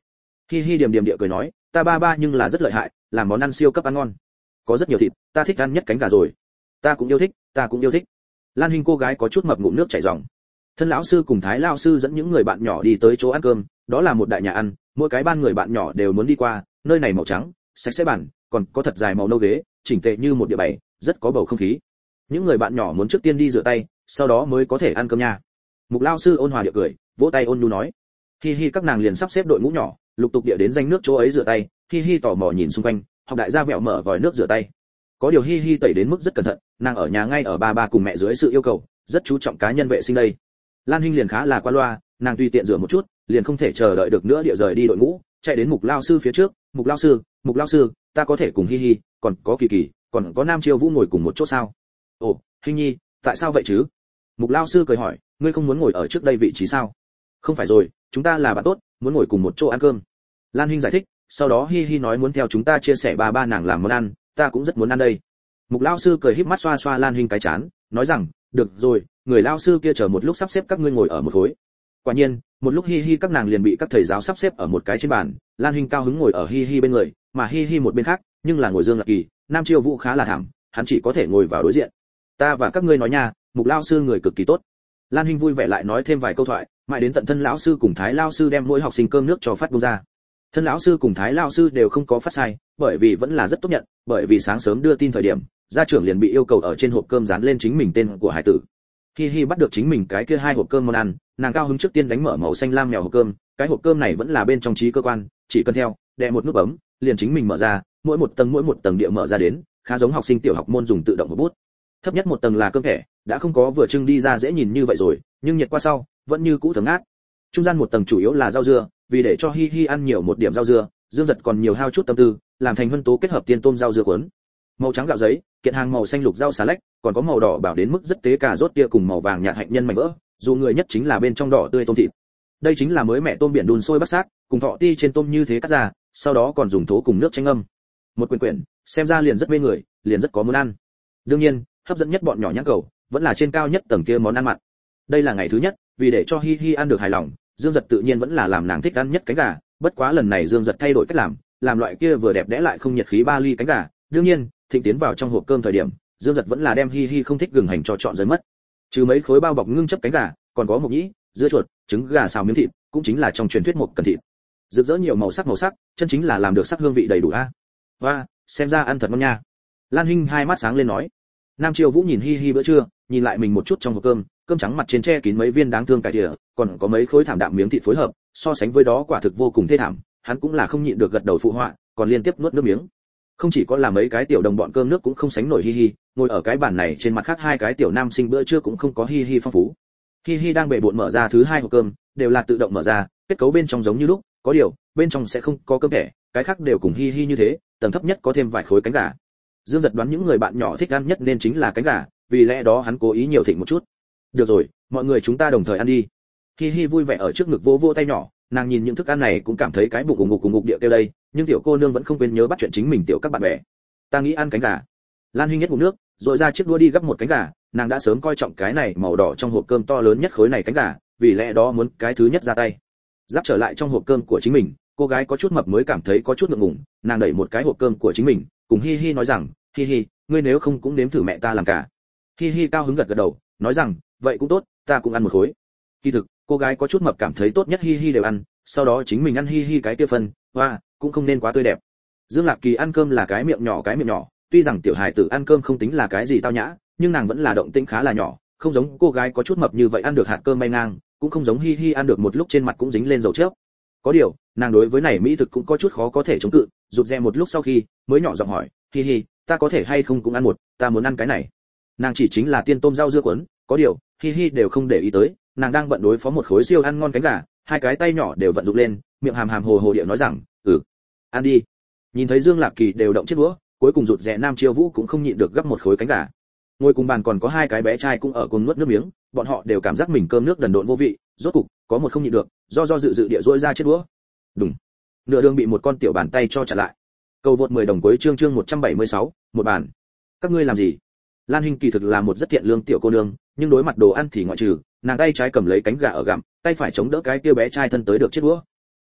Hi Hi điềm điềm địa cười nói, ta ba ba nhưng là rất lợi hại, làm món ăn siêu cấp ăn ngon. Có rất nhiều thịt, ta thích ăn nhất cánh gà rồi. Ta cũng yêu thích, ta cũng yêu thích. Lan Hinh cô gái có chút mập ngụm nước chảy ròng. Thân lão sư cùng Thái lão sư dẫn những người bạn nhỏ đi tới chỗ ăn cơm, đó là một đại nhà ăn, mỗi cái ban người bạn nhỏ đều muốn đi qua, nơi này màu trắng, sạch sẽ bàn, còn có thật dài màu nâu ghế, chỉnh tề như một địa bày, rất có bầu không khí. Những người bạn nhỏ muốn trước tiên đi rửa tay, sau đó mới có thể ăn cơm nha. Mục lão sư ôn hòa địa cười, vỗ tay ôn nhu nói. Hi Hi các nàng liền sắp xếp đội ngũ nhỏ, lục tục địa đến danh nước chỗ ấy rửa tay. Hi Hi tò mò nhìn xung quanh, học đại gia vẹo mở vòi nước rửa tay. Có điều Hi Hi tẩy đến mức rất cẩn thận, nàng ở nhà ngay ở ba ba cùng mẹ dưới sự yêu cầu, rất chú trọng cá nhân vệ sinh đây. Lan Hinh liền khá là qua loa, nàng tùy tiện rửa một chút, liền không thể chờ đợi được nữa địa rời đi đội ngũ, chạy đến Mục lão sư phía trước. Mục lão sư, Mục lão sư, ta có thể cùng Hi Hi, còn có Kỳ Kỳ, còn có Nam Chiêu Vũ ngồi cùng một chỗ sao? Ồ, Hinh Nhi, tại sao vậy chứ? Mục lão sư cười hỏi, ngươi không muốn ngồi ở trước đây vị trí sao? Không phải rồi, chúng ta là bạn tốt, muốn ngồi cùng một chỗ ăn cơm. Lan Hinh giải thích, sau đó Hi Hi nói muốn theo chúng ta chia sẻ ba ba nàng làm món ăn, ta cũng rất muốn ăn đây. Mục lão sư cười híp mắt xoa xoa Lan Hinh cái chán, nói rằng, được rồi, người lão sư kia chờ một lúc sắp xếp các ngươi ngồi ở một khối. Quả nhiên, một lúc Hi Hi các nàng liền bị các thầy giáo sắp xếp ở một cái trên bàn, Lan Hinh cao hứng ngồi ở Hi Hi bên người, mà Hi Hi một bên khác, nhưng là ngồi Dương Lạc Kỳ, Nam Chiêu Vũ khá là thảm, hắn chỉ có thể ngồi vào đối diện. Ta và các ngươi nói nha, Mục lão sư người cực kỳ tốt. Lan Hinh vui vẻ lại nói thêm vài câu thoại, mãi đến tận thân lão sư cùng Thái lão sư đem mỗi học sinh cơm nước cho phát buông ra. Thân lão sư cùng Thái lão sư đều không có phát sai, bởi vì vẫn là rất tốt nhận, bởi vì sáng sớm đưa tin thời điểm, gia trưởng liền bị yêu cầu ở trên hộp cơm dán lên chính mình tên của hải tử. Hi Hi bắt được chính mình cái kia hai hộp cơm món ăn, nàng cao hứng trước tiên đánh mở màu xanh lam mèo hộp cơm, cái hộp cơm này vẫn là bên trong trí cơ quan, chỉ cần theo, đè một nút bấm, liền chính mình mở ra, mỗi một tầng mỗi một tầng địa mở ra đến, khá giống học sinh tiểu học môn dùng tự động hộp bút. Thấp nhất một tầng là cơm thẻ, đã không có vừa trưng đi ra dễ nhìn như vậy rồi, nhưng nhiệt qua sau, vẫn như cũ thấm ngát. Trung gian một tầng chủ yếu là rau dưa, vì để cho Hi Hi ăn nhiều một điểm rau dưa, Dương Giật còn nhiều hao chút tâm tư, làm thành vân tố kết hợp tiên tôm rau dưa cuốn. Màu trắng gạo giấy, kiện hàng màu xanh lục rau xà lách, còn có màu đỏ bảo đến mức rất tế cà rốt tia cùng màu vàng nhạt hạnh nhân mảnh vỡ, dù người nhất chính là bên trong đỏ tươi tôm thịt. Đây chính là mới mẹ tôm biển đun sôi bắc xác, cùng thọ ti trên tôm như thế cắt ra, sau đó còn dùng thố cùng nước chanh ngâm. Một quyển quyển, xem ra liền rất mê người, liền rất có muốn ăn. Đương nhiên, hấp dẫn nhất bọn nhỏ nhãn cầu, vẫn là trên cao nhất tầng kia món ăn mặn. Đây là ngày thứ nhất, vì để cho Hi Hi ăn được hài lòng, Dương Giật tự nhiên vẫn là làm nàng thích ăn nhất cánh gà, bất quá lần này Dương Giật thay đổi cách làm, làm loại kia vừa đẹp đẽ lại không nhiệt khí ba ly cánh gà. Đương nhiên, thịnh tiến vào trong hộp cơm thời điểm, Dương Giật vẫn là đem Hi Hi không thích gừng hành cho chọn rơi mất. Trừ mấy khối bao bọc ngưng chấp cánh gà, còn có mộc nhĩ, dưa chuột, trứng gà xào miếng thịt, cũng chính là trong truyền thuyết một cần thịt. Rực rỡ nhiều màu sắc màu sắc, chân chính là làm được sắc hương vị đầy đủ a. Và, xem ra ăn thật ngon nha. Lan Hinh hai mắt sáng lên nói. Nam Chiêu Vũ nhìn Hi Hi bữa trưa, nhìn lại mình một chút trong hộp cơm, cơm trắng mặt trên che kín mấy viên đáng thương cải thìa, còn có mấy khối thảm đạm miếng thịt phối hợp, so sánh với đó quả thực vô cùng thê thảm, hắn cũng là không nhịn được gật đầu phụ họa, còn liên tiếp nuốt nước miếng. Không chỉ có là mấy cái tiểu đồng bọn cơm nước cũng không sánh nổi Hi Hi, ngồi ở cái bàn này trên mặt khác hai cái tiểu nam sinh bữa trưa cũng không có Hi Hi phong phú. Hi Hi đang bệ bội mở ra thứ hai hộp cơm, đều là tự động mở ra, kết cấu bên trong giống như lúc, có điều, bên trong sẽ không có cơm thẻ, cái khác đều cùng Hi Hi như thế, tầng thấp nhất có thêm vài khối cánh gà. Dương Giật đoán những người bạn nhỏ thích ăn nhất nên chính là cánh gà, vì lẽ đó hắn cố ý nhiều thịnh một chút. Được rồi, mọi người chúng ta đồng thời ăn đi. Hi Hi vui vẻ ở trước ngực vô vô tay nhỏ, nàng nhìn những thức ăn này cũng cảm thấy cái bụng ủng ngục ủng ngục địa kêu đây, nhưng tiểu cô nương vẫn không quên nhớ bắt chuyện chính mình tiểu các bạn bè. Ta nghĩ ăn cánh gà. Lan Hinh nhất ngụm nước, rồi ra chiếc đũa đi gắp một cánh gà, nàng đã sớm coi trọng cái này màu đỏ trong hộp cơm to lớn nhất khối này cánh gà, vì lẽ đó muốn cái thứ nhất ra tay. Giáp trở lại trong hộp cơm của chính mình, cô gái có chút mập mới cảm thấy có chút ngượng ngùng, nàng đẩy một cái hộp cơm của chính mình, cùng Hi Hi nói rằng, Hi Hi, ngươi nếu không cũng nếm thử mẹ ta làm cả. Hi Hi cao hứng gật gật đầu, nói rằng, vậy cũng tốt, ta cũng ăn một khối. Kỳ thực, cô gái có chút mập cảm thấy tốt nhất Hi Hi đều ăn, sau đó chính mình ăn Hi Hi cái kia phần, hoa, cũng không nên quá tươi đẹp. Dương Lạc Kỳ ăn cơm là cái miệng nhỏ cái miệng nhỏ, tuy rằng tiểu hài tử ăn cơm không tính là cái gì tao nhã, nhưng nàng vẫn là động tĩnh khá là nhỏ, không giống cô gái có chút mập như vậy ăn được hạt cơm bay ngang, cũng không giống Hi Hi ăn được một lúc trên mặt cũng dính lên dầu chớp. Có điều, nàng đối với này mỹ thực cũng có chút khó có thể chống cự, rụt rè một lúc sau khi, mới nhỏ giọng hỏi, Hi Hi, ta có thể hay không cũng ăn một, ta muốn ăn cái này. Nàng chỉ chính là tiên tôm rau dưa cuốn, có điều, Hi Hi đều không để ý tới, nàng đang bận đối phó một khối siêu ăn ngon cánh gà, hai cái tay nhỏ đều vận dụng lên, miệng hàm hàm hồ hồ điệu nói rằng, ừ, ăn đi. Nhìn thấy Dương Lạc Kỳ đều động chiếc đũa, cuối cùng rụt rè Nam Chiêu Vũ cũng không nhịn được gắp một khối cánh gà. Ngồi cùng bàn còn có hai cái bé trai cũng ở cùng nuốt nước miếng, bọn họ đều cảm giác mình cơm nước đần độn vô vị, rốt cục có một không nhịn được, do do dự dự địa rũi ra chiếc đũa. Đùng. Nửa đường bị một con tiểu bàn tay cho chặn lại. Cầu vượt mười đồng cuối chương chương một trăm bảy mươi sáu, một bàn. Các ngươi làm gì? Lan Hinh kỳ thực là một rất thiện lương tiểu cô nương, nhưng đối mặt đồ ăn thì ngoại trừ, nàng tay trái cầm lấy cánh gà ở gặm, tay phải chống đỡ cái kia bé trai thân tới được chiếc đũa.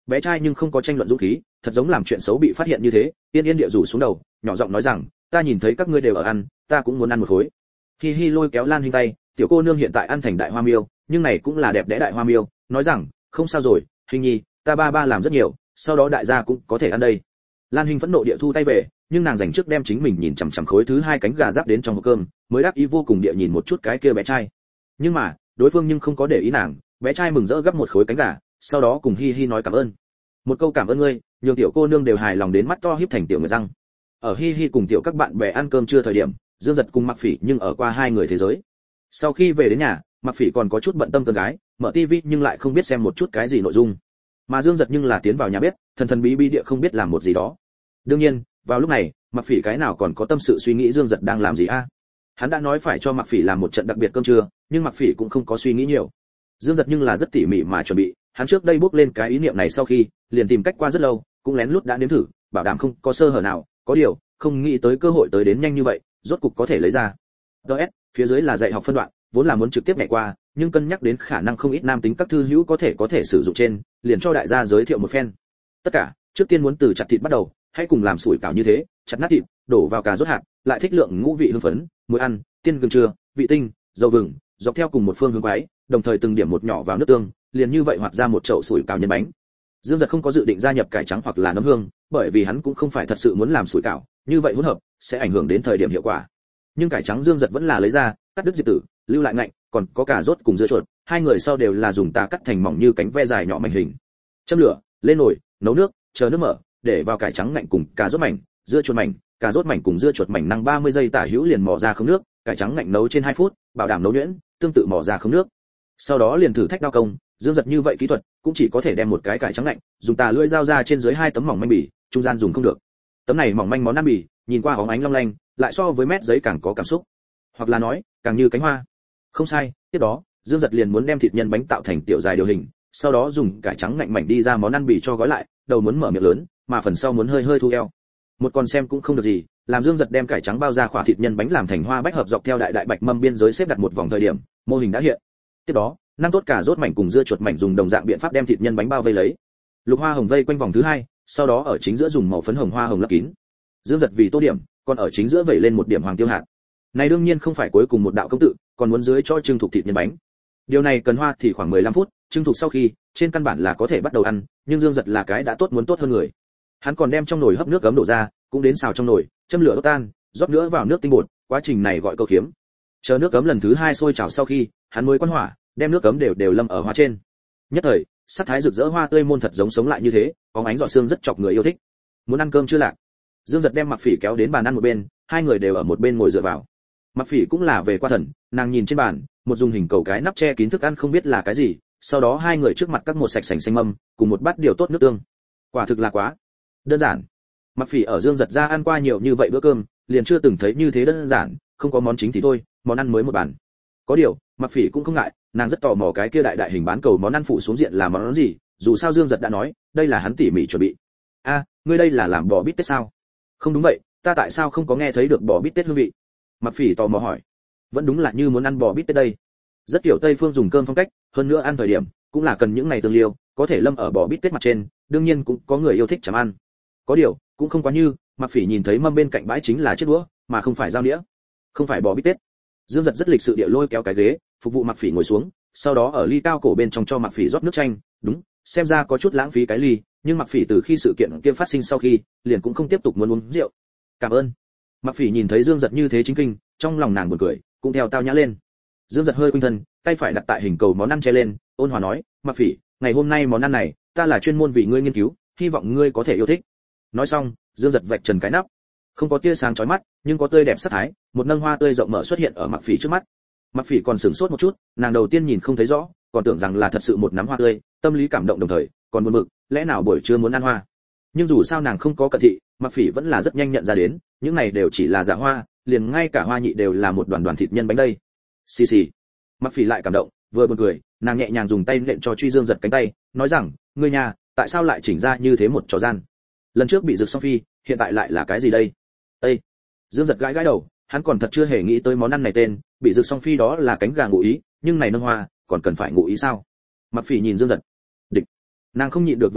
Bé trai nhưng không có tranh luận dũng khí, thật giống làm chuyện xấu bị phát hiện như thế, yên yên địa rủ xuống đầu, nhỏ giọng nói rằng, ta nhìn thấy các ngươi đều ở ăn, ta cũng muốn ăn một khối. Hi Hi lôi kéo Lan Hinh tay, tiểu cô nương hiện tại ăn thành đại hoa miêu, nhưng này cũng là đẹp đẽ đại hoa miêu, nói rằng, không sao rồi, Hình Nhi, ta ba ba làm rất nhiều, sau đó đại gia cũng có thể ăn đây. Lan Hinh phẫn nộ địa thu tay về, nhưng nàng dành trước đem chính mình nhìn chằm chằm khối thứ hai cánh gà giáp đến trong hộp cơm, mới đáp ý vô cùng địa nhìn một chút cái kia bé trai. Nhưng mà, đối phương nhưng không có để ý nàng, bé trai mừng rỡ gấp một khối cánh gà, sau đó cùng Hi Hi nói cảm ơn. Một câu cảm ơn ngươi, nhiều tiểu cô nương đều hài lòng đến mắt to híp thành tiểu người răng. Ở Hi Hi cùng tiểu các bạn bè ăn cơm trưa thời điểm, Dương Giật cùng Mặc Phỉ nhưng ở qua hai người thế giới. Sau khi về đến nhà, Mặc Phỉ còn có chút bận tâm con gái, mở tivi nhưng lại không biết xem một chút cái gì nội dung. Mà Dương Giật nhưng là tiến vào nhà bếp, thần thần bí bí địa không biết làm một gì đó. Đương nhiên, vào lúc này, Mặc Phỉ cái nào còn có tâm sự suy nghĩ Dương Giật đang làm gì a? Hắn đã nói phải cho Mặc Phỉ làm một trận đặc biệt cơm trưa, nhưng Mặc Phỉ cũng không có suy nghĩ nhiều. Dương Giật nhưng là rất tỉ mỉ mà chuẩn bị, hắn trước đây bước lên cái ý niệm này sau khi, liền tìm cách qua rất lâu, cũng lén lút đã nếm thử, bảo đảm không có sơ hở nào, có điều, không nghĩ tới cơ hội tới đến nhanh như vậy, rốt cục có thể lấy ra. đê ét, phía dưới là dạy học phân đoạn, vốn là muốn trực tiếp nhảy qua, nhưng cân nhắc đến khả năng không ít nam tính các thư hữu có thể có thể sử dụng trên, liền cho đại gia giới thiệu một phen. Tất cả, trước tiên muốn từ chặt thịt bắt đầu, hãy cùng làm sủi cảo như thế, chặt nát thịt, đổ vào cà rốt hạt, lại thích lượng ngũ vị hương phấn, muối ăn, tiên gừng chua, vị tinh, dầu vừng, dọc theo cùng một phương hướng quái, đồng thời từng điểm một nhỏ vào nước tương, liền như vậy hoạt ra một chậu sủi cảo nhân bánh. Dương Giật không có dự định gia nhập cải trắng hoặc là nấm hương, bởi vì hắn cũng không phải thật sự muốn làm sủi cảo, như vậy hỗn hợp sẽ ảnh hưởng đến thời điểm hiệu quả. Nhưng cải trắng Dương Giật vẫn là lấy ra, cắt đứt diệp tử, lưu lại ngạnh, còn có cà rốt cùng dưa chuột, hai người sau đều là dùng tà cắt thành mỏng như cánh ve dài nhỏ mảnh hình. Châm lửa, lên nồi, nấu nước, chờ nước mở, để vào cải trắng ngạnh cùng cà rốt mảnh, dưa chuột mảnh, cà rốt mảnh cùng dưa chuột mảnh năng ba mươi giây tả hữu liền mò ra không nước, cải trắng ngạnh nấu trên hai phút, bảo đảm nấu nhuyễn, tương tự mò ra không nước. Sau đó liền thử thách đao công, Dương Giật như vậy kỹ thuật, cũng chỉ có thể đem một cái cải trắng lạnh, dùng tà lưỡi dao ra trên dưới hai tấm mỏng manh bì, trung gian dùng không được. Tấm này mỏng manh món ăn bì, nhìn qua hóng ánh long lanh, lại so với mét giấy càng có cảm xúc, hoặc là nói, càng như cánh hoa. Không sai, tiếp đó, Dương Giật liền muốn đem thịt nhân bánh tạo thành tiểu dài điều hình, sau đó dùng cải trắng lạnh mảnh đi ra món ăn bì cho gói lại, đầu muốn mở miệng lớn, mà phần sau muốn hơi hơi thu eo. Một con xem cũng không được gì, làm Dương Giật đem cải trắng bao ra khỏa thịt nhân bánh làm thành hoa bách hợp dọc theo đại đại bạch mâm biên giới xếp đặt một vòng thời điểm, mô hình đã hiện. Tiếp đó, năng tốt cả rốt mảnh cùng dưa chuột mảnh dùng đồng dạng biện pháp đem thịt nhân bánh bao vây lấy. Lục hoa hồng vây quanh vòng thứ hai, sau đó ở chính giữa dùng màu phấn hồng hoa hồng lấp kín. Dương Giật vì tô điểm, còn ở chính giữa vẩy lên một điểm hoàng tiêu hạt. Này đương nhiên không phải cuối cùng một đạo công tự, còn muốn dưới cho trưng thuộc thịt nhân bánh. Điều này cần hoa thì khoảng mười lăm phút, trưng thuộc sau khi, trên căn bản là có thể bắt đầu ăn, nhưng Dương Giật là cái đã tốt muốn tốt hơn người. Hắn còn đem trong nồi hấp nước ấm đổ ra, cũng đến xào trong nồi, châm lửa đốt tan, rót nữa vào nước tinh bột, quá trình này gọi câu khiếm. Chờ nước ấm lần thứ hai sôi trào sau khi, hắn mới quan hỏa, đem nước ấm đều đều lâm ở hoa trên. Nhất thời, sắc thái rực rỡ hoa tươi môn thật giống sống lại như thế, bóng ánh giọt sương rất chọc người yêu thích. Muốn ăn cơm chưa lạc? Dương Giật đem Mặc Phỉ kéo đến bàn ăn một bên, hai người đều ở một bên ngồi dựa vào. Mặc Phỉ cũng là về qua thần, nàng nhìn trên bàn, một dùng hình cầu cái nắp che kín thức ăn không biết là cái gì, sau đó hai người trước mặt các một sạch sành xanh mâm, cùng một bát điều tốt nước tương. Quả thực là quá đơn giản. Mặc Phỉ ở Dương Giật ra ăn qua nhiều như vậy bữa cơm, liền chưa từng thấy như thế đơn giản, không có món chính thì thôi, món ăn mới một bàn. Có điều, Mặc Phỉ cũng không ngại, nàng rất tò mò cái kia đại đại hình bán cầu món ăn phụ xuống diện là món gì, dù sao Dương Giật đã nói, đây là hắn tỉ mỉ chuẩn bị. A, ngươi đây là làm bò bít tết sao? Không đúng vậy, ta tại sao không có nghe thấy được bò bít tết hương vị? Mặc Phỉ tò mò hỏi. Vẫn đúng là như muốn ăn bò bít tết đây. Rất kiểu Tây phương dùng cơm phong cách, hơn nữa ăn thời điểm cũng là cần những ngày tương liêu, có thể lâm ở bò bít tết mặt trên, đương nhiên cũng có người yêu thích chấm ăn. Có điều, cũng không quá như, Mặc Phỉ nhìn thấy mâm bên cạnh bãi chính là chiếc đũa, mà không phải dao đĩa. Không phải bò bít tết. Dương Giật rất lịch sự địa lôi kéo cái ghế, phục vụ Mặc Phỉ ngồi xuống, sau đó ở ly cao cổ bên trong cho Mặc Phỉ rót nước chanh, đúng, xem ra có chút lãng phí cái ly, nhưng Mặc Phỉ từ khi sự kiện kia phát sinh sau khi, liền cũng không tiếp tục muốn uống rượu. Cảm ơn. Mặc Phỉ nhìn thấy Dương Giật như thế chính kinh, trong lòng nàng buồn cười, cũng theo tao nhã lên. Dương Giật hơi khuynh thân, tay phải đặt tại hình cầu món ăn che lên, ôn hòa nói, Mặc Phỉ, ngày hôm nay món ăn này, ta là chuyên môn vì ngươi nghiên cứu, hy vọng ngươi có thể yêu thích. Nói xong, Dương Giật vạch trần cái nắp, không có tia sáng chói mắt, nhưng có tươi đẹp sắc thái, một nâng hoa tươi rộng mở xuất hiện ở Mặc Phỉ trước mắt. Mặc Phỉ còn sửng sốt một chút, nàng đầu tiên nhìn không thấy rõ, còn tưởng rằng là thật sự một nắm hoa tươi, tâm lý cảm động đồng thời, còn buồn bực, lẽ nào buổi trưa muốn ăn hoa. Nhưng dù sao nàng không có cận thị, Mặc Phỉ vẫn là rất nhanh nhận ra đến, những này đều chỉ là giả hoa, liền ngay cả hoa nhị đều là một đoàn đoàn thịt nhân bánh đây. Xì xì. Mặc Phỉ lại cảm động, vừa buồn cười, nàng nhẹ nhàng dùng tay nện cho Truy Dương Giật cánh tay, nói rằng, ngươi nhà, tại sao lại chỉnh ra như thế một trò gian? Lần trước bị rực song phi, hiện tại lại là cái gì đây? Ê! Dương Giật gãi gãi đầu, hắn còn thật chưa hề nghĩ tới món ăn này tên, bị rực song phi đó là cánh gà ngụ ý, nhưng này nâng hoa, còn cần phải ngụ ý sao? Mặc Phỉ nhìn Dương Giật. Địch. Nàng không nhịn được vừa cười,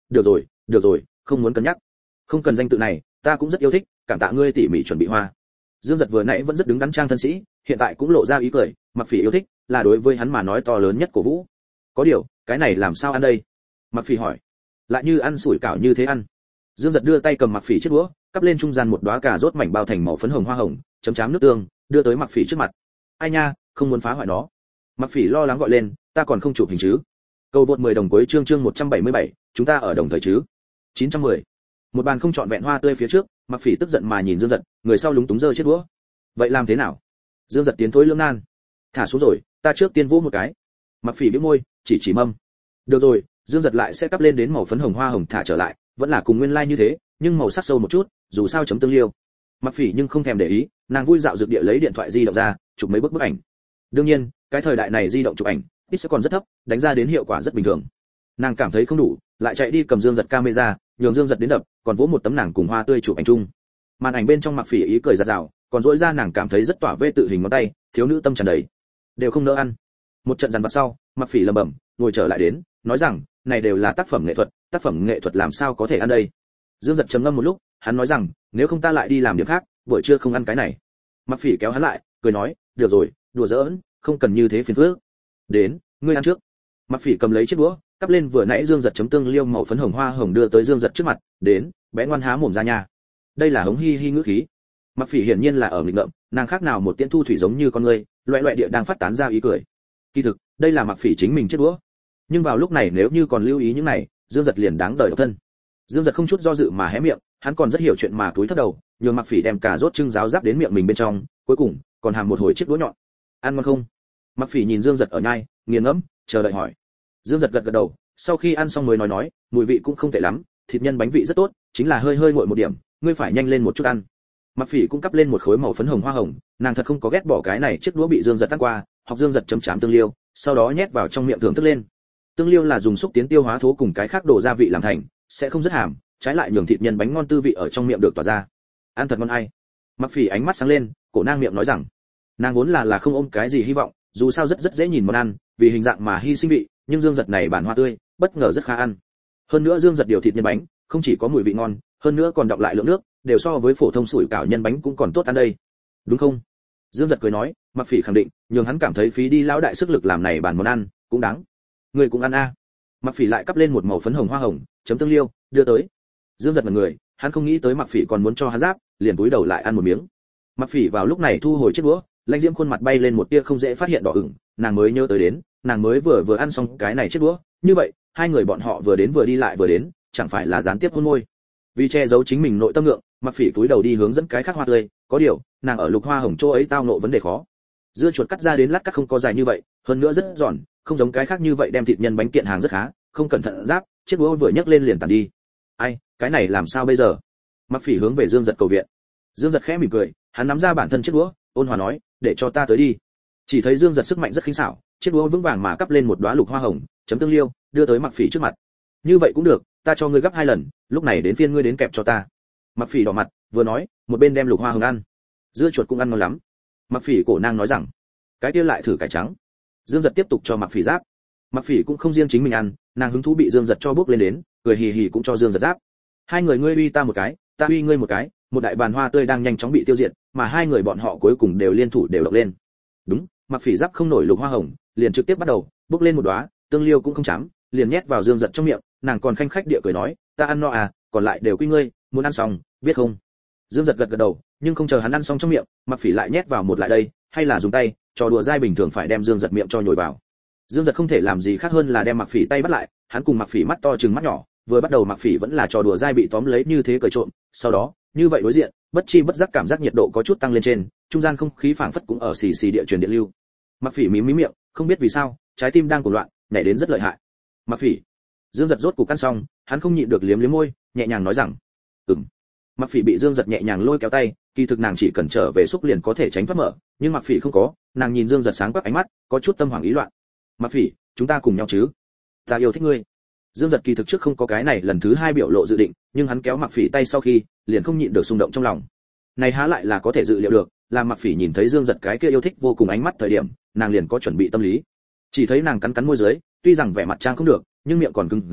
được rồi được rồi, không muốn cân nhắc. Không cần danh tự này, ta cũng rất yêu thích, cảm tạ ngươi tỉ mỉ chuẩn bị hoa. Dương Giật vừa nãy vẫn rất đứng đắn trang thân sĩ, hiện tại cũng lộ ra ý cười, Mặc Phỉ yêu thích là đối với hắn mà nói to lớn nhất cổ vũ. Có điều, cái này làm sao ăn đây? Mặc Phỉ hỏi. Lại như ăn sủi cảo như thế ăn. Dương Giật đưa tay cầm Mặc Phỉ chiếc đũa, cắp lên trung gian một đóa cà rốt mảnh bao thành màu phấn hồng hoa hồng, chấm chám nước tương, đưa tới Mặc Phỉ trước mặt. Ai nha, không muốn phá hoại nó. Mặc Phỉ lo lắng gọi lên, ta còn không chụp hình chứ. Cầu vượt mười đồng cuối chương chương một trăm bảy mươi bảy, chúng ta ở đồng thời chứ? chín trăm mười. Một bàn không chọn vẹn hoa tươi phía trước, Mặc Phỉ tức giận mà nhìn Dương Giật, người sau lúng túng giơ chiếc đũa. Vậy làm thế nào? Dương Giật tiến thối lưỡng nan. Thả xuống rồi, ta trước tiên vỗ một cái. Mặc Phỉ bĩu môi, chỉ chỉ mâm. Được rồi, Dương Giật lại sẽ cắp lên đến màu phấn hồng hoa hồng thả trở lại, vẫn là cùng nguyên lai like như thế, nhưng màu sắc sâu một chút, dù sao chấm tương liêu. Mặc Phỉ nhưng không thèm để ý, nàng vui dạo dược địa lấy điện thoại di động ra, chụp mấy bức bức ảnh. Đương nhiên, cái thời đại này di động chụp ảnh, ít sẽ còn rất thấp, đánh ra đến hiệu quả rất bình thường. Nàng cảm thấy không đủ, lại chạy đi cầm Dương Giật camera, nhường Dương Giật đến đập, còn vỗ một tấm nàng cùng hoa tươi chụp ảnh chung. Màn ảnh bên trong Mặc Phỉ ý cười rạt rào, còn dỗi ra nàng cảm thấy rất tỏa vê tự hình ngón tay, thiếu nữ tâm tràn đầy, đều không nỡ ăn. Một trận dằn vặt sau, Mặc Phỉ lẩm bẩm, ngồi trở lại đến, nói rằng, này đều là tác phẩm nghệ thuật, tác phẩm nghệ thuật làm sao có thể ăn đây? Dương Giật trầm ngâm một lúc, hắn nói rằng, nếu không ta lại đi làm điểm khác, buổi trưa không ăn cái này. Mặc Phỉ kéo hắn lại, cười nói, được rồi, đùa giỡn, không cần như thế phiền phức. Đến, ngươi ăn trước. Mặc Phỉ cầm lấy chiếc đũa, cắp lên vừa nãy Dương Giật chấm tương liêu màu phấn hồng hoa hồng đưa tới Dương Giật trước mặt, đến, bé ngoan há mồm ra nha. Đây là hống hi hi ngữ khí. Mặc Phỉ hiển nhiên là ở nghịch ngợm, nàng khác nào một tiễn thu thủy giống như con ngươi, loẹt loẹt địa đang phát tán ra ý cười. Kỳ thực, đây là Mặc Phỉ chính mình chiếc đũa. Nhưng vào lúc này nếu như còn lưu ý những này, Dương Giật liền đáng đời độc thân. Dương Giật không chút do dự mà hé miệng, hắn còn rất hiểu chuyện mà cúi thấp đầu, nhường Mặc Phỉ đem cả rốt trưng giáo giáp đến miệng mình bên trong, cuối cùng còn hàm một hồi chiếc đũa nhọn. Ăn ngon không? Mặc Phỉ nhìn Dương Giật ở nhai, nghiền ngẫm, chờ đợi hỏi. Dương Giật gật gật đầu, sau khi ăn xong mới nói nói, mùi vị cũng không tệ lắm, thịt nhân bánh vị rất tốt, chính là hơi hơi nguội một điểm, ngươi phải nhanh lên một chút ăn. Mặc Phỉ cũng cắp lên một khối màu phấn hồng hoa hồng, nàng thật không có ghét bỏ cái này chiếc đũa bị Dương Giật tát qua, học Dương Giật chấm chám tương liêu, sau đó nhét vào trong miệng thưởng thức lên. Tương liêu là dùng xúc tiến tiêu hóa thố cùng cái khác đổ gia vị làm thành, sẽ không rất hàm, trái lại nhường thịt nhân bánh ngon tư vị ở trong miệng được tỏa ra. Ăn thật ngon ai. Mặc Phỉ ánh mắt sáng lên, cổ nang miệng nói rằng, nàng vốn là là không ôm cái gì hy vọng, dù sao rất rất dễ nhìn món ăn, vì hình dạng mà hy sinh vị, nhưng Dương Giật này bản hoa tươi, bất ngờ rất khá ăn. Hơn nữa Dương Giật điều thịt nhân bánh, không chỉ có mùi vị ngon, hơn nữa còn đọng lại lượng nước, đều so với phổ thông sủi cảo nhân bánh cũng còn tốt ăn đây. Đúng không? Dương Giật cười nói, Mặc Phỉ khẳng định, nhường hắn cảm thấy phí đi lão đại sức lực làm này bản món ăn, cũng đáng. Người cũng ăn a. À. Mặc Phỉ lại cắp lên một màu phấn hồng hoa hồng, chấm tương liêu, đưa tới. Dương Giật mặt người, hắn không nghĩ tới Mặc Phỉ còn muốn cho hắn giáp, liền cúi đầu lại ăn một miếng. Mặc Phỉ vào lúc này thu hồi chiếc đũa, lãnh diễm khuôn mặt bay lên một tia không dễ phát hiện đỏ ửng, nàng mới nhớ tới đến, nàng mới vừa vừa ăn xong cái này chiếc đũa, như vậy, hai người bọn họ vừa đến vừa đi lại vừa đến, chẳng phải là gián tiếp hôn môi. Vì che giấu chính mình nội tâm ngượng, Mặc Phỉ cúi đầu đi hướng dẫn cái khác hoa tươi, có điều, nàng ở lục hoa hồng chỗ ấy tao nộ vấn đề khó. Dưa chuột cắt ra đến lát cắt không có dài như vậy, hơn nữa rất giòn, không giống cái khác như vậy đem thịt nhân bánh kiện hàng rất khá, không cẩn thận giáp, chiếc đũa vừa nhấc lên liền tàn đi. Ai, cái này làm sao bây giờ? Mặc Phỉ hướng về Dương Giật cầu viện. Dương Giật khẽ mỉm cười, hắn nắm ra bản thân chiếc đũa, ôn hòa nói, để cho ta tới đi. Chỉ thấy Dương Giật sức mạnh rất khinh xảo, chiếc đũa vững vàng mà cắp lên một đóa lục hoa hồng, chấm tương liêu, đưa tới Mặc Phỉ trước mặt. Như vậy cũng được, ta cho ngươi gấp hai lần, lúc này đến phiên ngươi đến kẹp cho ta. Mặc Phỉ đỏ mặt, vừa nói, một bên đem lục hoa hồng ăn. Dưa chuột cũng ăn ngon lắm. Mặc Phỉ cổ nang nói rằng, cái kia lại thử cải trắng. Dương Giật tiếp tục cho Mặc Phỉ giáp. Mặc Phỉ cũng không riêng chính mình ăn, nàng hứng thú bị Dương Giật cho bước lên đến, cười hì hì cũng cho Dương Giật giáp. Hai người ngươi uy ta một cái, ta uy ngươi một cái, một đại bàn hoa tươi đang nhanh chóng bị tiêu diệt, mà hai người bọn họ cuối cùng đều liên thủ đều động lên. Đúng, Mặc Phỉ giáp không nổi lục hoa hồng, liền trực tiếp bắt đầu, bước lên một đóa, tương liêu cũng không chám, liền nhét vào Dương Giật trong miệng, nàng còn khanh khách địa cười nói, ta ăn no à, còn lại đều quy ngươi, muốn ăn xong, biết không? Dương Giật gật gật đầu, nhưng không chờ hắn ăn xong trong miệng, Mặc Phỉ lại nhét vào một lại đây, hay là dùng tay, trò đùa dai bình thường phải đem Dương Giật miệng cho nhồi vào. Dương Giật không thể làm gì khác hơn là đem Mặc Phỉ tay bắt lại, hắn cùng Mặc Phỉ mắt to trừng mắt nhỏ, vừa bắt đầu Mặc Phỉ vẫn là trò đùa dai bị tóm lấy như thế cười trộm, sau đó, như vậy đối diện, bất chi bất giác cảm giác nhiệt độ có chút tăng lên trên, trung gian không khí phảng phất cũng ở xì xì địa truyền điện lưu. Mặc Phỉ mím mím miệng, không biết vì sao, trái tim đang cuồng loạn, nhảy đến rất lợi hại. Mặc Phỉ. Dương Giật rốt cục ăn xong, hắn không nhịn được liếm liếm môi, nhẹ nhàng nói rằng, "Ừm." Mặc Phỉ bị Dương Giật nhẹ nhàng lôi kéo tay, kỳ thực nàng chỉ cần trở về xúc liền có thể tránh thoát mở, nhưng Mặc Phỉ không có, nàng nhìn Dương Giật sáng quắc ánh mắt, có chút tâm hoảng ý loạn. "Mặc Phỉ, chúng ta cùng nhau chứ? Ta yêu thích ngươi." Dương Giật kỳ thực trước không có cái này lần thứ hai biểu lộ dự định, nhưng hắn kéo Mặc Phỉ tay sau khi, liền không nhịn được xung động trong lòng. Này há lại là có thể dự liệu được, làm Mặc Phỉ nhìn thấy Dương Giật cái kia yêu thích vô cùng ánh mắt thời điểm, nàng liền có chuẩn bị tâm lý. Chỉ thấy nàng cắn cắn môi dưới, tuy rằng vẻ mặt trang không được, nhưng miệng còn cứng rắn,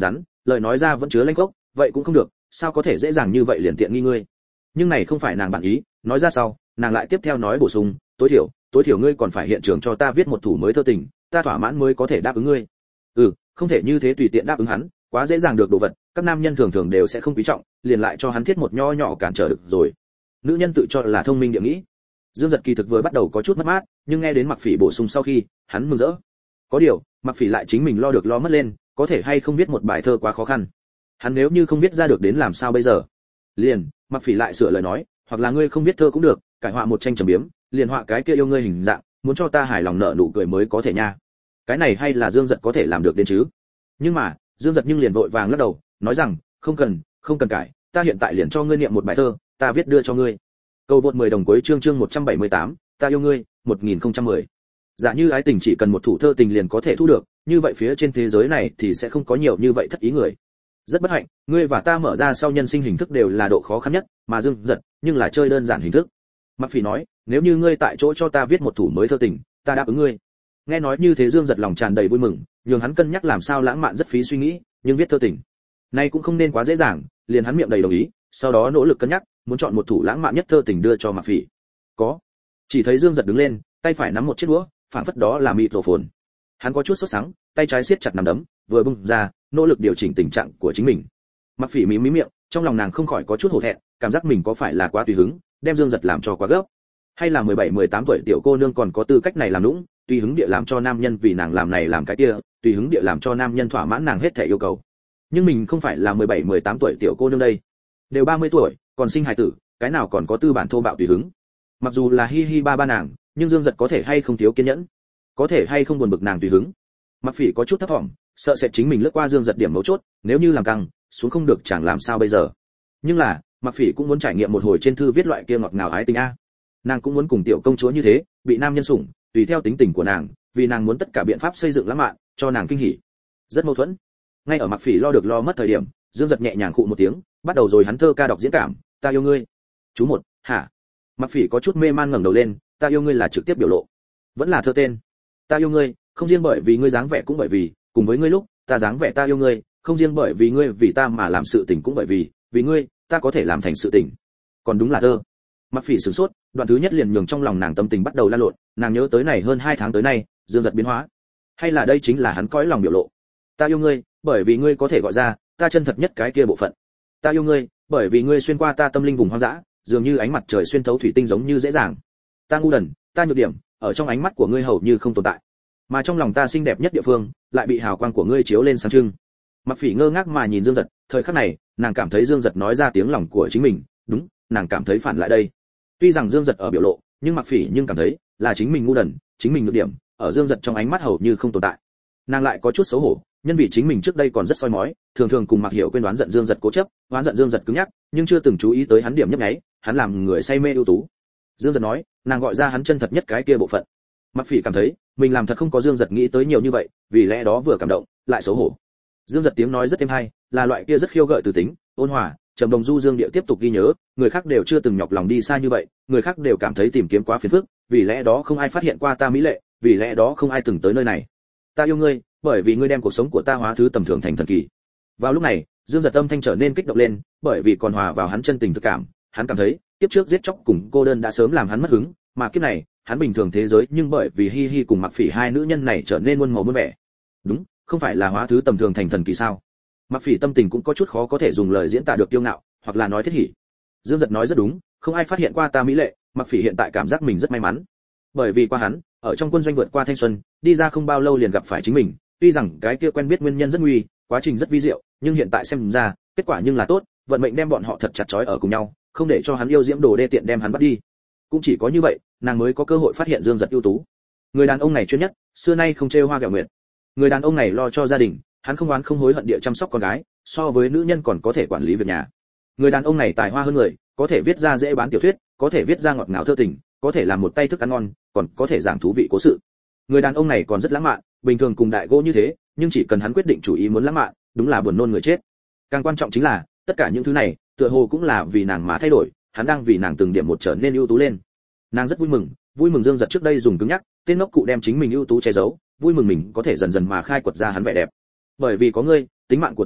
lời nói ra vẫn chứa lanh gốc, vậy cũng không được, sao có thể dễ dàng như vậy liền tiện nghi ngươi. Nhưng này không phải nàng bản ý, nói ra sau, nàng lại tiếp theo nói bổ sung, tối thiểu, tối thiểu ngươi còn phải hiện trường cho ta viết một thủ mới thơ tình, ta thỏa mãn mới có thể đáp ứng ngươi. Ừ, không thể như thế tùy tiện đáp ứng hắn, quá dễ dàng được đồ vật, các nam nhân thường thường đều sẽ không quý trọng, liền lại cho hắn thiết một nho nhỏ cản trở được rồi. Nữ nhân tự cho là thông minh địa nghĩ. Dương Giật kỳ thực vừa bắt đầu có chút mất mát, nhưng nghe đến Mặc Phỉ bổ sung sau khi, hắn mừng rỡ. Có điều, Mặc Phỉ lại chính mình lo được lo mất lên, có thể hay không viết một bài thơ quá khó khăn. Hắn nếu như không viết ra được đến làm sao bây giờ? Liền, Mặc Phỉ lại sửa lời nói, hoặc là ngươi không viết thơ cũng được, cải họa một tranh trầm biếm, liền họa cái kia yêu ngươi hình dạng, muốn cho ta hài lòng nở nụ cười mới có thể nha. Cái này hay là Dương Giật có thể làm được đến chứ? Nhưng mà, Dương Giật nhưng liền vội vàng lắc đầu, nói rằng, không cần, không cần cải, ta hiện tại liền cho ngươi niệm một bài thơ, ta viết đưa cho ngươi. Câu vượt mười đồng cuối chương chương một trăm bảy mươi tám, ta yêu ngươi, một nghìn không trăm mười. Giả như ái tình chỉ cần một thủ thơ tình liền có thể thu được, như vậy phía trên thế giới này thì sẽ không có nhiều như vậy thất ý người. Rất bất hạnh, ngươi và ta mở ra sau nhân sinh hình thức đều là độ khó khăn nhất, mà Dương Giật, nhưng là chơi đơn giản hình thức. Mặc Phỉ nói, nếu như ngươi tại chỗ cho ta viết một thủ mới thơ tình, ta đáp ứng ngươi. Nghe nói như thế Dương Giật lòng tràn đầy vui mừng, nhường hắn cân nhắc làm sao lãng mạn rất phí suy nghĩ, nhưng viết thơ tình, này cũng không nên quá dễ dàng, liền hắn miệng đầy đồng ý, sau đó nỗ lực cân nhắc, muốn chọn một thủ lãng mạn nhất thơ tình đưa cho Mặc Phỉ. Có. Chỉ thấy Dương Giật đứng lên, tay phải nắm một chiếc đũa, phảng phất đó là microphone. Hắn có chút sốt sắng, tay trái siết chặt nắm đấm, vừa bung ra, nỗ lực điều chỉnh tình trạng của chính mình. Mặc Phỉ mím mím miệng, trong lòng nàng không khỏi có chút hổ thẹn, cảm giác mình có phải là quá tùy hứng, đem Dương Giật làm cho quá gấp. Hay là mười bảy mười tám tuổi tiểu cô nương còn có tư cách này làm nũng, tùy hứng địa làm cho nam nhân vì nàng làm này làm cái kia, tùy hứng địa làm cho nam nhân thỏa mãn nàng hết thảy yêu cầu. Nhưng mình không phải là mười bảy mười tám tuổi tiểu cô nương đây, đều ba mươi tuổi, còn sinh hài tử, cái nào còn có tư bản thô bạo tùy hứng. Mặc dù là hi hi ba ba nàng, nhưng Dương Giật có thể hay không thiếu kiên nhẫn, có thể hay không buồn bực nàng tùy hứng. Mặc Phỉ có chút thấp vọng, sợ sẽ chính mình lướt qua Dương Giật điểm mấu chốt, nếu như làm căng xuống không được chẳng làm sao bây giờ. Nhưng là, Mặc Phỉ cũng muốn trải nghiệm một hồi trên thư viết loại kia ngọt ngào ái tình a. Nàng cũng muốn cùng tiểu công chúa như thế, bị nam nhân sủng, tùy theo tính tình của nàng, vì nàng muốn tất cả biện pháp xây dựng lãng mạn, cho nàng kinh hỉ. Rất mâu thuẫn. Ngay ở Mặc Phỉ lo được lo mất thời điểm, Dương Giật nhẹ nhàng khụ một tiếng, bắt đầu rồi hắn thơ ca đọc diễn cảm, ta yêu ngươi. Chú một, hả? Mặc Phỉ có chút mê man ngẩng đầu lên, ta yêu ngươi là trực tiếp biểu lộ, vẫn là thơ tên. Ta yêu ngươi, không riêng bởi vì ngươi dáng vẻ cũng bởi vì, cùng với ngươi lúc, ta dáng vẻ ta yêu ngươi, không riêng bởi vì ngươi vì ta mà làm sự tình cũng bởi vì, vì ngươi, ta có thể làm thành sự tình. Còn đúng là thơ. Mặc Phỉ sửng sốt, đoạn thứ nhất liền nhường trong lòng nàng tâm tình bắt đầu lan lộn, nàng nhớ tới này hơn hai tháng tới nay, Dương Giật biến hóa. Hay là đây chính là hắn cõi lòng biểu lộ. Ta yêu ngươi, bởi vì ngươi có thể gọi ra, ta chân thật nhất cái kia bộ phận. Ta yêu ngươi, bởi vì ngươi xuyên qua ta tâm linh vùng hoang dã, dường như ánh mặt trời xuyên thấu thủy tinh giống như dễ dàng. Ta ngu đần, ta nhược điểm, ở trong ánh mắt của ngươi hầu như không tồn tại. Mà trong lòng ta xinh đẹp nhất địa phương, lại bị hào quang của ngươi chiếu lên sáng trưng. Mặc Phỉ ngơ ngác mà nhìn Dương Giật, thời khắc này, nàng cảm thấy Dương Giật nói ra tiếng lòng của chính mình, đúng, nàng cảm thấy phản lại đây. Tuy rằng Dương Giật ở biểu lộ, nhưng Mặc Phỉ nhưng cảm thấy là chính mình ngu đần, chính mình nhược điểm, ở Dương Giật trong ánh mắt hầu như không tồn tại. Nàng lại có chút xấu hổ, nhân vì chính mình trước đây còn rất soi mói, thường thường cùng Mặc Hiểu quên đoán giận Dương Giật cố chấp, đoán giận Dương Giật cứng nhắc, nhưng chưa từng chú ý tới hắn điểm nhấp nháy, hắn làm người say mê ưu tú. Dương Giật nói, nàng gọi ra hắn chân thật nhất cái kia bộ phận. Mặc Phỉ cảm thấy, mình làm thật không có Dương Giật nghĩ tới nhiều như vậy, vì lẽ đó vừa cảm động, lại xấu hổ. Dương Giật tiếng nói rất êm hay, là loại kia rất khiêu gợi từ tính, ôn hòa, trầm đồng du dương địa tiếp tục ghi nhớ, người khác đều chưa từng nhọc lòng đi xa như vậy, người khác đều cảm thấy tìm kiếm quá phiền phức, vì lẽ đó không ai phát hiện qua ta mỹ lệ, vì lẽ đó không ai từng tới nơi này. Ta yêu ngươi, bởi vì ngươi đem cuộc sống của ta hóa thứ tầm thường thành thần kỳ. Vào lúc này, Dương Giật âm thanh trở nên kích động lên, bởi vì còn hòa vào hắn chân tình thực cảm, hắn cảm thấy, kiếp trước giết chóc cùng cô đơn đã sớm làm hắn mất hứng, mà kiếp này, hắn bình thường thế giới nhưng bởi vì Hi Hi cùng Mặc Phỉ hai nữ nhân này trở nên muôn màu muôn vẻ. Đúng, không phải là hóa thứ tầm thường thành thần kỳ sao? Mặc Phỉ tâm tình cũng có chút khó có thể dùng lời diễn tả được kiêu ngạo, hoặc là nói thiết hỉ. Dương Giật nói rất đúng, không ai phát hiện qua ta mỹ lệ, Mặc Phỉ hiện tại cảm giác mình rất may mắn. Bởi vì qua hắn, ở trong quân doanh vượt qua thanh xuân, đi ra không bao lâu liền gặp phải chính mình, tuy rằng cái kia quen biết nguyên nhân rất nguy, quá trình rất vi diệu, nhưng hiện tại xem ra, kết quả nhưng là tốt, vận mệnh đem bọn họ thật chặt chói ở cùng nhau, không để cho hắn yêu diễm đồ đê tiện đem hắn bắt đi. Cũng chỉ có như vậy, nàng mới có cơ hội phát hiện Dương Giật ưu tú. Người đàn ông này chuyên nhất, xưa nay không trêu hoa ghẹo nguyệt. Người đàn ông này lo cho gia đình, hắn không oán không hối hận địa chăm sóc con gái, so với nữ nhân còn có thể quản lý việc nhà. Người đàn ông này tài hoa hơn người, có thể viết ra dễ bán tiểu thuyết, có thể viết ra ngọt ngào thơ tình, có thể làm một tay thức ăn ngon, còn có thể giảng thú vị cố sự. Người đàn ông này còn rất lãng mạn, bình thường cùng đại gỗ như thế, nhưng chỉ cần hắn quyết định chủ ý muốn lãng mạn, đúng là buồn nôn người chết. Càng quan trọng chính là, tất cả những thứ này, tựa hồ cũng là vì nàng mà thay đổi, hắn đang vì nàng từng điểm một trở nên ưu tú lên. Nàng rất vui mừng, vui mừng Dương Giật trước đây dùng cứng nhắc, tên ngốc cụ đem chính mình ưu tú che giấu, vui mừng mình có thể dần dần mà khai quật ra hắn vẻ đẹp. Bởi vì có ngươi, tính mạng của ta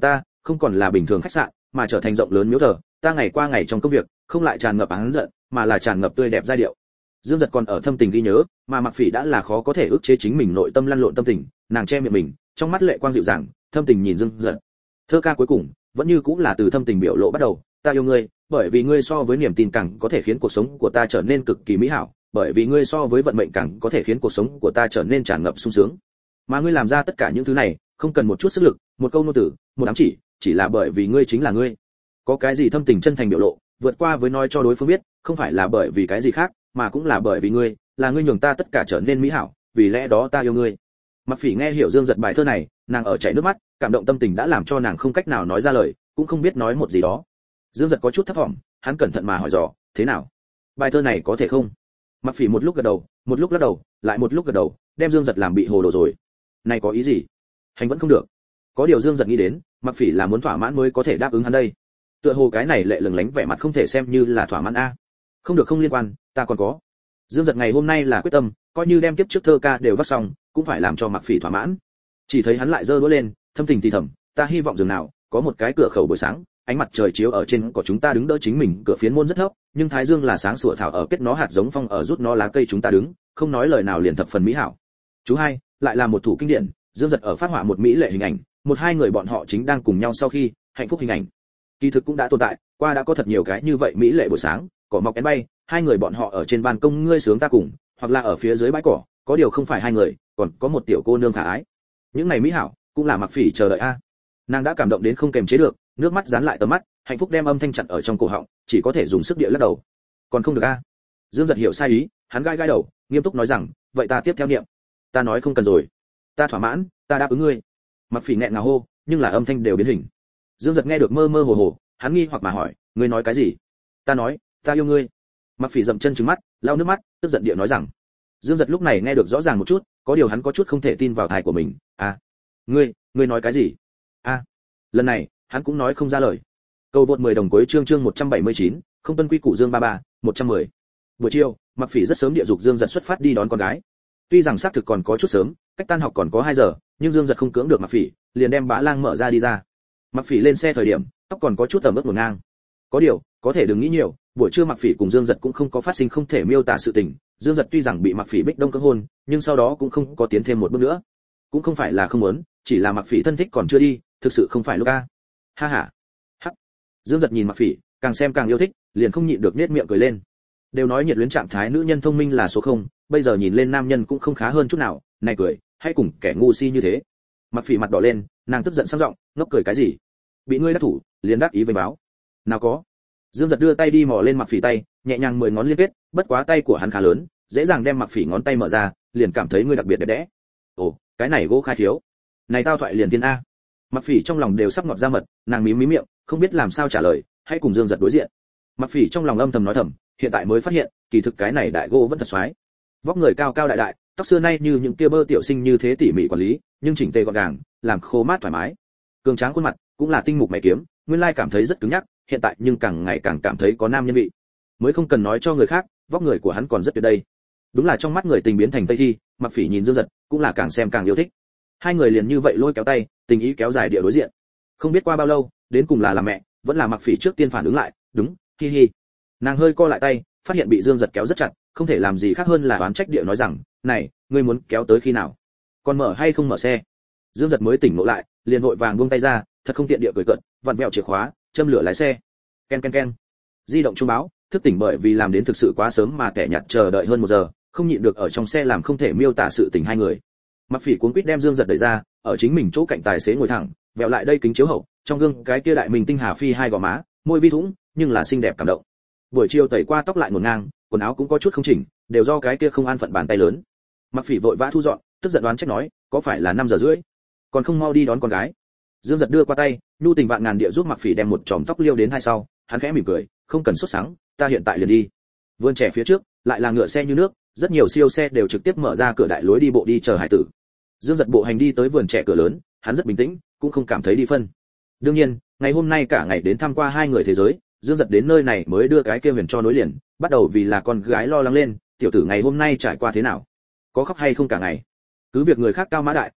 không còn là bình thường khách sạn, mà trở thành rộng lớn miếu thờ. Ta ngày qua ngày trong công việc, không lại tràn ngập án giận, mà là tràn ngập tươi đẹp giai điệu. Dương Giật còn ở thâm tình ghi nhớ, mà Mặc Phỉ đã là khó có thể ức chế chính mình nội tâm lăn lộn tâm tình, nàng che miệng mình, trong mắt lệ quang dịu dàng, thâm tình nhìn Dương Giật. Thơ ca cuối cùng vẫn như cũng là từ thâm tình biểu lộ bắt đầu, ta yêu ngươi, bởi vì ngươi so với niềm tin càng có thể khiến cuộc sống của ta trở nên cực kỳ mỹ hảo, bởi vì ngươi so với vận mệnh càng có thể khiến cuộc sống của ta trở nên tràn ngập sung sướng. Mà ngươi làm ra tất cả những thứ này, không cần một chút sức lực, một câu nô tử, một ám chỉ, chỉ là bởi vì ngươi chính là ngươi. Có cái gì thâm tình chân thành biểu lộ, vượt qua với nói cho đối phương biết, không phải là bởi vì cái gì khác, mà cũng là bởi vì ngươi, là ngươi nhường ta tất cả trở nên mỹ hảo, vì lẽ đó ta yêu ngươi. Mặc Phỉ nghe hiểu Dương Giật bài thơ này, nàng ở chảy nước mắt, cảm động tâm tình đã làm cho nàng không cách nào nói ra lời, cũng không biết nói một gì đó. Dương Giật có chút thấp vọng, hắn cẩn thận mà hỏi dò, thế nào? Bài thơ này có thể không? Mặc Phỉ một lúc gật đầu, một lúc lắc đầu, lại một lúc gật đầu, đem Dương Giật làm bị hồ đồ rồi. Này có ý gì? Hành vẫn không được. Có điều Dương Giật nghĩ đến, Mặc Phỉ là muốn thỏa mãn mới có thể đáp ứng hắn đây. Tựa hồ cái này lệ lừng lánh vẻ mặt không thể xem như là thỏa mãn a. Không được không liên quan, ta còn có. Dương Giật ngày hôm nay là quyết tâm, coi như đem tiếp trước thơ ca đều vắt xong, cũng phải làm cho Mặc Phỉ thỏa mãn. Chỉ thấy hắn lại giơ đũa lên, thâm tình thì thầm, ta hy vọng dường nào có một cái cửa khẩu buổi sáng, ánh mặt trời chiếu ở trên cỏ chúng ta đứng đỡ chính mình, cửa phiến môn rất thấp, nhưng thái dương là sáng sủa thảo ở kết nó hạt giống phong ở rút nó lá cây chúng ta đứng, không nói lời nào liền thập phần mỹ hảo. Chú hai, lại là một thủ kinh điển, Dương Giật ở phát họa một mỹ lệ hình ảnh, một hai người bọn họ chính đang cùng nhau sau khi hạnh phúc hình ảnh. Kỳ thực cũng đã tồn tại, qua đã có thật nhiều cái như vậy mỹ lệ buổi sáng, cỏ mọc én bay, hai người bọn họ ở trên ban công ngươi sướng ta cùng, hoặc là ở phía dưới bãi cỏ, có điều không phải hai người, còn có một tiểu cô nương khả ái. Những này mỹ hảo, cũng là Mặc Phỉ chờ đợi a. Nàng đã cảm động đến không kềm chế được, nước mắt dán lại tầm mắt, hạnh phúc đem âm thanh chặn ở trong cổ họng, chỉ có thể dùng sức địa lắc đầu. Còn không được a. Dương Giật hiểu sai ý, hắn gai gai đầu, nghiêm túc nói rằng, vậy ta tiếp theo niệm. Ta nói không cần rồi. Ta thỏa mãn, ta đáp ứng ngươi. Mặc Phỉ nghẹn ngào hô, nhưng là âm thanh đều biến hình. Dương Giật nghe được mơ mơ hồ hồ, hắn nghi hoặc mà hỏi, ngươi nói cái gì? Ta nói, ta yêu ngươi. Mặc Phỉ dậm chân trừng mắt, lau nước mắt, tức giận địa nói rằng. Dương Giật lúc này nghe được rõ ràng một chút, có điều hắn có chút không thể tin vào tai của mình. À, ngươi, ngươi nói cái gì? A, à, lần này hắn cũng nói không ra lời. Cầu vượt mười đồng cuối chương chương một trăm bảy mươi chín, không tuân quy củ Dương ba ba, một trăm mười. Buổi chiều, Mặc Phỉ rất sớm địa dục Dương Giật xuất phát đi đón con gái. Tuy rằng xác thực còn có chút sớm, cách tan học còn có hai giờ, nhưng Dương Giật không cưỡng được Mặc Phỉ, liền đem bá lang mở ra đi ra. Mặc Phỉ lên xe thời điểm, tóc còn có chút tầm ướt ngổn ngang. Có điều, có thể đừng nghĩ nhiều, buổi trưa Mặc Phỉ cùng Dương Giật cũng không có phát sinh không thể miêu tả sự tình. Dương Giật tuy rằng bị Mặc Phỉ bích đông cưỡng hôn, nhưng sau đó cũng không có tiến thêm một bước nữa. Cũng không phải là không muốn, chỉ là Mặc Phỉ thân thích còn chưa đi, thực sự không phải lúc a. Ha ha. Hắc. Dương Giật nhìn Mặc Phỉ, càng xem càng yêu thích, liền không nhịn được nhếch miệng cười lên. Đều nói nhiệt luyến trạng thái nữ nhân thông minh là số không, bây giờ nhìn lên nam nhân cũng không khá hơn chút nào, này cười, hay cùng kẻ ngu si như thế. Mặc Phỉ mặt đỏ lên, nàng tức giận sang giọng, ngốc cười cái gì? Bị ngươi đắc thủ, liền đắc ý với báo. Nào có. Dương Giật đưa tay đi mò lên Mặc Phỉ tay, nhẹ nhàng mười ngón liên kết, bất quá tay của hắn khá lớn, dễ dàng đem Mặc Phỉ ngón tay mở ra, liền cảm thấy ngươi đặc biệt đẹp đẽ. Ồ, cái này gỗ khai thiếu. Này tao thoại liền tiên a. Mặc Phỉ trong lòng đều sắp ngọt ra mật, nàng mím mím miệng, không biết làm sao trả lời, hãy cùng Dương Giật đối diện. Mặc Phỉ trong lòng âm thầm nói thầm, hiện tại mới phát hiện, kỳ thực cái này đại gỗ vẫn thật xoái. Vóc người cao cao đại đại, tóc xưa nay như những kia bơ tiểu sinh như thế tỉ mỉ quản lý, nhưng chỉnh tề gọn gàng, làm khô mát thoải mái. Cường tráng khuôn mặt, cũng là tinh mục mày kiếm, nguyên lai cảm thấy rất cứng nhắc, hiện tại nhưng càng ngày càng cảm thấy có nam nhân vị. Mới không cần nói cho người khác, vóc người của hắn còn rất tuyệt đây. Đúng là trong mắt người tình biến thành tây thi, Mặc Phỉ nhìn Dương Giật, cũng là càng xem càng yêu thích. Hai người liền như vậy lôi kéo tay, tình ý kéo dài địa đối diện. Không biết qua bao lâu, đến cùng là làm mẹ, vẫn là Mặc Phỉ trước tiên phản ứng lại, đúng, hi hi. Nàng hơi co lại tay, phát hiện bị Dương Giật kéo rất chặt, không thể làm gì khác hơn là oán trách địa nói rằng, này, ngươi muốn kéo tới khi nào? Còn mở hay không mở xe? Dương Giật mới tỉnh ngộ lại, liền vội vàng buông tay ra, thật không tiện địa cười cợt, vặn vẹo chìa khóa, châm lửa lái xe. Ken ken ken. Di động chuông báo, thức tỉnh bởi vì làm đến thực sự quá sớm mà kẻ nhặt chờ đợi hơn một giờ, không nhịn được ở trong xe làm không thể miêu tả sự tình hai người. Mặc Phỉ cuống quýt đem Dương Giật đẩy ra, ở chính mình chỗ cạnh tài xế ngồi thẳng, vẹo lại đây kính chiếu hậu, trong gương cái kia đại mình tinh hà phi hai gò má, môi vi thũng, nhưng là xinh đẹp cảm động. Buổi chiều tẩy qua tóc lại ngổn ngang, quần áo cũng có chút không chỉnh, đều do cái kia không an phận bàn tay lớn. Mặc Phỉ vội vã thu dọn, tức giận đoán trách nói, có phải là năm giờ rưỡi, còn không mau đi đón con gái? Dương Giật đưa qua tay, nhu tình vạn ngàn địa giúp Mặc Phỉ đem một chòm tóc liêu đến hai sau, hắn khẽ mỉm cười, không cần sốt sắng, ta hiện tại liền đi. Vươn trẻ phía trước, lại là ngựa xe như nước, rất nhiều siêu xe đều trực tiếp mở ra cửa đại lối đi bộ đi chờ hải tử. Dương Giật bộ hành đi tới vườn trẻ cửa lớn, hắn rất bình tĩnh, cũng không cảm thấy đi phân. Đương nhiên, ngày hôm nay cả ngày đến tham qua hai người thế giới, Dương Giật đến nơi này mới đưa cái kia huyền cho nối liền, bắt đầu vì là con gái lo lắng lên, tiểu tử ngày hôm nay trải qua thế nào, có khóc hay không cả ngày. Cứ việc người khác cao mã đại,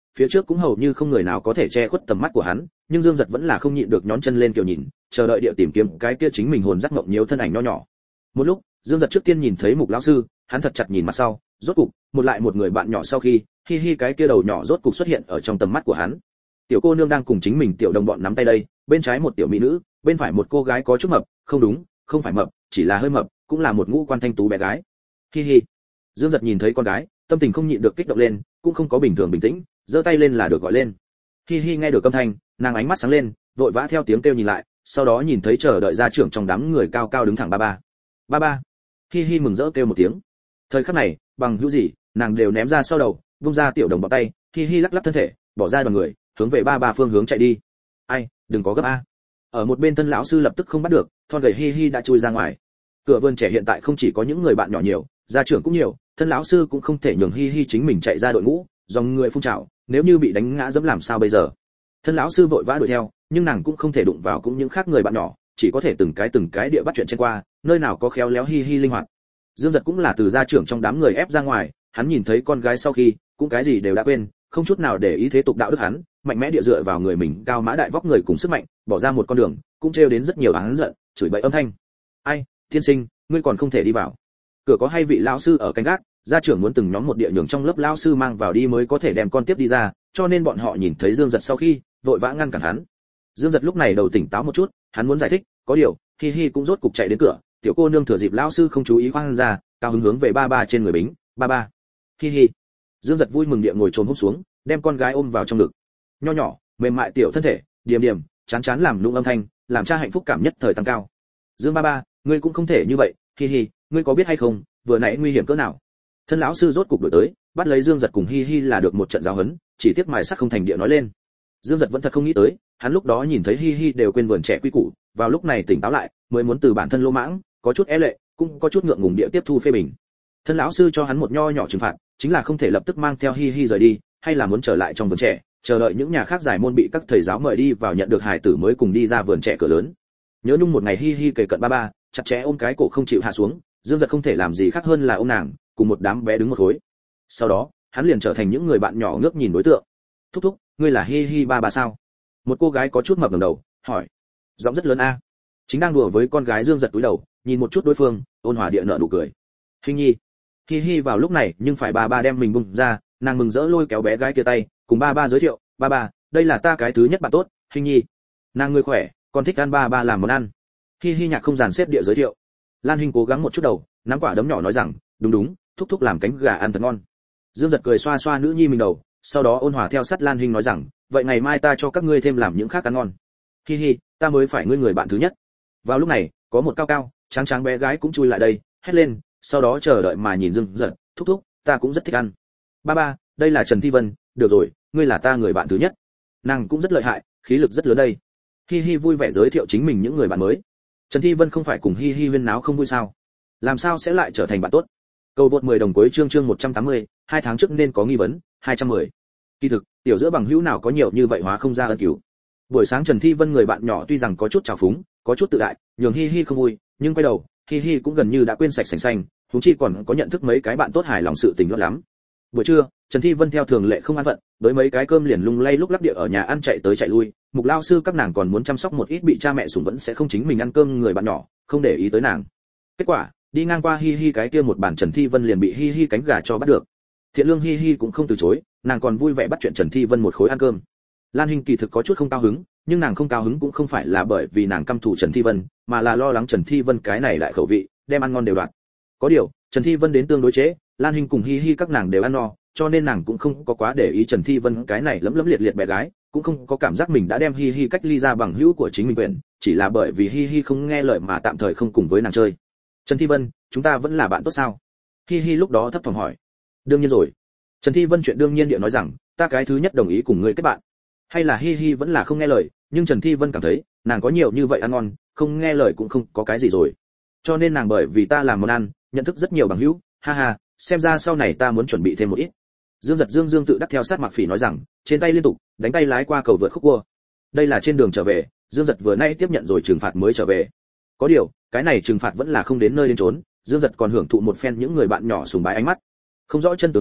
phía trước cũng hầu như không người nào có thể che khuất tầm mắt của hắn, nhưng Dương Giật vẫn là không nhịn được nhón chân lên kiểu nhìn, chờ đợi địa tìm kiếm cái kia chính mình hồn giác ngộng nhiều thân ảnh nho nhỏ. Một lúc, Dương Giật trước tiên nhìn thấy Mục lão sư, hắn thật chặt nhìn mặt sau, rốt cục, một lại một người bạn nhỏ sau khi, hi hi cái kia đầu nhỏ rốt cục xuất hiện ở trong tầm mắt của hắn. Tiểu cô nương đang cùng chính mình tiểu đồng bọn nắm tay đây, bên trái một tiểu mỹ nữ, bên phải một cô gái có chút mập, không đúng, không phải mập, chỉ là hơi mập, cũng là một ngũ quan thanh tú bé gái. Hi hi. Dương Giật nhìn thấy con gái, tâm tình không nhịn được kích động lên, cũng không có bình thường bình tĩnh, giơ tay lên là được gọi lên. Hi hi nghe được âm thanh, nàng ánh mắt sáng lên, vội vã theo tiếng kêu nhìn lại, sau đó nhìn thấy chờ đợi gia trưởng trong đám người cao cao đứng thẳng ba ba. Ba ba. Hi hi mừng rỡ kêu một tiếng. Thời khắc này, bằng hữu gì, nàng đều ném ra sau đầu, vung ra tiểu đồng bọn tay, Hi hi lắc lắc thân thể, bỏ ra đoàn người, hướng về ba ba phương hướng chạy đi. Ai, đừng có gấp a. Ở một bên thân lão sư lập tức không bắt được, thon gầy Hi hi đã chui ra ngoài. Cửa vườn trẻ hiện tại không chỉ có những người bạn nhỏ nhiều, gia trưởng cũng nhiều, thân lão sư cũng không thể nhường Hi hi chính mình chạy ra đội ngũ, dòng người phun trào, nếu như bị đánh ngã dẫm làm sao bây giờ. Thân lão sư vội vã đuổi theo, nhưng nàng cũng không thể đụng vào cũng những khác người bạn nhỏ, chỉ có thể từng cái từng cái địa bắt chuyện trên qua, nơi nào có khéo léo Hi hi linh hoạt. Dương Giật cũng là từ gia trưởng trong đám người ép ra ngoài, hắn nhìn thấy con gái sau khi, cũng cái gì đều đã quên, không chút nào để ý thế tục đạo đức hắn, mạnh mẽ địa dựa vào người mình cao mã đại vóc người cùng sức mạnh, bỏ ra một con đường, cũng trêu đến rất nhiều án giận, chửi bậy âm thanh. Ai, tiên sinh, ngươi còn không thể đi vào. Cửa có hai vị lão sư ở canh gác, gia trưởng muốn từng nhóm một địa nhường trong lớp lão sư mang vào đi mới có thể đem con tiếp đi ra, cho nên bọn họ nhìn thấy Dương Giật sau khi, vội vã ngăn cản hắn. Dương Giật lúc này đầu tỉnh táo một chút, hắn muốn giải thích, có điều, Hi hi cũng rốt cục chạy đến cửa, tiểu cô nương thừa dịp lão sư không chú ý khoan ra, cao hứng hướng về ba ba trên người bính, ba ba. Hi hi. Dương Giật vui mừng địa ngồi chồm húc xuống, đem con gái ôm vào trong ngực. Nho nhỏ, mềm mại tiểu thân thể, điềm điềm, chán chán làm nũng âm thanh, làm cha hạnh phúc cảm nhất thời tăng cao. Dương ba ba, ngươi cũng không thể như vậy, Hi hi, ngươi có biết hay không, vừa nãy nguy hiểm cỡ nào. Thân lão sư rốt cục đuổi tới, bắt lấy Dương Giật cùng Hi hi là được một trận giáo huấn, chỉ tiếc mài sắc không thành địa nói lên. Dương Giật vẫn thật không nghĩ tới, hắn lúc đó nhìn thấy Hi hi đều quên vườn trẻ quy củ, vào lúc này tỉnh táo lại, mới muốn từ bản thân lỗ mãng, có chút e lệ, cũng có chút ngượng ngùng địa tiếp thu phê bình. Thân lão sư cho hắn một nho nhỏ trừng phạt, chính là không thể lập tức mang theo Hi hi rời đi, hay là muốn trở lại trong vườn trẻ, chờ đợi những nhà khác giải môn bị các thầy giáo mời đi vào nhận được hài tử mới cùng đi ra vườn trẻ cửa lớn. Nhớ nhung một ngày Hi hi kề cận ba ba, chặt chẽ ôm cái cổ không chịu hạ xuống, Dương Giật không thể làm gì khác hơn là ôm nàng, cùng một đám bé đứng một khối. Sau đó, hắn liền trở thành những người bạn nhỏ ngước nhìn đối tượng. Thúc thúc, ngươi là Hi hi ba ba sao? Một cô gái có chút mập ngẩng đầu, hỏi. Giọng rất lớn a. Chính đang đùa với con gái Dương Giật cúi đầu, nhìn một chút đối phương, ôn hòa địa nở nụ cười. Hi nhi. Hi hi vào lúc này, nhưng phải ba ba đem mình bung ra, nàng mừng rỡ lôi kéo bé gái kia tay, cùng ba ba giới thiệu, ba ba, đây là ta cái thứ nhất bạn tốt, Hi nhi. Nàng người khỏe, còn thích ăn ba ba làm món ăn. Hi hi nhạc không dàn xếp địa giới thiệu. Lan Hinh cố gắng một chút đầu, nắm quả đấm nhỏ nói rằng, đúng đúng, thúc thúc làm cánh gà ăn thật ngon. Dương Giật cười xoa xoa nữ nhi mình đầu, sau đó ôn hòa theo sát Lan Hinh nói rằng, vậy ngày mai ta cho các ngươi thêm làm những khác ăn ngon. Hi hi, ta mới phải ngươi người bạn thứ nhất. Vào lúc này, có một cao cao, trắng trắng bé gái cũng chui lại đây, hét lên, sau đó chờ đợi mà nhìn Dương Giật, thúc thúc, ta cũng rất thích ăn. Ba ba, đây là Trần Thi Vân, được rồi, ngươi là ta người bạn thứ nhất. Nàng cũng rất lợi hại, khí lực rất lớn đây. Hi hi vui vẻ giới thiệu chính mình những người bạn mới. Trần Thi Vân không phải cùng Hi hi huyên náo không vui sao? Làm sao sẽ lại trở thành bạn tốt? Cầu vượt mười đồng cuối chương chương một trăm tám mươi, hai tháng trước nên có nghi vấn, hai trăm mười. Kỳ thực, tiểu giữa bằng hữu nào có nhiều như vậy hóa không ra ân cứu. Buổi sáng Trần Thi Vân người bạn nhỏ tuy rằng có chút trào phúng, có chút tự đại, nhường Hi hi không vui, nhưng quay đầu, Hi hi cũng gần như đã quên sạch sành xanh, huống chi còn có nhận thức mấy cái bạn tốt hài lòng sự tình lắm lắm. Buổi trưa, Trần Thi Vân theo thường lệ không ăn vận, với mấy cái cơm liền lung lay lúc lắc địa ở nhà ăn chạy tới chạy lui, Mục lao sư các nàng còn muốn chăm sóc một ít bị cha mẹ sủng vẫn sẽ không chính mình ăn cơm người bạn nhỏ, không để ý tới nàng. Kết quả, đi ngang qua Hi hi cái kia một bàn Trần Thi Vân liền bị Hi hi cánh gà cho bắt được. Thiện lương Hi hi cũng không từ chối, nàng còn vui vẻ bắt chuyện Trần Thi Vân một khối ăn cơm. Lan Hinh kỳ thực có chút không cao hứng, nhưng nàng không cao hứng cũng không phải là bởi vì nàng căm thù Trần Thi Vân, mà là lo lắng Trần Thi Vân cái này lại khẩu vị, đem ăn ngon đều đoạt. Có điều, Trần Thi Vân đến tương đối chế, Lan Hinh cùng Hi hi các nàng đều ăn no, cho nên nàng cũng không có quá để ý Trần Thi Vân cái này lấm lấm liệt liệt bé gái, cũng không có cảm giác mình đã đem Hi hi cách ly ra bằng hữu của chính mình quyền, chỉ là bởi vì Hi hi không nghe lời mà tạm thời không cùng với nàng chơi. Trần Thi Vân, chúng ta vẫn là bạn tốt sao? Hi hi lúc đó thấp thỏm hỏi. Đương nhiên rồi. Trần Thi Vân chuyện đương nhiên địa nói rằng, ta cái thứ nhất đồng ý cùng ngươi kết bạn. Hay là Hi hi vẫn là không nghe lời, nhưng Trần Thi Vân cảm thấy, nàng có nhiều như vậy ăn ngon, không nghe lời cũng không có cái gì rồi. Cho nên nàng bởi vì ta làm món ăn, nhận thức rất nhiều bằng hữu, ha ha, xem ra sau này ta muốn chuẩn bị thêm một ít. Dương Giật Dương Dương tự đắc theo sát Mạc Phỉ nói rằng, trên tay liên tục đánh tay lái qua cầu vượt khúc cua. Đây là trên đường trở về, Dương Giật vừa nay tiếp nhận rồi trừng phạt mới trở về. Có điều, cái này trừng phạt vẫn là không đến nơi đến chốn, Dương Giật còn hưởng thụ một phen những người bạn nhỏ sùng bái ánh mắt. Không rõ chân tướng hắn,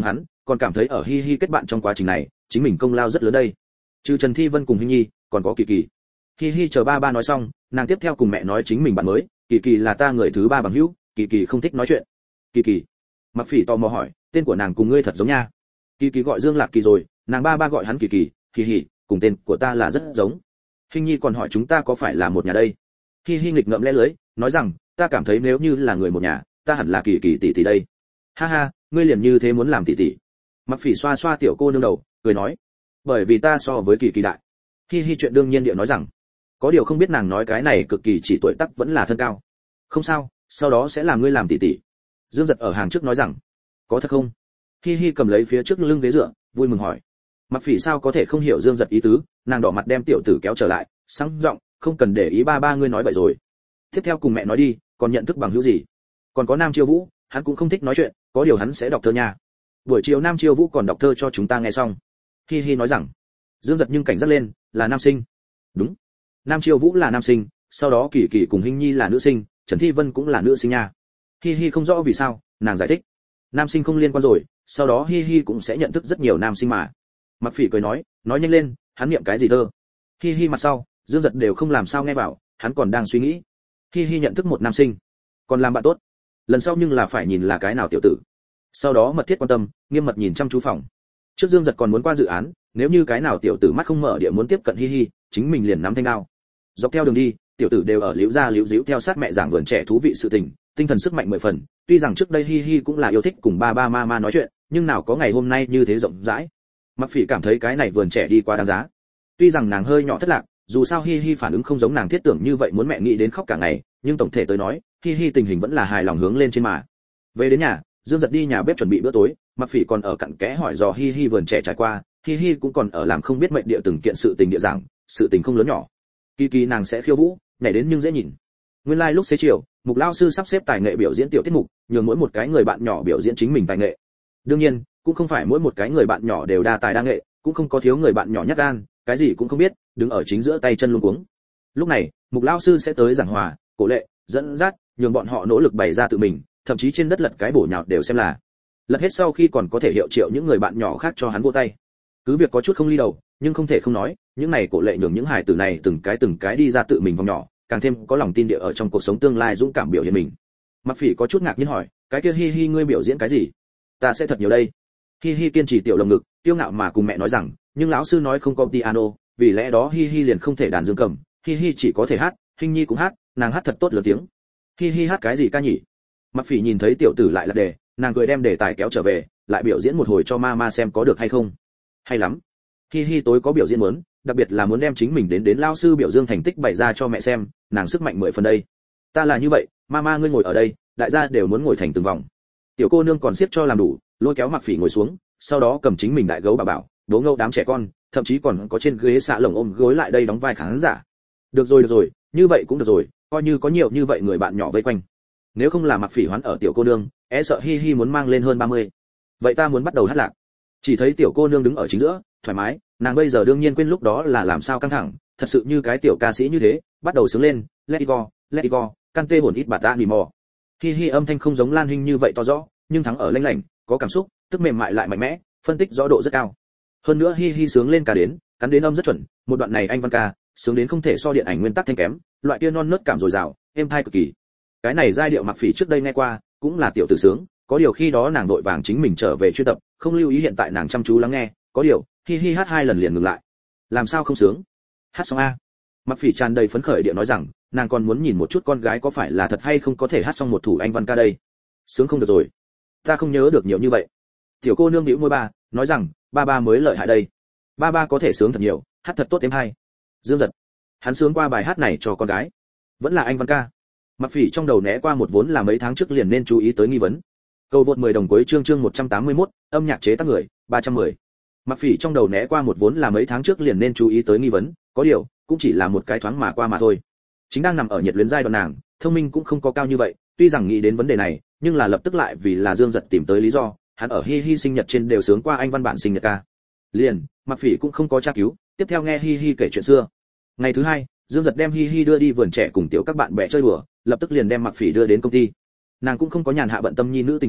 còn cảm thấy ở hi hi kết bạn trong quá trình này chính mình công lao rất lớn đây. Trừ Trần Thi Vân cùng Hinh Nhi còn có Kỳ Kỳ. Hi hi chờ ba ba nói xong, nàng tiếp theo cùng mẹ nói chính mình bạn mới, Kỳ Kỳ là ta người thứ ba bằng hữu, Kỳ Kỳ không thích nói chuyện. Kỳ Kỳ. Mặc Phỉ tò mò hỏi, tên của nàng cùng ngươi thật giống nha. Kỳ Kỳ gọi Dương Lạc Kỳ rồi, nàng ba ba gọi hắn Kỳ Kỳ, Hi hi, cùng tên của ta là rất giống. Hinh Nhi còn hỏi chúng ta có phải là một nhà đây. Hi hi nghịch ngợm lẽ lưới, nói rằng, ta cảm thấy nếu như là người một nhà, ta hẳn là Kỳ Kỳ tỷ tỷ đây. Ha ha, ngươi liền như thế muốn làm tỷ tỷ. Mặc Phỉ xoa xoa tiểu cô nương đầu, cười nói, bởi vì ta so với Kỳ Kỳ đại. Hi hi chuyện đương nhiên địa nói rằng, có điều không biết nàng nói cái này cực kỳ chỉ tuổi tác vẫn là thân cao. Không sao, sau đó sẽ làm ngươi làm tỷ tỷ. Dương Giật ở hàng trước nói rằng, có thật không? Hi hi cầm lấy phía trước lưng ghế dựa, vui mừng hỏi. Mặc Phỉ sao có thể không hiểu Dương Giật ý tứ, nàng đỏ mặt đem tiểu tử kéo trở lại, sáng giọng, không cần để ý ba ba ngươi nói vậy rồi. Tiếp theo cùng mẹ nói đi, còn nhận thức bằng hữu gì? Còn có Nam Chiêu Vũ, hắn cũng không thích nói chuyện, có điều hắn sẽ đọc thơ nha. Buổi chiều Nam Chiêu Vũ còn đọc thơ cho chúng ta nghe xong. Hi hi nói rằng, Dương Giật nhưng cảnh giác lên, là nam sinh. Đúng. Nam Chiêu Vũ là nam sinh, sau đó Kỳ Kỳ cùng Hinh Nhi là nữ sinh, Trần Thi Vân cũng là nữ sinh nha. Hi hi không rõ vì sao, nàng giải thích. Nam sinh không liên quan rồi, sau đó Hi hi cũng sẽ nhận thức rất nhiều nam sinh mà. Mặc Phỉ cười nói, nói nhanh lên, hắn niệm cái gì thơ? Hi hi mặt sau, Dương Giật đều không làm sao nghe vào, hắn còn đang suy nghĩ. Hi hi nhận thức một nam sinh, còn làm bạn tốt. Lần sau nhưng là phải nhìn là cái nào tiểu tử. Sau đó mật thiết quan tâm, nghiêm mật nhìn chăm chú phòng. Trước Dương Giật còn muốn qua dự án, nếu như cái nào tiểu tử mắt không mở địa muốn tiếp cận Hi hi, chính mình liền nắm thanh đao. Dọc theo đường đi, tiểu tử đều ở liễu ra liễu díu theo sát mẹ giảng vườn trẻ thú vị sự tình, tinh thần sức mạnh mười phần. Tuy rằng trước đây Hi hi cũng là yêu thích cùng ba ba mama nói chuyện, nhưng nào có ngày hôm nay như thế rộng rãi. Mặc Phỉ cảm thấy cái này vườn trẻ đi qua đáng giá. Tuy rằng nàng hơi nhỏ thất lạc, dù sao Hi hi phản ứng không giống nàng thiết tưởng như vậy muốn mẹ nghĩ đến khóc cả ngày, nhưng tổng thể tới nói, Hi hi tình hình vẫn là hài lòng hướng lên trên mà. Về đến nhà, Dương Giật đi nhà bếp chuẩn bị bữa tối, Mặc Phỉ còn ở cặn kẽ hỏi dò Hi hi vườn trẻ trải qua, Hi hi cũng còn ở làm không biết mệnh địa từng kiện sự tình địa giảng, sự tình không lớn nhỏ. Kỳ Kỳ nàng sẽ khiêu vũ, nhảy đến nhưng dễ nhìn. Nguyên lai like lúc xế chiều, Mục lão sư sắp xếp tài nghệ biểu diễn tiểu tiết mục, nhường mỗi một cái người bạn nhỏ biểu diễn chính mình tài nghệ. Đương nhiên, cũng không phải mỗi một cái người bạn nhỏ đều đa tài đa nghệ, cũng không có thiếu người bạn nhỏ nhát gan, cái gì cũng không biết, đứng ở chính giữa tay chân luống cuống. Lúc này, Mục lão sư sẽ tới giảng hòa, cổ lệ, dẫn dắt, nhường bọn họ nỗ lực bày ra tự mình, thậm chí trên đất lật cái bổ nhào đều xem là. Lật hết sau khi còn có thể hiệu triệu những người bạn nhỏ khác cho hắn vỗ tay. Cứ việc có chút không ly đầu, nhưng không thể không nói, những này cổ lệ nhường những hài tử này từng cái từng cái đi ra tự mình vòng nhỏ, càng thêm có lòng tin địa ở trong cuộc sống tương lai dũng cảm biểu hiện mình. Mặc Phỉ có chút ngạc nhiên hỏi, cái kia Hi hi ngươi biểu diễn cái gì? Ta sẽ thật nhiều đây. Hi hi kiên trì tiểu lồng ngực, kiêu ngạo mà cùng mẹ nói rằng, nhưng lão sư nói không có piano, vì lẽ đó Hi hi liền không thể đàn dương cầm, Hi hi chỉ có thể hát, Hinh Nhi cũng hát, nàng hát thật tốt lớn tiếng. Hi hi hát cái gì ca nhỉ? Mặc Phỉ nhìn thấy tiểu tử lại là đề, nàng cười đem đề tài kéo trở về, lại biểu diễn một hồi cho mama xem có được hay không. Hay lắm. Hi hi tối có biểu diễn muốn, đặc biệt là muốn đem chính mình đến đến lao sư biểu dương thành tích bày ra cho mẹ xem, nàng sức mạnh mười phần đây. Ta là như vậy, mama ngươi ngồi ở đây, đại gia đều muốn ngồi thành từng vòng. Tiểu cô nương còn siết cho làm đủ, lôi kéo Mặc Phỉ ngồi xuống, sau đó cầm chính mình đại gấu bà bảo, đố ngâu đám trẻ con, thậm chí còn có trên ghế xạ lồng ôm gối lại đây đóng vai khán giả. Được rồi được rồi, như vậy cũng được rồi, coi như có nhiều như vậy người bạn nhỏ vây quanh. Nếu không là Mặc Phỉ hoán ở tiểu cô nương, e sợ Hi hi muốn mang lên hơn ba mươi. Vậy ta muốn bắt đầu hát lạc. Chỉ thấy tiểu cô nương đứng ở chính giữa, thoải mái, nàng bây giờ đương nhiên quên lúc đó là làm sao căng thẳng, thật sự như cái tiểu ca sĩ như thế, bắt đầu sướng lên, let it go, let it go, cante hồn ít bạt ta nỉ mò. Hi hi âm thanh không giống Lan Hinh như vậy to rõ, nhưng thắng ở lanh lảnh, có cảm xúc, tức mềm mại lại mạnh mẽ, phân tích rõ độ rất cao. Hơn nữa Hi hi sướng lên cả đến, cắn đến âm rất chuẩn, một đoạn này anh văn ca, sướng đến không thể so điện ảnh nguyên tắc thanh kém, loại kia non nớt cảm dồi dào, êm tai cực kỳ. Cái này giai điệu Mặc Phỉ trước đây nghe qua, cũng là tiểu tử sướng, có điều khi đó nàng vội vàng chính mình trở về chuyên tập, không lưu ý hiện tại nàng chăm chú lắng nghe, có điều, Hi hi hát hai lần liền ngừng lại. Làm sao không sướng? Hát xong a. Mặc Phỉ tràn đầy phấn khởi địa nói rằng, nàng còn muốn nhìn một chút con gái có phải là thật hay không có thể hát xong một thủ anh văn ca đây. Sướng không được rồi. Ta không nhớ được nhiều như vậy. Tiểu cô nương bĩu môi ba, nói rằng, ba ba mới lợi hại đây. Ba ba có thể sướng thật nhiều, hát thật tốt êm hay. Dương Giật, hắn sướng qua bài hát này cho con gái, vẫn là anh văn ca. Mặc Phỉ trong đầu né qua một vốn là mấy tháng trước liền nên chú ý tới nghi vấn. Cầu vượt mười đồng cuối chương chương một trăm tám mươi mốt, âm nhạc chế tác người, ba trăm mười. Mặc Phỉ trong đầu né qua một vốn là mấy tháng trước liền nên chú ý tới nghi vấn, có điều, cũng chỉ là một cái thoáng mà qua mà thôi. Chính đang nằm ở nhiệt luyến giai đoạn nàng, thông minh cũng không có cao như vậy, tuy rằng nghĩ đến vấn đề này, nhưng là lập tức lại vì là Dương Giật tìm tới lý do, hắn ở Hi hi sinh nhật trên đều sướng qua anh văn bản sinh nhật ca. Liền, Mặc Phỉ cũng không có tra cứu, tiếp theo nghe Hi hi kể chuyện xưa. Ngày thứ hai, Dương Giật đem Hi hi đưa đi vườn trẻ cùng tiểu các bạn bè chơi đùa, lập tức liền đem Mặc Phỉ đưa đến công ty. Nàng cũng không có nhàn hạ bận tâm nhi nữ tình trường,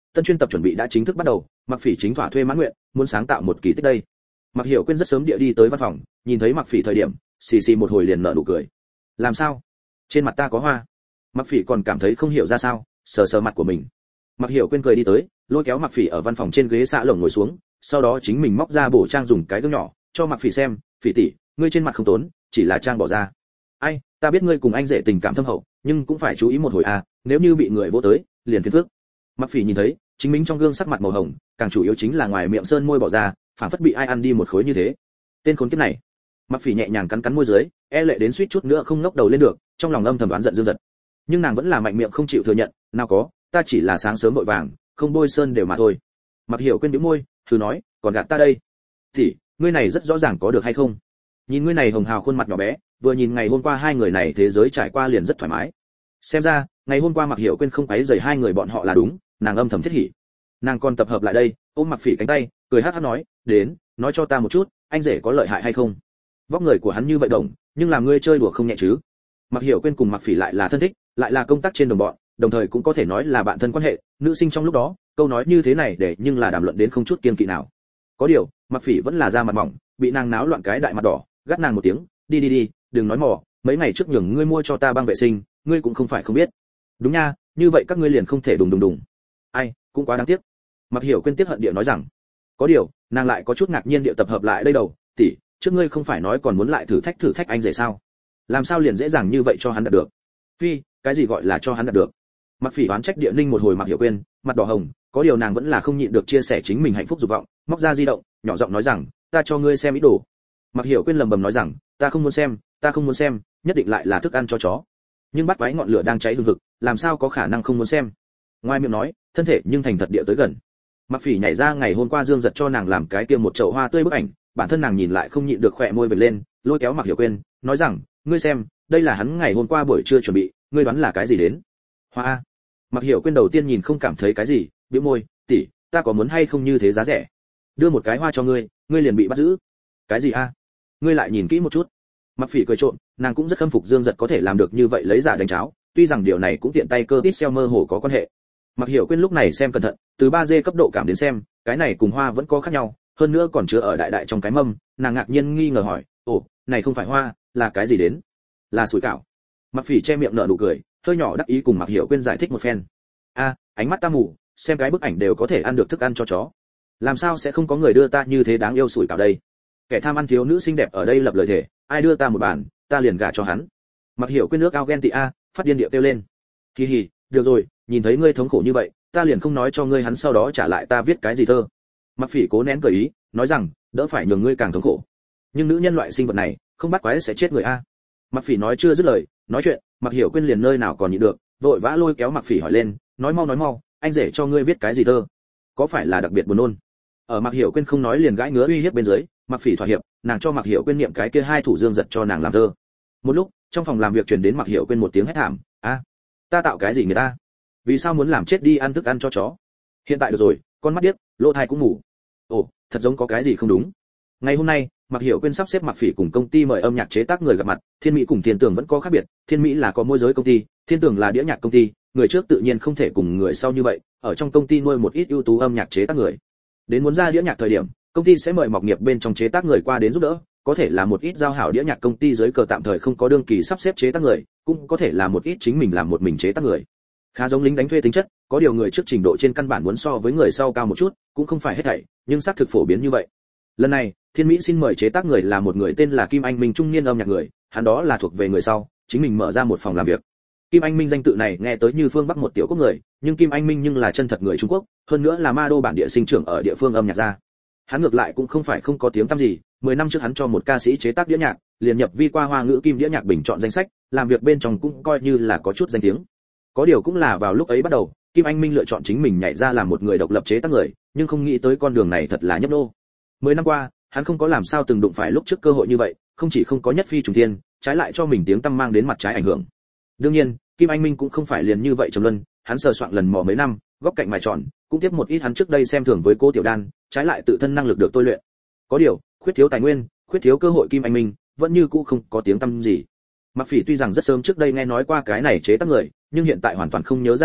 tân chuyên tập chuẩn bị đã chính thức bắt đầu, Mặc Phỉ chính thỏa thuê mãn nguyện, muốn sáng tạo một kỳ tích đây. Mặc Hiểu Quyên rất sớm địa đi tới văn phòng, nhìn thấy Mặc Phỉ thời điểm, xì xì một hồi liền nở nụ cười. Làm sao? Trên mặt ta có hoa? Mặc Phỉ còn cảm thấy không hiểu ra sao, sờ sờ mặt của mình. Mặc Hiểu Quyên cười đi tới, lôi kéo Mặc Phỉ ở văn phòng trên ghế xạ lồng ngồi xuống, sau đó chính mình móc ra bổ trang dùng cái gương nhỏ, cho Mặc Phỉ xem, "Phỉ tỷ, ngươi trên mặt không tốn, chỉ là trang bỏ ra. Ai, ta biết ngươi cùng anh rể tình cảm thâm hậu, nhưng cũng phải chú ý một hồi à, nếu như bị người vỗ tới, liền phiền phức." Mặc Phỉ nhìn thấy, chính mình trong gương sắc mặt màu hồng, càng chủ yếu chính là ngoài miệng sơn môi bỏ ra, phản phất bị ai ăn đi một khối như thế. Tên khốn kiếp này. Mặc Phỉ nhẹ nhàng cắn cắn môi dưới, e lệ đến suýt chút nữa không ngóc đầu lên được, trong lòng âm thầm đoán giận dương giật. Nhưng nàng vẫn là mạnh miệng không chịu thừa nhận, "Nào có, ta chỉ là sáng sớm vội vàng, không bôi sơn đều mà thôi." Mặc Hiểu Quyên bĩu môi, thử nói, "Còn gạt ta đây." "Thì, ngươi này rất rõ ràng có được hay không? Nhìn ngươi này hồng hào khuôn mặt nhỏ bé, vừa nhìn ngày hôm qua hai người này thế giới trải qua liền rất thoải mái. Xem ra, ngày hôm qua Mặc Hiểu Quyên không quấy rầy hai người bọn họ là đúng." Nàng âm thầm thiết hỉ. Nàng còn tập hợp lại đây, ôm Mặc Phỉ cánh tay, cười hắc hắc nói, "Đến, nói cho ta một chút, anh rể có lợi hại hay không? Vóc người của hắn như vậy đồng, nhưng làm ngươi chơi đùa không nhẹ chứ?" Mặc Hiểu Quyên cùng Mặc Phỉ lại là thân thích, lại là công tác trên đồng bọn, đồng thời cũng có thể nói là bạn thân quan hệ, nữ sinh trong lúc đó, câu nói như thế này để nhưng là đàm luận đến không chút kiêng kỵ nào. Có điều, Mặc Phỉ vẫn là da mặt mỏng, bị nàng náo loạn cái đại mặt đỏ, gắt nàng một tiếng, "Đi đi đi, đừng nói mỏ, mấy ngày trước nhường ngươi mua cho ta băng vệ sinh, ngươi cũng không phải không biết." "Đúng nha, như vậy các ngươi liền không thể đùng đùng đùng." "Ai, cũng quá đáng tiếc." Mặc Hiểu Quyên tiếc hận địa nói rằng. Có điều, nàng lại có chút ngạc nhiên địa tập hợp lại đây đầu, "Tỷ, trước ngươi không phải nói còn muốn lại thử thách thử thách anh rể sao? Làm sao liền dễ dàng như vậy cho hắn đạt được?" "Phi, cái gì gọi là cho hắn đạt được?" Mặc Phỉ oán trách địa ninh một hồi Mặc Hiểu Quyên, mặt đỏ hồng, có điều nàng vẫn là không nhịn được chia sẻ chính mình hạnh phúc dục vọng, móc ra di động, nhỏ giọng nói rằng, "Ta cho ngươi xem ý đồ." Mặc Hiểu Quyên lầm bầm nói rằng, "Ta không muốn xem, ta không muốn xem, nhất định lại là thức ăn cho chó." Nhưng bắt quái ngọn lửa đang cháy hừng hực, làm sao có khả năng không muốn xem? Ngoài miệng nói, thân thể nhưng thành thật địa tới gần. Mặc Phỉ nhảy ra ngày hôm qua Dương Giật cho nàng làm cái kia một chậu hoa tươi bức ảnh, bản thân nàng nhìn lại không nhịn được khỏe môi vệt lên, lôi kéo Mặc Hiểu Quyên, nói rằng, "Ngươi xem, đây là hắn ngày hôm qua buổi trưa chuẩn bị, ngươi đoán là cái gì đến?" "Hoa." Mặc Hiểu Quyên đầu tiên nhìn không cảm thấy cái gì, bĩu môi, "Tỷ, ta có muốn hay không như thế giá rẻ? Đưa một cái hoa cho ngươi, ngươi liền bị bắt giữ." "Cái gì a? Ngươi lại nhìn kỹ một chút." Mặc Phỉ cười trộm, nàng cũng rất khâm phục Dương Giật có thể làm được như vậy lấy giả đánh cháo, tuy rằng điều này cũng tiện tay cơ pixel mơ hồ có quan hệ. Mặc Hiểu Quyên lúc này xem cẩn thận, từ ba D cấp độ cảm đến xem, cái này cùng hoa vẫn có khác nhau, hơn nữa còn chứa ở đại đại trong cái mâm, nàng ngạc nhiên nghi ngờ hỏi, "Ồ, này không phải hoa, là cái gì đến?" "Là sủi cảo." Mặc Phỉ che miệng nở nụ cười, hơi nhỏ đắc ý cùng Mặc Hiểu Quyên giải thích một phen. "A, ánh mắt ta mù, xem cái bức ảnh đều có thể ăn được thức ăn cho chó. Làm sao sẽ không có người đưa ta như thế đáng yêu sủi cảo đây? Kẻ tham ăn thiếu nữ xinh đẹp ở đây lập lời thề, ai đưa ta một bàn, ta liền gả cho hắn." Mặc Hiểu Quyên nước ao ghen tị a, phát điên điệu kêu lên. "Kỳ hỉ, được rồi, nhìn thấy ngươi thống khổ như vậy, ta liền không nói cho ngươi hắn sau đó trả lại ta viết cái gì thơ." Mặc Phỉ cố nén cười ý, nói rằng, "Đỡ phải nhường ngươi càng thống khổ. Nhưng nữ nhân loại sinh vật này, không bắt quái sẽ chết người a." Mặc Phỉ nói chưa dứt lời, nói chuyện, Mặc Hiểu Quyên liền nơi nào còn nhịn được, vội vã lôi kéo Mặc Phỉ hỏi lên, "Nói mau nói mau, anh rể cho ngươi viết cái gì thơ? Có phải là đặc biệt buồn nôn?" Ở Mặc Hiểu Quyên không nói liền gãi ngứa uy hiếp bên dưới, Mặc Phỉ thỏa hiệp, nàng cho Mặc Hiểu Quyên niệm cái kia hai thủ Dương Giật cho nàng làm thơ. Một lúc, trong phòng làm việc truyền đến Mặc Hiểu Quyên một tiếng hét thảm, "A, ta tạo cái gì người ta? Vì sao muốn làm chết đi ăn thức ăn cho chó? Hiện tại được rồi, con mắt điếc, lỗ tai cũng mù." Ồ, thật giống có cái gì không đúng. Ngày hôm nay, Mặc Hiểu Quyên sắp xếp Mặc Phỉ cùng công ty mời âm nhạc chế tác người gặp mặt, Thiên Mỹ cùng Thiên Tường vẫn có khác biệt, Thiên Mỹ là có môi giới công ty, Thiên Tường là đĩa nhạc công ty, người trước tự nhiên không thể cùng người sau như vậy, ở trong công ty nuôi một ít ưu tú âm nhạc chế tác người. Đến muốn ra đĩa nhạc thời điểm, công ty sẽ mời mọc nghiệp bên trong chế tác người qua đến giúp đỡ, có thể là một ít giao hảo đĩa nhạc công ty dưới cờ tạm thời không có đương kỳ sắp xếp chế tác người, cũng có thể là một ít chính mình làm một mình chế tác người. Khá giống lính đánh thuê tính chất, có điều người trước trình độ trên căn bản muốn so với người sau cao một chút, cũng không phải hết thảy, nhưng xác thực phổ biến như vậy. Lần này, Thiên Mỹ xin mời chế tác người là một người tên là Kim Anh Minh trung niên âm nhạc người, hắn đó là thuộc về người sau, chính mình mở ra một phòng làm việc. Kim Anh Minh danh tự này nghe tới như phương Bắc một tiểu quốc người, nhưng Kim Anh Minh nhưng là chân thật người Trung Quốc, hơn nữa là ma đô bản địa sinh trưởng ở địa phương âm nhạc gia. Hắn ngược lại cũng không phải không có tiếng tăm gì, mười năm trước hắn cho một ca sĩ chế tác đĩa nhạc, liền nhập vi qua Hoa ngữ kim đĩa nhạc bình chọn danh sách, làm việc bên trong cũng coi như là có chút danh tiếng. Có điều cũng là vào lúc ấy bắt đầu, Kim Anh Minh lựa chọn chính mình nhảy ra làm một người độc lập chế tác người, nhưng không nghĩ tới con đường này thật là nhấp nô. Mười năm qua, hắn không có làm sao từng đụng phải lúc trước cơ hội như vậy, không chỉ không có nhất phi trùng thiên, trái lại cho mình tiếng tăm mang đến mặt trái ảnh hưởng. Đương nhiên, Kim Anh Minh cũng không phải liền như vậy trầm luân, hắn sờ soạn lần mò mấy năm, góc cạnh mài tròn, cũng tiếp một ít hắn trước đây xem thường với cô Tiểu Đan, trái lại tự thân năng lực được tôi luyện. Có điều, khuyết thiếu tài nguyên, khuyết thiếu cơ hội Kim Anh Minh, vẫn như cũ không có tiếng tăm gì. Mặc Phỉ tuy rằng rất sớm trước đây nghe nói qua cái này chế tác người, nhưng hiện tại hoàn toàn không nhớ ra được,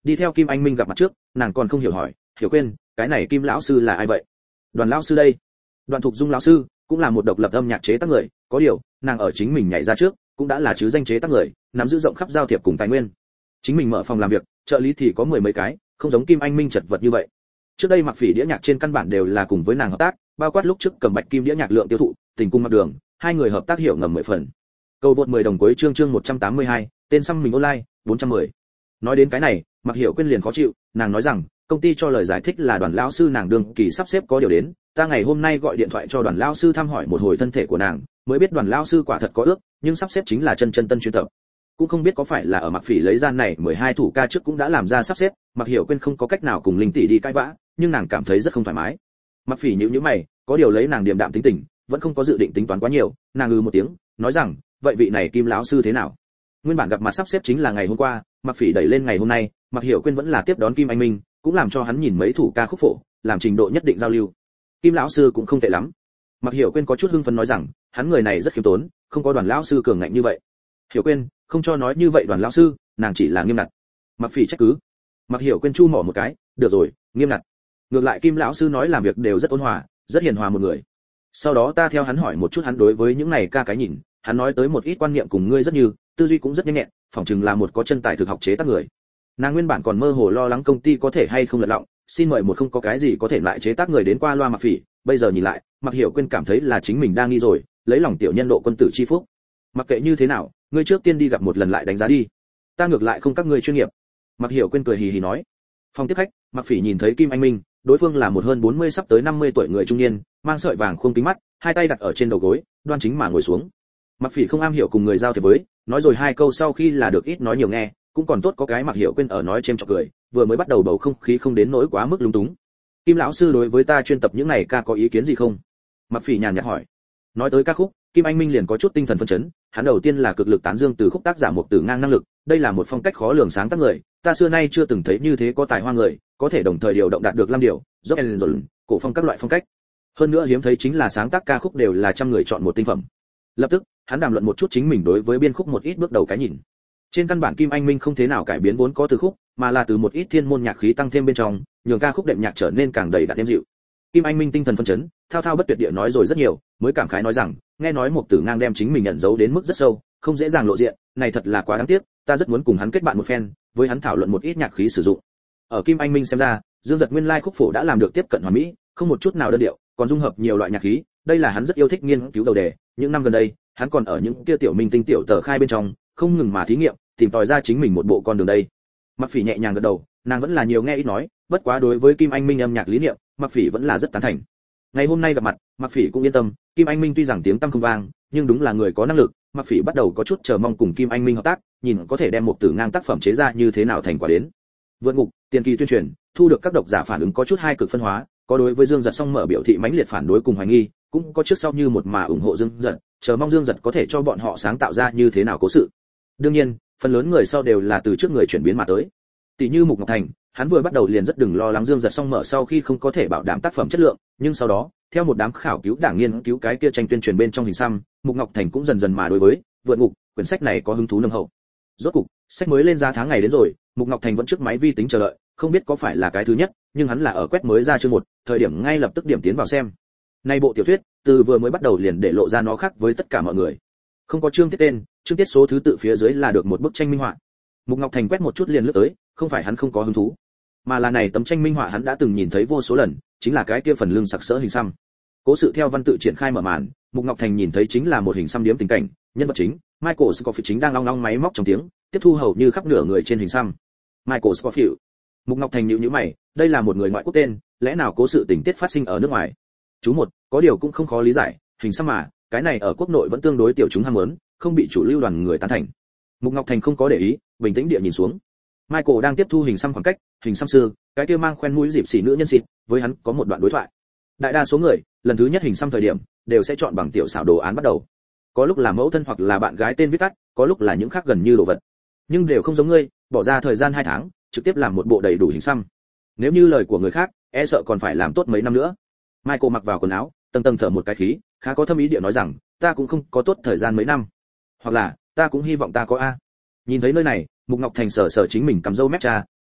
Đi theo Kim Anh Minh gặp mặt trước, nàng còn không hiểu hỏi, "Hiểu Quyên, cái này Kim lão sư là ai vậy?" "Đoàn lão sư đây." Đoàn Thục Dung lão sư cũng là một độc lập âm nhạc chế tác người, có điều, nàng ở chính mình nhảy ra trước, cũng đã là chứ danh chế tác người, nắm giữ rộng khắp giao thiệp cùng tài nguyên. Chính mình mở phòng làm việc, trợ lý thì có mười mấy cái, không giống Kim Anh Minh chật vật như vậy. Trước đây Mặc Phỉ đĩa nhạc trên căn bản đều là cùng với nàng hợp tác, bao quát lúc trước cầm Bạch Kim đĩa nhạc lượng tiêu thụ, tình cung mặc đường, hai người hợp tác hiểu ngầm mười phần. Cầu vượt mười đồng cuối chương chương một trăm tám mươi hai, tên xăm mình online, bốn trăm mười. Nói đến cái này, Mặc Hiểu Quyên liền khó chịu, nàng nói rằng, công ty cho lời giải thích là Đoàn lão sư nàng đương kỳ sắp xếp có điều đến, ta ngày hôm nay gọi điện thoại cho Đoàn lão sư thăm hỏi một hồi thân thể của nàng, mới biết Đoàn lão sư quả thật có ước, nhưng sắp xếp chính là chân chân tân chuyên tập. Cũng không biết có phải là ở Mặc Phỉ lấy gian này mười hai thủ ca trước cũng đã làm ra sắp xếp, Mặc Hiểu Quyên không có cách nào cùng Linh tỷ đi cãi vã, nhưng nàng cảm thấy rất không thoải mái. Mặc Phỉ nhíu nhíu mày, có điều lấy nàng điềm đạm tính tình, vẫn không có dự định tính toán quá nhiều, nàng ư một tiếng, nói rằng, vậy vị này Kim lão sư thế nào? Nguyên bản gặp mặt sắp xếp chính là ngày hôm qua, Mặc Phỉ đẩy lên ngày hôm nay, Mặc Hiểu Quyên vẫn là tiếp đón Kim Anh Minh, cũng làm cho hắn nhìn mấy thủ ca khúc phổ, làm trình độ nhất định giao lưu. Kim lão sư cũng không tệ lắm. Mặc Hiểu Quyên có chút hưng phấn nói rằng, hắn người này rất khiêm tốn, không có Đoàn lão sư cường ngạnh như vậy. Hiểu Quyên, không cho nói như vậy Đoàn lão sư, nàng chỉ là nghiêm ngặt. Mặc Phỉ trách cứ. Mặc Hiểu Quyên chu mỏ một cái, được rồi, nghiêm ngặt. Ngược lại Kim lão sư nói làm việc đều rất ôn hòa, rất hiền hòa một người. Sau đó ta theo hắn hỏi một chút hắn đối với những này ca cái nhìn, hắn nói tới một ít quan niệm cùng ngươi rất như, tư duy cũng rất nhanh nhẹn, phỏng chừng là một có chân tài thực học chế tác người. Nàng nguyên bản còn mơ hồ lo lắng công ty có thể hay không lật lọng, xin mời một không có cái gì có thể lại chế tác người đến qua loa Mặc Phỉ, bây giờ nhìn lại, Mặc Hiểu Quyên cảm thấy là chính mình đang nghi rồi, lấy lòng tiểu nhân độ quân tử chi phúc. Mặc kệ như thế nào, ngươi trước tiên đi gặp một lần lại đánh giá đi. Ta ngược lại không các ngươi chuyên nghiệp. Mặc Hiểu Quyên cười hì hì nói. Phòng tiếp khách, Mặc Phỉ nhìn thấy Kim Anh Minh, đối phương là một hơn bốn mươi sắp tới năm mươi tuổi người trung niên, mang sợi vàng khuôn kính mắt, hai tay đặt ở trên đầu gối, đoan chính mà ngồi xuống. Mặc Phỉ không am hiểu cùng người giao thiệp với, nói rồi hai câu sau khi là được ít nói nhiều nghe, cũng còn tốt có cái Mặc Hiểu Quyên ở nói chêm chọc cười, vừa mới bắt đầu bầu không khí không đến nỗi quá mức lúng túng. Kim lão sư đối với ta chuyên tập những này ca có ý kiến gì không? Mặc Phỉ nhàn nhạt hỏi. Nói tới ca khúc, Kim Anh Minh liền có chút tinh thần phấn chấn, hắn đầu tiên là cực lực tán dương từ khúc tác giả một từ ngang năng lực, đây là một phong cách khó lường sáng tác người, ta xưa nay chưa từng thấy như thế có tài hoa người, có thể đồng thời điều động đạt được năm điều, rock and roll, cổ phong các loại phong cách. Hơn nữa hiếm thấy chính là sáng tác ca khúc đều là trăm người chọn một tinh phẩm. Lập tức, hắn đàm luận một chút chính mình đối với biên khúc một ít bước đầu cái nhìn. Trên căn bản Kim Anh Minh không thế nào cải biến vốn có từ khúc, mà là từ một ít thiên môn nhạc khí tăng thêm bên trong, nhường ca khúc đệm nhạc trở nên càng đầy đặn êm dịu. Kim Anh Minh tinh thần phấn chấn, thao thao bất tuyệt địa nói rồi rất nhiều, mới cảm khái nói rằng, nghe nói một tử ngang đem chính mình nhận dấu đến mức rất sâu, không dễ dàng lộ diện, này thật là quá đáng tiếc, ta rất muốn cùng hắn kết bạn một phen, với hắn thảo luận một ít nhạc khí sử dụng. Ở Kim Anh Minh xem ra, Dương Giật nguyên lai khúc phổ đã làm được tiếp cận hoàn mỹ, không một chút nào đơn điệu, còn dung hợp nhiều loại nhạc khí, đây là hắn rất yêu thích nghiên cứu đầu đề, những năm gần đây, hắn còn ở những kia tiểu minh tinh tiểu tờ khai bên trong, không ngừng mà thí nghiệm, tìm tòi ra chính mình một bộ con đường đây. Mặc Phỉ nhẹ nhàng gật đầu, nàng vẫn là nhiều nghe ít nói, bất quá đối với Kim Anh Minh âm nhạc lý niệm, Mặc Phỉ vẫn là rất tán thành. Ngày hôm nay gặp mặt, Mặc Phỉ cũng yên tâm, Kim Anh Minh tuy rằng tiếng tăm không vang, nhưng đúng là người có năng lực, Mặc Phỉ bắt đầu có chút chờ mong cùng Kim Anh Minh hợp tác, nhìn có thể đem một tử ngang tác phẩm chế ra như thế nào thành quả đến. Vượt ngục, tiền kỳ tuyên truyền, thu được các độc giả phản ứng có chút hai cực phân hóa, có đối với Dương Giật song mở biểu thị mãnh liệt phản đối cùng hoài nghi, cũng có trước sau như một mà ủng hộ Dương Giật, chờ mong Dương Giật có thể cho bọn họ sáng tạo ra như thế nào cố sự. Đương nhiên, phần lớn người sau đều là từ trước người chuyển biến mà tới. Tỷ như Mục Ngọc Thành, hắn vừa bắt đầu liền rất đừng lo lắng Dương Giật song mở sau khi không có thể bảo đảm tác phẩm chất lượng, nhưng sau đó, theo một đám khảo cứu đảng nghiên cứu cái kia tranh tuyên truyền bên trong hình xăm, Mục Ngọc Thành cũng dần dần mà đối với Vượt Ngục, quyển sách này có hứng thú nồng hậu. Rốt cục, sách mới lên ra tháng ngày đến rồi, Mục Ngọc Thành vẫn trước máy vi tính chờ đợi, không biết có phải là cái thứ nhất, nhưng hắn là ở quét mới ra chương một, thời điểm ngay lập tức điểm tiến vào xem. Nay bộ tiểu thuyết, từ vừa mới bắt đầu liền để lộ ra nó khác với tất cả mọi người. Không có chương tiết tên, chương tiết số thứ tự phía dưới là được một bức tranh minh họa. Mục Ngọc Thành quét một chút liền lướt tới, không phải hắn không có hứng thú, mà là này tấm tranh minh họa hắn đã từng nhìn thấy vô số lần, chính là cái kia phần lưng sặc sỡ hình xăm. Cố sự theo văn tự triển khai mở màn, Mục Ngọc Thành nhìn thấy chính là một hình xăm điếm tình cảnh, nhân vật chính, Michael Scofield chính đang long long máy móc trong tiếng, tiếp thu hầu như khắp nửa người trên hình xăm. Michael Scofield. Mục Ngọc Thành nhíu nhíu mày, đây là một người ngoại quốc tên, lẽ nào cố sự tình tiết phát sinh ở nước ngoài? Chú một, có điều cũng không khó lý giải, hình xăm mà, cái này ở quốc nội vẫn tương đối tiểu chúng ham muốn, không bị chủ lưu đoàn người tán thành. Mục Ngọc Thành không có để ý, bình tĩnh địa nhìn xuống. Michael đang tiếp thu hình xăm khoảng cách, hình xăm sư, cái kia mang khoen mũi dịp xỉ nữ nhân xịt, với hắn có một đoạn đối thoại. Đại đa số người, lần thứ nhất hình xăm thời điểm, đều sẽ chọn bằng tiểu xảo đồ án bắt đầu. Có lúc là mẫu thân hoặc là bạn gái tên viết tắt, có lúc là những khác gần như đồ vật. Nhưng đều không giống ngươi, bỏ ra thời gian hai tháng, trực tiếp làm một bộ đầy đủ hình xăm. Nếu như lời của người khác, e sợ còn phải làm tốt mấy năm nữa. Michael mặc vào quần áo, tầng tầng thở một cái khí, khá có thâm ý địa nói rằng, ta cũng không có tốt thời gian mấy năm. Hoặc là, ta cũng hy vọng ta có a. Nhìn thấy nơi này, Mục Ngọc Thành sờ sờ chính mình cầm râu mép cha,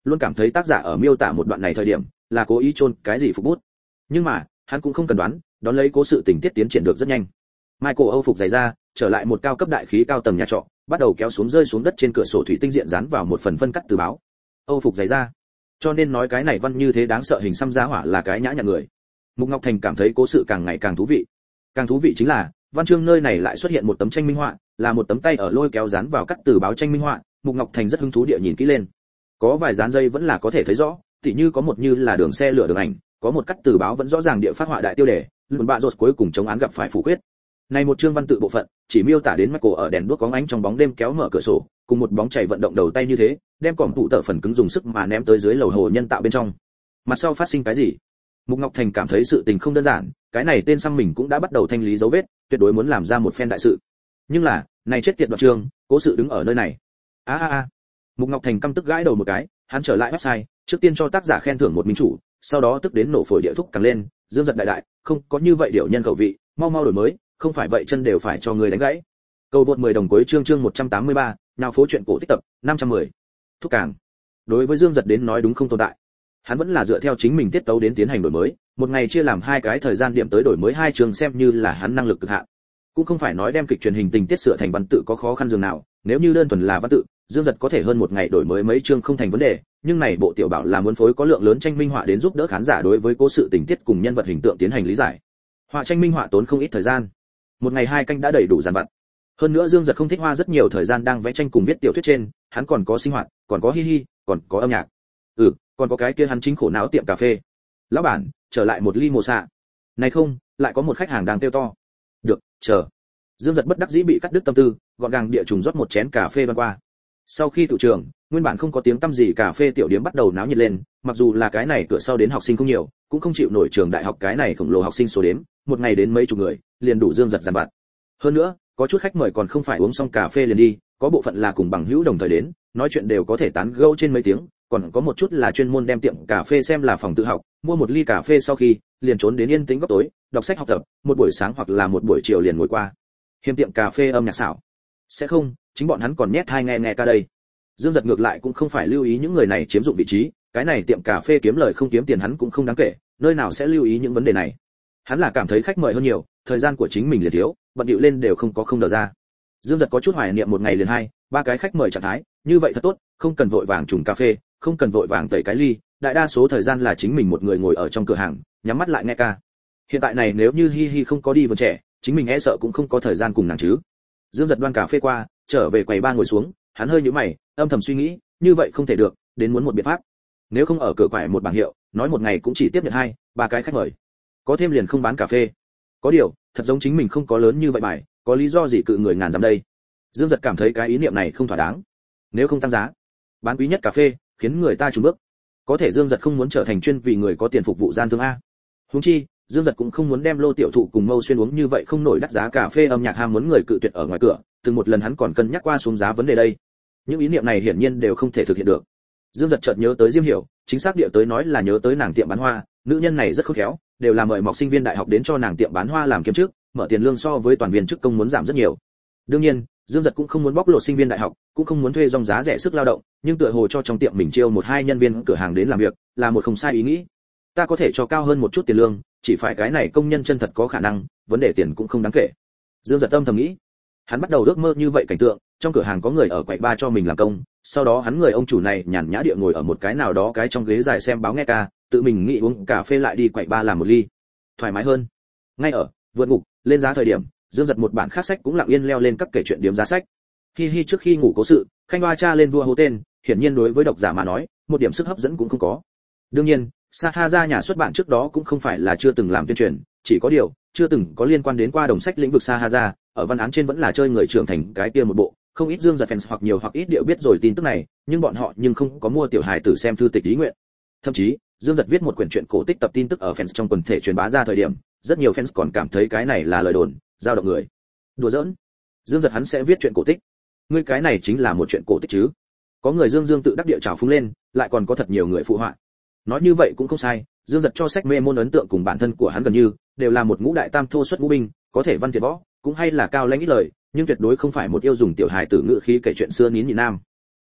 luôn cảm thấy tác giả ở miêu tả một đoạn này thời điểm là cố ý chôn cái gì phục bút. Nhưng mà hắn cũng không cần đoán, đón lấy cố sự tình tiết tiến triển được rất nhanh. Michael Âu phục giày ra, trở lại một cao cấp đại khí cao tầng nhà trọ, bắt đầu kéo xuống rơi xuống đất trên cửa sổ thủy tinh diện dán vào một phần phân cắt từ báo. Âu phục giày ra, cho nên nói cái này văn như thế đáng sợ hình xăm giá hỏa là cái nhã nhặn người. Mục Ngọc Thành cảm thấy cố sự càng ngày càng thú vị. Càng thú vị chính là, văn chương nơi này lại xuất hiện một tấm tranh minh họa, là một tấm tay ở lôi kéo dán vào cắt từ báo tranh minh họa. Mục Ngọc Thành rất hứng thú địa nhìn kỹ lên. Có vài dán dây vẫn là có thể thấy rõ, tỉ như có một như là đường xe lửa đường ảnh, có một cắt từ báo vẫn rõ ràng địa phát họa đại tiêu đề, luận bạ rốt cuối cùng chống án gặp phải phủ quyết. Này một chương văn tự bộ phận, chỉ miêu tả đến Michael ở đèn đuốc có ánh trong bóng đêm kéo mở cửa sổ, cùng một bóng chảy vận động đầu tay như thế, đem cỏm tụ tợ phần cứng dùng sức mà ném tới dưới lầu hồ nhân tạo bên trong. Mặt sau phát sinh cái gì? Mục Ngọc Thành cảm thấy sự tình không đơn giản, cái này tên xăm mình cũng đã bắt đầu thanh lý dấu vết, tuyệt đối muốn làm ra một phen đại sự. Nhưng là, này chết tiệt đoạn chương, cố sự đứng ở nơi này. A a a. Mục Ngọc Thành căm tức gãi đầu một cái, hắn trở lại website, trước tiên cho tác giả khen thưởng một minh chủ, sau đó tức đến nổ phổi địa thúc càng lên, dương giật đại đại, không có như vậy điệu nhân khẩu vị, mau mau đổi mới, không phải vậy chân đều phải cho người đánh gãy. Cầu vượt mười đồng cuối chương chương một trăm tám mươi ba, nào phố chuyện cổ tích tập năm trăm mười. Thúc càng. Đối với Dương Giật đến nói đúng không tồn tại. Hắn vẫn là dựa theo chính mình tiết tấu đến tiến hành đổi mới, một ngày chia làm hai cái thời gian điểm tới đổi mới hai chương xem như là hắn năng lực cực hạn. Cũng không phải nói đem kịch truyền hình tình tiết sửa thành văn tự có khó khăn dường nào, nếu như đơn thuần là văn tự, Dương Giật có thể hơn một ngày đổi mới mấy chương không thành vấn đề, nhưng này bộ tiểu bảo là muốn phối có lượng lớn tranh minh họa đến giúp đỡ khán giả đối với cố sự tình tiết cùng nhân vật hình tượng tiến hành lý giải. Họa tranh minh họa tốn không ít thời gian. Một ngày hai canh đã đầy đủ dàn vặt. Hơn nữa Dương Giật không thích hoa rất nhiều thời gian đang vẽ tranh cùng viết tiểu thuyết trên, hắn còn có sinh hoạt, còn có hi hi, còn có âm nhạc. Ừ, còn có cái kia hắn chính khổ não tiệm cà phê. Lão bản, trở lại một ly mồ xạ. Này không, lại có một khách hàng đang kêu to. Được, chờ. Dương Giật bất đắc dĩ bị cắt đứt tâm tư, gọn gàng địa trùng rót một chén cà phê ban qua. Sau khi tự trường, nguyên bản không có tiếng tăm gì cà phê tiểu điếm bắt đầu náo nhiệt lên, mặc dù là cái này cửa sau đến học sinh không nhiều, cũng không chịu nổi trường đại học cái này khổng lồ học sinh số đếm, một ngày đến mấy chục người, liền đủ Dương Giật dàn vặt. Hơn nữa, có chút khách mời còn không phải uống xong cà phê liền đi, có bộ phận là cùng bằng hữu đồng thời đến, nói chuyện đều có thể tán gẫu trên mấy tiếng, còn có một chút là chuyên môn đem tiệm cà phê xem là phòng tự học, mua một ly cà phê sau khi, liền trốn đến yên tĩnh góc tối, đọc sách học tập, một buổi sáng hoặc là một buổi chiều liền ngồi qua. Hiếm tiệm cà phê âm nhạc xảo. Sẽ không, chính bọn hắn còn nhét hai nghe nghe ca đây. Dương Giật ngược lại cũng không phải lưu ý những người này chiếm dụng vị trí, cái này tiệm cà phê kiếm lời không kiếm tiền hắn cũng không đáng kể, nơi nào sẽ lưu ý những vấn đề này. Hắn là cảm thấy khách mời hơn nhiều, thời gian của chính mình liền thiếu, bận điệu lên đều không có không đờ ra. Dương Giật có chút hoài niệm một ngày liền hai, ba cái khách mời trạng thái, như vậy thật tốt, không cần vội vàng trùng cà phê, không cần vội vàng tẩy cái ly, đại đa số thời gian là chính mình một người ngồi ở trong cửa hàng, nhắm mắt lại nghe ca. Hiện tại này nếu như Hi Hi không có đi vườn trẻ, chính mình e sợ cũng không có thời gian cùng nàng chứ. Dương Giật đoan cà phê qua, trở về quầy ba ngồi xuống, hắn hơi nhíu mày, âm thầm suy nghĩ, như vậy không thể được, đến muốn một biện pháp. Nếu không ở cửa quầy một bảng hiệu, nói một ngày cũng chỉ tiếp nhận hai, ba cái khách mời. Có thêm liền không bán cà phê. Có điều, thật giống chính mình không có lớn như vậy bài, có lý do gì cự người ngàn dặm đây. Dương Giật cảm thấy cái ý niệm này không thỏa đáng. Nếu không tăng giá, bán quý nhất cà phê, khiến người ta chùn bước. Có thể Dương Giật không muốn trở thành chuyên vì người có tiền phục vụ gian thương a. Huống chi, Dương Giật cũng không muốn đem Lô tiểu thụ cùng Mâu Xuyên uống như vậy không nổi đắt giá cà phê âm nhạc ham muốn người cự tuyệt ở ngoài cửa, từng một lần hắn còn cân nhắc qua xuống giá vấn đề đây. Những ý niệm này hiển nhiên đều không thể thực hiện được. Dương Giật chợt nhớ tới Diêm Hiểu, chính xác địa tới nói là nhớ tới nàng tiệm bán hoa, nữ nhân này rất khôn khéo, đều là mời học sinh viên đại học đến cho nàng tiệm bán hoa làm kiếm trước, mở tiền lương so với toàn viên chức công muốn giảm rất nhiều. Đương nhiên, Dương Giật cũng không muốn bóc lột sinh viên đại học, cũng không muốn thuê dòng giá rẻ sức lao động, nhưng tựa hồ cho trong tiệm mình chiêu một hai nhân viên cửa hàng đến làm việc, là một không sai ý nghĩ. Ta có thể cho cao hơn một chút tiền lương, chỉ phải cái này công nhân chân thật có khả năng, vấn đề tiền cũng không đáng kể. Dương Giật âm thầm nghĩ. Hắn bắt đầu ước mơ như vậy cảnh tượng, trong cửa hàng có người ở quầy ba cho mình làm công, sau đó hắn người ông chủ này nhàn nhã địa ngồi ở một cái nào đó cái trong ghế dài xem báo nghe ca, tự mình nghĩ uống cà phê lại đi quầy ba làm một ly, thoải mái hơn. Ngay ở vượt ngục lên giá thời điểm, Dương Giật một bản khác sách cũng lặng yên leo lên các kể chuyện điểm giá sách. Hi Hi trước khi ngủ cố sự, Khanh Hoa cha lên vua hố tên, hiển nhiên đối với độc giả mà nói, một điểm sức hấp dẫn cũng không có. Đương nhiên, Sahaja nhà xuất bản trước đó cũng không phải là chưa từng làm tuyên truyền, chỉ có điều, chưa từng có liên quan đến qua đồng sách lĩnh vực Sahaja, ở văn án trên vẫn là chơi người trưởng thành cái kia một bộ, không ít Dương Giật fans hoặc nhiều hoặc ít điệu biết rồi tin tức này, nhưng bọn họ nhưng không có mua tiểu hài tử xem thư tịch ý nguyện. Thậm chí, Dương Giật viết một quyển truyện cổ tích tập tin tức ở fans trong quần thể truyền bá ra thời điểm, rất nhiều fans còn cảm thấy cái này là lời đồn, dao động người. Đùa giỡn. Dương Giật hắn sẽ viết truyện cổ tích. Ngươi cái này chính là một chuyện cổ tích chứ? Có người Dương Dương tự đắc địa trào phúng lên, lại còn có thật nhiều người phụ họa. Nói như vậy cũng không sai, Dương Giật cho sách mê môn ấn tượng cùng bản thân của hắn gần như đều là một ngũ đại tam thô xuất ngũ binh, có thể văn thiệt võ, cũng hay là cao lãnh ít lời, nhưng tuyệt đối không phải một yêu dùng tiểu hài tử ngữ khí kể chuyện xưa nín nhị nam.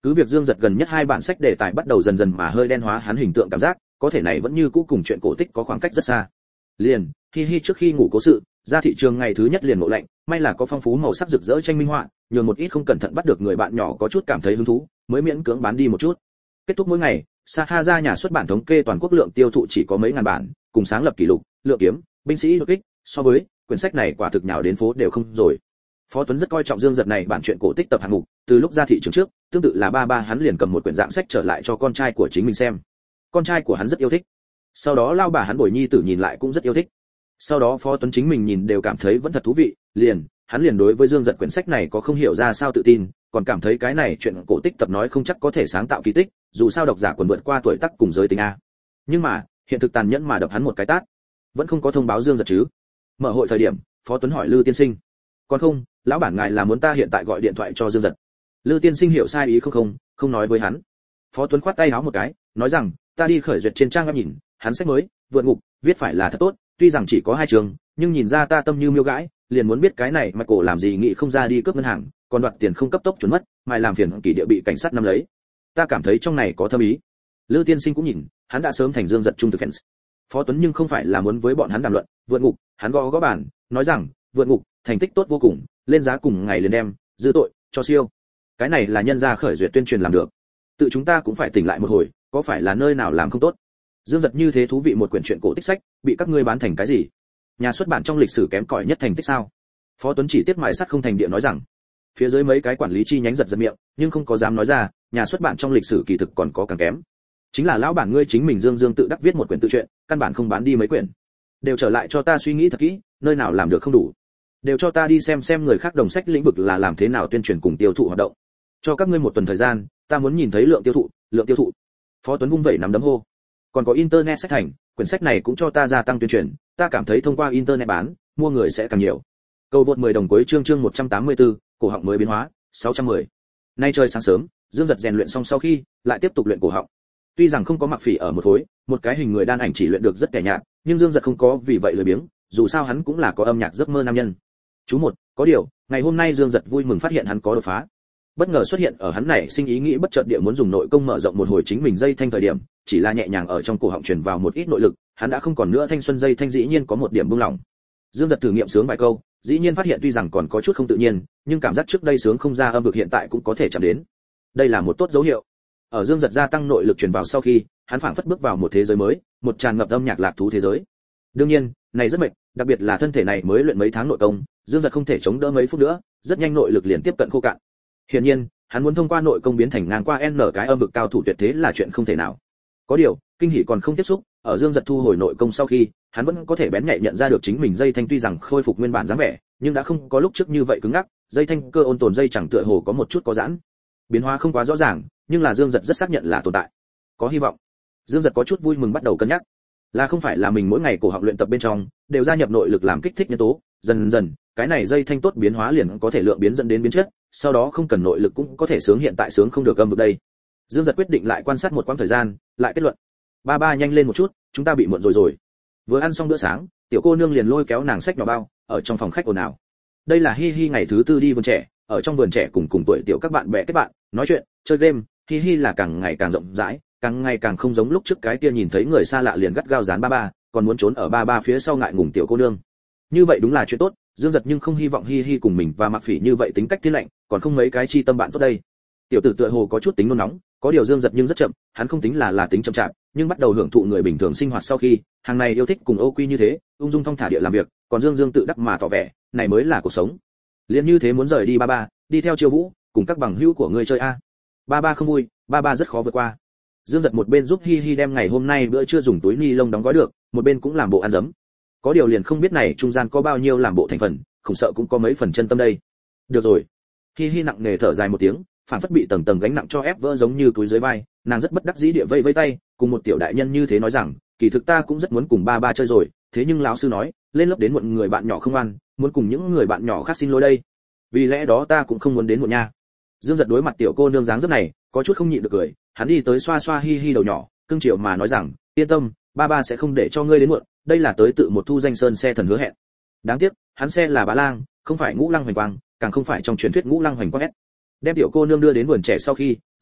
Cứ việc Dương Giật gần nhất hai bản sách đề tài bắt đầu dần dần mà hơi đen hóa hắn hình tượng cảm giác, có thể này vẫn như cũ cùng chuyện cổ tích có khoảng cách rất xa. Liền, Hi Hi trước khi ngủ cố sự, ra thị trường ngày thứ nhất liền ngộ lạnh, may là có phong phú màu sắc rực rỡ tranh minh họa, nhường một ít không cẩn thận bắt được người bạn nhỏ có chút cảm thấy hứng thú, mới miễn cưỡng bán đi một chút. Kết thúc mỗi ngày, Saha ra nhà xuất bản thống kê toàn quốc lượng tiêu thụ chỉ có mấy ngàn bản, cùng sáng lập kỷ lục, lượng kiếm, binh sĩ đột kích, so với quyển sách này quả thực nhào đến phố đều không rồi. Phó Tuấn rất coi trọng Dương Giật này bản truyện cổ tích tập hạng mục, từ lúc ra thị trường trước, tương tự là ba ba hắn liền cầm một quyển dạng sách trở lại cho con trai của chính mình xem. Con trai của hắn rất yêu thích. Sau đó lao bà hắn Bồi nhi tử nhìn lại cũng rất yêu thích. Sau đó Phó Tuấn chính mình nhìn đều cảm thấy vẫn thật thú vị, liền, hắn liền đối với Dương Giật quyển sách này có không hiểu ra sao tự tin, còn cảm thấy cái này chuyện cổ tích tập nói không chắc có thể sáng tạo kỳ tích, dù sao độc giả quần vượt qua tuổi tác cùng giới tính a. Nhưng mà, hiện thực tàn nhẫn mà đập hắn một cái tát. Vẫn không có thông báo Dương Giật chứ? Mở hội thời điểm, Phó Tuấn hỏi Lư tiên sinh. Còn không, lão bản ngài là muốn ta hiện tại gọi điện thoại cho Dương Giật. Lư tiên sinh hiểu sai ý không không, không nói với hắn. Phó Tuấn khoát tay áo một cái, nói rằng, ta đi khởi duyệt trên trang web nhìn, hắn sách mới, vượt ngục, viết phải là thật tốt, tuy rằng chỉ có hai trường, nhưng nhìn ra ta tâm như miêu gãi, liền muốn biết cái này mà cổ làm gì nghĩ không ra đi cướp ngân hàng, còn đoạt tiền không cấp tốc trốn mất, mài làm phiền kỳ địa bị cảnh sát nắm lấy. Ta cảm thấy trong này có thâm ý. Lư tiên sinh cũng nhìn, hắn đã sớm thành Dương Giật trung thực fans. Phó Tuấn nhưng không phải là muốn với bọn hắn đàm luận, vượt ngục, hắn gõ gõ bàn, nói rằng, vượt ngục, thành tích tốt vô cùng, lên giá cùng ngày liền đem, dư tội, cho siêu. Cái này là nhân gia khởi duyệt tuyên truyền làm được. Tự chúng ta cũng phải tỉnh lại một hồi, có phải là nơi nào làm không tốt? Dương Giật như thế thú vị một quyển truyện cổ tích sách, bị các ngươi bán thành cái gì? Nhà xuất bản trong lịch sử kém cỏi nhất thành tích sao? Phó Tuấn chỉ tiếp mài sắt không thành địa nói rằng. Phía dưới mấy cái quản lý chi nhánh giật giật miệng, nhưng không có dám nói ra, nhà xuất bản trong lịch sử kỳ thực còn có càng kém. Chính là lão bản ngươi chính mình Dương Dương tự đắc viết một quyển tự truyện, căn bản không bán đi mấy quyển. Đều trở lại cho ta suy nghĩ thật kỹ, nơi nào làm được không đủ. Đều cho ta đi xem xem người khác đồng sách lĩnh vực là làm thế nào tuyên truyền cùng tiêu thụ hoạt động. Cho các ngươi một tuần thời gian, ta muốn nhìn thấy lượng tiêu thụ, lượng tiêu thụ. Phó Tuấn vung vẩy nắm đấm hô. Còn có internet sách thành, quyển sách này cũng cho ta gia tăng tuyên truyền, ta cảm thấy thông qua internet bán, mua người sẽ càng nhiều. Cầu vượt mười đồng cuối chương chương một trăm tám mươi tư, cổ họng mới biến hóa, sáu trăm mười. Nay trời sáng sớm, Dương Giật rèn luyện xong sau khi, lại tiếp tục luyện cổ họng. Tuy rằng không có Mặc Phỉ ở một khối, một cái hình người đan ảnh chỉ luyện được rất kẻ nhạt, nhưng Dương Giật không có vì vậy lười biếng, dù sao hắn cũng là có âm nhạc giấc mơ nam nhân. Chú một, có điều, ngày hôm nay Dương Giật vui mừng phát hiện hắn có đột phá. Bất ngờ xuất hiện ở hắn này sinh ý nghĩ bất chợt địa muốn dùng nội công mở rộng một hồi chính mình dây thanh thời điểm, chỉ là nhẹ nhàng ở trong cổ họng truyền vào một ít nội lực, hắn đã không còn nữa thanh xuân dây thanh dĩ nhiên có một điểm buông lỏng. Dương Giật thử nghiệm sướng vài câu, dĩ nhiên phát hiện tuy rằng còn có chút không tự nhiên, nhưng cảm giác trước đây sướng không ra âm vực hiện tại cũng có thể chạm đến. Đây là một tốt dấu hiệu. Ở Dương Giật gia tăng nội lực truyền vào sau khi, hắn phảng phất bước vào một thế giới mới, một tràn ngập âm nhạc lạc thú thế giới. Đương nhiên, này rất mệt, đặc biệt là thân thể này mới luyện mấy tháng nội công, Dương Giật không thể chống đỡ mấy phút nữa, rất nhanh nội lực liền tiếp cận khô cạn. Hiển nhiên, hắn muốn thông qua nội công biến thành ngang qua n cái âm vực cao thủ tuyệt thế là chuyện không thể nào. Có điều, kinh hỉ còn không tiếp xúc, ở Dương Giật thu hồi nội công sau khi, hắn vẫn có thể bén nhạy nhận ra được chính mình dây thanh tuy rằng khôi phục nguyên bản dáng vẻ, nhưng đã không có lúc trước như vậy cứng ngắc, dây thanh cơ ôn tồn dây chẳng tựa hồ có một chút có giãn. Biến hóa không quá rõ ràng, nhưng là Dương Giật rất xác nhận là tồn tại. Có hy vọng. Dương Giật có chút vui mừng bắt đầu cân nhắc. Là không phải là mình mỗi ngày cổ họng luyện tập bên trong đều gia nhập nội lực làm kích thích nhân tố, dần dần, cái này dây thanh tốt biến hóa liền có thể lượng biến dẫn đến biến chất, sau đó không cần nội lực cũng có thể sướng hiện tại sướng không được âm vực đây. Dương Giật quyết định lại quan sát một quãng thời gian, lại kết luận. Ba ba nhanh lên một chút, chúng ta bị muộn rồi rồi. Vừa ăn xong bữa sáng, tiểu cô nương liền lôi kéo nàng sách nhỏ bao, ở trong phòng khách ồn ào. Đây là Hi Hi ngày thứ tư đi vườn trẻ, ở trong vườn trẻ cùng cùng tuổi tiểu các bạn bè kết bạn, nói chuyện, chơi game, Hi Hi là càng ngày càng rộng rãi, càng ngày càng không giống lúc trước cái kia nhìn thấy người xa lạ liền gắt gao dán ba ba, còn muốn trốn ở ba ba phía sau ngại ngùng tiểu cô nương. Như vậy đúng là chuyện tốt, Dương Giật nhưng không hy vọng Hi Hi cùng mình và Mặc Phỉ như vậy tính cách thiên lạnh, còn không mấy cái chi tâm bạn tốt đây. Tiểu tử tựa hồ có chút tính nôn nóng, có điều Dương Giật nhưng rất chậm, hắn không tính là là tính chậm chạp, nhưng bắt đầu hưởng thụ người bình thường sinh hoạt sau khi, hàng này yêu thích cùng ô quy như thế, ung dung thong thả địa làm việc, còn Dương Dương tự đắc mà tỏ vẻ, này mới là cuộc sống. Liên như thế muốn rời đi ba ba, đi theo Chiêu Vũ, cùng các bằng hữu của ngươi chơi a. Ba ba không vui, ba ba rất khó vượt qua. Dương Giật một bên giúp Hi Hi đem ngày hôm nay bữa trưa dùng túi ni lông đóng gói được, một bên cũng làm bộ ăn dấm. Có điều liền không biết này trung gian có bao nhiêu làm bộ thành phần, không sợ cũng có mấy phần chân tâm đây. Được rồi. Hi Hi nặng nề thở dài một tiếng, phản phất bị tầng tầng gánh nặng cho ép vỡ giống như túi dưới vai, nàng rất bất đắc dĩ địa vây vây tay, cùng một tiểu đại nhân như thế nói rằng, kỳ thực ta cũng rất muốn cùng ba ba chơi rồi, thế nhưng lão sư nói, lên lớp đến muộn người bạn nhỏ không ăn, muốn cùng những người bạn nhỏ khác xin lỗi đây. Vì lẽ đó ta cũng không muốn đến muộn nha. Dương Giật đối mặt tiểu cô nương dáng dấp này, có chút không nhịn được cười, hắn đi tới xoa xoa Hi Hi đầu nhỏ, cưng chiều mà nói rằng, yên tâm, ba ba sẽ không để cho ngươi đến muộn, đây là tới tự một thu danh sơn xe thần hứa hẹn. Đáng tiếc, hắn xe là Bá Lang, không phải Ngũ Lăng Hoành Quang, càng không phải trong truyền thuyết Ngũ Lăng Hoành Quang S. Đem tiểu cô nương đưa đến vườn trẻ sau khi,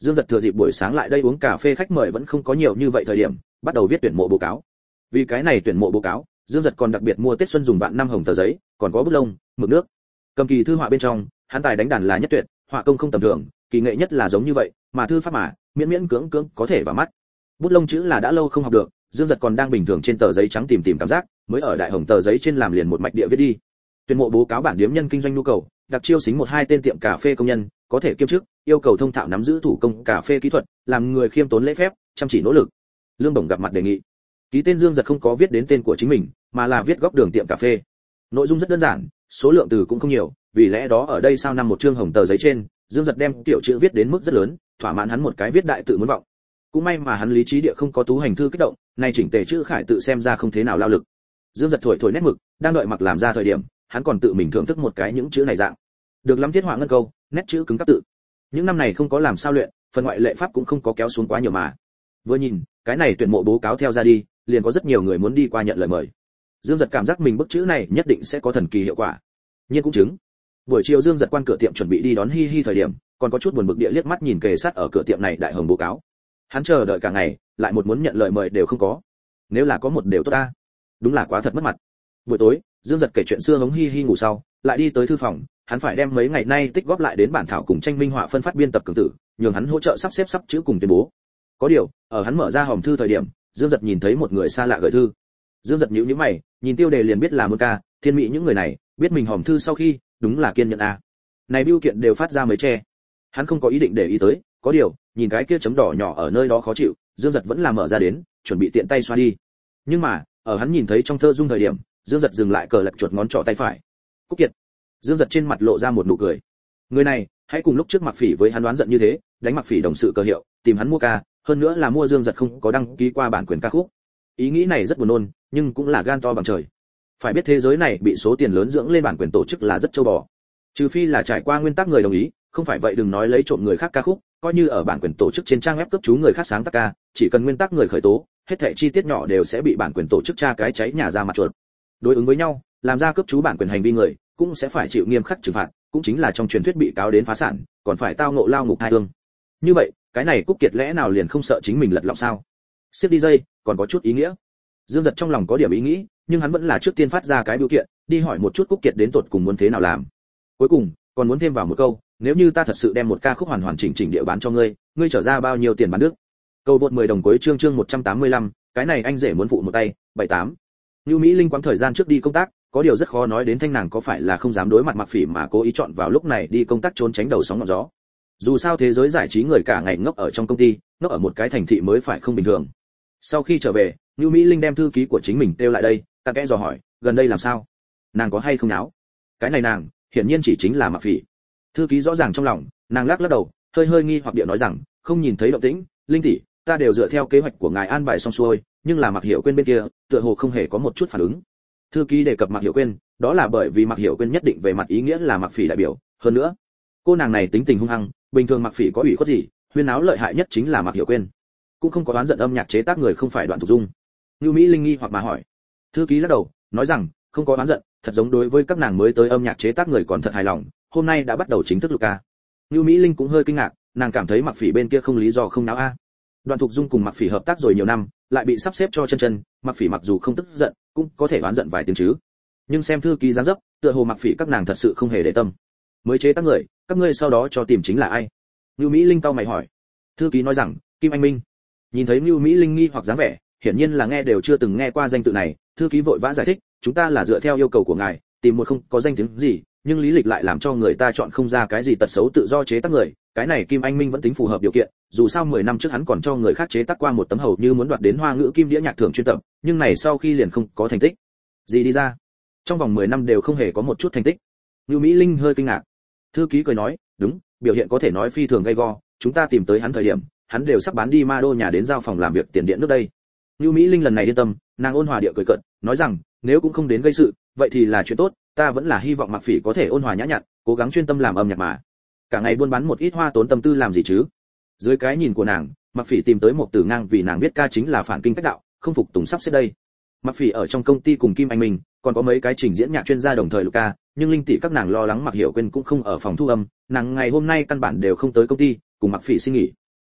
Dương Dật thừa dịp buổi sáng lại đây uống cà phê khách mời vẫn không có nhiều như vậy thời điểm, bắt đầu viết tuyển mộ báo cáo. Vì cái này tuyển mộ báo cáo, Dương Dật còn đặc biệt mua Tết Xuân dùng vạn năm hồng tờ giấy, còn có bút lông, mực nước. Cầm kỳ thư họa bên trong, hắn tài đánh đàn là nhất tuyệt, họa công không tầm thường, kỳ nghệ nhất là giống như vậy, mà thư pháp mà, miễn miễn cưỡng cưỡng có thể vào mắt. Bút lông chữ là đã lâu không học được, Dương Dật còn đang bình thường trên tờ giấy trắng tìm tìm cảm giác, mới ở đại hồng tờ giấy trên làm liền một mạch địa viết đi. Tuyển mộ báo cáo bản điếm nhân kinh doanh nhu cầu, đặc chiêu xính một hai tên tiệm cà phê công nhân, có thể kiêm chức, yêu cầu thông thạo nắm giữ thủ công cà phê kỹ thuật, làm người khiêm tốn lễ phép, chăm chỉ nỗ lực. Lương bổng gặp mặt đề nghị. Ký tên Dương Dật không có viết đến tên của chính mình, mà là viết góc đường tiệm cà phê. Nội dung rất đơn giản, số lượng từ cũng không nhiều, vì lẽ đó ở đây sao năm một chương hồng tờ giấy trên, Dương Dật đem tiểu chữ viết đến mức rất lớn, thỏa mãn hắn một cái viết đại tự muốn vọng. Cũng may mà hắn lý trí địa không có tú hành thư kích động, nay chỉnh tề chữ khải tự xem ra không thế nào lao lực. Dương Dật thổi thổi nét mực, đang đợi mặc làm ra thời điểm, hắn còn tự mình thưởng thức một cái những chữ này dạng. Được lắm thiết họa ngân câu, nét chữ cứng cáp tự. Những năm này không có làm sao luyện, phần ngoại lệ pháp cũng không có kéo xuống quá nhiều mà. Vừa nhìn, cái này tuyển mộ báo cáo theo ra đi, liền có rất nhiều người muốn đi qua nhận lời mời. Dương Dật cảm giác mình bức chữ này nhất định sẽ có thần kỳ hiệu quả. Nhiên cũng chứng. Buổi chiều Dương Dật quan cửa tiệm chuẩn bị đi đón Hi Hi thời điểm, còn có chút buồn bực địa liếc mắt nhìn kề sát ở cửa tiệm này đại hồng báo cáo. Hắn chờ đợi cả ngày, lại một muốn nhận lời mời đều không có. Nếu là có một đều tốt ta. Đúng là quá thật mất mặt. Buổi tối, Dương Dật kể chuyện xưa hống Hi Hi ngủ sau, lại đi tới thư phòng, hắn phải đem mấy ngày nay tích góp lại đến bản thảo cùng tranh minh họa phân phát biên tập cường tử, nhường hắn hỗ trợ sắp xếp sắp chữ cùng tuyên bố. Có điều, ở hắn mở ra hòm thư thời điểm, Dương Dật nhìn thấy một người xa lạ gửi thư. Dương Dật nhíu nhíu mày, nhìn tiêu đề liền biết là Môn Ca, Thiên Mỹ những người này, biết mình hòm thư sau khi, đúng là kiên nhẫn a. Này bưu kiện đều phát ra mấy tre. Hắn không có ý định để ý tới, có điều, nhìn cái kia chấm đỏ nhỏ ở nơi đó khó chịu, Dương Dật vẫn là mở ra đến, chuẩn bị tiện tay xoa đi. Nhưng mà, ở hắn nhìn thấy trong thơ dung thời điểm, Dương Dật dừng lại cờ lật chuột ngón trỏ tay phải. Cúc Kiệt. Dương Dật trên mặt lộ ra một nụ cười. Người này, hãy cùng lúc trước Mặc Phỉ với hắn đoán giận như thế, đánh Mặc Phỉ đồng sự cơ hiệu, tìm hắn mua ca, hơn nữa là mua Dương Dật không có đăng ký qua bản quyền ca khúc. Ý nghĩ này rất buồn nôn, nhưng cũng là gan to bằng trời. Phải biết thế giới này bị số tiền lớn dưỡng lên bản quyền tổ chức là rất châu bò. Trừ phi là trải qua nguyên tắc người đồng ý, không phải vậy đừng nói lấy trộm người khác ca khúc, coi như ở bản quyền tổ chức trên trang web cấp chú người khác sáng tác ca, chỉ cần nguyên tắc người khởi tố, hết thảy chi tiết nhỏ đều sẽ bị bản quyền tổ chức tra cái cháy nhà ra mặt chuột. Đối ứng với nhau, làm ra cấp chú bản quyền hành vi người, cũng sẽ phải chịu nghiêm khắc trừng phạt, cũng chính là trong truyền thuyết bị cáo đến phá sản, còn phải tao ngộ lao ngục hai hương. Như vậy, cái này Cúc Kiệt lẽ nào liền không sợ chính mình lật lọng sao? Xếp đi dây, còn có chút ý nghĩa. Dương Dật trong lòng có điểm ý nghĩ, nhưng hắn vẫn là trước tiên phát ra cái biểu kiện, đi hỏi một chút Cúc Kiệt đến tột cùng muốn thế nào làm. Cuối cùng, còn muốn thêm vào một câu, nếu như ta thật sự đem một ca khúc hoàn hoàn chỉnh chỉnh địa bán cho ngươi, ngươi trở ra bao nhiêu tiền bán nước? Câu vượt mười đồng cuối chương chương một trăm tám mươi lăm, cái này anh rể muốn phụ một tay, bảy tám. Nưu Mỹ Linh quãng thời gian trước đi công tác, có điều rất khó nói đến thanh nàng có phải là không dám đối mặt Mặc Phỉ mà cố ý chọn vào lúc này đi công tác trốn tránh đầu sóng ngọn gió. Dù sao thế giới giải trí người cả ngày ngốc ở trong công ty, ngốc ở một cái thành thị mới phải không bình thường. Sau khi trở về, Nưu Mỹ Linh đem thư ký của chính mình kêu lại đây, ta kẽ dò hỏi, gần đây làm sao? Nàng có hay không náo? Cái này nàng, hiển nhiên chỉ chính là Mặc Phỉ. Thư ký rõ ràng trong lòng, nàng lắc lắc đầu, hơi hơi nghi hoặc địa nói rằng, không nhìn thấy động tĩnh, Linh tỷ, ta đều dựa theo kế hoạch của ngài an bài xong xuôi, nhưng là Mặc Hiểu Quyên bên kia, tựa hồ không hề có một chút phản ứng. Thư ký đề cập Mặc Hiểu Quyên, đó là bởi vì Mặc Hiểu Quyên nhất định về mặt ý nghĩa là Mặc Phỉ đại biểu, hơn nữa, cô nàng này tính tình hung hăng, bình thường Mặc Phỉ có ủy khuất gì, huyên náo lợi hại nhất chính là Mặc Hiểu Quyên. Cũng không có oán giận âm nhạc chế tác người không phải Đoạn Thục Dung. Nưu Mỹ Linh nghi hoặc mà hỏi. Thư ký lắc đầu, nói rằng, không có oán giận, thật giống đối với các nàng mới tới âm nhạc chế tác người còn thật hài lòng, hôm nay đã bắt đầu chính thức录ca. Nưu Mỹ Linh cũng hơi kinh ngạc, nàng cảm thấy Mặc Phỉ bên kia không lý do không náo a. Đoạn Thục Dung cùng Mặc Phỉ hợp tác rồi nhiều năm, lại bị sắp xếp cho chân chân, Mặc Phỉ mặc dù không tức giận, cũng có thể oán giận vài tiếng chứ. Nhưng xem thư ký dáng dấp, tựa hồ Mặc Phỉ các nàng thật sự không hề để tâm. Mới chế tác người, các ngươi sau đó cho tìm chính là ai? Nưu Mỹ Linh cau mày hỏi. Thư ký nói rằng, Kim Anh Minh. Nhìn thấy Nưu Mỹ Linh nghi hoặc dáng vẻ, hiển nhiên là nghe đều chưa từng nghe qua danh tự này, thư ký vội vã giải thích, chúng ta là dựa theo yêu cầu của ngài, tìm một không có danh tiếng gì, nhưng lý lịch lại làm cho người ta chọn không ra cái gì tật xấu tự do chế tác người, cái này Kim Anh Minh vẫn tính phù hợp điều kiện, dù sao mười năm trước hắn còn cho người khác chế tác qua một tấm hầu như muốn đoạt đến Hoa ngữ kim đĩa nhạc thưởng chuyên tập, nhưng này sau khi liền không có thành tích gì đi ra. Trong vòng mười năm đều không hề có một chút thành tích. Nưu Mỹ Linh hơi kinh ngạc. Thư ký cười nói, đúng, biểu hiện có thể nói phi thường gay go, chúng ta tìm tới hắn thời điểm, hắn đều sắp bán đi ma đô nhà đến giao phòng làm việc tiền điện nước đây. Nưu Mỹ Linh lần này yên tâm, nàng ôn hòa địa cười cợt, nói rằng, nếu cũng không đến gây sự, vậy thì là chuyện tốt, ta vẫn là hy vọng Mặc Phỉ có thể ôn hòa nhã nhặn, cố gắng chuyên tâm làm âm nhạc mà. Cả ngày buôn bán một ít hoa tốn tâm tư làm gì chứ? Dưới cái nhìn của nàng, Mặc Phỉ tìm tới một Tử Ngang vì nàng viết ca chính là phản kinh cách đạo, không phục tùng sắp xếp đây. Mặc Phỉ ở trong công ty cùng Kim Anh Minh, còn có mấy cái trình diễn nhạc chuyên gia đồng thời lục ca, nhưng Linh tỷ các nàng lo lắng Mặc Hiểu Quyên cũng không ở phòng thu âm, nàng ngày hôm nay căn bản đều không tới công ty, cùng Mặc Phỉ xin nghỉ.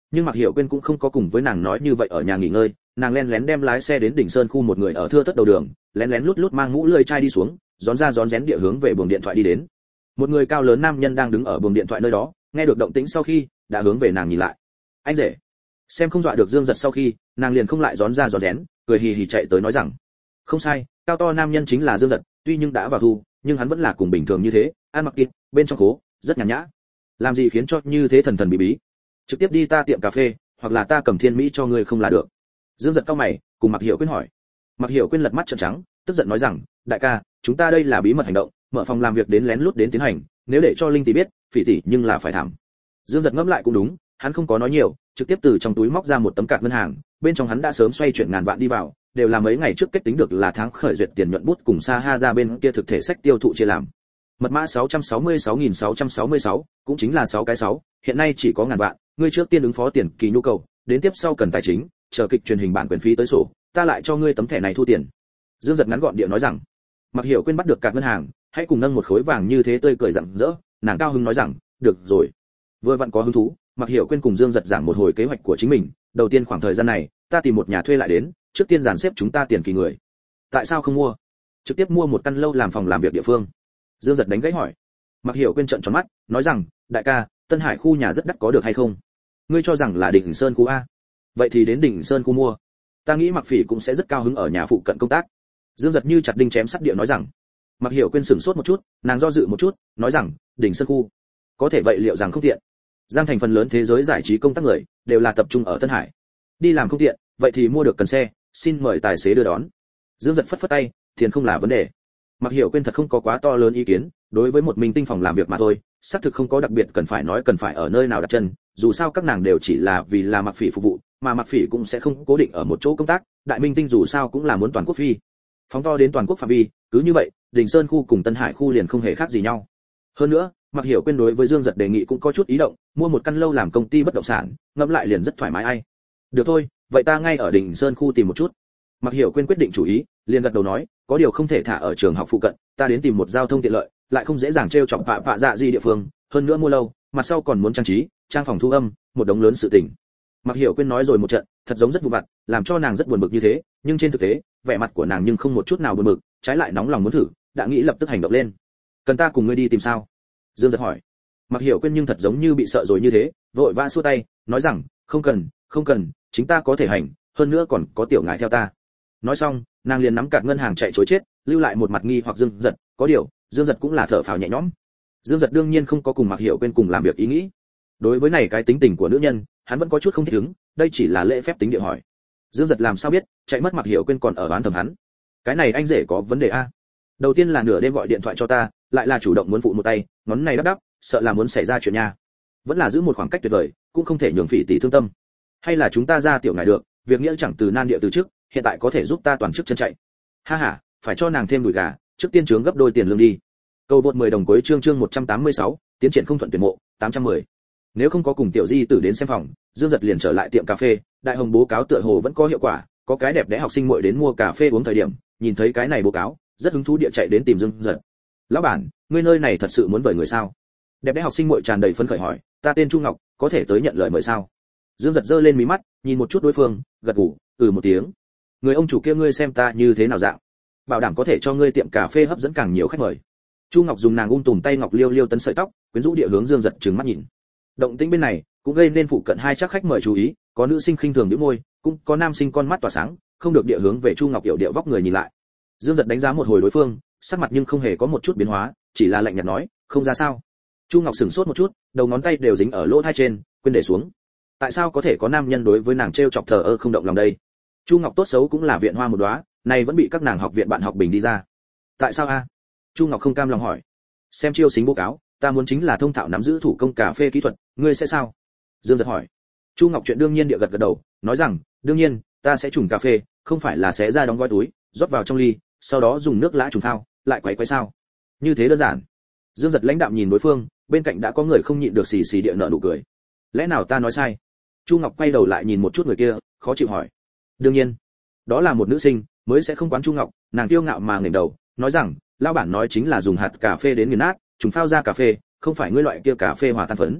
Nhưng Mạc Hiểu Quyên cũng không có cùng với nàng nói như vậy ở nhà nghỉ ngơi, nàng lén lén đem lái xe đến đỉnh sơn khu một người ở thưa thớt đầu đường, lén lén lút lút mang mũ lưỡi chai đi xuống, rón ra rón rén địa hướng về buồng điện thoại đi đến. Một người cao lớn nam nhân đang đứng ở buồng điện thoại nơi đó, nghe được động tĩnh sau khi, đã hướng về nàng nhìn lại. Anh rể. Xem không dọa được Dương Giật sau khi, nàng liền không lại rón ra rón rén, cười hì hì chạy tới nói rằng, không sai, cao to nam nhân chính là Dương Giật, tuy nhưng đã vào thu, nhưng hắn vẫn là cùng bình thường như thế, ăn mặc kịp, bên trong khố, rất nhàn nhã. Làm gì khiến cho như thế thần thần bí bí? Trực tiếp đi ta tiệm cà phê, hoặc là ta cầm thiên mỹ cho ngươi không là được. Dương Giật cau mày, cùng Mạc Hiểu Quyên hỏi. Mạc Hiểu Quyên lật mắt trợn trắng, tức giận nói rằng, đại ca, chúng ta đây là bí mật hành động, mở phòng làm việc đến lén lút đến tiến hành, nếu để cho Linh tỷ biết, Phỉ tỷ nhưng là phải thảm. Dương Giật ngẫm lại cũng đúng, hắn không có nói nhiều, trực tiếp từ trong túi móc ra một tấm card ngân hàng, bên trong hắn đã sớm xoay chuyển ngàn vạn đi vào, đều là mấy ngày trước kết tính được là tháng khởi duyệt tiền nhuận bút cùng Sa Ha ra bên kia thực thể sách tiêu thụ chia làm. Mật mã sáu trăm sáu mươi sáu nghìn sáu trăm sáu mươi sáu, cũng chính là sáu cái sáu, hiện nay chỉ có ngàn vạn, ngươi trước tiên ứng phó tiền kỳ nhu cầu, đến tiếp sau cần tài chính, chờ kịch truyền hình bản quyền phí tới sổ, ta lại cho ngươi tấm thẻ này thu tiền. Dương Giật ngắn gọn địa nói rằng. Mặc Hiểu Quyên bắt được card ngân hàng, hãy cùng nâng một khối vàng như thế tươi cười rạng rỡ, nàng cao hứng nói rằng, được rồi. Vừa vặn có hứng thú, Mặc Hiểu Quyên cùng Dương Giật giảng một hồi kế hoạch của chính mình, đầu tiên khoảng thời gian này, ta tìm một nhà thuê lại đến, trước tiên dàn xếp chúng ta tiền kỳ người. Tại sao không mua? Trực tiếp mua một căn lâu làm phòng làm việc địa phương. Dương Giật đánh gãy hỏi. Mặc Hiểu Quyên trợn tròn mắt, nói rằng, đại ca, Tân Hải khu nhà rất đắt có được hay không? Ngươi cho rằng là Đỉnh Sơn khu a? Vậy thì đến Đỉnh Sơn khu mua. Ta nghĩ Mặc Phỉ cũng sẽ rất cao hứng ở nhà phụ cận công tác. Dương Giật như chặt đinh chém sắt địa nói rằng. Mặc Hiểu Quyên sửng sốt một chút, nàng do dự một chút, nói rằng, Đỉnh Sơn khu, có thể vậy liệu rằng không tiện. Giang thành phần lớn thế giới giải trí công tác người đều là tập trung ở Tân Hải. Đi làm không tiện, vậy thì mua được cần xe, xin mời tài xế đưa đón. Dương Giật phất phất tay, tiền không là vấn đề. Mặc Hiểu Quyên thật không có quá to lớn ý kiến, đối với một mình tinh phòng làm việc mà thôi, xác thực không có đặc biệt cần phải nói cần phải ở nơi nào đặt chân, dù sao các nàng đều chỉ là vì là Mặc Phỉ phục vụ, mà Mặc Phỉ cũng sẽ không cố định ở một chỗ công tác, đại minh tinh dù sao cũng là muốn toàn quốc phi. Phóng to đến toàn quốc phạm vi, cứ như vậy, Đình Sơn khu cùng Tân Hải khu liền không hề khác gì nhau. Hơn nữa, Mặc Hiểu Quyên đối với Dương Giật đề nghị cũng có chút ý động, mua một căn lâu làm công ty bất động sản, ngẫm lại liền rất thoải mái ai. Được thôi, vậy ta ngay ở Đình Sơn khu tìm một chút. Mặc Hiểu Quyên quyết định chủ ý, liền gật đầu nói, có điều không thể thả ở trường học phụ cận, ta đến tìm một giao thông tiện lợi, lại không dễ dàng trêu chọc vạ vạ dạ gì địa phương, hơn nữa mua lâu, mặt sau còn muốn trang trí, trang phòng thu âm, một đống lớn sự tình. Mặc Hiểu Quyên nói rồi một trận, thật giống rất vụ vặt, làm cho nàng rất buồn bực như thế, nhưng trên thực tế, vẻ mặt của nàng nhưng không một chút nào buồn bực, trái lại nóng lòng muốn thử, đã nghĩ lập tức hành động lên. Cần ta cùng ngươi đi tìm sao? Dương Giật hỏi. Mặc Hiểu Quyên nhưng thật giống như bị sợ rồi như thế, vội vã xua tay, nói rằng, không cần, không cần, chính ta có thể hành, hơn nữa còn có tiểu ngài theo ta. Nói xong, nàng liền nắm card ngân hàng chạy trối chết, lưu lại một mặt nghi hoặc Dương Giật, có điều, Dương Giật cũng là thở phào nhẹ nhõm. Dương Giật đương nhiên không có cùng Mặc Hiểu Quyên cùng làm việc ý nghĩ. Đối với này cái tính tình của nữ nhân, hắn vẫn có chút không thích ứng, đây chỉ là lễ phép tính địa hỏi. Dương Giật làm sao biết, chạy mất Mặc Hiểu Quyên còn ở đoán thầm hắn. Cái này anh rể có vấn đề a. Đầu tiên là nửa đêm gọi điện thoại cho ta, lại là chủ động muốn phụ một tay, ngón này đắp đắp, sợ là muốn xảy ra chuyện nha. Vẫn là giữ một khoảng cách tuyệt vời, cũng không thể nhường Phỉ tỷ thương tâm. Hay là chúng ta ra tiểu ngài được, việc nghĩa chẳng từ nan địa từ trước, hiện tại có thể giúp ta toàn chức chân chạy. Ha ha, phải cho nàng thêm đùi gà, trước tiên chướng gấp đôi tiền lương đi. Cầu vượt mười đồng cuối chương chương một trăm tám mươi sáu, tiến triển không thuận tuyển mộ, tám trăm mười. Nếu không có cùng tiểu di tử đến xem phòng, Dương Giật liền trở lại tiệm cà phê, đại hồng bố cáo tựa hồ vẫn có hiệu quả, có cái đẹp đẽ học sinh muội đến mua cà phê uống thời điểm, nhìn thấy cái này bố cáo, rất hứng thú địa chạy đến tìm Dương Giật. Lão bản, ngươi nơi này thật sự muốn vời người sao? Đẹp đẽ học sinh muội tràn đầy phấn khởi hỏi, ta tên Chu Ngọc, có thể tới nhận lời mời sao? Dương Giật giơ lên mí mắt, nhìn một chút đối phương, gật gù, ừ một tiếng. Người ông chủ kia ngươi xem ta như thế nào dạng? Bảo đảm có thể cho ngươi tiệm cà phê hấp dẫn càng nhiều khách mời. Chu Ngọc dùng nàng ung tùm tay ngọc liêu liêu tấn sợi tóc, quyến rũ địa hướng Dương Giật trừng mắt nhìn. Động tĩnh bên này cũng gây nên phụ cận hai chắc khách mời chú ý, có nữ sinh khinh thường nhíu môi, cũng có nam sinh con mắt tỏa sáng, không được địa hướng về Chu Ngọc hiểu điệu vóc người nhìn lại. Dương Giật đánh giá một hồi đối phương, sắc mặt nhưng không hề có một chút biến hóa, chỉ là lạnh nhạt nói, không ra sao. Chu Ngọc sửng sốt một chút, đầu ngón tay đều dính ở lỗ tai trên, quên để xuống. Tại sao có thể có nam nhân đối với nàng trêu chọc thờ ơ không động lòng đây? Chu Ngọc tốt xấu cũng là viện hoa một đóa, này vẫn bị các nàng học viện bạn học bình đi ra. Tại sao a? Chu Ngọc không cam lòng hỏi. Xem chiêu xính bố cáo, ta muốn chính là thông thạo nắm giữ thủ công cà phê kỹ thuật, ngươi sẽ sao? Dương Giật hỏi. Chu Ngọc chuyện đương nhiên địa gật gật đầu, nói rằng, đương nhiên, ta sẽ trùng cà phê, không phải là xé ra đóng gói túi, rót vào trong ly, sau đó dùng nước lã trùng thao, lại quấy quấy sao? Như thế đơn giản. Dương Giật lãnh đạm nhìn đối phương, bên cạnh đã có người không nhịn được xì xì địa nở nụ cười. Lẽ nào ta nói sai? Chu Ngọc quay đầu lại nhìn một chút người kia, khó chịu hỏi. Đương nhiên, đó là một nữ sinh, mới sẽ không quán Chu Ngọc, nàng kiêu ngạo mà ngẩng đầu, nói rằng, lão bản nói chính là dùng hạt cà phê đến nghiền nát, trùng phao ra cà phê, không phải ngươi loại kia cà phê hòa tan phấn.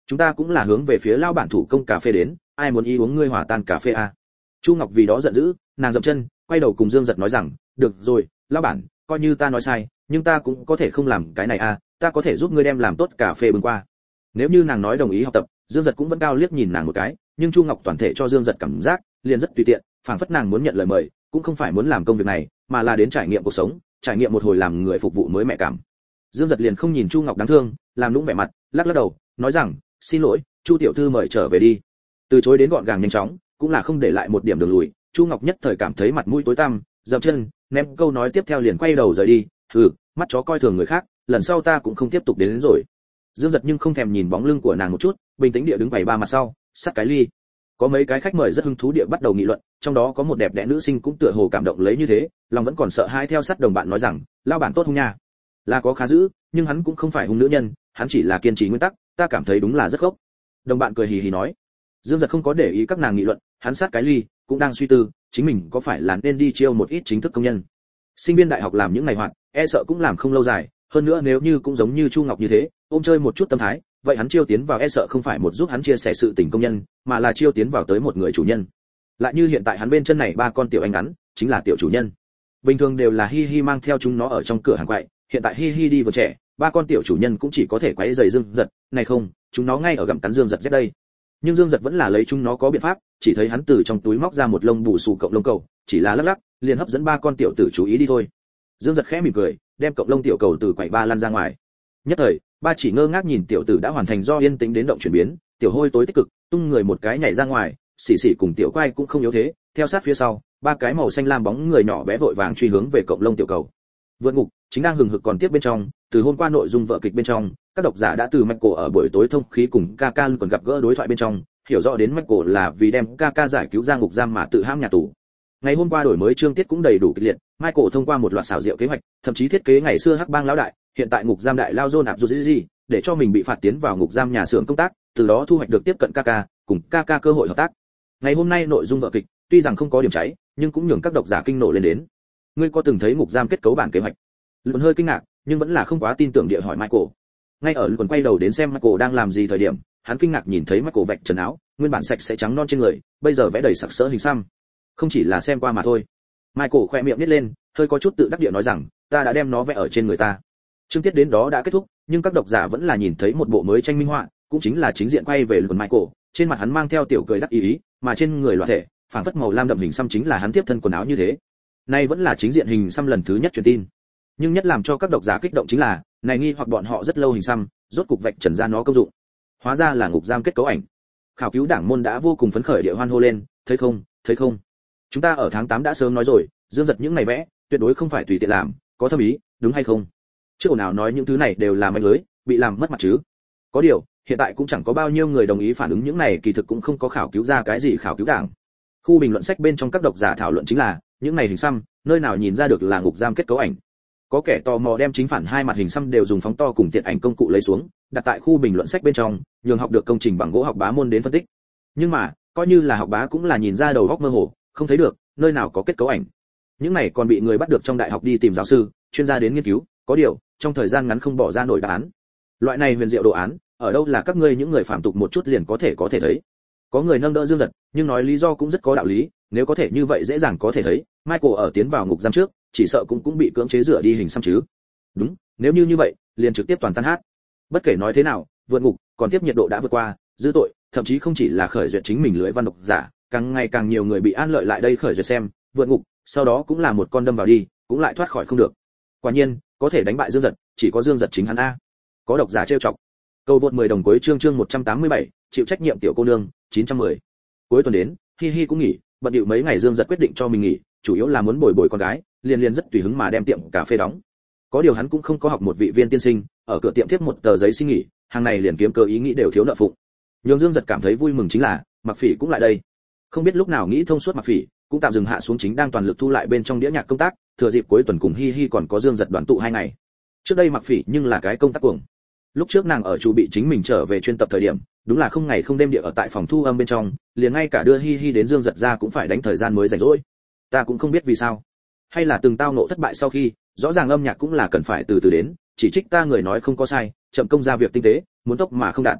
chúng ta cũng là hướng về phía lao bản thủ công cà phê đến, ai muốn ý uống ngươi hòa tan cà phê à? Chu Ngọc vì đó giận dữ, nàng dậm chân, quay đầu cùng Dương Giật nói rằng, được rồi, lão bản, coi như ta nói sai, nhưng ta cũng có thể không làm cái này à, ta có thể giúp ngươi đem làm tốt cà phê bưng qua. Nếu như nàng nói đồng ý học tập, Dương Giật cũng vẫn cao liếc nhìn nàng một cái, nhưng Chu Ngọc toàn thể cho Dương Giật cảm giác liền rất tùy tiện, phảng phất nàng muốn nhận lời mời, cũng không phải muốn làm công việc này, mà là đến trải nghiệm cuộc sống, trải nghiệm một hồi làm người phục vụ mới mẹ cảm. Dương Giật liền không nhìn Chu Ngọc đáng thương, làm nũng vẻ mặt, lắc lắc đầu, nói rằng, xin lỗi, Chu tiểu thư mời trở về đi. Từ chối đến gọn gàng nhanh chóng, cũng là không để lại một điểm đường lùi. Chu Ngọc nhất thời cảm thấy mặt mũi tối tăm, dậm chân, ném câu nói tiếp theo liền quay đầu rời đi. Hừ, mắt chó coi thường người khác, lần sau ta cũng không tiếp tục đến, đến rồi. Dương Giật nhưng không thèm nhìn bóng lưng của nàng một chút, bình tĩnh địa đứng quầy ba mặt sau, sát cái ly. Có mấy cái khách mời rất hứng thú địa bắt đầu nghị luận, trong đó có một đẹp đẽ nữ sinh cũng tựa hồ cảm động lấy như thế, lòng vẫn còn sợ hãi theo sát đồng bạn nói rằng, lao bản tốt không nha? Là có khá dữ, nhưng hắn cũng không phải hung nữ nhân, hắn chỉ là kiên trì nguyên tắc, ta cảm thấy đúng là rất gốc. Đồng bạn cười hì hì nói. Dương Giật không có để ý các nàng nghị luận, hắn sát cái ly, cũng đang suy tư, chính mình có phải là nên đi chiêu một ít chính thức công nhân. Sinh viên đại học làm những ngày hoạt, e sợ cũng làm không lâu dài, hơn nữa nếu như cũng giống như Chu Ngọc như thế, ôm chơi một chút tâm thái, vậy hắn chiêu tiến vào e sợ không phải một giúp hắn chia sẻ sự tình công nhân, mà là chiêu tiến vào tới một người chủ nhân. Lại như hiện tại hắn bên chân này ba con tiểu anh ngắn, chính là tiểu chủ nhân. Bình thường đều là Hi Hi mang theo chúng nó ở trong cửa hàng quậy, hiện tại Hi Hi đi vừa trẻ, ba con tiểu chủ nhân cũng chỉ có thể quấy giày Dương Giật, này không, chúng nó ngay ở gặm cắn Dương Giật rất đây. Nhưng Dương Giật vẫn là lấy chúng nó có biện pháp, chỉ thấy hắn từ trong túi móc ra một lông bù xù cộng lông cầu, chỉ là lắc lắc, liền hấp dẫn ba con tiểu tử chú ý đi thôi. Dương Giật khẽ mỉm cười, đem cộng lông tiểu cầu từ quầy ba lăn ra ngoài. Nhất thời, ba chỉ ngơ ngác nhìn tiểu tử đã hoàn thành do yên tĩnh đến động chuyển biến, tiểu hôi tối tích cực, tung người một cái nhảy ra ngoài, xì xì cùng tiểu quay cũng không yếu thế, theo sát phía sau, ba cái màu xanh lam bóng người nhỏ bé vội vàng truy hướng về cộng lông tiểu cầu. Vượt ngục chính đang hừng hực còn tiếp bên trong, từ hôm qua nội dung vở kịch bên trong, các độc giả đã từ Michael ở buổi tối thông khí cùng Kaka còn gặp gỡ đối thoại bên trong, hiểu rõ đến Michael là vì đem Kaka giải cứu ra ngục giam mà tự ham nhà tù. Ngày hôm qua đổi mới chương tiết cũng đầy đủ kịch liệt, Michael thông qua một loạt xảo diệu kế hoạch, thậm chí thiết kế ngày xưa hắc bang lão đại, hiện tại ngục giam đại lao John Abdulaziz, để cho mình bị phạt tiến vào ngục giam nhà xưởng công tác, từ đó thu hoạch được tiếp cận Kaka, cùng Kaka cơ hội hợp tác. Ngày hôm nay nội dung vở kịch, tuy rằng không có điểm cháy, nhưng cũng nhường các độc giả kinh nộ lên đến. Ngươi có từng thấy ngục giam kết cấu bản kế hoạch? Luôn hơi kinh ngạc, nhưng vẫn là không quá tin tưởng địa hỏi Michael. Ngay ở lúc còn quay đầu đến xem Michael đang làm gì thời điểm, hắn kinh ngạc nhìn thấy Michael vạch trần áo, nguyên bản sạch sẽ trắng non trên người, bây giờ vẽ đầy sặc sỡ hình xăm. Không chỉ là xem qua mà thôi. Michael khoe miệng nhếch lên, hơi có chút tự đắc địa nói rằng, ta đã đem nó vẽ ở trên người ta. Chương tiết đến đó đã kết thúc, nhưng các độc giả vẫn là nhìn thấy một bộ mới tranh minh họa, cũng chính là chính diện quay về lần Michael, trên mặt hắn mang theo tiểu cười đắc ý ý, mà trên người loạn thể, phảng phất màu lam đậm hình xăm chính là hắn tiếp thân quần áo như thế. Nay vẫn là chính diện hình xăm lần thứ nhất truyền tin. Nhưng nhất làm cho các độc giả kích động chính là, này nghi hoặc bọn họ rất lâu hình xăm, rốt cục vạch trần ra nó công dụng. Hóa ra là ngục giam kết cấu ảnh. Khảo cứu đảng môn đã vô cùng phấn khởi địa hoan hô lên, thấy không, thấy không? Chúng ta ở tháng tám đã sớm nói rồi, Dương Giật những này vẽ, tuyệt đối không phải tùy tiện làm, có thâm ý, đúng hay không? Chứ ồn nào nói những thứ này đều là manh lưới, bị làm mất mặt chứ. Có điều, hiện tại cũng chẳng có bao nhiêu người đồng ý phản ứng những này, kỳ thực cũng không có khảo cứu ra cái gì khảo cứu đảng. Khu bình luận sách bên trong các độc giả thảo luận chính là, những này hình xăm, nơi nào nhìn ra được là ngục giam kết cấu ảnh. Có kẻ tò mò đem chính phản hai mặt hình xăm đều dùng phóng to cùng tiện ảnh công cụ lấy xuống, đặt tại khu bình luận sách bên trong, nhường học được công trình bằng gỗ học bá môn đến phân tích. Nhưng mà, coi như là học bá cũng là nhìn ra đầu góc mơ hồ, không thấy được nơi nào có kết cấu ảnh. Những này còn bị người bắt được trong đại học đi tìm giáo sư, chuyên gia đến nghiên cứu, có điều, trong thời gian ngắn không bỏ ra nổi đáp án. Loại này huyền diệu đồ án, ở đâu là các ngươi những người phạm tục một chút liền có thể có thể thấy. Có người nâng đỡ Dương Giật, nhưng nói lý do cũng rất có đạo lý, nếu có thể như vậy dễ dàng có thể thấy, Michael ở tiến vào ngục giam trước, chỉ sợ cũng cũng bị cưỡng chế rửa đi hình xăm chứ. Đúng, nếu như như vậy, liền trực tiếp toàn tan hát. Bất kể nói thế nào, vượt ngục, còn tiếp nhiệt độ đã vượt qua, dư tội, thậm chí không chỉ là khởi duyệt chính mình lưỡi văn độc giả, càng ngày càng nhiều người bị an lợi lại đây khởi duyệt xem, vượt ngục, sau đó cũng là một con đâm vào đi, cũng lại thoát khỏi không được. Quả nhiên, có thể đánh bại Dương Giật, chỉ có Dương Giật chính hắn a. Có độc giả trêu chọc. Câu vượt mười đồng cuối chương chương một trăm tám mươi bảy, chịu trách nhiệm tiểu cô nương, chín trăm mười. Cuối tuần đến, Hi Hi cũng nghỉ, bận điệu mấy ngày Dương Giật quyết định cho mình nghỉ, chủ yếu là muốn bồi bồi con gái, liền liền rất tùy hứng mà đem tiệm cà phê đóng. Có điều hắn cũng không có học một vị viên tiên sinh, ở cửa tiệm tiếp một tờ giấy xin nghỉ, hàng này liền kiếm cơ ý nghĩ đều thiếu nợ phụng. Nhưng Dương Giật cảm thấy vui mừng chính là, Mặc Phỉ cũng lại đây. Không biết lúc nào nghĩ thông suốt Mặc Phỉ, cũng tạm dừng hạ xuống chính đang toàn lực thu lại bên trong đĩa nhạc công tác, thừa dịp cuối tuần cùng Hi Hi còn có Dương Giật đoàn tụ hai ngày. Trước đây Mặc Phỉ nhưng là cái công tác cuồng. Lúc trước nàng ở chủ bị chính mình trở về chuyên tập thời điểm, đúng là không ngày không đêm địa ở tại phòng thu âm bên trong, liền ngay cả đưa Hi Hi đến Dương Giật ra cũng phải đánh thời gian mới rảnh rỗi. Ta cũng không biết vì sao, hay là từng tao nộ thất bại sau khi, rõ ràng âm nhạc cũng là cần phải từ từ đến, chỉ trích ta người nói không có sai, chậm công ra việc tinh tế, muốn tốc mà không đạt.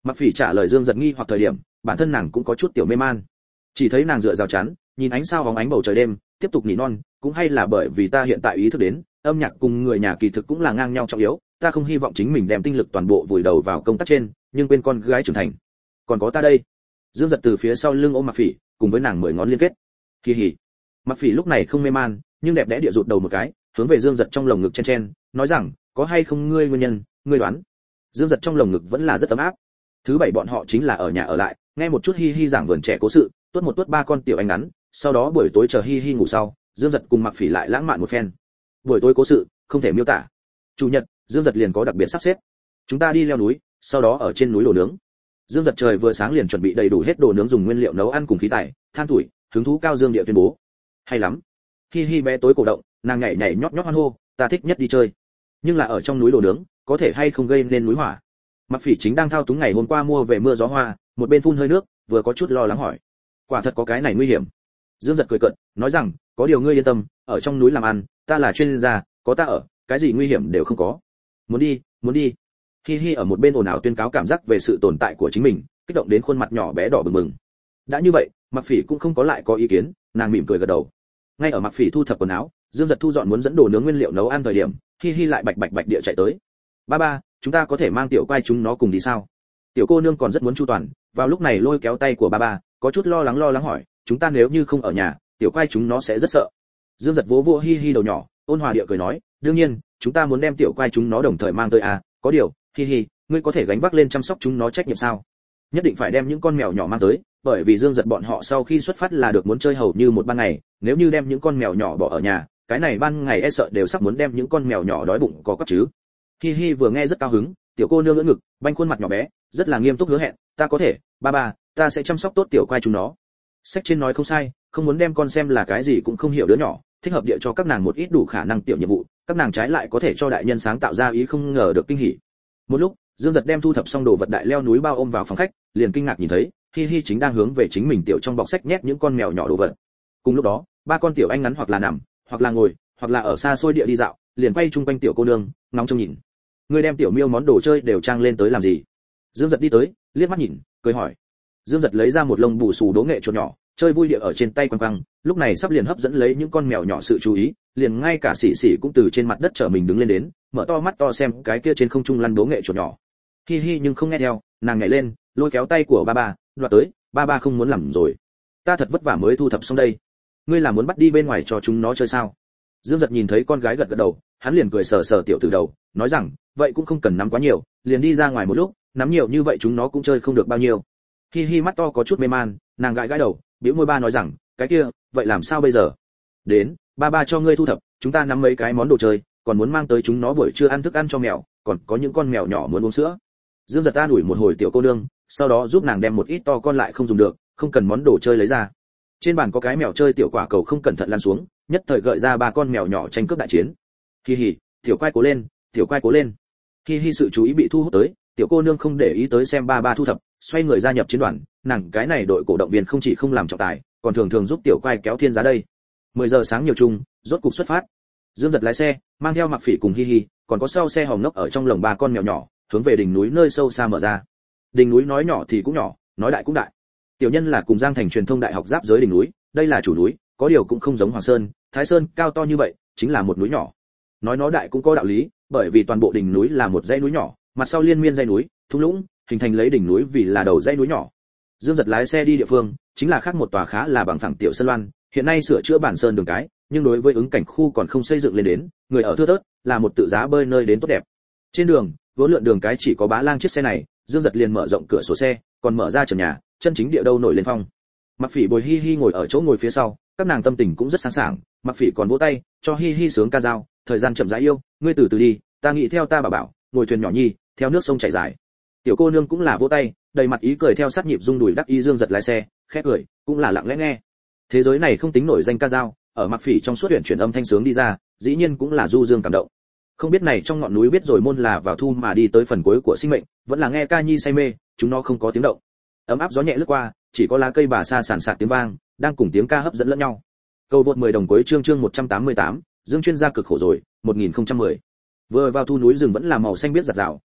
Mặc Phỉ trả lời Dương Giật nghi hoặc thời điểm, bản thân nàng cũng có chút tiểu mê man. Chỉ thấy nàng dựa rào chắn, nhìn ánh sao bóng ánh bầu trời đêm, tiếp tục nỉ non, cũng hay là bởi vì ta hiện tại ý thức đến, âm nhạc cùng người nhà kỳ thực cũng là ngang nhau trọng yếu, ta không hy vọng chính mình đem tinh lực toàn bộ vùi đầu vào công tác trên, nhưng quên con gái trưởng thành. Còn có ta đây. Dương Giật từ phía sau lưng ôm Mặc Phỉ, cùng với nàng mười ngón liên kết. Kỳ hỉ. Mặc Phỉ lúc này không mê man, nhưng đẹp đẽ địa rụt đầu một cái, hướng về Dương Giật trong lồng ngực chen chen, nói rằng, có hay không ngươi nguyên nhân, ngươi đoán. Dương Giật trong lồng ngực vẫn là rất ấm áp. Thứ bảy bọn họ chính là ở nhà ở lại, nghe một chút Hi Hi giảng vườn trẻ cố sự, tuốt một tuốt ba con tiểu anh ngắn, sau đó buổi tối chờ Hi Hi ngủ sau, Dương Giật cùng Mặc Phỉ lại lãng mạn một phen. Buổi tối cố sự, không thể miêu tả. Chủ nhật, Dương Giật liền có đặc biệt sắp xếp. Chúng ta đi leo núi, sau đó ở trên núi đồ nướng. Dương Giật trời vừa sáng liền chuẩn bị đầy đủ hết đồ nướng dùng nguyên liệu nấu ăn cùng khí tài, than tuổi, hứng thú cao Dương địa tuyên bố. Hay lắm. Hi Hi bé tối cổ động, nàng nhảy nhảy nhót nhót hoan hô, ta thích nhất đi chơi. Nhưng là ở trong núi đồ nướng, có thể hay không gây nên núi hỏa. Mặc Phỉ chính đang thao túng ngày hôm qua mua về mưa gió hoa, một bên phun hơi nước, vừa có chút lo lắng hỏi. Quả thật có cái này nguy hiểm. Dương Giật cười cợt, nói rằng, có điều ngươi yên tâm, ở trong núi làm ăn, ta là chuyên gia, có ta ở, cái gì nguy hiểm đều không có. Muốn đi, muốn đi. Hi Hi ở một bên ồn ào tuyên cáo cảm giác về sự tồn tại của chính mình, kích động đến khuôn mặt nhỏ bé đỏ bừng bừng. Đã như vậy, Mặc Phỉ cũng không có lại có ý kiến, nàng mỉm cười gật đầu. Ngay ở Mặc Phỉ thu thập quần áo, Dương Giật thu dọn muốn dẫn đồ nướng nguyên liệu nấu ăn thời điểm, Hi Hi lại bạch bạch bạch địa chạy tới. Ba ba, chúng ta có thể mang tiểu quay chúng nó cùng đi sao? Tiểu cô nương còn rất muốn chu toàn, vào lúc này lôi kéo tay của ba ba, có chút lo lắng lo lắng hỏi, chúng ta nếu như không ở nhà, tiểu quay chúng nó sẽ rất sợ. Dương Giật vỗ vỗ Hi Hi đầu nhỏ, ôn hòa địa cười nói, đương nhiên, chúng ta muốn đem tiểu quay chúng nó đồng thời mang tới à, có điều, Hi Hi, ngươi có thể gánh vác lên chăm sóc chúng nó trách nhiệm sao? Nhất định phải đem những con mèo nhỏ mang tới, bởi vì Dương Giật bọn họ sau khi xuất phát là được muốn chơi hầu như một ban ngày, nếu như đem những con mèo nhỏ bỏ ở nhà, cái này ban ngày e sợ đều sắp muốn đem những con mèo nhỏ đói bụng có cấp chứ. Hi Hi vừa nghe rất cao hứng, tiểu cô nương ngỡ ngực, banh khuôn mặt nhỏ bé, rất là nghiêm túc hứa hẹn, ta có thể, ba ba, ta sẽ chăm sóc tốt tiểu quay chúng nó. Sách trên nói không sai, không muốn đem con xem là cái gì cũng không hiểu đứa nhỏ, thích hợp địa cho các nàng một ít đủ khả năng tiểu nhiệm vụ, các nàng trái lại có thể cho đại nhân sáng tạo ra ý không ngờ được kinh hỉ. Một lúc, Dương Giật đem thu thập xong đồ vật đại leo núi bao ôm vào phòng khách, liền kinh ngạc nhìn thấy, Hi Hi chính đang hướng về chính mình tiểu trong bọc sách nhét những con mèo nhỏ đồ vật. Cùng lúc đó, ba con tiểu anh ngắn hoặc là nằm, hoặc là ngồi, hoặc là ở xa xôi địa đi dạo, liền quay chung quanh tiểu cô nương, ngóng trông nhìn. Người đem tiểu miêu món đồ chơi đều trang lên tới làm gì? Dương Giật đi tới, liếc mắt nhìn, cười hỏi. Dương Giật lấy ra một lông bù xù đố nghệ chuột nhỏ, chơi vui địa ở trên tay quăng quăng, lúc này sắp liền hấp dẫn lấy những con mèo nhỏ sự chú ý, liền ngay cả Sỉ Sỉ cũng từ trên mặt đất trở mình đứng lên đến, mở to mắt to xem cái kia trên không trung lăn đố nghệ chuột nhỏ. Hi Hi nhưng không nghe theo, nàng nhảy lên, lôi kéo tay của ba ba, đoạt tới, ba ba không muốn làm rồi. Ta thật vất vả mới thu thập xong đây. Ngươi là muốn bắt đi bên ngoài cho chúng nó chơi sao? Dương Giật nhìn thấy con gái gật gật đầu, hắn liền cười sờ sờ tiểu tử đầu, nói rằng, vậy cũng không cần nắm quá nhiều, liền đi ra ngoài một lúc, nắm nhiều như vậy chúng nó cũng chơi không được bao nhiêu. Hi Hi mắt to có chút mê man, nàng gãi gãi đầu, bĩu môi ba nói rằng, cái kia, vậy làm sao bây giờ? Đến, ba ba cho ngươi thu thập, chúng ta nắm mấy cái món đồ chơi, còn muốn mang tới chúng nó buổi trưa ăn thức ăn cho mèo, còn có những con mèo nhỏ muốn uống sữa. Dương Giật ta đuổi một hồi tiểu cô nương, sau đó giúp nàng đem một ít to con lại không dùng được, không cần món đồ chơi lấy ra. Trên bàn có cái mèo chơi tiểu quả cầu không cẩn thận lăn xuống, nhất thời gợi ra ba con mèo nhỏ tranh cướp đại chiến. Hi Hi, tiểu quay cố lên, tiểu quay cố lên. Hi Hi sự chú ý bị thu hút tới, tiểu cô nương không để ý tới xem ba ba thu thập, xoay người gia nhập chiến đoàn, nàng cái này đội cổ động viên không chỉ không làm trọng tài, còn thường thường giúp tiểu quay kéo thiên giá đây. mười giờ sáng nhiều chung, rốt cục xuất phát. Dương Giật lái xe, mang theo Mặc Phỉ cùng Hi Hi, còn có sau xe hồng ngốc ở trong lồng ba con mèo nhỏ, hướng về đỉnh núi nơi sâu xa mở ra. Đỉnh núi nói nhỏ thì cũng nhỏ, nói đại cũng đại. Tiểu nhân là cùng Giang Thành truyền thông đại học giáp giới đỉnh núi, đây là chủ núi, có điều cũng không giống Hoàng Sơn, Thái Sơn cao to như vậy, chính là một núi nhỏ. Nói nó đại cũng có đạo lý, bởi vì toàn bộ đỉnh núi là một dãy núi nhỏ, mặt sau liên miên dãy núi, thung lũng, hình thành lấy đỉnh núi vì là đầu dãy núi nhỏ. Dương Giật lái xe đi địa phương, chính là khác một tòa khá là bằng phẳng tiểu sơn loan, hiện nay sửa chữa bản sơn đường cái, nhưng đối với ứng cảnh khu còn không xây dựng lên đến, người ở thưa thớt, là một tự giá bơi nơi đến tốt đẹp. Trên đường, vốn lượn đường cái chỉ có bá lang chiếc xe này, Dương Giật liền mở rộng cửa sổ xe, còn mở ra trần nhà, chân chính địa đâu nổi lên phong. Mặc Phỉ bồi Hi Hi ngồi ở chỗ ngồi phía sau, các nàng tâm tình cũng rất sáng sảng, Mặc Phỉ còn vỗ tay, cho Hi Hi sướng ca dao, thời gian chậm rãi yêu, ngươi từ từ đi, ta nghĩ theo ta bảo bảo, ngồi thuyền nhỏ nhi, theo nước sông chảy dài. Tiểu cô nương cũng là vỗ tay, đầy mặt ý cười theo sát nhịp rung đùi đắc ý. Dương Giật lái xe, khẽ cười, cũng là lặng lẽ nghe. Thế giới này không tính nổi danh ca dao, ở Mặc Phỉ trong suốt huyền chuyển âm thanh sướng đi ra, dĩ nhiên cũng là du dương cảm động. Không biết này trong ngọn núi biết rồi môn là vào thu mà đi tới phần cuối của sinh mệnh, vẫn là nghe ca nhi say mê, chúng nó không có tiếng động. Ấm áp gió nhẹ lướt qua, chỉ có lá cây bà sa sàn sạt tiếng vang, đang cùng tiếng ca hấp dẫn lẫn nhau. Câu vượt mười đồng cuối chương chương một trăm tám mươi tám, Dương chuyên gia cực khổ rồi, một nghìn không trăm mười. Vừa vào thu núi rừng vẫn là màu xanh biếc rạt rào,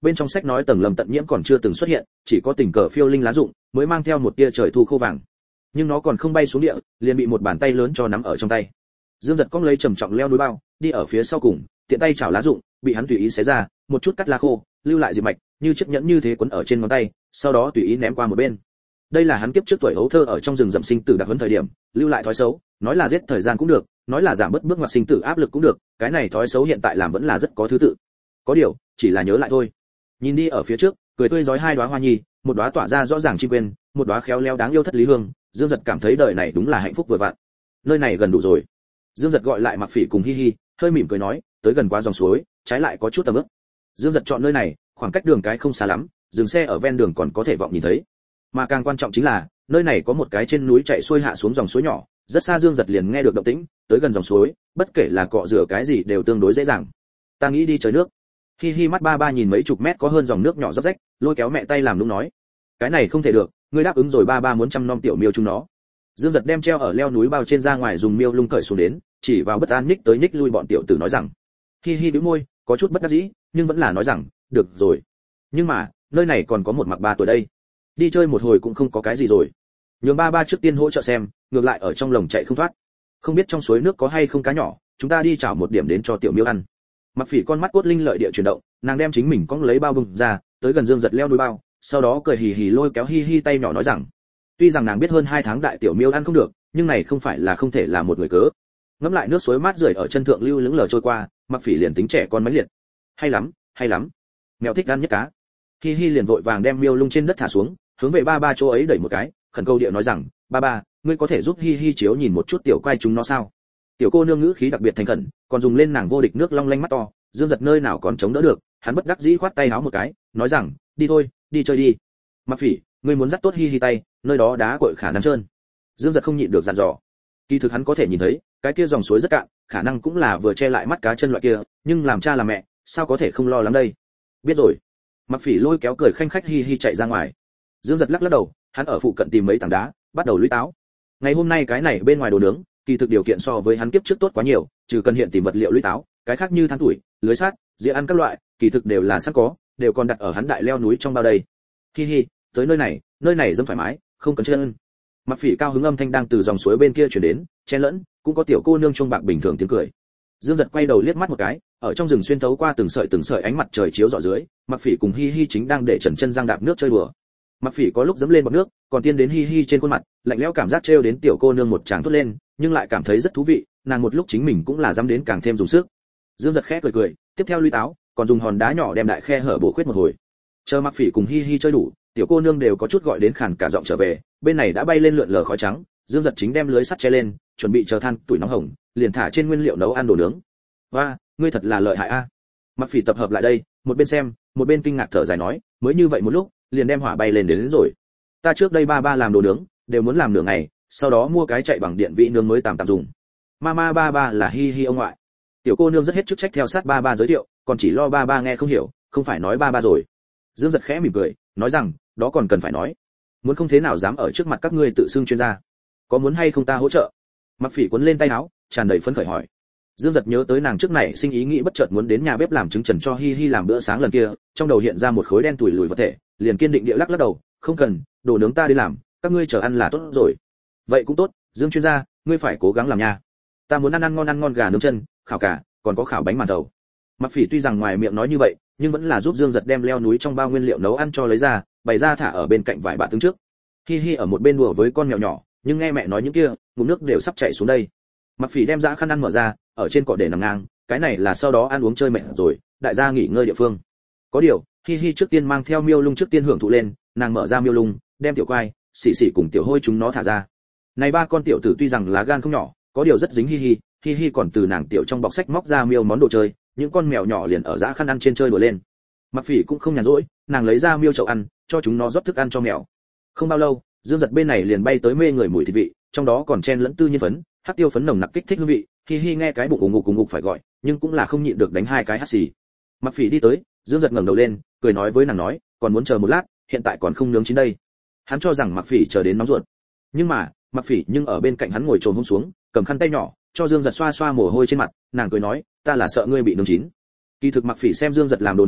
bên trong sách nói tầng lâm tận nhiễm còn chưa từng xuất hiện, chỉ có tình cờ phiêu linh lá rụng mới mang theo một tia trời thu khô vàng. Nhưng nó còn không bay xuống địa, liền bị một bàn tay lớn cho nắm ở trong tay. Dương Giật cong lấy trầm trọng leo núi bao, đi ở phía sau cùng, tiện tay chảo lá rụng, bị hắn tùy ý xé ra, một chút cắt lá khô, lưu lại diệp mạch, như chiếc nhẫn như thế quấn ở trên ngón tay, sau đó tùy ý ném qua một bên. Đây là hắn kiếp trước tuổi hấu thơ ở trong rừng rậm sinh tử đặc huấn thời điểm, lưu lại thói xấu, nói là giết thời gian cũng được, nói là giảm bớt bước ngoặt sinh tử áp lực cũng được, cái này thói xấu hiện tại làm vẫn là rất có thứ tự. Có điều, chỉ là nhớ lại thôi. Nhìn đi ở phía trước, cười tươi rói hai đóa hoa nhi, một đóa tỏa ra rõ ràng chim quên, một đóa khéo léo đáng yêu thất lý hương, Dương Giật cảm thấy đời này đúng là hạnh phúc vừa vặn. Nơi này gần đủ rồi. Dương Giật gọi lại Mặc Phỉ cùng Hi Hi, hơi mỉm cười nói, tới gần quá dòng suối, trái lại có chút tầm ướp. Dương Giật chọn nơi này, khoảng cách đường cái không xa lắm, dừng xe ở ven đường còn có thể vọng nhìn thấy. Mà càng quan trọng chính là, nơi này có một cái trên núi chạy xuôi hạ xuống dòng suối nhỏ, rất xa Dương Giật liền nghe được động tĩnh, tới gần dòng suối, bất kể là cọ rửa cái gì đều tương đối dễ dàng. Ta nghĩ đi chơi nước. Hi Hi mắt ba ba nhìn mấy chục mét có hơn dòng nước nhỏ róc rách, lôi kéo mẹ tay làm nũng nói, cái này không thể được, ngươi đáp ứng rồi ba ba muốn chăm nom tiểu miêu chúng nó. Dương Giật đem treo ở leo núi bao trên ra ngoài dùng miêu lung cởi xuống đến, chỉ vào bất an nhích tới nhích lui bọn tiểu tử nói rằng. Hi Hi bĩu môi, có chút bất đắc dĩ, nhưng vẫn là nói rằng, được rồi. Nhưng mà, nơi này còn có một Mặc ba tuổi đây, đi chơi một hồi cũng không có cái gì rồi. Nhường ba ba trước tiên hỗ trợ xem, ngược lại ở trong lồng chạy không thoát. Không biết trong suối nước có hay không cá nhỏ, chúng ta đi chảo một điểm đến cho tiểu miêu ăn. Mặc Phỉ con mắt cốt linh lợi địa chuyển động, nàng đem chính mình cong lấy bao bung ra, tới gần Dương Giật leo núi bao, sau đó cười hì hì lôi kéo Hi Hi tay nhỏ nói rằng, tuy rằng nàng biết hơn hai tháng đại tiểu miêu ăn không được, nhưng này không phải là không thể là một người cớ. Ngắm lại nước suối mát rượi ở chân thượng lưu lững lờ trôi qua, Mặc Phỉ liền tính trẻ con mãnh liệt. Hay lắm, hay lắm. Mèo thích ăn nhất cá. Hi Hi liền vội vàng đem miêu lung trên đất thả xuống, hướng về ba ba chỗ ấy đẩy một cái, khẩn cầu địa nói rằng, ba ba, ngươi có thể giúp Hi Hi chiếu nhìn một chút tiểu quay chúng nó sao? Tiểu cô nương ngữ khí đặc biệt thành khẩn, còn dùng lên nàng vô địch nước long lanh mắt to. Dương Giật nơi nào còn chống đỡ được, hắn bất đắc dĩ khoát tay áo một cái, nói rằng, đi thôi, đi chơi đi. Mặc Phỉ, ngươi muốn dắt tốt Hi Hi tay, nơi đó đá cội khả năng trơn. Dương Giật không nhịn được dặn dò. Kỳ thực hắn có thể nhìn thấy, cái kia dòng suối rất cạn, khả năng cũng là vừa che lại mắt cá chân loại kia, nhưng làm cha làm mẹ, sao có thể không lo lắng đây? Biết rồi. Mặc Phỉ lôi kéo cười khanh khách Hi Hi chạy ra ngoài. Dương Giật lắc lắc đầu, hắn ở phụ cận tìm mấy tảng đá, bắt đầu lũy táo. Ngày hôm nay cái này bên ngoài đồ nướng, kỳ thực điều kiện so với hắn kiếp trước tốt quá nhiều, trừ cần hiện tìm vật liệu lũy táo, cái khác như than tuổi, lưới sắt, dĩa ăn các loại, kỳ thực đều là sẵn có, đều còn đặt ở hắn đại leo núi trong bao đây. Hi Hi, tới nơi này, nơi này dâm thoải mái, không cần chân. Mặc Phỉ cao hứng âm thanh đang từ dòng suối bên kia truyền đến, chen lẫn, cũng có tiểu cô nương trung bạc bình thường tiếng cười. Dương Giật quay đầu liếc mắt một cái, ở trong rừng xuyên thấu qua từng sợi từng sợi ánh mặt trời chiếu rọi dưới, Mặc Phỉ cùng Hi Hi chính đang để trần chân giang đạp nước chơi đùa. Mặc Phỉ có lúc dẫm lên bọt nước, còn tiên đến Hi Hi trên khuôn mặt, lạnh lẽo cảm giác trêu đến tiểu cô nương một tràng thốt lên, nhưng lại cảm thấy rất thú vị, nàng một lúc chính mình cũng là dám đến càng thêm dùng sức. Dương Giật khẽ cười cười, tiếp theo lũy táo, còn dùng hòn đá nhỏ đem đại khe hở bổ khuyết một hồi. Chờ Mặc Phỉ cùng Hi Hi chơi đủ, tiểu cô nương đều có chút gọi đến khàn cả giọng trở về, bên này đã bay lên lượn lờ khói trắng, Dương Giật chính đem lưới sắt che lên, chuẩn bị chờ than tuổi nóng hồng, liền thả trên nguyên liệu nấu ăn đồ nướng. "Oa, ngươi thật là lợi hại a." Mặc Phỉ tập hợp lại đây, một bên xem, một bên kinh ngạc thở dài nói, mới như vậy một lúc, liền đem hỏa bay lên đến, đến rồi. Ta trước đây ba ba làm đồ nướng, đều muốn làm nửa ngày, sau đó mua cái chạy bằng điện vị nướng mới tạm tạm dùng. Mama ba ba là Hi Hi ông ngoại. Tiểu cô nương rất hết chức trách theo sát ba ba giới thiệu, còn chỉ lo ba ba nghe không hiểu, không phải nói ba ba rồi. Dương Giật khẽ mỉm cười, nói rằng, đó còn cần phải nói. Muốn không thế nào dám ở trước mặt các ngươi tự xưng chuyên gia. Có muốn hay không ta hỗ trợ? Mặc Phỉ cuốn lên tay áo, tràn đầy phấn khởi hỏi. Dương Giật nhớ tới nàng trước này sinh ý nghĩ bất chợt muốn đến nhà bếp làm trứng trần cho Hi Hi làm bữa sáng lần kia, trong đầu hiện ra một khối đen tủi lùi vật thể, liền kiên định địa lắc lắc đầu, không cần, đồ nướng ta đi làm, các ngươi chờ ăn là tốt rồi. Vậy cũng tốt, Dương chuyên gia, ngươi phải cố gắng làm nha. Ta muốn ăn ăn ngon ăn ngon gà nướng chân, khảo cả, còn có khảo bánh màn thầu. Mặc Phỉ tuy rằng ngoài miệng nói như vậy, nhưng vẫn là giúp Dương Giật đem leo núi trong bao nguyên liệu nấu ăn cho lấy ra, bày ra thả ở bên cạnh vài bát trứng trước. Hi Hi ở một bên đùa với con mèo nhỏ, nhưng nghe mẹ nói những kia, ngụm nước đều sắp chảy xuống đây. Mặc Phỉ đem dã khăn ăn mở ra, ở trên cỏ để nằm ngang, cái này là sau đó ăn uống chơi mệt rồi, đại gia nghỉ ngơi địa phương. Có điều, Hi Hi trước tiên mang theo miêu lung trước tiên hưởng thụ lên, nàng mở ra miêu lung, đem tiểu quai, xỉ xỉ cùng tiểu hôi chúng nó thả ra. Này ba con tiểu tử tuy rằng lá gan không nhỏ, có điều rất dính Hi Hi, Hi Hi còn từ nàng tiểu trong bọc sách móc ra miêu món đồ chơi, những con mèo nhỏ liền ở dã khăn ăn trên chơi đùa lên. Mặc Phỉ cũng không nhàn rỗi, nàng lấy ra miêu chậu ăn, cho chúng nó rót thức ăn cho mèo. Không bao lâu, Dương Giật bên này liền bay tới mê người mùi thịt vị, trong đó còn chen lẫn tư nhiên phấn, hắc tiêu phấn nồng nặc kích thích hương vị. Hi Hi nghe cái bụng ù ngục ù ngục phải gọi, nhưng cũng là không nhịn được đánh hai cái hắt xì. Mặc Phỉ đi tới, Dương Giật ngẩng đầu lên, cười nói với nàng nói, còn muốn chờ một lát, hiện tại còn không nướng chín đây. Hắn cho rằng Mặc Phỉ chờ đến nóng ruột, nhưng mà Mặc Phỉ nhưng ở bên cạnh hắn ngồi trồm hôm xuống, cầm khăn tay nhỏ cho Dương Giật xoa xoa mồ hôi trên mặt, nàng cười nói, ta là sợ ngươi bị nướng chín. Kỳ thực Mặc Phỉ xem Dương Giật làm đồ nướng,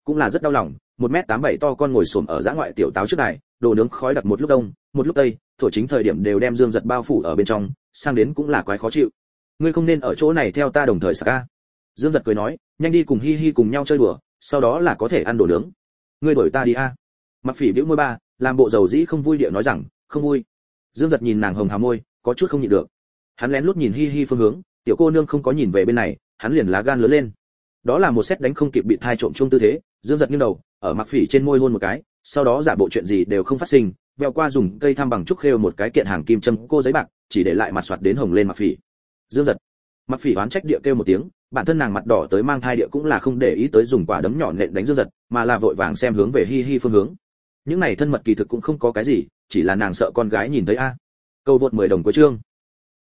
cũng là rất đau lòng, một mét tám bảy to con ngồi xổm ở giã ngoại tiểu táo trước đài, đồ nướng khói đặc một lúc đông, một lúc tây, thổi chính thời điểm đều đem Dương Giật bao phủ ở bên trong, sang đến cũng là quái khó chịu. Ngươi không nên ở chỗ này theo ta đồng thời sạc a. Dương Giật cười nói, nhanh đi cùng Hi Hi cùng nhau chơi đùa, sau đó là có thể ăn đồ nướng. Ngươi đuổi ta đi a. Mặc Phỉ bĩu môi ba, làm bộ dầu dĩ không vui điệu nói rằng, không vui. Dương Giật nhìn nàng hồng hào môi, có chút không nhịn được. Hắn lén lút nhìn Hi Hi phương hướng, tiểu cô nương không có nhìn về bên này, hắn liền lá gan lớn lên. Đó là một xét đánh không kịp bị thai trộm chung tư thế, Dương Giật nghiêng đầu, ở Mặc Phỉ trên môi hôn một cái, sau đó giả bộ chuyện gì đều không phát sinh, vèo qua dùng cây thăm bằng trúc khêu một cái kiện hàng kim châm cô giấy bạc, chỉ để lại mặt soạt đến hồng lên Mặc Phỉ. Dương Giật. Mặc Phỉ oán trách địa kêu một tiếng, bản thân nàng mặt đỏ tới mang thai địa cũng là không để ý tới dùng quả đấm nhỏ nện đánh Dương Giật, mà là vội vàng xem hướng về Hi Hi phương hướng. Những này thân mật kỳ thực cũng không có cái gì, chỉ là nàng sợ con gái nhìn thấy a. Câu vượt mười đồng cuối chương.